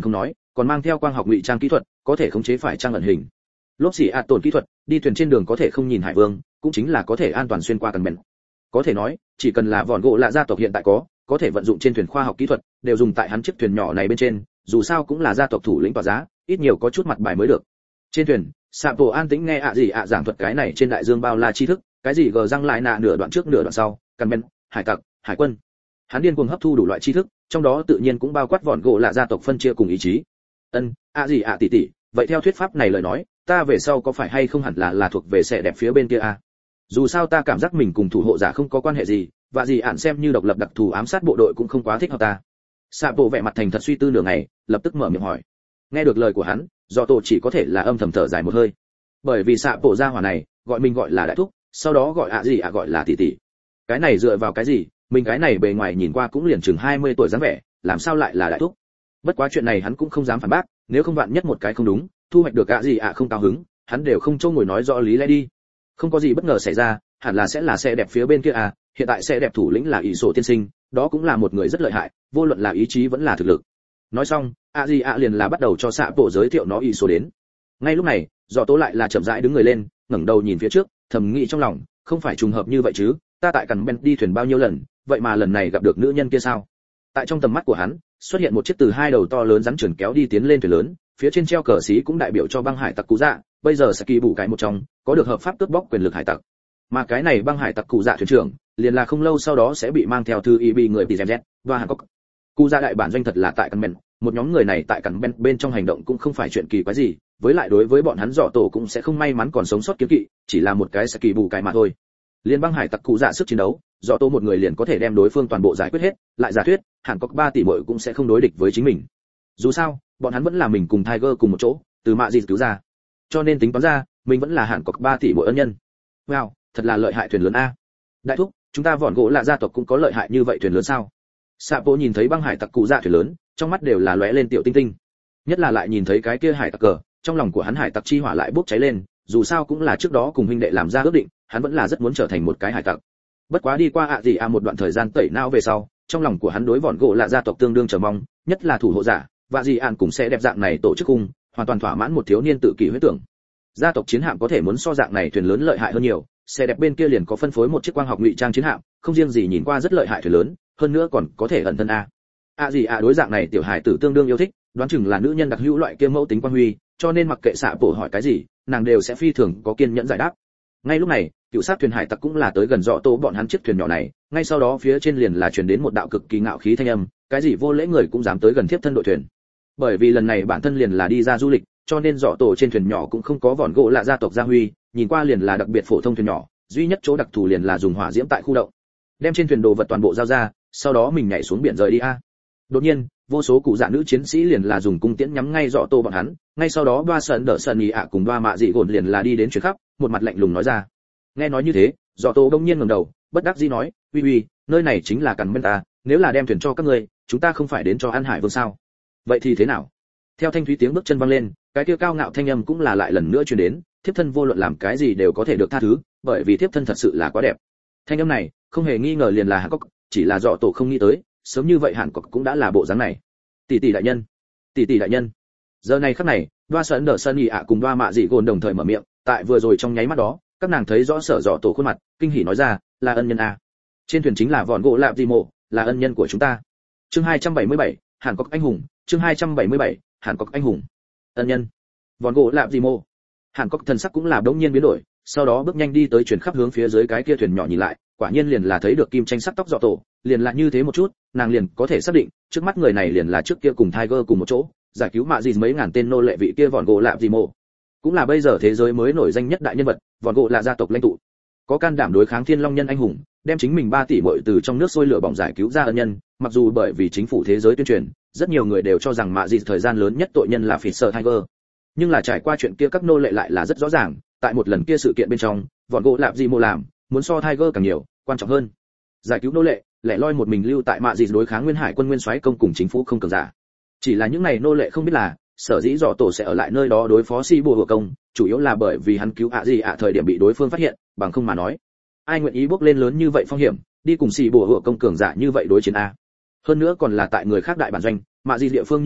còn mang theo quang học ngụy trang kỹ thuật, có thể khống chế phải trang ẩn hình. Lốp xỉ ạ tổn kỹ thuật, đi thuyền trên đường có thể không nhìn hải vương, cũng chính là có thể an toàn xuyên qua cần bèn. Có thể nói, chỉ cần là vòn gỗ lạ gia tộc hiện tại có, có thể vận dụng trên thuyền khoa học kỹ thuật, đều dùng tại hắn chiếc thuyền nhỏ này bên trên, dù sao cũng là gia tộc thủ lĩnh tỏa giá, ít nhiều có chút mặt bài mới được. Trên thuyền, Sạ Bộ an tĩnh nghe ạ gì ạ giảng thuật cái này trên đại dương bao la tri thức, cái gì gờ răng lại nạ nửa đoạn trước nửa đoạn sau, cần bèn, hải tặc, hải quân. Hắn điên cuồng hấp thu đủ loại tri thức, trong đó tự nhiên cũng bao quát vòn gỗ lạ gia tộc phân chia cùng ý chí. Ân, ạ gì ạ tỷ tỷ, vậy theo thuyết pháp này lời nói, ta về sau có phải hay không hẳn là là thuộc về sẽ đẹp phía bên kia a? Dù sao ta cảm giác mình cùng thủ hộ giả không có quan hệ gì, và gì ạn xem như độc lập đặc thù ám sát bộ đội cũng không quá thích hợp ta. Sạ Bộ vẻ mặt thành thật suy tư nửa ngày, lập tức mở miệng hỏi. Nghe được lời của hắn, Dọ Tổ chỉ có thể là âm thầm thở dài một hơi. Bởi vì Sạ Bộ gia hỏa này, gọi mình gọi là đại thúc, sau đó gọi ạ gì ạ gọi là tỷ tỷ. Cái này dựa vào cái gì? Mình cái này bề ngoài nhìn qua cũng liền chừng hai mươi tuổi dáng vẻ, làm sao lại là đại thúc? Bất quá chuyện này hắn cũng không dám phản bác, nếu không vạn nhất một cái không đúng, thu hoạch được ạ gì ạ không cao hứng, hắn đều không trông ngồi nói rõ lý lẽ đi. Không có gì bất ngờ xảy ra, hẳn là sẽ là xe đẹp phía bên kia à, hiện tại xe đẹp thủ lĩnh là ỷ sổ tiên sinh, đó cũng là một người rất lợi hại, vô luận là ý chí vẫn là thực lực. Nói xong, ạ gì ạ liền là bắt đầu cho Sạ Bộ giới thiệu nó ỷ sổ đến. Ngay lúc này, Dọ Tố lại là chậm rãi đứng người lên, ngẩng đầu nhìn phía trước, thầm nghĩ trong lòng, không phải trùng hợp như vậy chứ, ta tại Cằn Ben đi thuyền bao nhiêu lần, vậy mà lần này gặp được nữ nhân kia sao? Tại trong tầm mắt của hắn, xuất hiện một chiếc từ hai đầu to lớn rắn trườn kéo đi tiến lên thuyền lớn, phía trên treo cờ xí cũng đại biểu cho băng hải tặc Cú Dạ, bây giờ sẽ kỳ bù cái một trong, có được hợp pháp cướp bóc quyền lực hải tặc. Mà cái này băng hải tặc Cú Dạ thuyền trưởng, liền là không lâu sau đó sẽ bị mang theo thư y bị người bị dèm dét, và Hàn Quốc. Cú Dạ đại bản doanh thật là tại Cằn Ben, một nhóm người này tại Cằn Ben bên trong hành động cũng không phải chuyện kỳ quái gì, với lại đối với bọn hắn Dọ Tổ cũng sẽ không may mắn còn sống sót kiếm kỵ, chỉ là một cái sẽ kỳ bù cái mà thôi. Liên băng hải tặc Cú Dạ sức chiến đấu, Dọ Tổ một người liền có thể đem đối phương toàn bộ giải quyết hết, lại giả thuyết, Hàn Quốc ba tỷ muội cũng sẽ không đối địch với chính mình. Dù sao, bọn hắn vẫn là mình cùng Tiger cùng một chỗ, từ mạ gì cứu ra. Cho nên tính toán ra, mình vẫn là Hàn Quốc ba tỷ muội ân nhân. Wow, thật là lợi hại thuyền lớn a. Đại thúc, chúng ta vòn gỗ lạ gia tộc cũng có lợi hại như vậy thuyền lớn sao? Sạ Bộ nhìn thấy băng hải tặc Cú Dạ thuyền lớn, trong mắt đều là lóe lên tiểu tinh tinh. Nhất là lại nhìn thấy cái kia hải tặc cờ, trong lòng của hắn hải tặc chi hỏa lại bốc cháy lên, dù sao cũng là trước đó cùng huynh đệ làm ra ước định, hắn vẫn là rất muốn trở thành một cái hải tặc. Bất quá đi qua ạ gì à một đoạn thời gian tẩy não về sau, trong lòng của hắn đối vòn gỗ lạ gia tộc tương đương chờ mong, nhất là thủ hộ giả, và gì ạn cũng sẽ đẹp dạng này tổ chức cùng, hoàn toàn thỏa mãn một thiếu niên tự kỷ huyết tưởng. Gia tộc chiến hạm có thể muốn so dạng này thuyền lớn lợi hại hơn nhiều, xe đẹp bên kia liền có phân phối một chiếc quang học ngụy trang chiến hạm, không riêng gì nhìn qua rất lợi hại thuyền lớn, hơn nữa còn có thể ẩn thân a. ạ gì à đối dạng này tiểu hải tử tương đương yêu thích, đoán chừng là nữ nhân đặc hữu loại kia mẫu tính quan huy, cho nên mặc kệ Sạ Bộ hỏi cái gì, nàng đều sẽ phi thường có kiên nhẫn giải đáp. Ngay lúc này, cựu sát thuyền hải tặc cũng là tới gần Dọ Tổ bọn hắn chiếc thuyền nhỏ này, ngay sau đó phía trên liền là truyền đến một đạo cực kỳ ngạo khí thanh âm, cái gì vô lễ người cũng dám tới gần thiếp thân đội thuyền. Bởi vì lần này bản thân liền là đi ra du lịch, cho nên Dọ Tổ trên thuyền nhỏ cũng không có vòn gỗ lạ gia tộc gia huy, nhìn qua liền là đặc biệt phổ thông thuyền nhỏ, duy nhất chỗ đặc thù liền là dùng hỏa diễm tại khu động. Đem trên thuyền đồ vật toàn bộ giao ra, sau đó mình nhảy xuống biển rời đi a. Đột nhiên, vô số cụ dạ nữ chiến sĩ liền là dùng cung tiễn nhắm ngay Dọ Tổ bọn hắn, ngay sau đó Đoa Sơn Đở Sơn Nhị ạ cùng Đoa Mạ Dị Gồn liền là đi đến chuyển khắp, một mặt lạnh lùng nói ra. Nghe nói như thế, Dọ Tổ đông nhiên ngẩng đầu, bất đắc dĩ nói, "Uy uy, nơi này chính là Cằn Ben ta, nếu là đem thuyền cho các ngươi, chúng ta không phải đến cho ăn hải vương sao? Vậy thì thế nào?" Theo thanh thúy tiếng bước chân vang lên, cái kia cao ngạo thanh âm cũng là lại lần nữa truyền đến, thiếp thân vô luận làm cái gì đều có thể được tha thứ, bởi vì thiếp thân thật sự là quá đẹp. Thanh âm này, không hề nghi ngờ liền là Hàn Quốc, chỉ là Dọ Tổ không nghĩ tới, sớm như vậy Hàn Quốc cũng đã là bộ dáng này. Tỷ tỷ đại nhân, tỷ tỷ đại nhân. Giờ này khắc này, Đoa Sơn Đở Sơn Nhị ạ cùng Đoa Mạ Dị Gồn đồng thời mở miệng, tại vừa rồi trong nháy mắt đó, các nàng thấy rõ sở Dọ Tổ khuôn mặt, kinh hỉ nói ra, là ân nhân a. Trên thuyền chính là vòn gỗ lạp di mộ, là ân nhân của chúng ta. Chương hai trăm bảy mươi bảy, Hàn Quốc anh hùng, chương hai trăm bảy mươi bảy, Hàn Quốc anh hùng. Ân nhân. Vòn gỗ lạp di mộ. Hàn Quốc thần sắc cũng là đống nhiên biến đổi, sau đó bước nhanh đi tới chuyển khắp hướng phía dưới cái kia thuyền nhỏ nhìn lại, quả nhiên liền là thấy được kim tranh sắc tóc Dọ Tổ, liền là như thế một chút, nàng liền có thể xác định, trước mắt người này liền là trước kia cùng Tiger cùng một chỗ, giải cứu mạ gì mấy ngàn tên nô lệ vị kia vòn gỗ lạp di mộ, cũng là bây giờ thế giới mới nổi danh nhất đại nhân vật, vòn gỗ là gia tộc lãnh tụ, có can đảm đối kháng thiên long nhân anh hùng, đem chính mình ba tỷ muội từ trong nước sôi lửa bỏng giải cứu ra ân nhân, mặc dù bởi vì chính phủ thế giới tuyên truyền, rất nhiều người đều cho rằng mạ gì thời gian lớn nhất tội nhân là Fisher Tiger, nhưng là trải qua chuyện kia các nô lệ lại là rất rõ ràng, tại một lần kia sự kiện bên trong, vòn gỗ lạp di mộ làm, muốn so Tiger càng nhiều, quan trọng hơn. Giải cứu nô lệ, lẻ loi một mình lưu tại mạ gì đối kháng nguyên hải quân nguyên soái công cùng chính phủ không cường giả. Chỉ là những này nô lệ không biết là, sở dĩ Dọ Tổ sẽ ở lại nơi đó đối phó si bùa hộ công, chủ yếu là bởi vì hắn cứu ạ gì ạ thời điểm bị đối phương phát hiện, bằng không mà nói, ai nguyện ý bước lên lớn như vậy phong hiểm, đi cùng si bùa hộ công cường giả như vậy đối chiến a. Hơn nữa còn là tại người khác đại bản doanh, mạ gì địa phương như vậy,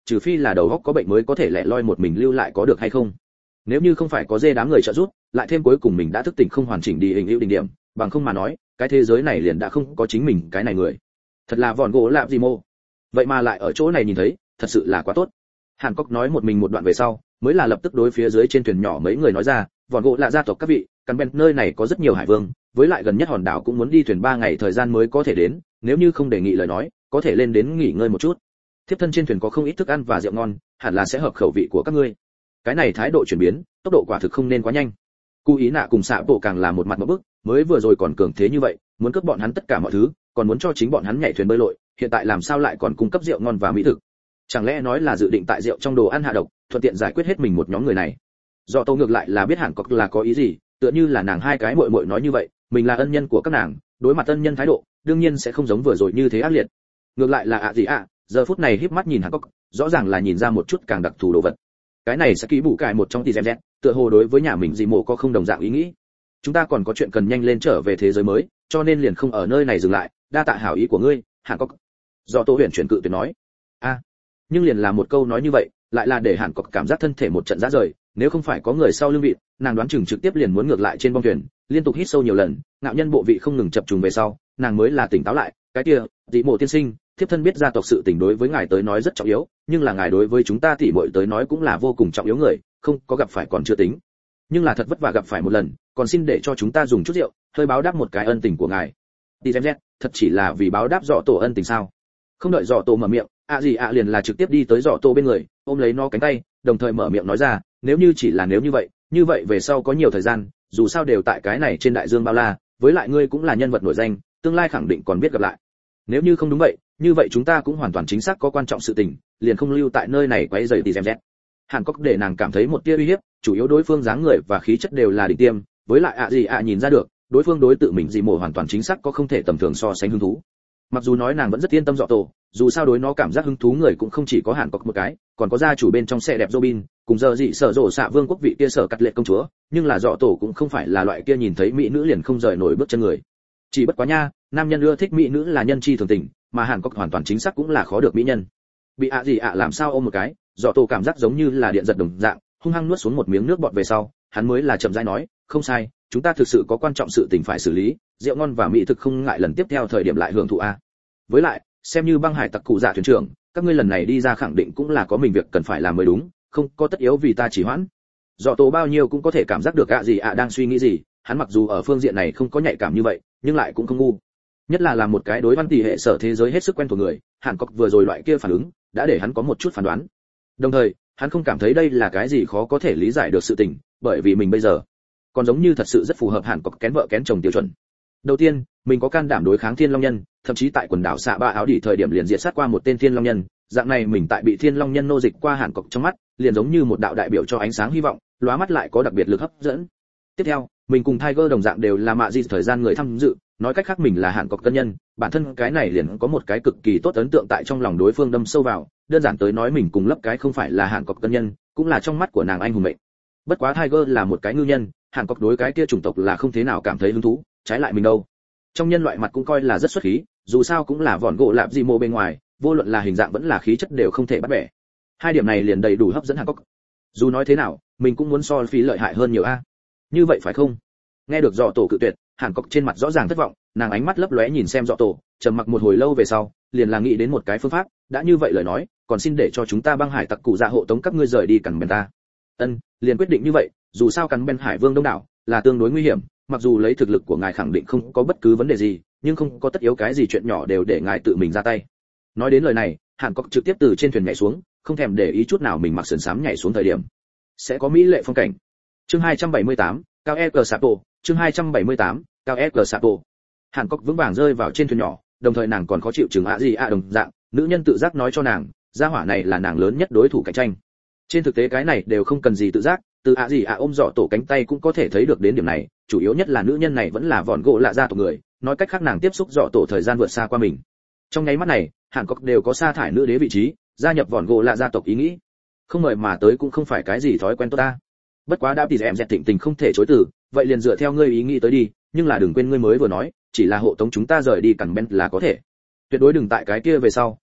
trừ phi là đầu óc có bệnh mới có thể lẻ loi một mình lưu lại có được hay không. Nếu như không phải có dê đám người trợ giúp, lại thêm cuối cùng mình đã thức tỉnh không hoàn chỉnh đi hình ưu đỉnh điểm, bằng không mà nói, cái thế giới này liền đã không có chính mình cái này người. Thật là vòn gỗ lạ gì mô. Vậy mà lại ở chỗ này nhìn thấy, thật sự là quá tốt. Hàn Cốc nói một mình một đoạn về sau, mới là lập tức đối phía dưới trên thuyền nhỏ mấy người nói ra, vòn gỗ lạ gia tộc các vị, căn bên nơi này có rất nhiều hải vương, với lại gần nhất hòn đảo cũng muốn đi thuyền ba ngày thời gian mới có thể đến, nếu như không đề nghị lời nói, có thể lên đến nghỉ ngơi một chút. Thiếp thân trên thuyền có không ít thức ăn và rượu ngon, hẳn là sẽ hợp khẩu vị của các ngươi. Cái này thái độ chuyển biến, tốc độ quả thực không nên quá nhanh. Cú Ý Nạ cùng Xạ Bộ càng là một mặt một bức, mới vừa rồi còn cường thế như vậy, muốn cướp bọn hắn tất cả mọi thứ, còn muốn cho chính bọn hắn nhảy thuyền bơi lội, hiện tại làm sao lại còn cung cấp rượu ngon và mỹ thực? Chẳng lẽ nói là dự định tại rượu trong đồ ăn hạ độc, thuận tiện giải quyết hết mình một nhóm người này? Do Tô ngược lại là biết Hàn Cốc là có ý gì, tựa như là nàng hai cái muội muội nói như vậy, mình là ân nhân của các nàng, đối mặt ân nhân thái độ, đương nhiên sẽ không giống vừa rồi như thế ác liệt. Ngược lại là ạ gì ạ, giờ phút này híp mắt nhìn Hàn Cốc, rõ ràng là nhìn ra một chút càng đặc thù đồ vật. Cái này sẽ kỹ bù cải một trong tỷ dẹm dẹt, tựa hồ đối với nhà mình gì mộ có không đồng dạng ý nghĩ. Chúng ta còn có chuyện cần nhanh lên trở về thế giới mới, cho nên liền không ở nơi này dừng lại, đa tạ hảo ý của ngươi, Hàn Cốc. Do Tô Huyền chuyển cự tuyệt nói. A, nhưng liền là một câu nói như vậy, lại là để Hàn Cốc cảm giác thân thể một trận rã rời, nếu không phải có người sau lưng vị, nàng đoán chừng trực tiếp liền muốn ngược lại trên bong thuyền, liên tục hít sâu nhiều lần, ngạo nhân bộ vị không ngừng chập trùng về sau, nàng mới là tỉnh táo lại, cái kia, Dị Mộ tiên sinh, thiếp thân biết gia tộc sự tình đối với ngài tới nói rất trọng yếu, nhưng là ngài đối với chúng ta tỷ muội tới nói cũng là vô cùng trọng yếu người, không có gặp phải còn chưa tính, nhưng là thật vất vả gặp phải một lần, còn xin để cho chúng ta dùng chút rượu, hơi báo đáp một cái ân tình của ngài. Đi xem xét, thật chỉ là vì báo đáp Dọ Tổ ân tình sao? Không đợi Dọ Tổ mở miệng, ạ gì ạ liền là trực tiếp đi tới Dọ Tổ bên người, ôm lấy nó cánh tay, đồng thời mở miệng nói ra, nếu như chỉ là nếu như vậy, như vậy về sau có nhiều thời gian, dù sao đều tại cái này trên đại dương bao la, với lại ngươi cũng là nhân vật nổi danh, tương lai khẳng định còn biết gặp lại. Nếu như không đúng vậy, như vậy chúng ta cũng hoàn toàn chính xác có quan trọng sự tình, liền không lưu tại nơi này quấy rầy tỷ xem xét. Hàn Cốc để nàng cảm thấy một tia uy hiếp, chủ yếu đối phương dáng người và khí chất đều là đỉnh tiêm, với lại ạ gì ạ nhìn ra được, đối phương đối tự mình gì mổ hoàn toàn chính xác có không thể tầm thường so sánh hứng thú. Mặc dù nói nàng vẫn rất yên tâm Dọ Tổ, dù sao đối nó cảm giác hứng thú người cũng không chỉ có Hàn Cốc một cái, còn có gia chủ bên trong xe đẹp Robin, cùng giờ dị sở rộ xạ vương quốc vị kia sở cắt lệ công chúa, nhưng là Dọ Tổ cũng không phải là loại kia nhìn thấy mỹ nữ liền không rời nổi bước chân người. Chỉ bất quá nha, nam nhân ưa thích mỹ nữ là nhân chi thường tình, mà Hàn Cốc hoàn toàn chính xác cũng là khó được mỹ nhân. Bị ạ gì ạ làm sao ôm một cái, Dọ Tổ cảm giác giống như là điện giật đồng dạng, hung hăng nuốt xuống một miếng nước bọt về sau, hắn mới là chậm rãi nói, không sai, chúng ta thực sự có quan trọng sự tình phải xử lý, rượu ngon và mỹ thực không ngại lần tiếp theo thời điểm lại hưởng thụ a. Với lại, xem như băng hải tặc cụ dạ thuyền trưởng, các ngươi lần này đi ra khẳng định cũng là có mình việc cần phải làm mới đúng, không có tất yếu vì ta chỉ hoãn. Dọ Tổ bao nhiêu cũng có thể cảm giác được ạ gì ạ đang suy nghĩ gì, hắn mặc dù ở phương diện này không có nhạy cảm như vậy, nhưng lại cũng không ngu. Nhất là làm một cái đối văn tỷ hệ sở thế giới hết sức quen thuộc người, Hàn Cốc vừa rồi loại kia phản ứng, đã để hắn có một chút phán đoán. Đồng thời, hắn không cảm thấy đây là cái gì khó có thể lý giải được sự tình, bởi vì mình bây giờ còn giống như thật sự rất phù hợp Hàn Cốc kén vợ kén chồng tiêu chuẩn. Đầu tiên, mình có can đảm đối kháng Thiên Long Nhân, thậm chí tại quần đảo xạ ba áo đỉ thời điểm liền diệt sát qua một tên Thiên Long Nhân, dạng này mình tại bị Thiên Long Nhân nô dịch qua Hàn Cốc trong mắt, liền giống như một đạo đại biểu cho ánh sáng hy vọng, lóa mắt lại có đặc biệt lực hấp dẫn. Tiếp theo, mình cùng Tiger đồng dạng đều là mạ di thời gian người tham dự, nói cách khác mình là Hàn Cốc tân nhân, bản thân cái này liền có một cái cực kỳ tốt ấn tượng tại trong lòng đối phương đâm sâu vào, đơn giản tới nói mình cùng lấp cái không phải là Hàn Cốc tân nhân, cũng là trong mắt của nàng anh hùng mệnh. Bất quá Tiger là một cái ngư nhân, Hàn Cốc đối cái kia chủng tộc là không thế nào cảm thấy hứng thú, trái lại mình đâu. Trong nhân loại mặt cũng coi là rất xuất khí, dù sao cũng là vòn gỗ lạp di mô bên ngoài, vô luận là hình dạng vẫn là khí chất đều không thể bắt bẻ. Hai điểm này liền đầy đủ hấp dẫn Hàn Cốc. Dù nói thế nào, mình cũng muốn so phí lợi hại hơn nhiều a. Như vậy phải không? Nghe được Dọ Tổ cự tuyệt, Hàn Cốc trên mặt rõ ràng thất vọng, nàng ánh mắt lấp lóe nhìn xem Dọ Tổ, trầm mặc một hồi lâu về sau, liền là nghĩ đến một cái phương pháp, đã như vậy lời nói, còn xin để cho chúng ta băng hải tặc cụ dạ hộ tống các ngươi rời đi Cằn Bèn ta. Ân, liền quyết định như vậy, dù sao Cằn Bèn Hải Vương đông đảo, là tương đối nguy hiểm, mặc dù lấy thực lực của ngài khẳng định không có bất cứ vấn đề gì, nhưng không có tất yếu cái gì chuyện nhỏ đều để ngài tự mình ra tay. Nói đến lời này, Hàn Cốc trực tiếp từ trên thuyền nhảy xuống, không thèm để ý chút nào mình mặc sườn xám nhảy xuống thời điểm sẽ có mỹ lệ phong cảnh. Chương hai trăm bảy mươi tám, Cao E G Sapo, chương hai trăm bảy mươi tám, Cao E G Sapo. Hàn Cốc vững vàng rơi vào trên thuyền nhỏ, đồng thời nàng còn khó chịu chừng ạ gì ạ đồng dạng, nữ nhân tự giác nói cho nàng, gia hỏa này là nàng lớn nhất đối thủ cạnh tranh. Trên thực tế cái này đều không cần gì tự giác, từ ạ gì ạ ôm Dọ Tổ cánh tay cũng có thể thấy được đến điểm này, chủ yếu nhất là nữ nhân này vẫn là vòn gỗ lạ gia tộc người, nói cách khác nàng tiếp xúc Dọ Tổ thời gian vượt xa qua mình. Trong nháy mắt này, Hàn Cốc đều có sa thải nữ đế vị trí, gia nhập vòn gỗ lạ gia tộc ý nghĩ. Không mời mà tới cũng không phải cái gì thói quen tốt ta. Bất quá đã bị em dẹt thịnh tình không thể chối từ, vậy liền dựa theo ngươi ý nghĩ tới đi, nhưng là đừng quên ngươi mới vừa nói, chỉ là hộ tống chúng ta rời đi Cằn Bèn là có thể. Tuyệt đối đừng tại cái kia về sau,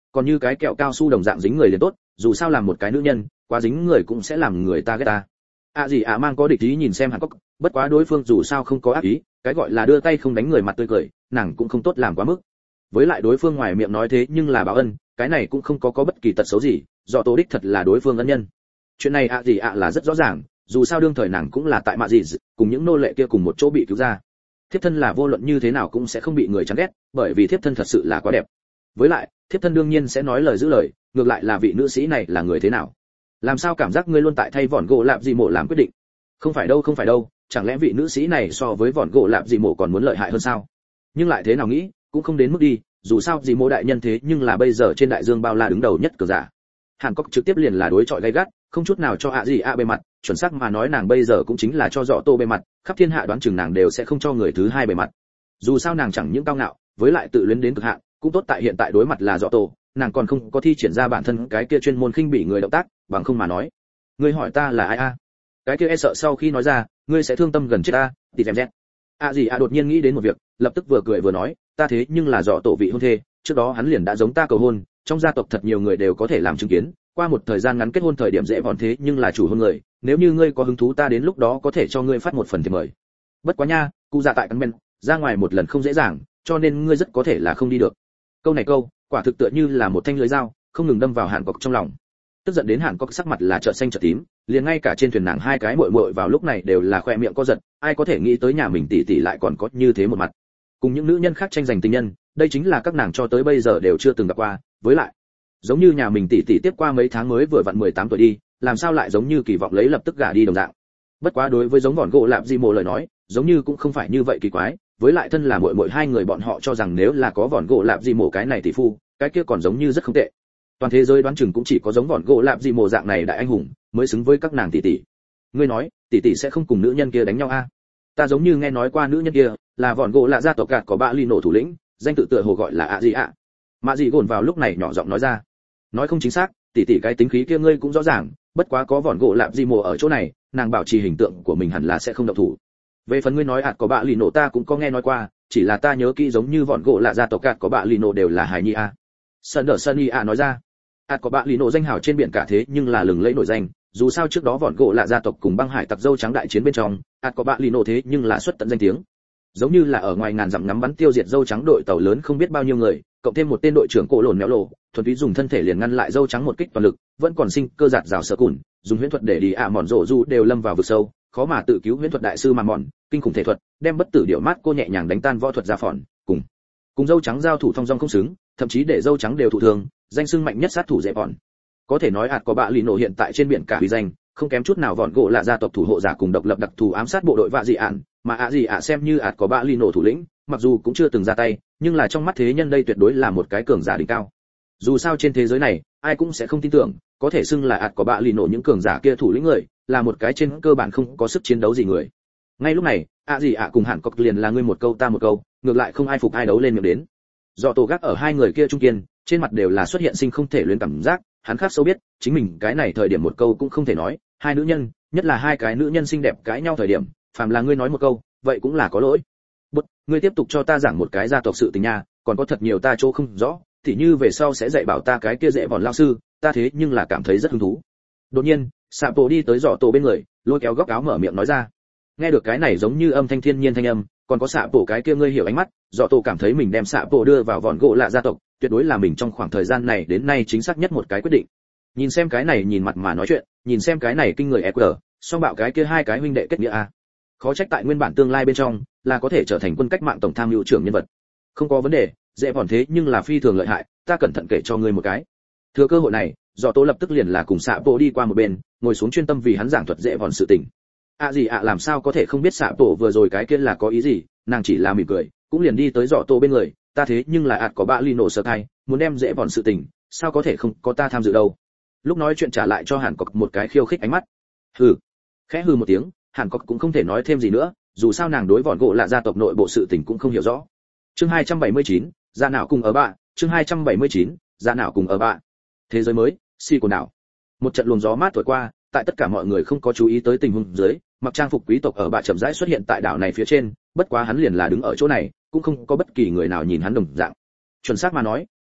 còn như cái kẹo cao su đồng dạng dính người liền tốt, dù sao làm một cái nữ nhân quá dính người cũng sẽ làm người ta ghét ta. À gì à mang có địch ý nhìn xem Hàn Quốc, bất quá đối phương dù sao không có ác ý, cái gọi là đưa tay không đánh người mặt tươi cười, nàng cũng không tốt làm quá mức. Với lại đối phương ngoài miệng nói thế nhưng là báo ân, cái này cũng không có có bất kỳ tật xấu gì, do Tô đích thật là đối phương ân nhân. Chuyện này ạ gì ạ là rất rõ ràng, dù sao đương thời nàng cũng là tại mạ gì cùng những nô lệ kia cùng một chỗ bị cứu ra. Thiếp thân là vô luận như thế nào cũng sẽ không bị người chán ghét, bởi vì thiếp thân thật sự là quá đẹp. Với lại, thiếp thân đương nhiên sẽ nói lời giữ lời, ngược lại là vị nữ sĩ này là người thế nào? Làm sao cảm giác ngươi luôn tại thay vỏn gỗ lạp gì mộ làm quyết định? Không phải đâu, không phải đâu, chẳng lẽ vị nữ sĩ này so với vỏn gỗ lạp gì mộ còn muốn lợi hại hơn sao? Nhưng lại thế nào nghĩ, cũng không đến mức đi, dù sao gì mộ đại nhân thế nhưng là bây giờ trên đại dương bao la đứng đầu nhất cờ giả. Hàn Quốc trực tiếp liền là đối chọi gay gắt, không chút nào cho ạ gì ạ bề mặt, chuẩn xác mà nói nàng bây giờ cũng chính là cho Dọ Tô bề mặt, khắp thiên hạ đoán chừng nàng đều sẽ không cho người thứ hai bề mặt. Dù sao nàng chẳng những cao ngạo, với lại tự luyến đến cực hạn, cũng tốt tại hiện tại đối mặt là Dọ Tô, nàng còn không có thi triển ra bản thân cái kia chuyên môn khinh bỉ người động tác, bằng không mà nói. Ngươi hỏi ta là ai a? Cái kia e sợ sau khi nói ra, ngươi sẽ thương tâm gần chết ta, thì dèm dẹt. À gì à đột nhiên nghĩ đến một việc, lập tức vừa cười vừa nói, ta thế nhưng là Dọ Tổ vị hôn thê, trước đó hắn liền đã giống ta cầu hôn, trong gia tộc thật nhiều người đều có thể làm chứng kiến, qua một thời gian ngắn kết hôn thời điểm dễ vòn thế nhưng là chủ hôn người, nếu như ngươi có hứng thú ta đến lúc đó có thể cho ngươi phát một phần thiệp mời. Bất quá nha, cụ già tại căn men, ra ngoài một lần không dễ dàng, cho nên ngươi rất có thể là không đi được. Câu này câu, quả thực tựa như là một thanh lưới dao, không ngừng đâm vào Hàn Quốc trong lòng. Tức giận đến Hàn Quốc sắc mặt là chợt xanh chợt tím, liền ngay cả trên thuyền nàng hai cái muội muội vào lúc này đều là khoe miệng co giật, ai có thể nghĩ tới nhà mình tỷ tỷ lại còn có như thế một mặt. Cùng những nữ nhân khác tranh giành tình nhân, đây chính là các nàng cho tới bây giờ đều chưa từng gặp qua, với lại giống như nhà mình tỷ tỷ tiếp qua mấy tháng mới vừa vặn mười tám tuổi đi, làm sao lại giống như kỳ vọng lấy lập tức gả đi đồng dạng. Bất quá đối với giống vỏn gỗ lạp gì mồ lời nói, giống như cũng không phải như vậy kỳ quái, với lại thân là muội muội hai người bọn họ cho rằng nếu là có vỏn gỗ lạp gì mồ cái này tỷ phu, cái kia còn giống như rất không tệ. Toàn thế giới đoán chừng cũng chỉ có giống vỏn gỗ lạp gì mồ dạng này đại anh hùng mới xứng với các nàng tỷ tỷ. Ngươi nói, tỷ tỷ sẽ không cùng nữ nhân kia đánh nhau a? À? Ta giống như nghe nói qua nữ nhân kia là vỏn gỗ lạ gia tộc gạt có bạ ly nổ thủ lĩnh, danh tự tựa hồ gọi là ạ gì ạ. Mạ gì gồn vào lúc này nhỏ giọng nói ra. Nói không chính xác, tỷ tỷ cái tính khí kia ngươi cũng rõ ràng, bất quá có vỏn gỗ lạp gì mồ ở chỗ này, nàng bảo trì hình tượng của mình hẳn là sẽ không động thủ. Về phần ngươi nói ạt có bạ lì nổ ta cũng có nghe nói qua, chỉ là ta nhớ kỹ giống như vỏn gỗ lạ gia tộc ạt có bạ lì nổ đều là hài nhi a. Sơn đỡ Sunny a nói ra. ạt có bạ lì nổ danh hào trên biển cả thế nhưng là lừng lẫy nổi danh, dù sao trước đó vỏn gỗ lạ gia tộc cùng băng hải tặc dâu trắng đại chiến bên trong, ạt có bạ lì nổ thế nhưng là xuất tận danh tiếng. Giống như là ở ngoài ngàn dặm ngắm bắn tiêu diệt dâu trắng đội tàu lớn không biết bao nhiêu người, cộng thêm một tên đội trưởng cổ lồn méo lộ, thuần túy dùng thân thể liền ngăn lại dâu trắng một kích toàn lực, vẫn còn sinh cơ giạt rào sợ cùn, dùng huyễn thuật để đi ạ à mòn rộ du đều lâm vào vực sâu, khó mà tự cứu huyễn thuật đại sư mà mòn, kinh khủng thể thuật, đem bất tử điệu mát cô nhẹ nhàng đánh tan võ thuật ra phòn, cùng cùng dâu trắng giao thủ thông dong không xứng, thậm chí để dâu trắng đều thụ thương, danh xưng mạnh nhất sát thủ dễ bọn. Có thể nói ạt có bạ lì nổ hiện tại trên biển cả uy danh, không kém chút nào vọn gỗ là gia tộc thủ hộ giả cùng độc lập đặc thù ám sát bộ đội vạ dị ạn, mà ạ gì ạ xem như ạt có bạ lì nổ thủ lĩnh, mặc dù cũng chưa từng ra tay, nhưng là trong mắt thế nhân đây tuyệt đối là một cái cường giả đỉnh cao. Dù sao trên thế giới này, ai cũng sẽ không tin tưởng, có thể xưng là ạt có bạ lì nổ những cường giả kia thủ lĩnh người, là một cái trên cơ bản không có sức chiến đấu gì người. Ngay lúc này, ạ gì ạ cùng Hàn Cốc liền là ngươi một câu ta một câu, ngược lại không ai phục ai đấu lên miệng đến. Do tổ gác ở hai người kia trung kiên, trên mặt đều là xuất hiện sinh không thể luyến cảm giác, hắn khác sâu biết, chính mình cái này thời điểm một câu cũng không thể nói, hai nữ nhân, nhất là hai cái nữ nhân xinh đẹp cãi nhau thời điểm, phàm là ngươi nói một câu, vậy cũng là có lỗi. Bút, ngươi tiếp tục cho ta giảng một cái gia tộc sự tình nha, còn có thật nhiều ta chỗ không rõ, thì như về sau sẽ dạy bảo ta cái kia dễ vòn lao sư, ta thế nhưng là cảm thấy rất hứng thú. Đột nhiên, Sạ Bộ đi tới Dọ Tổ bên người, lôi kéo góc áo mở miệng nói ra. Nghe được cái này giống như âm thanh thiên nhiên thanh âm, còn có Sạ Bộ cái kia ngươi hiểu ánh mắt, Dọ Tổ cảm thấy mình đem Sạ Bộ đưa vào vòn gỗ lạ gia tộc, tuyệt đối là mình trong khoảng thời gian này đến nay chính xác nhất một cái quyết định. Nhìn xem cái này nhìn mặt mà nói chuyện, nhìn xem cái này kinh người e quy, song bạo cái kia hai cái huynh đệ kết nghĩa a. Khó trách tại nguyên bản tương lai bên trong, là có thể trở thành quân cách mạng tổng tham mưu trưởng nhân vật. Không có vấn đề, dễ vòn thế nhưng là phi thường lợi hại, ta cẩn thận kể cho ngươi một cái. Thừa cơ hội này, Dọ Tổ lập tức liền là cùng Sạ Bộ đi qua một bên, ngồi xuống chuyên tâm vì hắn giảng thuật dễ vòn sự tình. À gì ạ à làm sao có thể không biết Sạ Bộ vừa rồi cái kia là có ý gì, nàng chỉ là mỉm cười, cũng liền đi tới Dọ Tổ bên người, ta thế nhưng là ạt có bạ ly nổ sơ thai, muốn đem dễ vòn sự tình, sao có thể không có ta tham dự đâu. Lúc nói chuyện trả lại cho Hàn Cốc một cái khiêu khích ánh mắt. Hừ. Khẽ hừ một tiếng, Hàn Cốc cũng không thể nói thêm gì nữa, dù sao nàng đối vòn gỗ là gia tộc nội bộ sự tình cũng không hiểu rõ. Chương hai trăm bảy mươi chín, gia nào cùng ở bạ, chương hai trăm bảy mươi chín, gia nào cùng ở bạ. Thế giới mới, si của nào. Một trận luồng gió mát thổi qua, tại tất cả mọi người không có chú ý tới tình huống dưới, mặc trang phục quý tộc ở bạ chậm rãi xuất hiện tại đảo này phía trên, bất quá hắn liền là đứng ở chỗ này, cũng không có bất kỳ người nào nhìn hắn đồng dạng. Chuẩn xác mà nói,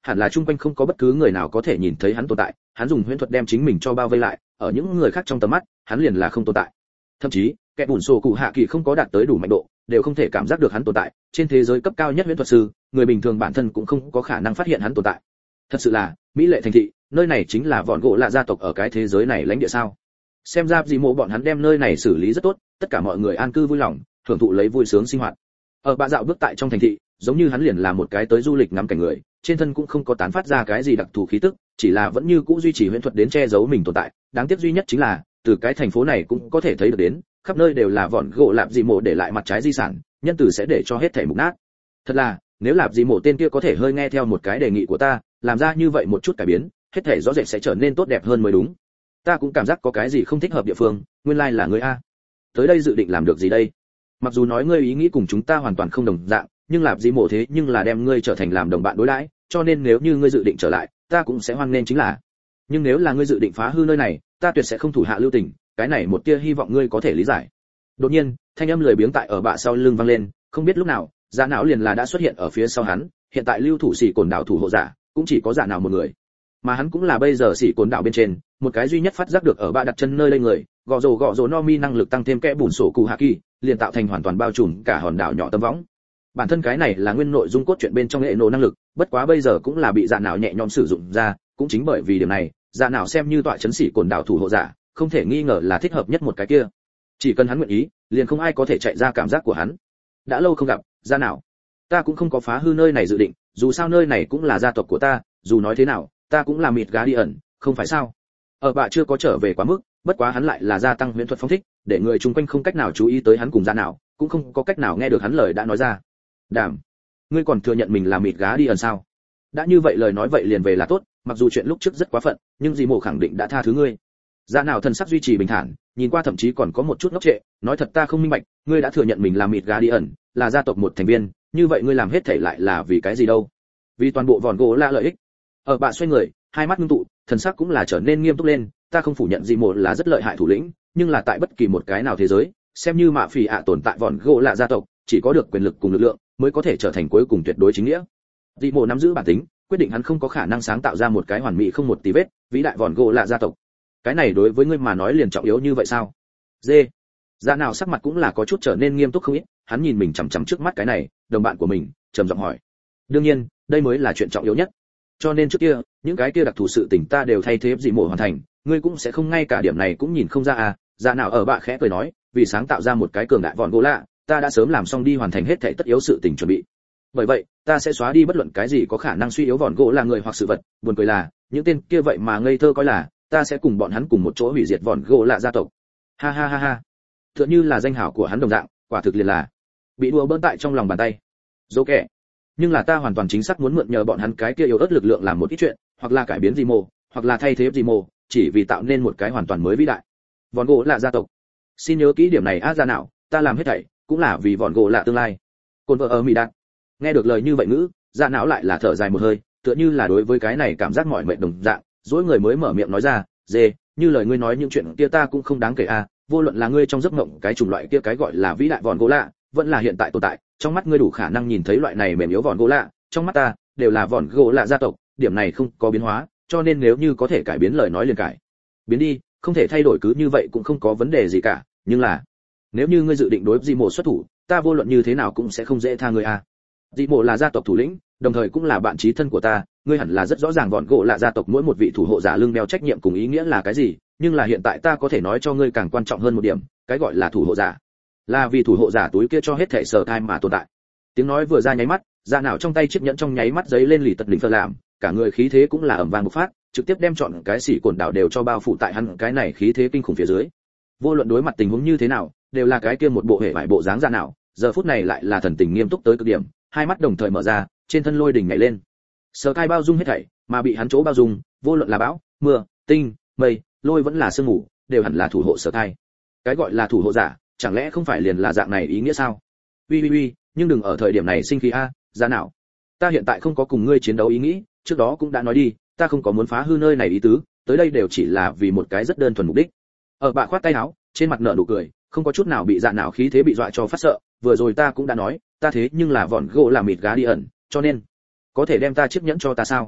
hẳn là chung quanh không có bất cứ người nào có thể nhìn thấy hắn tồn tại, hắn dùng huyễn thuật đem chính mình cho bao vây lại, ở những người khác trong tầm mắt, hắn liền là không tồn tại. Thậm chí, kẻ bùn sổ cụ hạ kỳ không có đạt tới đủ mạnh độ, đều không thể cảm giác được hắn tồn tại, trên thế giới cấp cao nhất huyễn thuật sư, người bình thường bản thân cũng không có khả năng phát hiện hắn tồn tại. Thật sự là, mỹ lệ thành thị, nơi này chính là vọn gỗ lạ gia tộc ở cái thế giới này lãnh địa sao? Xem ra gì mộ bọn hắn đem nơi này xử lý rất tốt, tất cả mọi người an cư vui lòng, hưởng thụ lấy vui sướng sinh hoạt. Ở bạ dạo bước tại trong thành thị, giống như hắn liền là một cái tới du lịch ngắm cảnh người, trên thân cũng không có tán phát ra cái gì đặc thù khí tức, chỉ là vẫn như cũ duy trì huyễn thuật đến che giấu mình tồn tại. Đáng tiếc duy nhất chính là, từ cái thành phố này cũng có thể thấy được đến, khắp nơi đều là vọn gỗ lạp gì mộ để lại mặt trái di sản, nhân tử sẽ để cho hết thể mục nát. Thật là, nếu lạp gì mộ tên kia có thể hơi nghe theo một cái đề nghị của ta, làm ra như vậy một chút cải biến, hết thể rõ rệt sẽ trở nên tốt đẹp hơn mới đúng. Ta cũng cảm giác có cái gì không thích hợp địa phương, nguyên lai là ngươi a. Tới đây dự định làm được gì đây? Mặc dù nói ngươi ý nghĩ cùng chúng ta hoàn toàn không đồng dạng, nhưng lạp gì mộ thế nhưng là đem ngươi trở thành làm đồng bạn đối đãi, cho nên nếu như ngươi dự định trở lại, ta cũng sẽ hoan nghênh chính là. Nhưng nếu là ngươi dự định phá hư nơi này, ta tuyệt sẽ không thủ hạ lưu tình, cái này một tia hy vọng ngươi có thể lý giải. Đột nhiên, thanh âm lười biếng tại ở bạ sau lưng vang lên, không biết lúc nào, Dạ Não liền là đã xuất hiện ở phía sau hắn, hiện tại lưu thủ sĩ cồn đảo thủ hộ giả, cũng chỉ có Dạ Não một người. Mà hắn cũng là bây giờ sĩ cồn đảo bên trên, một cái duy nhất phát giác được ở bạ đặt chân nơi đây người, gò rồ gò rồ no mi năng lực tăng thêm kẽ bùn sổ cụ hạ kỳ, liền tạo thành hoàn toàn bao trùm cả hòn đảo nhỏ tấm võng. Bản thân cái này là nguyên nội dung cốt truyện bên trong hệ nổ năng lực, bất quá bây giờ cũng là bị Dạ Não nhẹ nhõm sử dụng ra, cũng chính bởi vì điểm này, Dạ Não xem như tọa chấn sĩ cồn đảo thủ hộ giả, không thể nghi ngờ là thích hợp nhất một cái kia. Chỉ cần hắn nguyện ý, liền không ai có thể chạy ra cảm giác của hắn. Đã lâu không gặp, Dạ Não. Ta cũng không có phá hư nơi này dự định, dù sao nơi này cũng là gia tộc của ta, dù nói thế nào, ta cũng là mịt gá đi ẩn, không phải sao? Ở bạ chưa có trở về quá mức, bất quá hắn lại là gia tăng huyễn thuật phong thích, để người chung quanh không cách nào chú ý tới hắn cùng Dạ Não, cũng không có cách nào nghe được hắn lời đã nói ra. Đảm, ngươi còn thừa nhận mình là mịt gá đi ẩn sao? Đã như vậy lời nói vậy liền về là tốt, mặc dù chuyện lúc trước rất quá phận, nhưng dì mộ khẳng định đã tha thứ ngươi. Dạ Não thần sắc duy trì bình thản, nhìn qua thậm chí còn có một chút ngốc trệ, nói thật ta không minh bạch, ngươi đã thừa nhận mình là mịt gá đi ẩn, là gia tộc một thành viên, như vậy ngươi làm hết thảy lại là vì cái gì đâu? Vì toàn bộ vòn gỗ là lợi ích. Ở bạ xoay người, hai mắt ngưng tụ, thần sắc cũng là trở nên nghiêm túc lên, ta không phủ nhận gì một là rất lợi hại thủ lĩnh, nhưng là tại bất kỳ một cái nào thế giới, xem như mạ phỉ ạ tồn tại vòn gỗ là gia tộc, chỉ có được quyền lực cùng lực lượng mới có thể trở thành cuối cùng tuyệt đối chính nghĩa. Dị mộ nắm giữ bản tính, quyết định hắn không có khả năng sáng tạo ra một cái hoàn mỹ không một tí vết, vĩ đại vòn gỗ là gia tộc. Cái này đối với ngươi mà nói liền trọng yếu như vậy sao? Dê. Dạ Nào sắc mặt cũng là có chút trở nên nghiêm túc không ít, hắn nhìn mình chằm chằm trước mắt cái này, đồng bạn của mình, trầm giọng hỏi. Đương nhiên, đây mới là chuyện trọng yếu nhất. Cho nên trước kia, những cái kia đặc thù sự tình ta đều thay thế dị mộ hoàn thành, ngươi cũng sẽ không ngay cả điểm này cũng nhìn không ra à? Dạ Nào ở bạ khẽ cười nói, vì sáng tạo ra một cái cường đại vòn gỗ lạ, ta đã sớm làm xong đi hoàn thành hết thảy tất yếu sự tình chuẩn bị. Bởi vậy, ta sẽ xóa đi bất luận cái gì có khả năng suy yếu vòn gỗ là người hoặc sự vật. Buồn cười là, những tên kia vậy mà ngây thơ coi là ta sẽ cùng bọn hắn cùng một chỗ hủy diệt vòn gỗ lạ gia tộc. Ha ha ha ha. Tựa như là danh hào của hắn đồng dạng, quả thực liền là bị đùa bỡn tại trong lòng bàn tay. Dỗ kẻ. Nhưng là ta hoàn toàn chính xác muốn mượn nhờ bọn hắn cái kia yếu ớt lực lượng làm một ít chuyện, hoặc là cải biến gì mồ, hoặc là thay thế gì mồ, chỉ vì tạo nên một cái hoàn toàn mới vĩ đại. Vòn gỗ lạ gia tộc. Xin nhớ kỹ điểm này á. Ra nào, ta làm hết thảy cũng là vì vòn gỗ lạ tương lai. Côn vợ ở mỹ đạt. Nghe được lời như vậy ngữ, Dạ Não lại là thở dài một hơi, tựa như là đối với cái này cảm giác mỏi mệt đồng dạng, dỗi người mới mở miệng nói ra, dê, như lời ngươi nói những chuyện kia ta cũng không đáng kể a, vô luận là ngươi trong giấc mộng cái chủng loại kia cái gọi là vĩ đại vòn gỗ lạ, vẫn là hiện tại tồn tại, trong mắt ngươi đủ khả năng nhìn thấy loại này mềm yếu vòn gỗ lạ, trong mắt ta đều là vòn gỗ lạ gia tộc, điểm này không có biến hóa, cho nên nếu như có thể cải biến lời nói liền cải biến đi, không thể thay đổi cứ như vậy cũng không có vấn đề gì cả, nhưng là nếu như ngươi dự định đối với Dị Mộ xuất thủ, ta vô luận như thế nào cũng sẽ không dễ tha ngươi a. Dị Mộ là gia tộc thủ lĩnh, đồng thời cũng là bạn chí thân của ta, ngươi hẳn là rất rõ ràng vòn gỗ lạ gia tộc mỗi một vị thủ hộ giả lưng đeo trách nhiệm cùng ý nghĩa là cái gì, nhưng là hiện tại ta có thể nói cho ngươi càng quan trọng hơn một điểm, cái gọi là thủ hộ giả là vì thủ hộ giả túi kia cho hết thể sở thai mà tồn tại. Tiếng nói vừa ra nháy mắt, Dạ Não trong tay chiếc nhẫn trong nháy mắt giấy lên lì tật đỉnh phơ làm, cả người khí thế cũng là ầm vang bộc phát, trực tiếp đem chọn cái xỉ cồn đảo đều cho bao phủ tại hắn cái này khí thế kinh khủng phía dưới. Vô luận đối mặt tình huống như thế nào, đều là cái kia một bộ hệ vải bộ dáng Dạ Não, giờ phút này lại là thần tình nghiêm túc tới cực điểm, hai mắt đồng thời mở ra, trên thân lôi đỉnh nhảy lên. Sở thai bao dung hết thảy, mà bị hắn chỗ bao dung, vô luận là bão, mưa, tinh, mây, lôi vẫn là sương mù, đều hẳn là thủ hộ sở thai. Cái gọi là thủ hộ giả, chẳng lẽ không phải liền là dạng này ý nghĩa sao? Uy uy uy, nhưng đừng ở thời điểm này sinh khí a, Dạ Não. Ta hiện tại không có cùng ngươi chiến đấu ý nghĩ, trước đó cũng đã nói đi, ta không có muốn phá hư nơi này ý tứ, tới đây đều chỉ là vì một cái rất đơn thuần mục đích. Ở bạ khoát tay áo, trên mặt nở nụ cười, không có chút nào bị Dạ Não khí thế bị dọa cho phát sợ, vừa rồi ta cũng đã nói, ta thế nhưng là vọn gỗ là mịt gá đi ẩn, cho nên có thể đem ta chiếc nhẫn cho ta sao?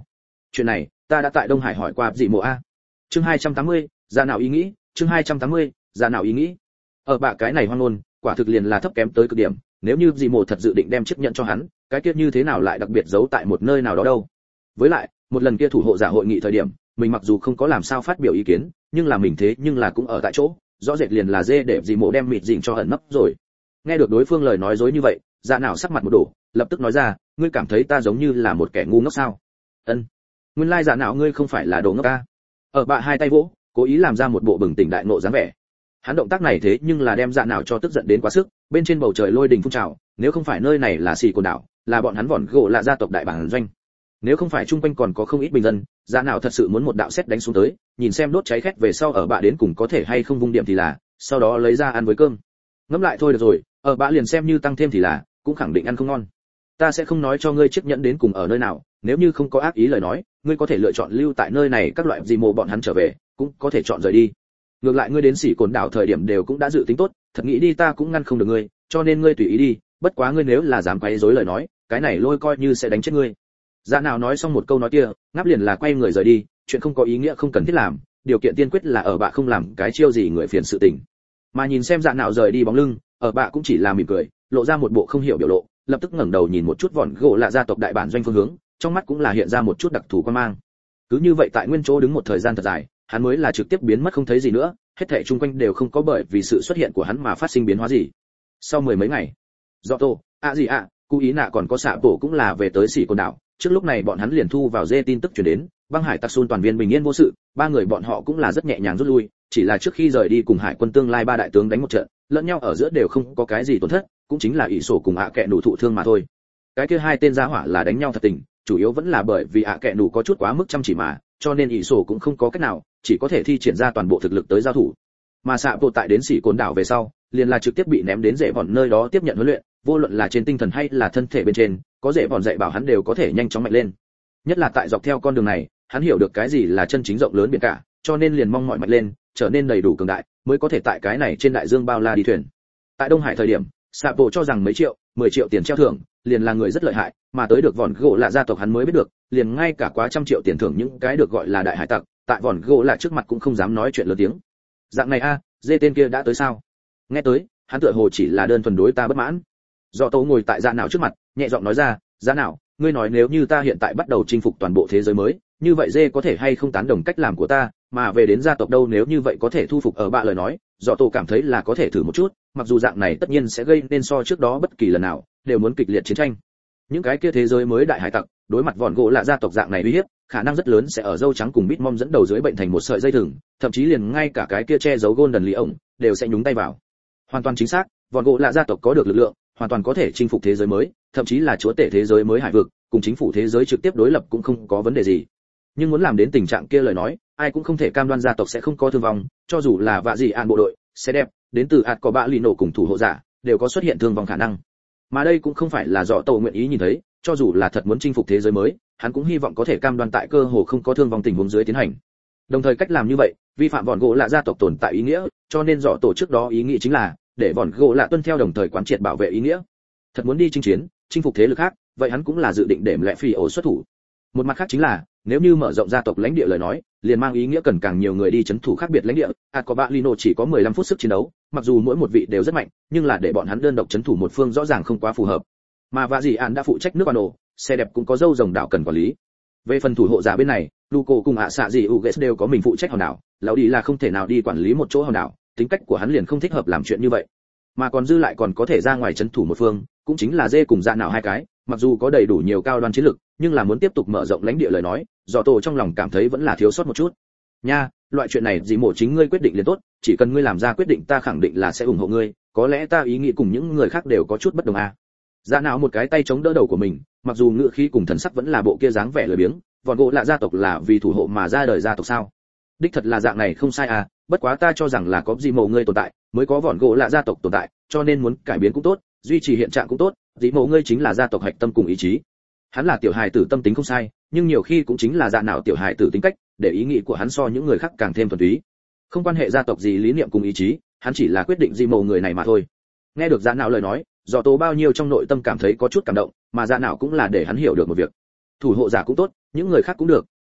chuyện này ta đã tại Đông Hải hỏi qua dị mộ a. Chương hai trăm tám mươi, ra nào ý nghĩ, chương hai trăm tám mươi, ra nào ý nghĩ. Ở bạ cái này hoang ngôn, quả thực liền là thấp kém tới cực điểm, nếu như dị mộ thật dự định đem chiếc nhẫn cho hắn, cái kia như thế nào lại đặc biệt giấu tại một nơi nào đó đâu. Với lại, một lần kia thủ hộ giả hội nghị thời điểm, mình mặc dù không có làm sao phát biểu ý kiến, nhưng là mình thế nhưng là cũng ở tại chỗ, rõ rệt liền là dê để dị mộ đem mịt dịnh cho ẩn nấp rồi. Nghe được đối phương lời nói dối như vậy, dạ nào sắc mặt một đổ, lập tức nói ra, ngươi cảm thấy ta giống như là một kẻ ngu ngốc sao? Ân, nguyên lai dạ nào ngươi không phải là đồ ngốc a. Ở bạ hai tay vỗ, cố ý làm ra một bộ bừng tỉnh đại ngộ dáng vẻ. Hắn động tác này thế nhưng là đem dạ nào cho tức giận đến quá sức, bên trên bầu trời lôi đình phun trào, nếu không phải nơi này là xì cồn đảo, là bọn hắn vòn gỗ là gia tộc đại bản doanh. Nếu không phải chung quanh còn có không ít bình dân, dạ nào thật sự muốn một đạo sét đánh xuống tới, nhìn xem đốt cháy khét về sau ở bạ đến cùng có thể hay không vung điểm thì là, sau đó lấy ra ăn với cơm. Ngẫm lại thôi được rồi, ở bạ liền xem như tăng thêm thì là, cũng khẳng định ăn không ngon. Ta sẽ không nói cho ngươi chiếc nhẫn đến cùng ở nơi nào, nếu như không có ác ý lời nói, ngươi có thể lựa chọn lưu tại nơi này, các loại gì mồ bọn hắn trở về, cũng có thể chọn rời đi. Ngược lại ngươi đến xỉ cồn đảo thời điểm đều cũng đã dự tính tốt, thật nghĩ đi ta cũng ngăn không được ngươi, cho nên ngươi tùy ý đi, bất quá ngươi nếu là dám quấy rối lời nói, cái này lôi coi như sẽ đánh chết ngươi. Dạ nào nói xong một câu nói kia, ngáp liền là quay người rời đi, chuyện không có ý nghĩa không cần thiết làm, điều kiện tiên quyết là ở bạ không làm cái chiêu gì người phiền sự tình. Mà nhìn xem dạ nào rời đi bóng lưng, ở bạ cũng chỉ là mỉm cười, lộ ra một bộ không hiểu biểu lộ, lập tức ngẩng đầu nhìn một chút vòn gỗ lạ gia tộc đại bản doanh phương hướng, trong mắt cũng là hiện ra một chút đặc thù quan mang. Cứ như vậy tại nguyên chỗ đứng một thời gian thật dài, hắn mới là trực tiếp biến mất không thấy gì nữa, hết thảy chung quanh đều không có bởi vì sự xuất hiện của hắn mà phát sinh biến hóa gì. Sau mười mấy ngày, Giotto, ạ gì ạ, Cú Ý Nạ còn có xạ tổ cũng là về tới xỉ cồn đảo, trước lúc này bọn hắn liền thu vào dê tin tức truyền đến, băng hải tặc xun toàn viên bình yên vô sự, ba người bọn họ cũng là rất nhẹ nhàng rút lui, chỉ là trước khi rời đi cùng hải quân tương lai ba đại tướng đánh một trận, lẫn nhau ở giữa đều không có cái gì tổn thất, cũng chính là ỷ sổ cùng ạ kẹ nủ thụ thương mà thôi. Cái kia hai tên gia hỏa là đánh nhau thật tình, chủ yếu vẫn là bởi vì ạ kẹ nủ có chút quá mức chăm chỉ mà, cho nên ỷ sổ cũng không có cách nào, chỉ có thể thi triển ra toàn bộ thực lực tới giao thủ. Mà xạ bộ tại đến xỉ cồn đảo về sau, liền là trực tiếp bị ném đến rễ bọn nơi đó tiếp nhận huấn luyện, vô luận là trên tinh thần hay là thân thể bên trên, có rễ bọn dạy bảo hắn đều có thể nhanh chóng mạnh lên. Nhất là tại dọc theo con đường này, hắn hiểu được cái gì là chân chính rộng lớn biển cả, cho nên liền mong mỏi mạnh lên, trở nên đầy đủ cường đại, mới có thể tại cái này trên đại dương bao la đi thuyền. Tại Đông Hải thời điểm, xạ bộ cho rằng mấy triệu, mười triệu tiền treo thưởng, liền là người rất lợi hại, mà tới được vòn gỗ lạ gia tộc hắn mới biết được, liền ngay cả quá trăm triệu tiền thưởng những cái được gọi là đại hải tặc, tại vòn gỗ lạ trước mặt cũng không dám nói chuyện lớn tiếng. Dạng này a, dê tên kia đã tới sao? Nghe tới, hắn tựa hồ chỉ là đơn thuần đối ta bất mãn. Do Tố ngồi tại Dạ Não trước mặt, nhẹ giọng nói ra, Dạ Não, ngươi nói nếu như ta hiện tại bắt đầu chinh phục toàn bộ thế giới mới, như vậy dê có thể hay không tán đồng cách làm của ta, mà về đến gia tộc đâu nếu như vậy có thể thu phục ở bạ lời nói, Do Tố cảm thấy là có thể thử một chút, mặc dù dạng này tất nhiên sẽ gây nên so trước đó bất kỳ lần nào đều muốn kịch liệt chiến tranh. Những cái kia thế giới mới đại hải tặc, đối mặt vòn gỗ lạ gia tộc dạng này uy hiếp, khả năng rất lớn sẽ ở dâu trắng cùng Bitmom dẫn đầu dưới bệnh thành một sợi dây thừng, thậm chí liền ngay cả cái kia che giấu Golden Lý ổng đều sẽ nhúng tay vào. Hoàn toàn chính xác, vòn gỗ lạ gia tộc có được lực lượng, hoàn toàn có thể chinh phục thế giới mới, thậm chí là chúa tể thế giới mới hải vực, cùng chính phủ thế giới trực tiếp đối lập cũng không có vấn đề gì. Nhưng muốn làm đến tình trạng kia lời nói, ai cũng không thể cam đoan gia tộc sẽ không có thương vong, cho dù là vạ gì an bộ đội, xe đẹp, đến từ ạt có bạ lì nổ cùng thủ hộ giả, đều có xuất hiện thương vong khả năng. Mà đây cũng không phải là dọ tổ nguyện ý nhìn thấy, cho dù là thật muốn chinh phục thế giới mới, hắn cũng hy vọng có thể cam đoan tại cơ hồ không có thương vong tình huống dưới tiến hành. Đồng thời cách làm như vậy, vi phạm vòn gỗ lạ gia tộc tồn tại ý nghĩa, cho nên dọ tổ trước đó ý nghĩ chính là để vòn gỗ lạ tuân theo đồng thời quán triệt bảo vệ ý nghĩa. Thật muốn đi chinh chiến, chinh phục thế lực khác, vậy hắn cũng là dự định để lẽ phi ổ xuất thủ. Một mặt khác chính là, nếu như mở rộng gia tộc lãnh địa lời nói, liền mang ý nghĩa cần càng nhiều người đi chấn thủ khác biệt lãnh địa. Atcobalino chỉ có mười lăm phút sức chiến đấu, mặc dù mỗi một vị đều rất mạnh, nhưng là để bọn hắn đơn độc chấn thủ một phương rõ ràng không quá phù hợp. Mà vạ gì an đã phụ trách nước ban ổ, xe đẹp cũng có dâu rồng đảo cần quản lý. Về phần thủ hộ giả bên này, Luco cùng ạ xạ gì Uges đều có mình phụ trách hòn đảo, lão đi là không thể nào đi quản lý một chỗ hòn đảo, tính cách của hắn liền không thích hợp làm chuyện như vậy. Mà còn dư lại còn có thể ra ngoài chấn thủ một phương, cũng chính là dê cùng dạ nào hai cái, mặc dù có đầy đủ nhiều cao đoan chiến lực, nhưng là muốn tiếp tục mở rộng lãnh địa lời nói, dò tổ trong lòng cảm thấy vẫn là thiếu sót một chút. Nha, loại chuyện này gì mổ chính ngươi quyết định liền tốt, chỉ cần ngươi làm ra quyết định ta khẳng định là sẽ ủng hộ ngươi, có lẽ ta ý nghĩ cùng những người khác đều có chút bất đồng à. Dạ nào một cái tay chống đỡ đầu của mình, mặc dù ngựa khí cùng thần sắc vẫn là bộ kia dáng vẻ lười biếng, vòn gỗ lạ gia tộc là vì thủ hộ mà ra đời gia tộc sao? Đích thật là dạng này không sai à, bất quá ta cho rằng là có gì mổ ngươi tồn tại, mới có vòn gỗ lạ gia tộc tồn tại, cho nên muốn cải biến cũng tốt, duy trì hiện trạng cũng tốt, gì mổ ngươi chính là gia tộc hạch tâm cùng ý chí. Hắn là tiểu hài tử tâm tính không sai, nhưng nhiều khi cũng chính là dạ nào tiểu hài tử tính cách, để ý nghĩ của hắn so những người khác càng thêm thuần túy. Không quan hệ gia tộc gì lý niệm cùng ý chí, hắn chỉ là quyết định gì mổ người này mà thôi. Nghe được dạ nào lời nói, dò tố bao nhiêu trong nội tâm cảm thấy có chút cảm động, mà dạ nào cũng là để hắn hiểu được một việc. Thủ hộ giả cũng tốt, những người khác cũng được,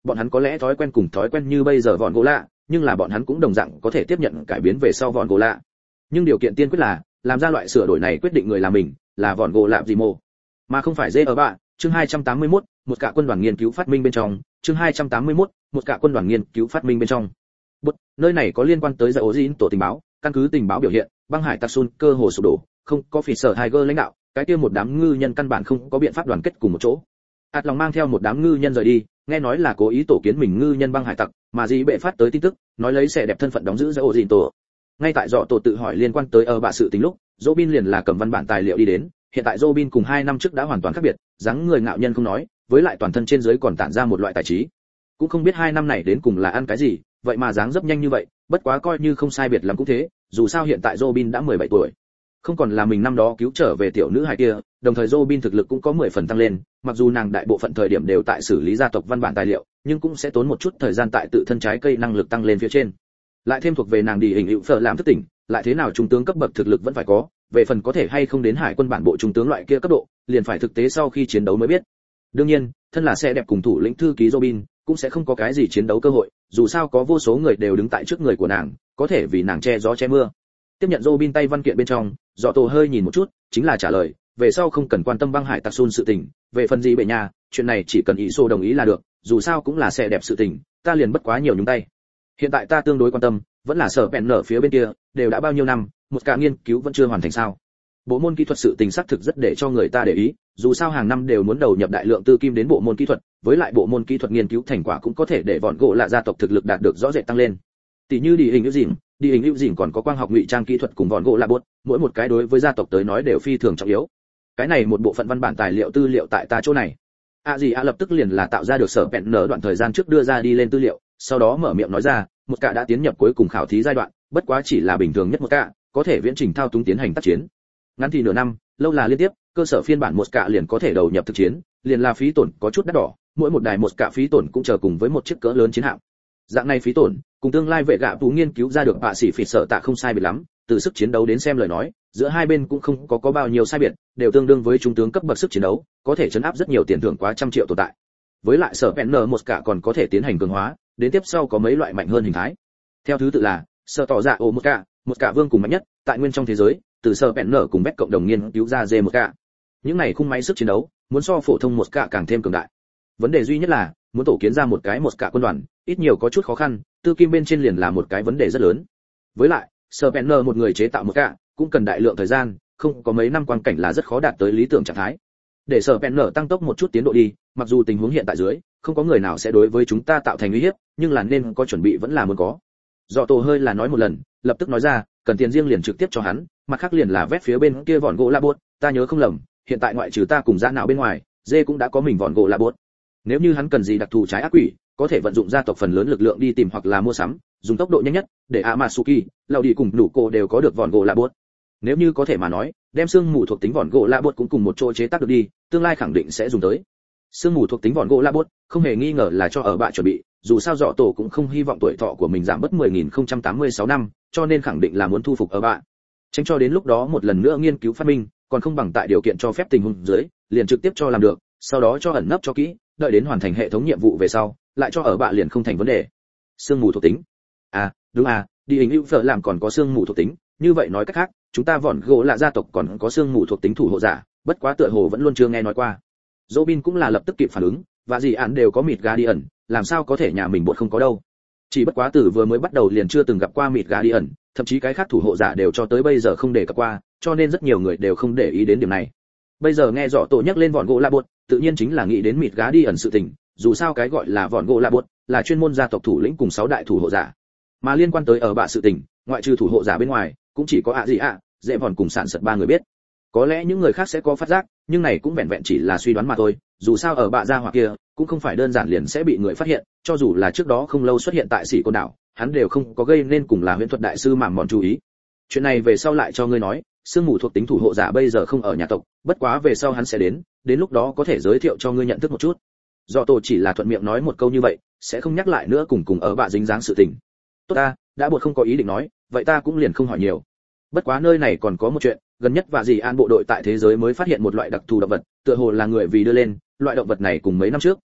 bọn hắn có lẽ thói quen cùng thói quen như bây giờ vòn gỗ lạ, nhưng là bọn hắn cũng đồng dạng có thể tiếp nhận cải biến về sau vòn gỗ lạ. Nhưng điều kiện tiên quyết là làm ra loại sửa đổi này quyết định người là mình, là vòn gỗ lạ gì mô, mà không phải dê ở bạ. Chương hai trăm tám mươi mốt, một cả quân đoàn nghiên cứu phát minh bên trong. Chương hai trăm tám mươi mốt, một cả quân đoàn nghiên cứu phát minh bên trong. Bút, nơi này có liên quan tới giải ố dĩn tổ tình báo, căn cứ tình báo biểu hiện, băng hải tặc Sun cơ hồ sụp đổ, không có phỉ sở Tiger lãnh đạo, cái kia một đám ngư nhân căn bản không có biện pháp đoàn kết cùng một chỗ. Át lòng mang theo một đám ngư nhân rời đi, nghe nói là cố ý tổ kiến mình ngư nhân băng hải tặc, mà gì bệ phát tới tin tức, nói lấy sẽ đẹp thân phận đóng giữ giải ố dĩn tổ. Ngay tại dọ tổ tự hỏi liên quan tới ở bạ sự tình lúc, Robin liền là cầm văn bản tài liệu đi đến. Hiện tại Robin cùng hai năm trước đã hoàn toàn khác biệt, dáng người ngạo nhân không nói, với lại toàn thân trên dưới còn tản ra một loại tài trí. Cũng không biết hai năm này đến cùng là ăn cái gì, vậy mà dáng dấp nhanh như vậy, bất quá coi như không sai biệt lắm cũng thế, dù sao hiện tại Robin đã mười bảy tuổi. Không còn là mình năm đó cứu trở về tiểu nữ hài kia, đồng thời Robin thực lực cũng có mười phần tăng lên, mặc dù nàng đại bộ phận thời điểm đều tại xử lý gia tộc văn bản tài liệu, nhưng cũng sẽ tốn một chút thời gian tại tự thân trái cây năng lực tăng lên phía trên. Lại thêm thuộc về nàng đi hình hữu phở làm thức tỉnh, lại thế nào trung tướng cấp bậc thực lực vẫn phải có, về phần có thể hay không đến hải quân bản bộ trung tướng loại kia cấp độ, liền phải thực tế sau khi chiến đấu mới biết. Đương nhiên, thân là xe đẹp cùng thủ lĩnh thư ký Robin, cũng sẽ không có cái gì chiến đấu cơ hội, dù sao có vô số người đều đứng tại trước người của nàng, có thể vì nàng che gió che mưa. Tiếp nhận Robin tay văn kiện bên trong, Dọ Tổ hơi nhìn một chút, chính là trả lời, về sau không cần quan tâm băng hải tặc Sun sự tình, về phần gì bệ nhà, chuyện này chỉ cần ý xô đồng ý là được, dù sao cũng là xe đẹp sự tình, ta liền bất quá nhiều nhúng tay. Hiện tại ta tương đối quan tâm, vẫn là sở bèn nở phía bên kia, đều đã bao nhiêu năm, một cả nghiên cứu vẫn chưa hoàn thành sao? Bộ môn kỹ thuật sự tình xác thực rất để cho người ta để ý, dù sao hàng năm đều muốn đầu nhập đại lượng tư kim đến bộ môn kỹ thuật, với lại bộ môn kỹ thuật nghiên cứu thành quả cũng có thể để vọn gỗ lạ gia tộc thực lực đạt được rõ rệt tăng lên. Tỷ như đi hình ưu dỉm, đi hình ưu dỉm còn có quang học ngụy trang kỹ thuật cùng vọn gỗ lạ buốt, mỗi một cái đối với gia tộc tới nói đều phi thường trọng yếu. Cái này một bộ phận văn bản tài liệu tư liệu tại ta chỗ này. A gì a lập tức liền là tạo ra được sở bèn nở đoạn thời gian trước đưa ra đi lên tư liệu, sau đó mở miệng nói ra, một cả đã tiến nhập cuối cùng khảo thí giai đoạn, bất quá chỉ là bình thường nhất một cả, có thể viễn trình thao túng tiến hành tác chiến. Ngắn thì nửa năm, lâu là liên tiếp, cơ sở phiên bản một cả liền có thể đầu nhập thực chiến, liền là phí tổn có chút đắt đỏ, mỗi một đài một cả phí tổn cũng chờ cùng với một chiếc cỡ lớn chiến hạm. Dạng này phí tổn, cùng tương lai vệ gạ tú nghiên cứu ra được bạ sĩ phỉ sở tạ không sai biệt lắm, từ sức chiến đấu đến xem lời nói, giữa hai bên cũng không có có bao nhiêu sai biệt, đều tương đương với trung tướng cấp bậc sức chiến đấu, có thể chấn áp rất nhiều tiền thưởng quá trăm triệu tồn tại. Với lại sở bèn nở một cả còn có thể tiến hành cường hóa, đến tiếp sau có mấy loại mạnh hơn hình thái. Theo thứ tự là sở tỏ dạ ổ một cả, một cả vương cùng mạnh nhất tại nguyên trong thế giới, từ sở bèn nở cùng bét cộng đồng nghiên cứu ra dê một cả. Những này khung máy sức chiến đấu, muốn so phổ thông một cả càng thêm cường đại. Vấn đề duy nhất là muốn tổ kiến ra một cái một cả quân đoàn, ít nhiều có chút khó khăn, tư kim bên trên liền là một cái vấn đề rất lớn. Với lại, sở bèn nở một người chế tạo một cả cũng cần đại lượng thời gian, không có mấy năm quang cảnh là rất khó đạt tới lý tưởng trạng thái. Để sở bèn nở tăng tốc một chút tiến độ đi, mặc dù tình huống hiện tại dưới, không có người nào sẽ đối với chúng ta tạo thành uy hiếp, nhưng là nên có chuẩn bị vẫn là muốn có. Dọ Tổ hơi là nói một lần, lập tức nói ra, cần tiền riêng liền trực tiếp cho hắn, mặt khác liền là vét phía bên kia vòn gỗ la bốt, ta nhớ không lầm, hiện tại ngoại trừ ta cùng Dã Não bên ngoài, dê cũng đã có mình vòn gỗ la bốt. Nếu như hắn cần gì đặc thù trái ác quỷ, có thể vận dụng gia tộc phần lớn lực lượng đi tìm hoặc là mua sắm, dùng tốc độ nhanh nhất, để Amatsuki, Lão đi cùng Nụ Cô đều có được vòn gỗ la bốt. Nếu như có thể mà nói, đem xương mù thuộc tính vòn gỗ la bốt cũng cùng một chỗ chế tác được đi, tương lai khẳng định sẽ dùng tới. Xương mù thuộc tính vòn gỗ la bốt, không hề nghi ngờ là cho ở bạ chuẩn bị, dù sao Dọ Tổ cũng không hy vọng tuổi thọ của mình giảm mất mười nghìn không trăm tám mươi sáu năm, cho nên khẳng định là muốn thu phục ở bạ. Tránh cho đến lúc đó một lần nữa nghiên cứu phát minh, còn không bằng tại điều kiện cho phép tình huống dưới, liền trực tiếp cho làm được, sau đó cho ẩn nấp cho kỹ, đợi đến hoàn thành hệ thống nhiệm vụ về sau, lại cho ở bạ liền không thành vấn đề. Xương mù thuộc tính. À, đúng à, đi hình hữu phở làm còn có xương mù thuộc tính, như vậy nói cách khác, chúng ta vòn gỗ là gia tộc còn có xương mù thuộc tính thủ hộ giả, bất quá tựa hồ vẫn luôn chưa nghe nói qua. Robin cũng là lập tức kịp phản ứng, và gì án đều có mịt Guardian, làm sao có thể nhà mình bột không có đâu. Chỉ bất quá từ vừa mới bắt đầu liền chưa từng gặp qua mịt Guardian, thậm chí cái khác thủ hộ giả đều cho tới bây giờ không để cập qua, cho nên rất nhiều người đều không để ý đến điểm này. Bây giờ nghe Dọ Tổ nhắc lên vòn gỗ la bột, tự nhiên chính là nghĩ đến mịt Guardian sự tình, dù sao cái gọi là vòn gỗ la bột là chuyên môn gia tộc thủ lĩnh cùng sáu đại thủ hộ giả. Mà liên quan tới ở bạ sự tình, ngoại trừ thủ hộ giả bên ngoài, cũng chỉ có ạ gì ạ, dễ vòn cùng sản sật ba người biết. Có lẽ những người khác sẽ có phát giác, nhưng này cũng vẹn vẹn chỉ là suy đoán mà thôi, dù sao ở bạ gia hỏa kia, cũng không phải đơn giản liền sẽ bị người phát hiện, cho dù là trước đó không lâu xuất hiện tại Sĩ Côn đảo, hắn đều không có gây nên cùng là huyễn thuật đại sư mảm mòn chú ý. Chuyện này về sau lại cho ngươi nói, sương mù thuộc tính thủ hộ giả bây giờ không ở nhà tộc, bất quá về sau hắn sẽ đến, đến lúc đó có thể giới thiệu cho ngươi nhận thức một chút. Dọ Tổ chỉ là thuận miệng nói một câu như vậy, sẽ không nhắc lại nữa cùng cùng ở bạ dính dáng sự tình. Tốt ta, đã buộc không có ý định nói, vậy ta cũng liền không hỏi nhiều. Bất quá nơi này còn có một chuyện, gần nhất và gì an bộ đội tại thế giới mới phát hiện một loại đặc thù động vật, tựa hồ là người vì đưa lên, loại động vật này cùng mấy năm trước,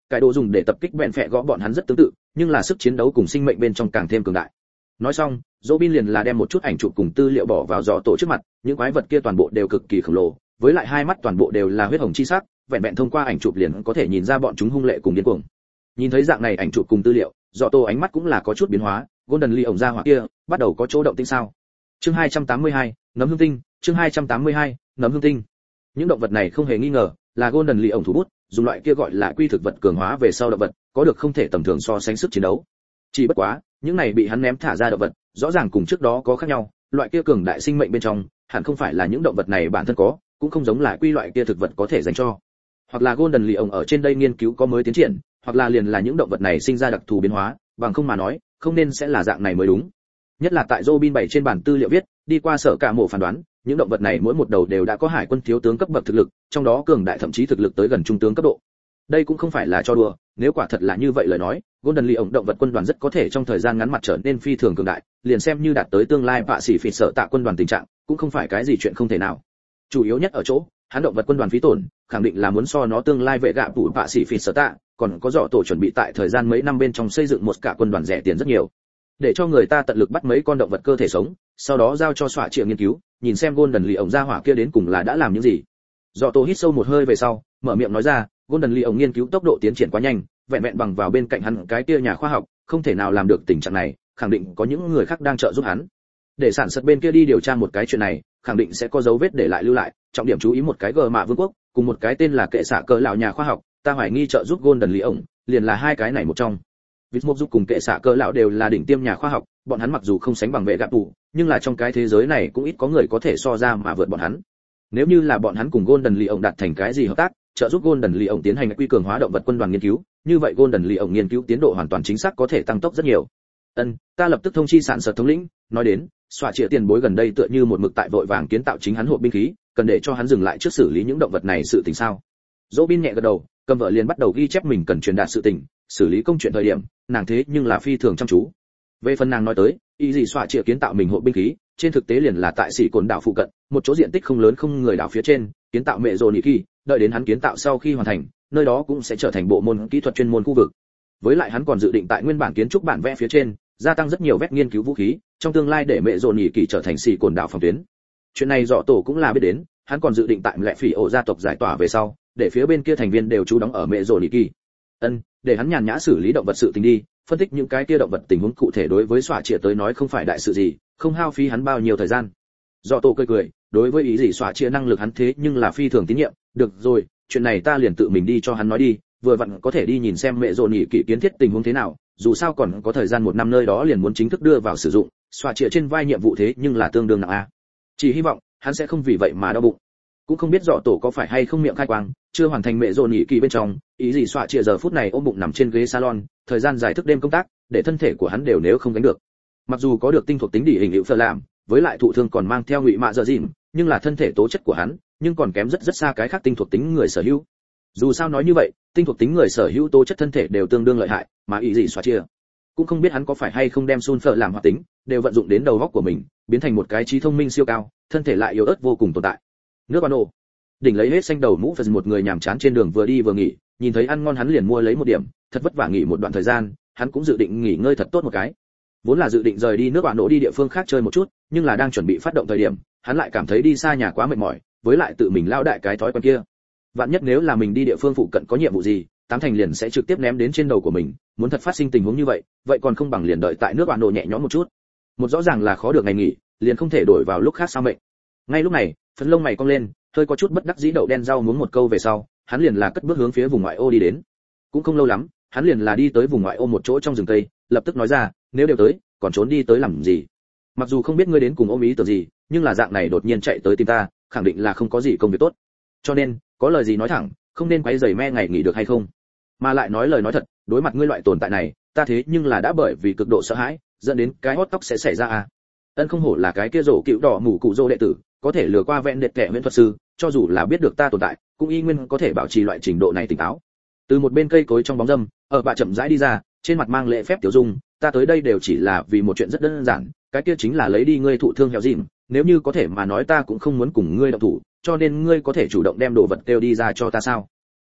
cái đồ dùng để tập kích bẹn phẹ gõ bọn hắn rất tương tự, nhưng là sức chiến đấu cùng sinh mệnh bên trong càng thêm cường đại. Nói xong, Robin liền là đem một chút ảnh chụp cùng tư liệu bỏ vào giỏ tổ trước mặt, những quái vật kia toàn bộ đều cực kỳ khổng lồ, với lại hai mắt toàn bộ đều là huyết hồng chi sắc, vẹn vẹn thông qua ảnh chụp liền có thể nhìn ra bọn chúng hung lệ cùng điên cuồng. Nhìn thấy dạng này ảnh chụp cùng tư liệu, giỏ tổ ánh mắt cũng là có chút biến hóa, Golden Lee ổng ra hỏa kia, bắt đầu có chỗ động tinh sao? Chương hai trăm tám mươi hai, nấm hương tinh, chương hai trăm tám mươi hai, nấm hương tinh. Những động vật này không hề nghi ngờ là Golden Lee ổng thủ bút, dùng loại kia gọi là quy thực vật cường hóa về sau động vật, có được không thể tầm thường so sánh sức chiến đấu. Chỉ bất quá, những này bị hắn ném thả ra động vật, rõ ràng cùng trước đó có khác nhau, loại kia cường đại sinh mệnh bên trong, hẳn không phải là những động vật này bản thân có, cũng không giống là quy loại kia thực vật có thể dành cho. Hoặc là Golden Lee ổng ở trên đây nghiên cứu có mới tiến triển, hoặc là liền là những động vật này sinh ra đặc thù biến hóa, bằng không mà nói, không nên sẽ là dạng này mới đúng. Nhất là tại Robin bảy trên bản tư liệu viết, đi qua sở cả mộ phán đoán, những động vật này mỗi một đầu đều đã có hải quân thiếu tướng cấp bậc thực lực, trong đó cường đại thậm chí thực lực tới gần trung tướng cấp độ. Đây cũng không phải là cho đùa, nếu quả thật là như vậy lời nói, Golden Lee ổng động vật quân đoàn rất có thể trong thời gian ngắn mặt trở nên phi thường cường đại, liền xem như đạt tới tương lai vạ sĩ phỉ sở tạ quân đoàn tình trạng, cũng không phải cái gì chuyện không thể nào. Chủ yếu nhất ở chỗ, hắn động vật quân đoàn phí tổn, khẳng định là muốn so nó tương lai vệ gạ tủ vạ sĩ phỉ sở tạ, còn có dọ tổ chuẩn bị tại thời gian mấy năm bên trong xây dựng một cả quân đoàn rẻ tiền rất nhiều. Để cho người ta tận lực bắt mấy con động vật cơ thể sống, sau đó giao cho xoạ triệu nghiên cứu, nhìn xem Golden Lee ổng ra hỏa kia đến cùng là đã làm những gì. Dọ tổ hít sâu một hơi về sau, mở miệng nói ra, Golden Lee ổng nghiên cứu tốc độ tiến triển quá nhanh, vẹn vẹn bằng vào bên cạnh hắn cái kia nhà khoa học, không thể nào làm được tình trạng này, khẳng định có những người khác đang trợ giúp hắn. Để sản xuất bên kia đi điều tra một cái chuyện này, khẳng định sẽ có dấu vết để lại lưu lại, trọng điểm chú ý một cái gờ mạ vương quốc, cùng một cái tên là kệ xạ cỡ lão nhà khoa học, ta hoài nghi trợ giúp Golden Lee ổng, liền là hai cái này một trong. Vịt Mộc Dục cùng kệ xạ cỡ lão đều là đỉnh tiêm nhà khoa học, bọn hắn mặc dù không sánh bằng vệ gạp tù, nhưng là trong cái thế giới này cũng ít có người có thể so ra mà vượt bọn hắn. Nếu như là bọn hắn cùng Golden Lee ổng đạt thành cái gì hợp tác, trợ giúp Golden Lee ổng tiến hành quy cường hóa động vật quân đoàn nghiên cứu, như vậy Golden Lee ổng nghiên cứu tiến độ hoàn toàn chính xác có thể tăng tốc rất nhiều. Ân, ta lập tức thông chi sản xuất thống lĩnh, nói đến, xoa triệu tiền bối gần đây tựa như một mực tại vội vàng kiến tạo chính hắn hộp binh khí, cần để cho hắn dừng lại trước xử lý những động vật này sự tình sao? Robin nhẹ gật đầu, cầm vợ liền bắt đầu ghi chép mình cần truyền đạt sự tình, xử lý công chuyện thời điểm, nàng thế nhưng là phi thường chăm chú. Về phần nàng nói tới, ý gì xoa triệu kiến tạo mình hộp binh khí, trên thực tế liền là tại sĩ cồn đảo phụ cận, một chỗ diện tích không lớn không người đảo phía trên, kiến tạo mẹ dồn kỳ, đợi đến hắn kiến tạo sau khi hoàn thành, nơi đó cũng sẽ trở thành bộ môn kỹ thuật chuyên môn khu vực. Với lại hắn còn dự định tại nguyên bản kiến trúc bản vẽ phía trên, gia tăng rất nhiều vét nghiên cứu vũ khí, trong tương lai để mẹ dồn kỳ trở thành sĩ cồn đảo phòng tuyến. Chuyện này dọ tổ cũng là biết đến, hắn còn dự định tại lệ phỉ ổ gia tộc giải tỏa về sau, để phía bên kia thành viên đều trú đóng ở mẹ dồn kỳ. Ân, để hắn nhàn nhã xử lý động vật sự tình đi, phân tích những cái kia động vật tình huống cụ thể đối với xoa trịa tới nói không phải đại sự gì, không hao phí hắn bao nhiêu thời gian. Dọ tổ cười cười, đối với ý gì xoa trịa năng lực hắn thế nhưng là phi thường tín nhiệm, được rồi, chuyện này ta liền tự mình đi cho hắn nói đi, vừa vặn có thể đi nhìn xem mẹ dồn nhị kỵ kiến thiết tình huống thế nào, dù sao còn có thời gian một năm nơi đó liền muốn chính thức đưa vào sử dụng, xoa trịa trên vai nhiệm vụ thế nhưng là tương đương nặng a. Chỉ hy vọng hắn sẽ không vì vậy mà đau bụng. Cũng không biết dọ tổ có phải hay không miệng khai quang, chưa hoàn thành mẹ dồn nhị kỳ bên trong, ý gì xoa trịa giờ phút này ôm bụng nằm trên ghế salon, thời gian dài thức đêm công tác, để thân thể của hắn đều nếu không gánh được. Mặc dù có được tinh thuộc tính đỉ hình hữu phơ làm, với lại thụ thương còn mang theo ngụy mạ giờ dìm, nhưng là thân thể tố chất của hắn, nhưng còn kém rất rất xa cái khác tinh thuộc tính người sở hữu. Dù sao nói như vậy, tinh thuộc tính người sở hữu tố chất thân thể đều tương đương lợi hại, mà ý gì xoa chia cũng không biết hắn có phải hay không đem sun phở làm hoạt tính, đều vận dụng đến đầu óc của mình, biến thành một cái trí thông minh siêu cao, thân thể lại yếu ớt vô cùng tồn tại. Nước ban ổ, đỉnh lấy hết xanh đầu mũ phật một người nhàm chán trên đường vừa đi vừa nghỉ, nhìn thấy ăn ngon hắn liền mua lấy một điểm, thật vất vả nghỉ một đoạn thời gian, hắn cũng dự định nghỉ ngơi thật tốt một cái. Vốn là dự định rời đi nước bạn nổ đi địa phương khác chơi một chút, nhưng là đang chuẩn bị phát động thời điểm, hắn lại cảm thấy đi xa nhà quá mệt mỏi, với lại tự mình lao đại cái thói quen kia. Vạn nhất nếu là mình đi địa phương phụ cận có nhiệm vụ gì, tám thành liền sẽ trực tiếp ném đến trên đầu của mình, muốn thật phát sinh tình huống như vậy, vậy còn không bằng liền đợi tại nước bạn nổ nhẹ nhõm một chút. Một rõ ràng là khó được ngày nghỉ, liền không thể đổi vào lúc khác sao mệnh. Ngay lúc này, phấn lông mày cong lên, hơi có chút bất đắc dĩ đậu đen rau muống một câu về sau, hắn liền là cất bước hướng phía vùng ngoại ô đi đến. Cũng không lâu lắm, hắn liền là đi tới vùng ngoại ô một chỗ trong rừng cây, lập tức nói ra, nếu đều tới, còn trốn đi tới làm gì? Mặc dù không biết ngươi đến cùng ôm ý tưởng gì, nhưng là dạng này đột nhiên chạy tới tìm ta, khẳng định là không có gì công việc tốt. Cho nên, có lời gì nói thẳng, không nên quấy rầy me ngày nghỉ được hay không? Mà lại nói lời nói thật, đối mặt ngươi loại tồn tại này, ta thế nhưng là đã bởi vì cực độ sợ hãi, dẫn đến cái hót tóc sẽ xảy ra à? Ân không hổ là cái kia rổ cựu đỏ mù cụ rô đệ tử, có thể lừa qua vẹn đệt kẻ huyễn thuật sư, cho dù là biết được ta tồn tại, cũng y nguyên có thể bảo trì loại trình độ này tỉnh táo. Từ một bên cây cối trong bóng râm, ở bà chậm rãi đi ra, trên mặt mang lễ phép tiểu dung, ta tới đây đều chỉ là vì một chuyện rất đơn giản, cái kia chính là lấy đi ngươi thụ thương heo dìm, nếu như có thể mà nói ta cũng không muốn cùng ngươi động thủ, cho nên ngươi có thể chủ động đem đồ vật kêu đi ra cho ta sao?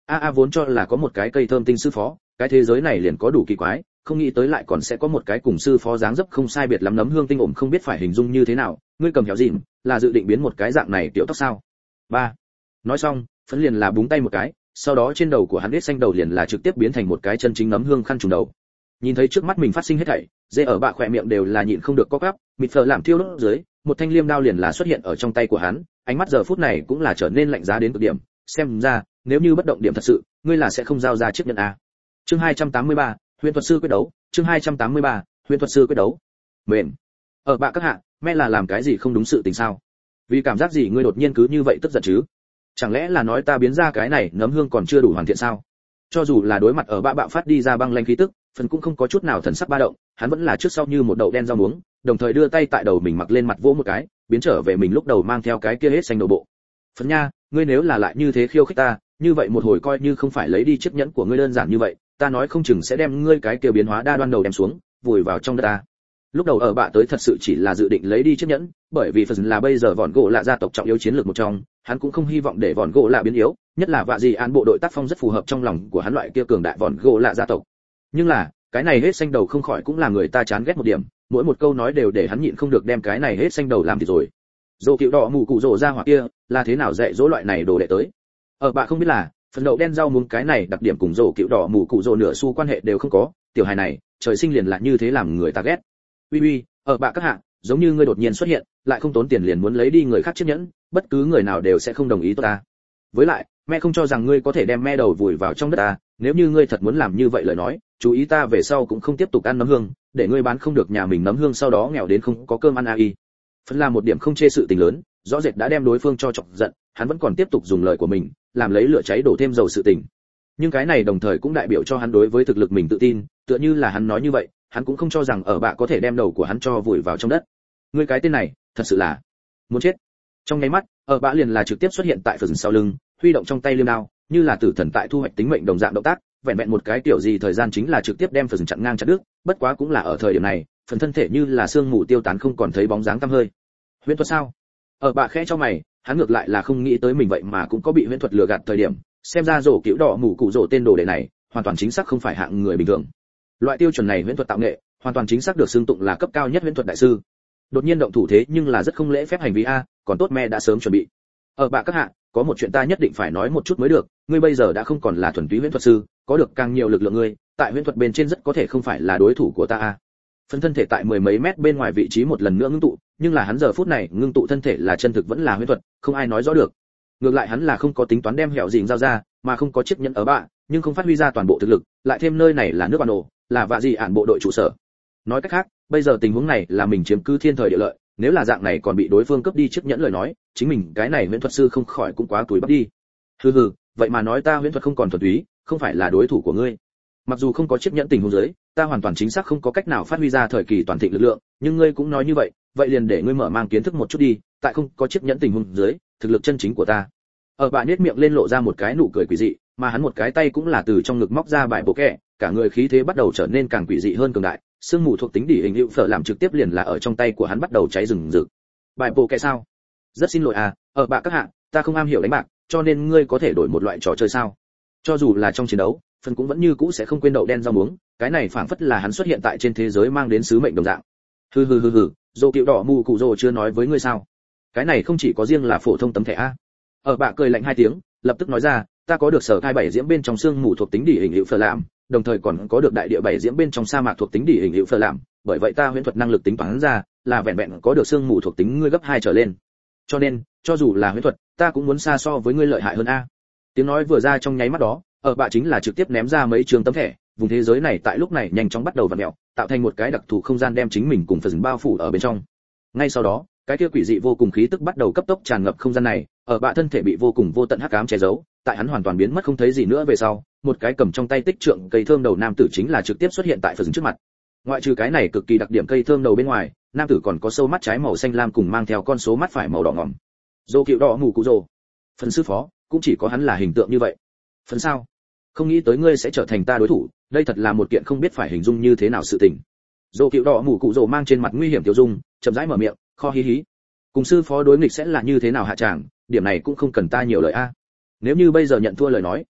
a a vốn cho là có một cái cây thơm tinh sư phó, cái thế giới này liền có đủ kỳ quái, không nghĩ tới lại còn sẽ có một cái cùng sư phó dáng dấp không sai biệt lắm nấm hương tinh ổm không biết phải hình dung như thế nào, ngươi cầm héo dìm, là dự định biến một cái dạng này tiểu tóc sao? Ba. Nói xong, phấn liền là búng tay một cái, sau đó trên đầu của hắn hết xanh đầu liền là trực tiếp biến thành một cái chân chính nấm hương khăn trùm đầu. Nhìn thấy trước mắt mình phát sinh hết thảy, dê ở bạ khỏe miệng đều là nhịn không được co quắp, mịt phở làm thiêu đốt dưới, một thanh liêm đao liền là xuất hiện ở trong tay của hắn, ánh mắt giờ phút này cũng là trở nên lạnh giá đến cực điểm, xem ra, nếu như bất động điểm thật sự, ngươi là sẽ không giao ra chiếc nhẫn a. Chương hai trăm tám mươi ba, huyền thuật sư quyết đấu, chương hai trăm tám mươi ba, huyền thuật sư quyết đấu. Mềm. Ở bạ các hạ, mẹ là làm cái gì không đúng sự tình sao? Vì cảm giác gì ngươi đột nhiên cứ như vậy tức giận chứ? Chẳng lẽ là nói ta biến ra cái này nấm hương còn chưa đủ hoàn thiện sao? Cho dù là đối mặt ở bạ bạo phát đi ra băng lãnh khí tức, phần cũng không có chút nào thần sắc ba động, hắn vẫn là trước sau như một đậu đen rau muống, đồng thời đưa tay tại đầu mình mặc lên mặt vỗ một cái, biến trở về mình lúc đầu mang theo cái kia hết xanh đầu bộ. Phấn nha, ngươi nếu là lại như thế khiêu khích ta, như vậy một hồi coi như không phải lấy đi chiếc nhẫn của ngươi đơn giản như vậy, ta nói không chừng sẽ đem ngươi cái kia biến hóa đa đoan đầu đem xuống, vùi vào trong đất ta. Lúc đầu ở bạ tới thật sự chỉ là dự định lấy đi chiếc nhẫn, bởi vì phần là bây giờ vòn gỗ là gia tộc trọng yếu chiến lược một trong, hắn cũng không hy vọng để vòn gỗ là biến yếu, nhất là vạ gì an bộ đội tác phong rất phù hợp trong lòng của hắn loại kia cường đại vòn gỗ là gia tộc. Nhưng là, cái này hết xanh đầu không khỏi cũng là người ta chán ghét một điểm, mỗi một câu nói đều để hắn nhịn không được đem cái này hết xanh đầu làm thì rồi. Dỗ cựu đỏ mù cụ rồ ra hỏa kia, là thế nào dạy dỗ loại này đồ đệ tới? Ở bạ không biết là, phần đậu đen rau muống cái này đặc điểm cùng rổ cựu đỏ mù cụ rồ nửa xu quan hệ đều không có, tiểu hài này, trời sinh liền là như thế làm người ta ghét. Uy uy, ở bạ các hạ, giống như ngươi đột nhiên xuất hiện, lại không tốn tiền liền muốn lấy đi người khác chiếc nhẫn, bất cứ người nào đều sẽ không đồng ý ta. Với lại, mẹ không cho rằng ngươi có thể đem me đầu vùi vào trong đất ta, nếu như ngươi thật muốn làm như vậy lời nói, chú ý ta về sau cũng không tiếp tục ăn nấm hương, để ngươi bán không được nhà mình nấm hương sau đó nghèo đến không có cơm ăn ai. Phần là một điểm không chê sự tình lớn, rõ rệt đã đem đối phương cho chọc giận, hắn vẫn còn tiếp tục dùng lời của mình, làm lấy lửa cháy đổ thêm dầu sự tình. Nhưng cái này đồng thời cũng đại biểu cho hắn đối với thực lực mình tự tin, tựa như là hắn nói như vậy, hắn cũng không cho rằng ở bạ có thể đem đầu của hắn cho vùi vào trong đất. Ngươi cái tên này, thật sự là muốn chết. Trong nháy mắt, ở bạ liền là trực tiếp xuất hiện tại phần sau lưng, huy động trong tay liêm đao, như là tử thần tại thu hoạch tính mệnh đồng dạng động tác, vẹn vẹn một cái tiểu gì thời gian chính là trực tiếp đem phần chặn ngang chặt đứt, bất quá cũng là ở thời điểm này, phần thân thể như là sương mù tiêu tán không còn thấy bóng dáng tăm hơi. Huyễn thuật sao? Ở bạ khẽ cho mày, hắn ngược lại là không nghĩ tới mình vậy mà cũng có bị huyễn thuật lừa gạt thời điểm, xem ra rổ cựu đỏ mù cụ rổ tên đồ đệ này, hoàn toàn chính xác không phải hạng người bình thường. Loại tiêu chuẩn này huyễn thuật tạo nghệ, hoàn toàn chính xác được xưng tụng là cấp cao nhất huyễn thuật đại sư. Đột nhiên động thủ thế nhưng là rất không lễ phép hành vi a, còn tốt mẹ đã sớm chuẩn bị. Ở bạ các hạ, có một chuyện ta nhất định phải nói một chút mới được, ngươi bây giờ đã không còn là thuần túy huyễn thuật sư, có được càng nhiều lực lượng ngươi, tại huyễn thuật bên trên rất có thể không phải là đối thủ của ta a. Phân thân thể tại mười mấy mét bên ngoài vị trí một lần nữa ngưng tụ, nhưng là hắn giờ phút này ngưng tụ thân thể là chân thực vẫn là huyễn thuật, không ai nói rõ được. Ngược lại hắn là không có tính toán đem hẻo dịnh giao ra, mà không có chiếc nhẫn ở bạ, nhưng không phát huy ra toàn bộ thực lực, lại thêm nơi này là nước bản đồ, là vạ gì ản bộ đội trụ sở. Nói cách khác, bây giờ tình huống này là mình chiếm cứ thiên thời địa lợi, nếu là dạng này còn bị đối phương cướp đi chiếc nhẫn lời nói, chính mình cái này huyễn thuật sư không khỏi cũng quá túi bắp đi. Hừ hừ, vậy mà nói ta huyễn thuật không còn thuần túy, không phải là đối thủ của ngươi. Mặc dù không có chiếc nhẫn tình huống dưới, ta hoàn toàn chính xác không có cách nào phát huy ra thời kỳ toàn thịnh lực lượng, nhưng ngươi cũng nói như vậy, vậy liền để ngươi mở mang kiến thức một chút đi, tại không có chiếc nhẫn tình huống dưới, thực lực chân chính của ta. Ở bạ nhếch miệng lên lộ ra một cái nụ cười quỷ dị, mà hắn một cái tay cũng là từ trong ngực móc ra bài bộ kẹ, cả người khí thế bắt đầu trở nên càng quỷ dị hơn cường đại, sương mù thuộc tính đỉ hình hữu phở làm trực tiếp liền là ở trong tay của hắn bắt đầu cháy rừng rực. Bài bộ kẹ sao? Rất xin lỗi à, ở bạ các hạ, ta không am hiểu đánh bạc, cho nên ngươi có thể đổi một loại trò chơi sao? Cho dù là trong chiến đấu, phần cũng vẫn như cũ sẽ không quên đậu đen rau muống, cái này phảng phất là hắn xuất hiện tại trên thế giới mang đến sứ mệnh đồng dạng. Hừ hừ hừ hừ, dô cựu đỏ mù cụ rồ chưa nói với ngươi sao? Cái này không chỉ có riêng là phổ thông tấm thẻ a. Ở bạ cười lạnh hai tiếng, lập tức nói ra, ta có được sở thai bảy diễm bên trong xương mù thuộc tính đỉ hình hữu phở làm, đồng thời còn có được đại địa bảy diễm bên trong sa mạc thuộc tính đỉ hình hữu phở làm, bởi vậy ta huyễn thuật năng lực tính toán ra là vẹn vẹn có được xương mù thuộc tính ngươi gấp hai trở lên. Cho nên, cho dù là huyễn thuật, ta cũng muốn xa so với ngươi lợi hại hơn a. Tiếng nói vừa ra trong nháy mắt đó, ở bạ chính là trực tiếp ném ra mấy trường tấm thẻ, vùng thế giới này tại lúc này nhanh chóng bắt đầu vặn mèo, tạo thành một cái đặc thù không gian đem chính mình cùng phần bao phủ ở bên trong. Ngay sau đó, cái kia quỷ dị vô cùng khí tức bắt đầu cấp tốc tràn ngập không gian này, ở bạ thân thể bị vô cùng vô tận hắc ám che giấu, tại hắn hoàn toàn biến mất không thấy gì nữa về sau, một cái cầm trong tay tích trượng cây thơm đầu nam tử chính là trực tiếp xuất hiện tại phần trước mặt. Ngoại trừ cái này cực kỳ đặc điểm cây thơm đầu bên ngoài, nam tử còn có sâu mắt trái màu xanh lam cùng mang theo con số mắt phải màu đỏ ngòm. Dô cựu đỏ mù cụ rồ. Phần sư phó, cũng chỉ có hắn là hình tượng như vậy. Phần sao? Không nghĩ tới ngươi sẽ trở thành ta đối thủ, đây thật là một kiện không biết phải hình dung như thế nào sự tình. Dô cựu đỏ mù cụ rồ mang trên mặt nguy hiểm tiêu dung, chậm rãi mở miệng, kho hí hí. Cùng sư phó đối nghịch sẽ là như thế nào hạ tràng, điểm này cũng không cần ta nhiều lời a. Nếu như bây giờ nhận thua lời nói,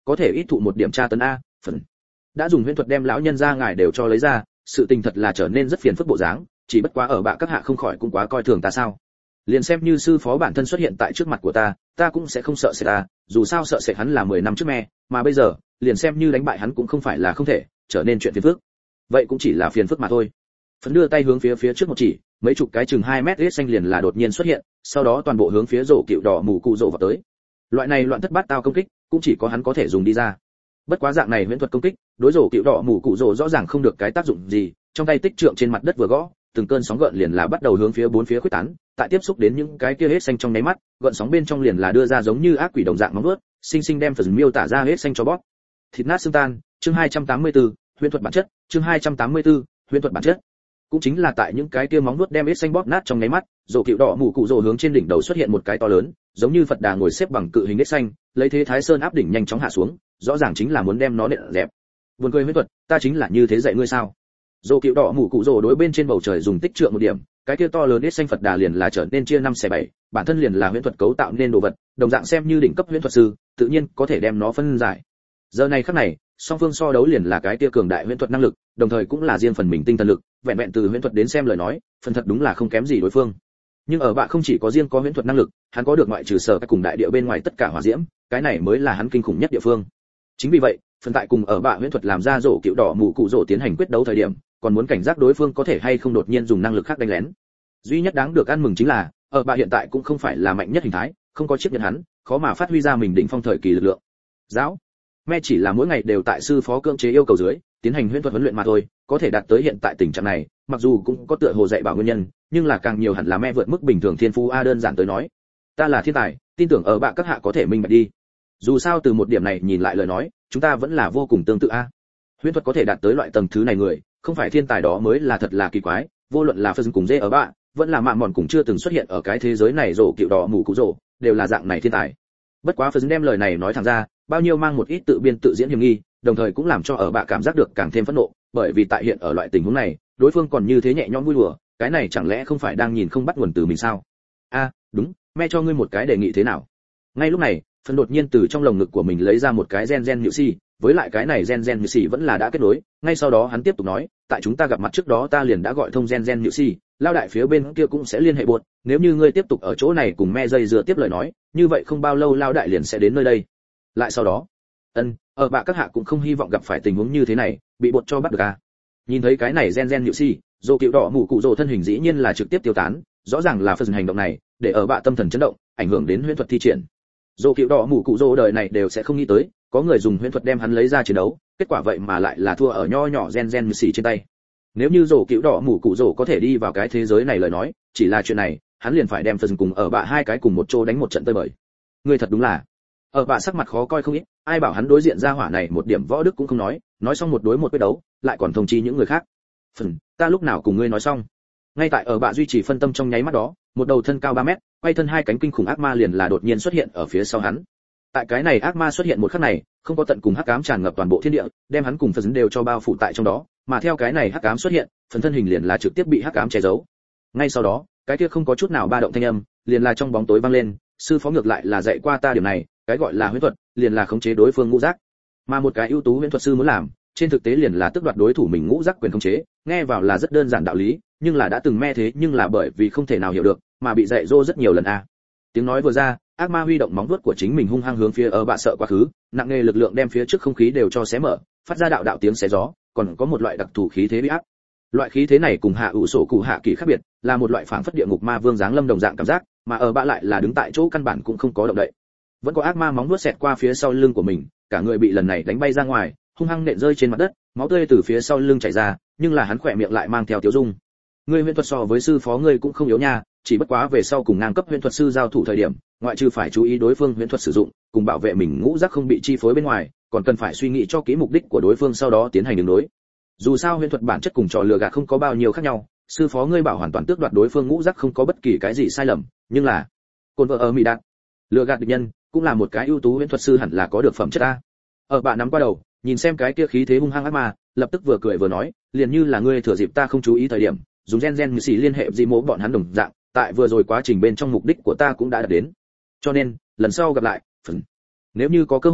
có thể ít thụ một điểm tra tấn a. Phần đã dùng huyễn thuật đem lão nhân ra ngài đều cho lấy ra, sự tình thật là trở nên rất phiền phức bộ dáng, chỉ bất quá ở bạ các hạ không khỏi cũng quá coi thường ta sao? Liền xem như sư phó bản thân xuất hiện tại trước mặt của ta, ta cũng sẽ không sợ sệt ta, dù sao sợ sệt hắn là mười năm trước me, mà bây giờ, liền xem như đánh bại hắn cũng không phải là không thể, trở nên chuyện phiền phức. Vậy cũng chỉ là phiền phức mà thôi. Phấn đưa tay hướng phía phía trước một chỉ, mấy chục cái chừng hai mét hết xanh liền là đột nhiên xuất hiện, sau đó toàn bộ hướng phía rổ cựu đỏ mù cụ rổ vào tới. Loại này loạn thất bát tao công kích, cũng chỉ có hắn có thể dùng đi ra. Bất quá dạng này huyễn thuật công kích, đối rổ cựu đỏ mù cụ rổ rõ ràng không được cái tác dụng gì, trong tay tích trượng trên mặt đất vừa gõ, từng cơn sóng gợn liền là bắt đầu hướng phía bốn phía khuếch tán, tại tiếp xúc đến những cái kia hết xanh trong nháy mắt, gợn sóng bên trong liền là đưa ra giống như ác quỷ đồng dạng móng vuốt, sinh sinh đem phần miêu tả ra hết xanh cho bóp. Thịt nát xương tan, chương hai trăm tám mươi tư, huyễn thuật bản chất, chương hai trăm tám mươi tư, huyễn thuật bản chất. Cũng chính là tại những cái kia móng vuốt đem hết xanh bóp nát trong nháy mắt, rổ cựu đỏ mù cụ rổ hướng trên đỉnh đầu xuất hiện một cái to lớn, giống như Phật Đà ngồi xếp bằng cự hình hết xanh, lấy thế Thái Sơn áp đỉnh nhanh chóng hạ xuống, rõ ràng chính là muốn đem nó nện dẹp. Buồn cười huyễn thuật, ta chính là như thế dạy ngươi sao? Rổ cựu đỏ mù cụ rổ đối bên trên bầu trời dùng tích trượng một điểm, cái kia to lớn hết xanh Phật Đà liền là trở nên chia năm xẻ bảy, bản thân liền là huyễn thuật cấu tạo nên đồ vật, đồng dạng xem như đỉnh cấp huyễn thuật sư, tự nhiên có thể đem nó phân giải. Giờ này khắc này, song phương so đấu liền là cái kia cường đại huyễn thuật năng lực, đồng thời cũng là riêng phần mình tinh thần lực, vẹn vẹn từ huyễn thuật đến xem lời nói, phần thật đúng là không kém gì đối phương. Nhưng ở bạ không chỉ có riêng có huyễn thuật năng lực, hắn có được ngoại trừ sở các cùng đại địa bên ngoài tất cả hỏa diễm, cái này mới là hắn kinh khủng nhất địa phương. Chính vì vậy, phần tại cùng ở bạ huyễn thuật làm ra rổ cựu đỏ mù cụ rổ tiến hành quyết đấu thời điểm, còn muốn cảnh giác đối phương có thể hay không đột nhiên dùng năng lực khác đánh lén. Duy nhất đáng được ăn mừng chính là, ở bạ hiện tại cũng không phải là mạnh nhất hình thái, không có chiếc nhận hắn, khó mà phát huy ra mình đỉnh phong thời kỳ lực lượng. Giáo me chỉ là mỗi ngày đều tại sư phó cưỡng chế yêu cầu dưới tiến hành huyễn thuật huấn luyện mà thôi, có thể đạt tới hiện tại tình trạng này, mặc dù cũng có tựa hồ dạy bảo nguyên nhân, nhưng là càng nhiều hẳn là me vượt mức bình thường thiên phú a. Đơn giản tới nói, ta là thiên tài, tin tưởng ở bạ các hạ có thể minh bạch đi. Dù sao từ một điểm này nhìn lại lời nói, chúng ta vẫn là vô cùng tương tự a. Huyễn thuật có thể đạt tới loại tầng thứ này người, không phải thiên tài đó mới là thật là kỳ quái, vô luận là phân cùng dê ở bạ, vẫn là mạng mòn cùng chưa từng xuất hiện ở cái thế giới này rổ cựu đỏ mù cụ rổ, đều là dạng này thiên tài. Bất quá phân đem lời này nói thẳng ra, bao nhiêu mang một ít tự biên tự diễn hiểm nghi, đồng thời cũng làm cho ở bạ cảm giác được càng thêm phẫn nộ, bởi vì tại hiện ở loại tình huống này, đối phương còn như thế nhẹ nhõm vui đùa, cái này chẳng lẽ không phải đang nhìn không bắt nguồn từ mình sao? A, đúng, me cho ngươi một cái đề nghị thế nào? Ngay lúc này, phân đột nhiên từ trong lồng ngực của mình lấy ra một cái gen gen nhự si, với lại cái này gen gen nhự si vẫn là đã kết nối, ngay sau đó hắn tiếp tục nói, tại chúng ta gặp mặt trước đó ta liền đã gọi thông gen gen nhự si, lao đại phía bên kia cũng sẽ liên hệ buộc, nếu như ngươi tiếp tục ở chỗ này cùng me dây dưa tiếp lời nói, như vậy không bao lâu lao đại liền sẽ đến nơi đây. Lại sau đó, ân, ở bạ các hạ cũng không hy vọng gặp phải tình huống như thế này, bị bột cho bắt được à? Nhìn thấy cái này gen gen nhự si, dô cựu đỏ mù cụ rồ thân hình dĩ nhiên là trực tiếp tiêu tán, rõ ràng là phần hành động này để ở bạ tâm thần chấn động, ảnh hưởng đến huyễn thuật thi triển. Dô cựu đỏ mù cụ rồ đời này đều sẽ không nghĩ tới, có người dùng huyễn thuật đem hắn lấy ra chiến đấu, kết quả vậy mà lại là thua ở nho nhỏ gen gen nhự si trên tay. Nếu như dô cựu đỏ mù cụ rồ có thể đi vào cái thế giới này lời nói, chỉ là chuyện này, hắn liền phải đem phần cùng ở bạ hai cái cùng một chỗ đánh một trận tơi bời. Người thật đúng là ở bạ sắc mặt khó coi không ít, ai bảo hắn đối diện ra hỏa này một điểm võ đức cũng không nói, nói xong một đối một quyết đấu, lại còn thông chi những người khác. Phần, ta lúc nào cùng ngươi nói xong? Ngay tại ở bạ duy trì phân tâm trong nháy mắt đó, một đầu thân cao ba mét, quay thân hai cánh kinh khủng ác ma liền là đột nhiên xuất hiện ở phía sau hắn. Tại cái này ác ma xuất hiện một khắc này, không có tận cùng hắc ám tràn ngập toàn bộ thiên địa, đem hắn cùng phần đều cho bao phủ tại trong đó, mà theo cái này hắc ám xuất hiện, phần thân hình liền là trực tiếp bị hắc ám che giấu. Ngay sau đó, cái kia không có chút nào ba động thanh âm, liền là trong bóng tối vang lên, sư phó ngược lại là dạy qua ta điểm này, cái gọi là huyễn thuật, liền là khống chế đối phương ngũ giác. Mà một cái ưu tú huyễn thuật sư muốn làm, trên thực tế liền là tước đoạt đối thủ mình ngũ giác quyền khống chế, nghe vào là rất đơn giản đạo lý, nhưng là đã từng me thế nhưng là bởi vì không thể nào hiểu được, mà bị dạy dỗ rất nhiều lần a. À. Tiếng nói vừa ra, ác ma huy động móng vuốt của chính mình hung hăng hướng phía ở bạ sợ quá khứ, nặng nề lực lượng đem phía trước không khí đều cho xé mở, phát ra đạo đạo tiếng xé gió, còn có một loại đặc thù khí thế uy áp. Loại khí thế này cùng hạ ủ sổ cụ hạ kỳ khác biệt, là một loại phảng phất địa ngục ma vương giáng lâm đồng dạng cảm giác, mà ở bạ lại là đứng tại chỗ căn bản cũng không có động đậy. Vẫn có ác ma móng vuốt xẹt qua phía sau lưng của mình, cả người bị lần này đánh bay ra ngoài, hung hăng nện rơi trên mặt đất, máu tươi từ phía sau lưng chảy ra, nhưng là hắn khỏe miệng lại mang theo tiêu dung. Ngươi huyễn thuật so với sư phó ngươi cũng không yếu nha, chỉ bất quá về sau cùng ngang cấp huyễn thuật sư giao thủ thời điểm, ngoại trừ phải chú ý đối phương huyễn thuật sử dụng, cùng bảo vệ mình ngũ giác không bị chi phối bên ngoài, còn cần phải suy nghĩ cho kỹ mục đích của đối phương sau đó tiến hành đường đối. Dù sao huyễn thuật bản chất cùng trò lừa gạt không có bao nhiêu khác nhau, sư phó ngươi bảo hoàn toàn tước đoạt đối phương ngũ giác không có bất kỳ cái gì sai lầm, nhưng là cồn vợ ở mỹ đạt, lừa gạt địch nhân, cũng là một cái ưu tú huyễn thuật sư hẳn là có được phẩm chất a. Ở bạn nắm qua đầu, nhìn xem cái kia khí thế hung hăng ác ma, lập tức vừa cười vừa nói, liền như là ngươi thừa dịp ta không chú ý thời điểm, dùng gen gen như xì liên hệ gì mố bọn hắn đồng dạng, tại vừa rồi quá trình bên trong mục đích của ta cũng đã đạt đến. Cho nên, lần sau gặp lại, phần nếu như có cơ hội,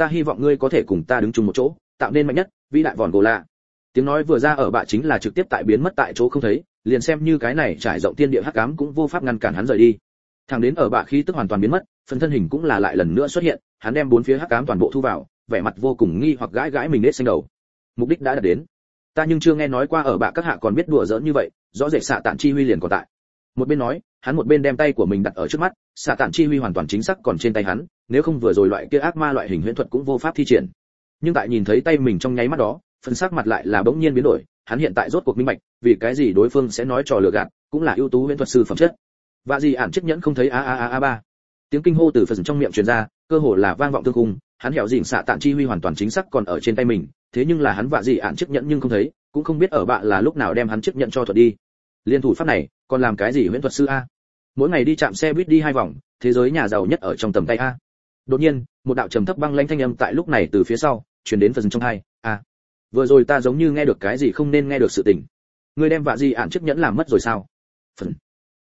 ta hy vọng ngươi có thể cùng ta đứng chung một chỗ, tạo nên mạnh nhất vĩ đại vòn gỗ lạ. Tiếng nói vừa ra ở bạ chính là trực tiếp tại biến mất tại chỗ không thấy, liền xem như cái này trải rộng thiên địa hắc ám cũng vô pháp ngăn cản hắn rời đi. Thẳng đến ở bạ khí tức hoàn toàn biến mất, phần thân hình cũng là lại lần nữa xuất hiện, hắn đem bốn phía hắc ám toàn bộ thu vào, vẻ mặt vô cùng nghi hoặc gãi gãi mình nết xanh đầu. Mục đích đã đạt đến. Ta nhưng chưa nghe nói qua ở bạ các hạ còn biết đùa giỡn như vậy, rõ rệt xạ tản chi huy liền còn tại. Một bên nói, hắn một bên đem tay của mình đặt ở trước mắt, xạ tản chi huy hoàn toàn chính xác còn trên tay hắn, nếu không vừa rồi loại kia ác ma loại hình huyễn thuật cũng vô pháp thi triển. Nhưng tại nhìn thấy tay mình trong nháy mắt đó, phần sắc mặt lại là bỗng nhiên biến đổi, hắn hiện tại rốt cuộc minh bạch, vì cái gì đối phương sẽ nói trò lừa gạt, cũng là ưu tú huyễn thuật sư phẩm chất. Và gì ản chiếc nhẫn không thấy a a a a ba. Tiếng kinh hô từ phần trong miệng truyền ra, cơ hồ là vang vọng thương khung, hắn hẻo dỉn xạ tản chi huy hoàn toàn chính xác còn ở trên tay mình, thế nhưng là hắn vạ gì ản chiếc nhẫn nhưng không thấy, cũng không biết ở bạ là lúc nào đem hắn chiếc nhẫn cho thuật đi. Liên thủ pháp này, còn làm cái gì huyễn thuật sư a? Mỗi ngày đi chạm xe buýt đi hai vòng, thế giới nhà giàu nhất ở trong tầm tay a. Đột nhiên, một đạo trầm thấp băng lãnh thanh âm tại lúc này từ phía sau truyền đến phần trong hai, a. Vừa rồi ta giống như nghe được cái gì không nên nghe được sự tình. Ngươi đem vạ gì ản chiếc nhẫn làm mất rồi sao? Phần.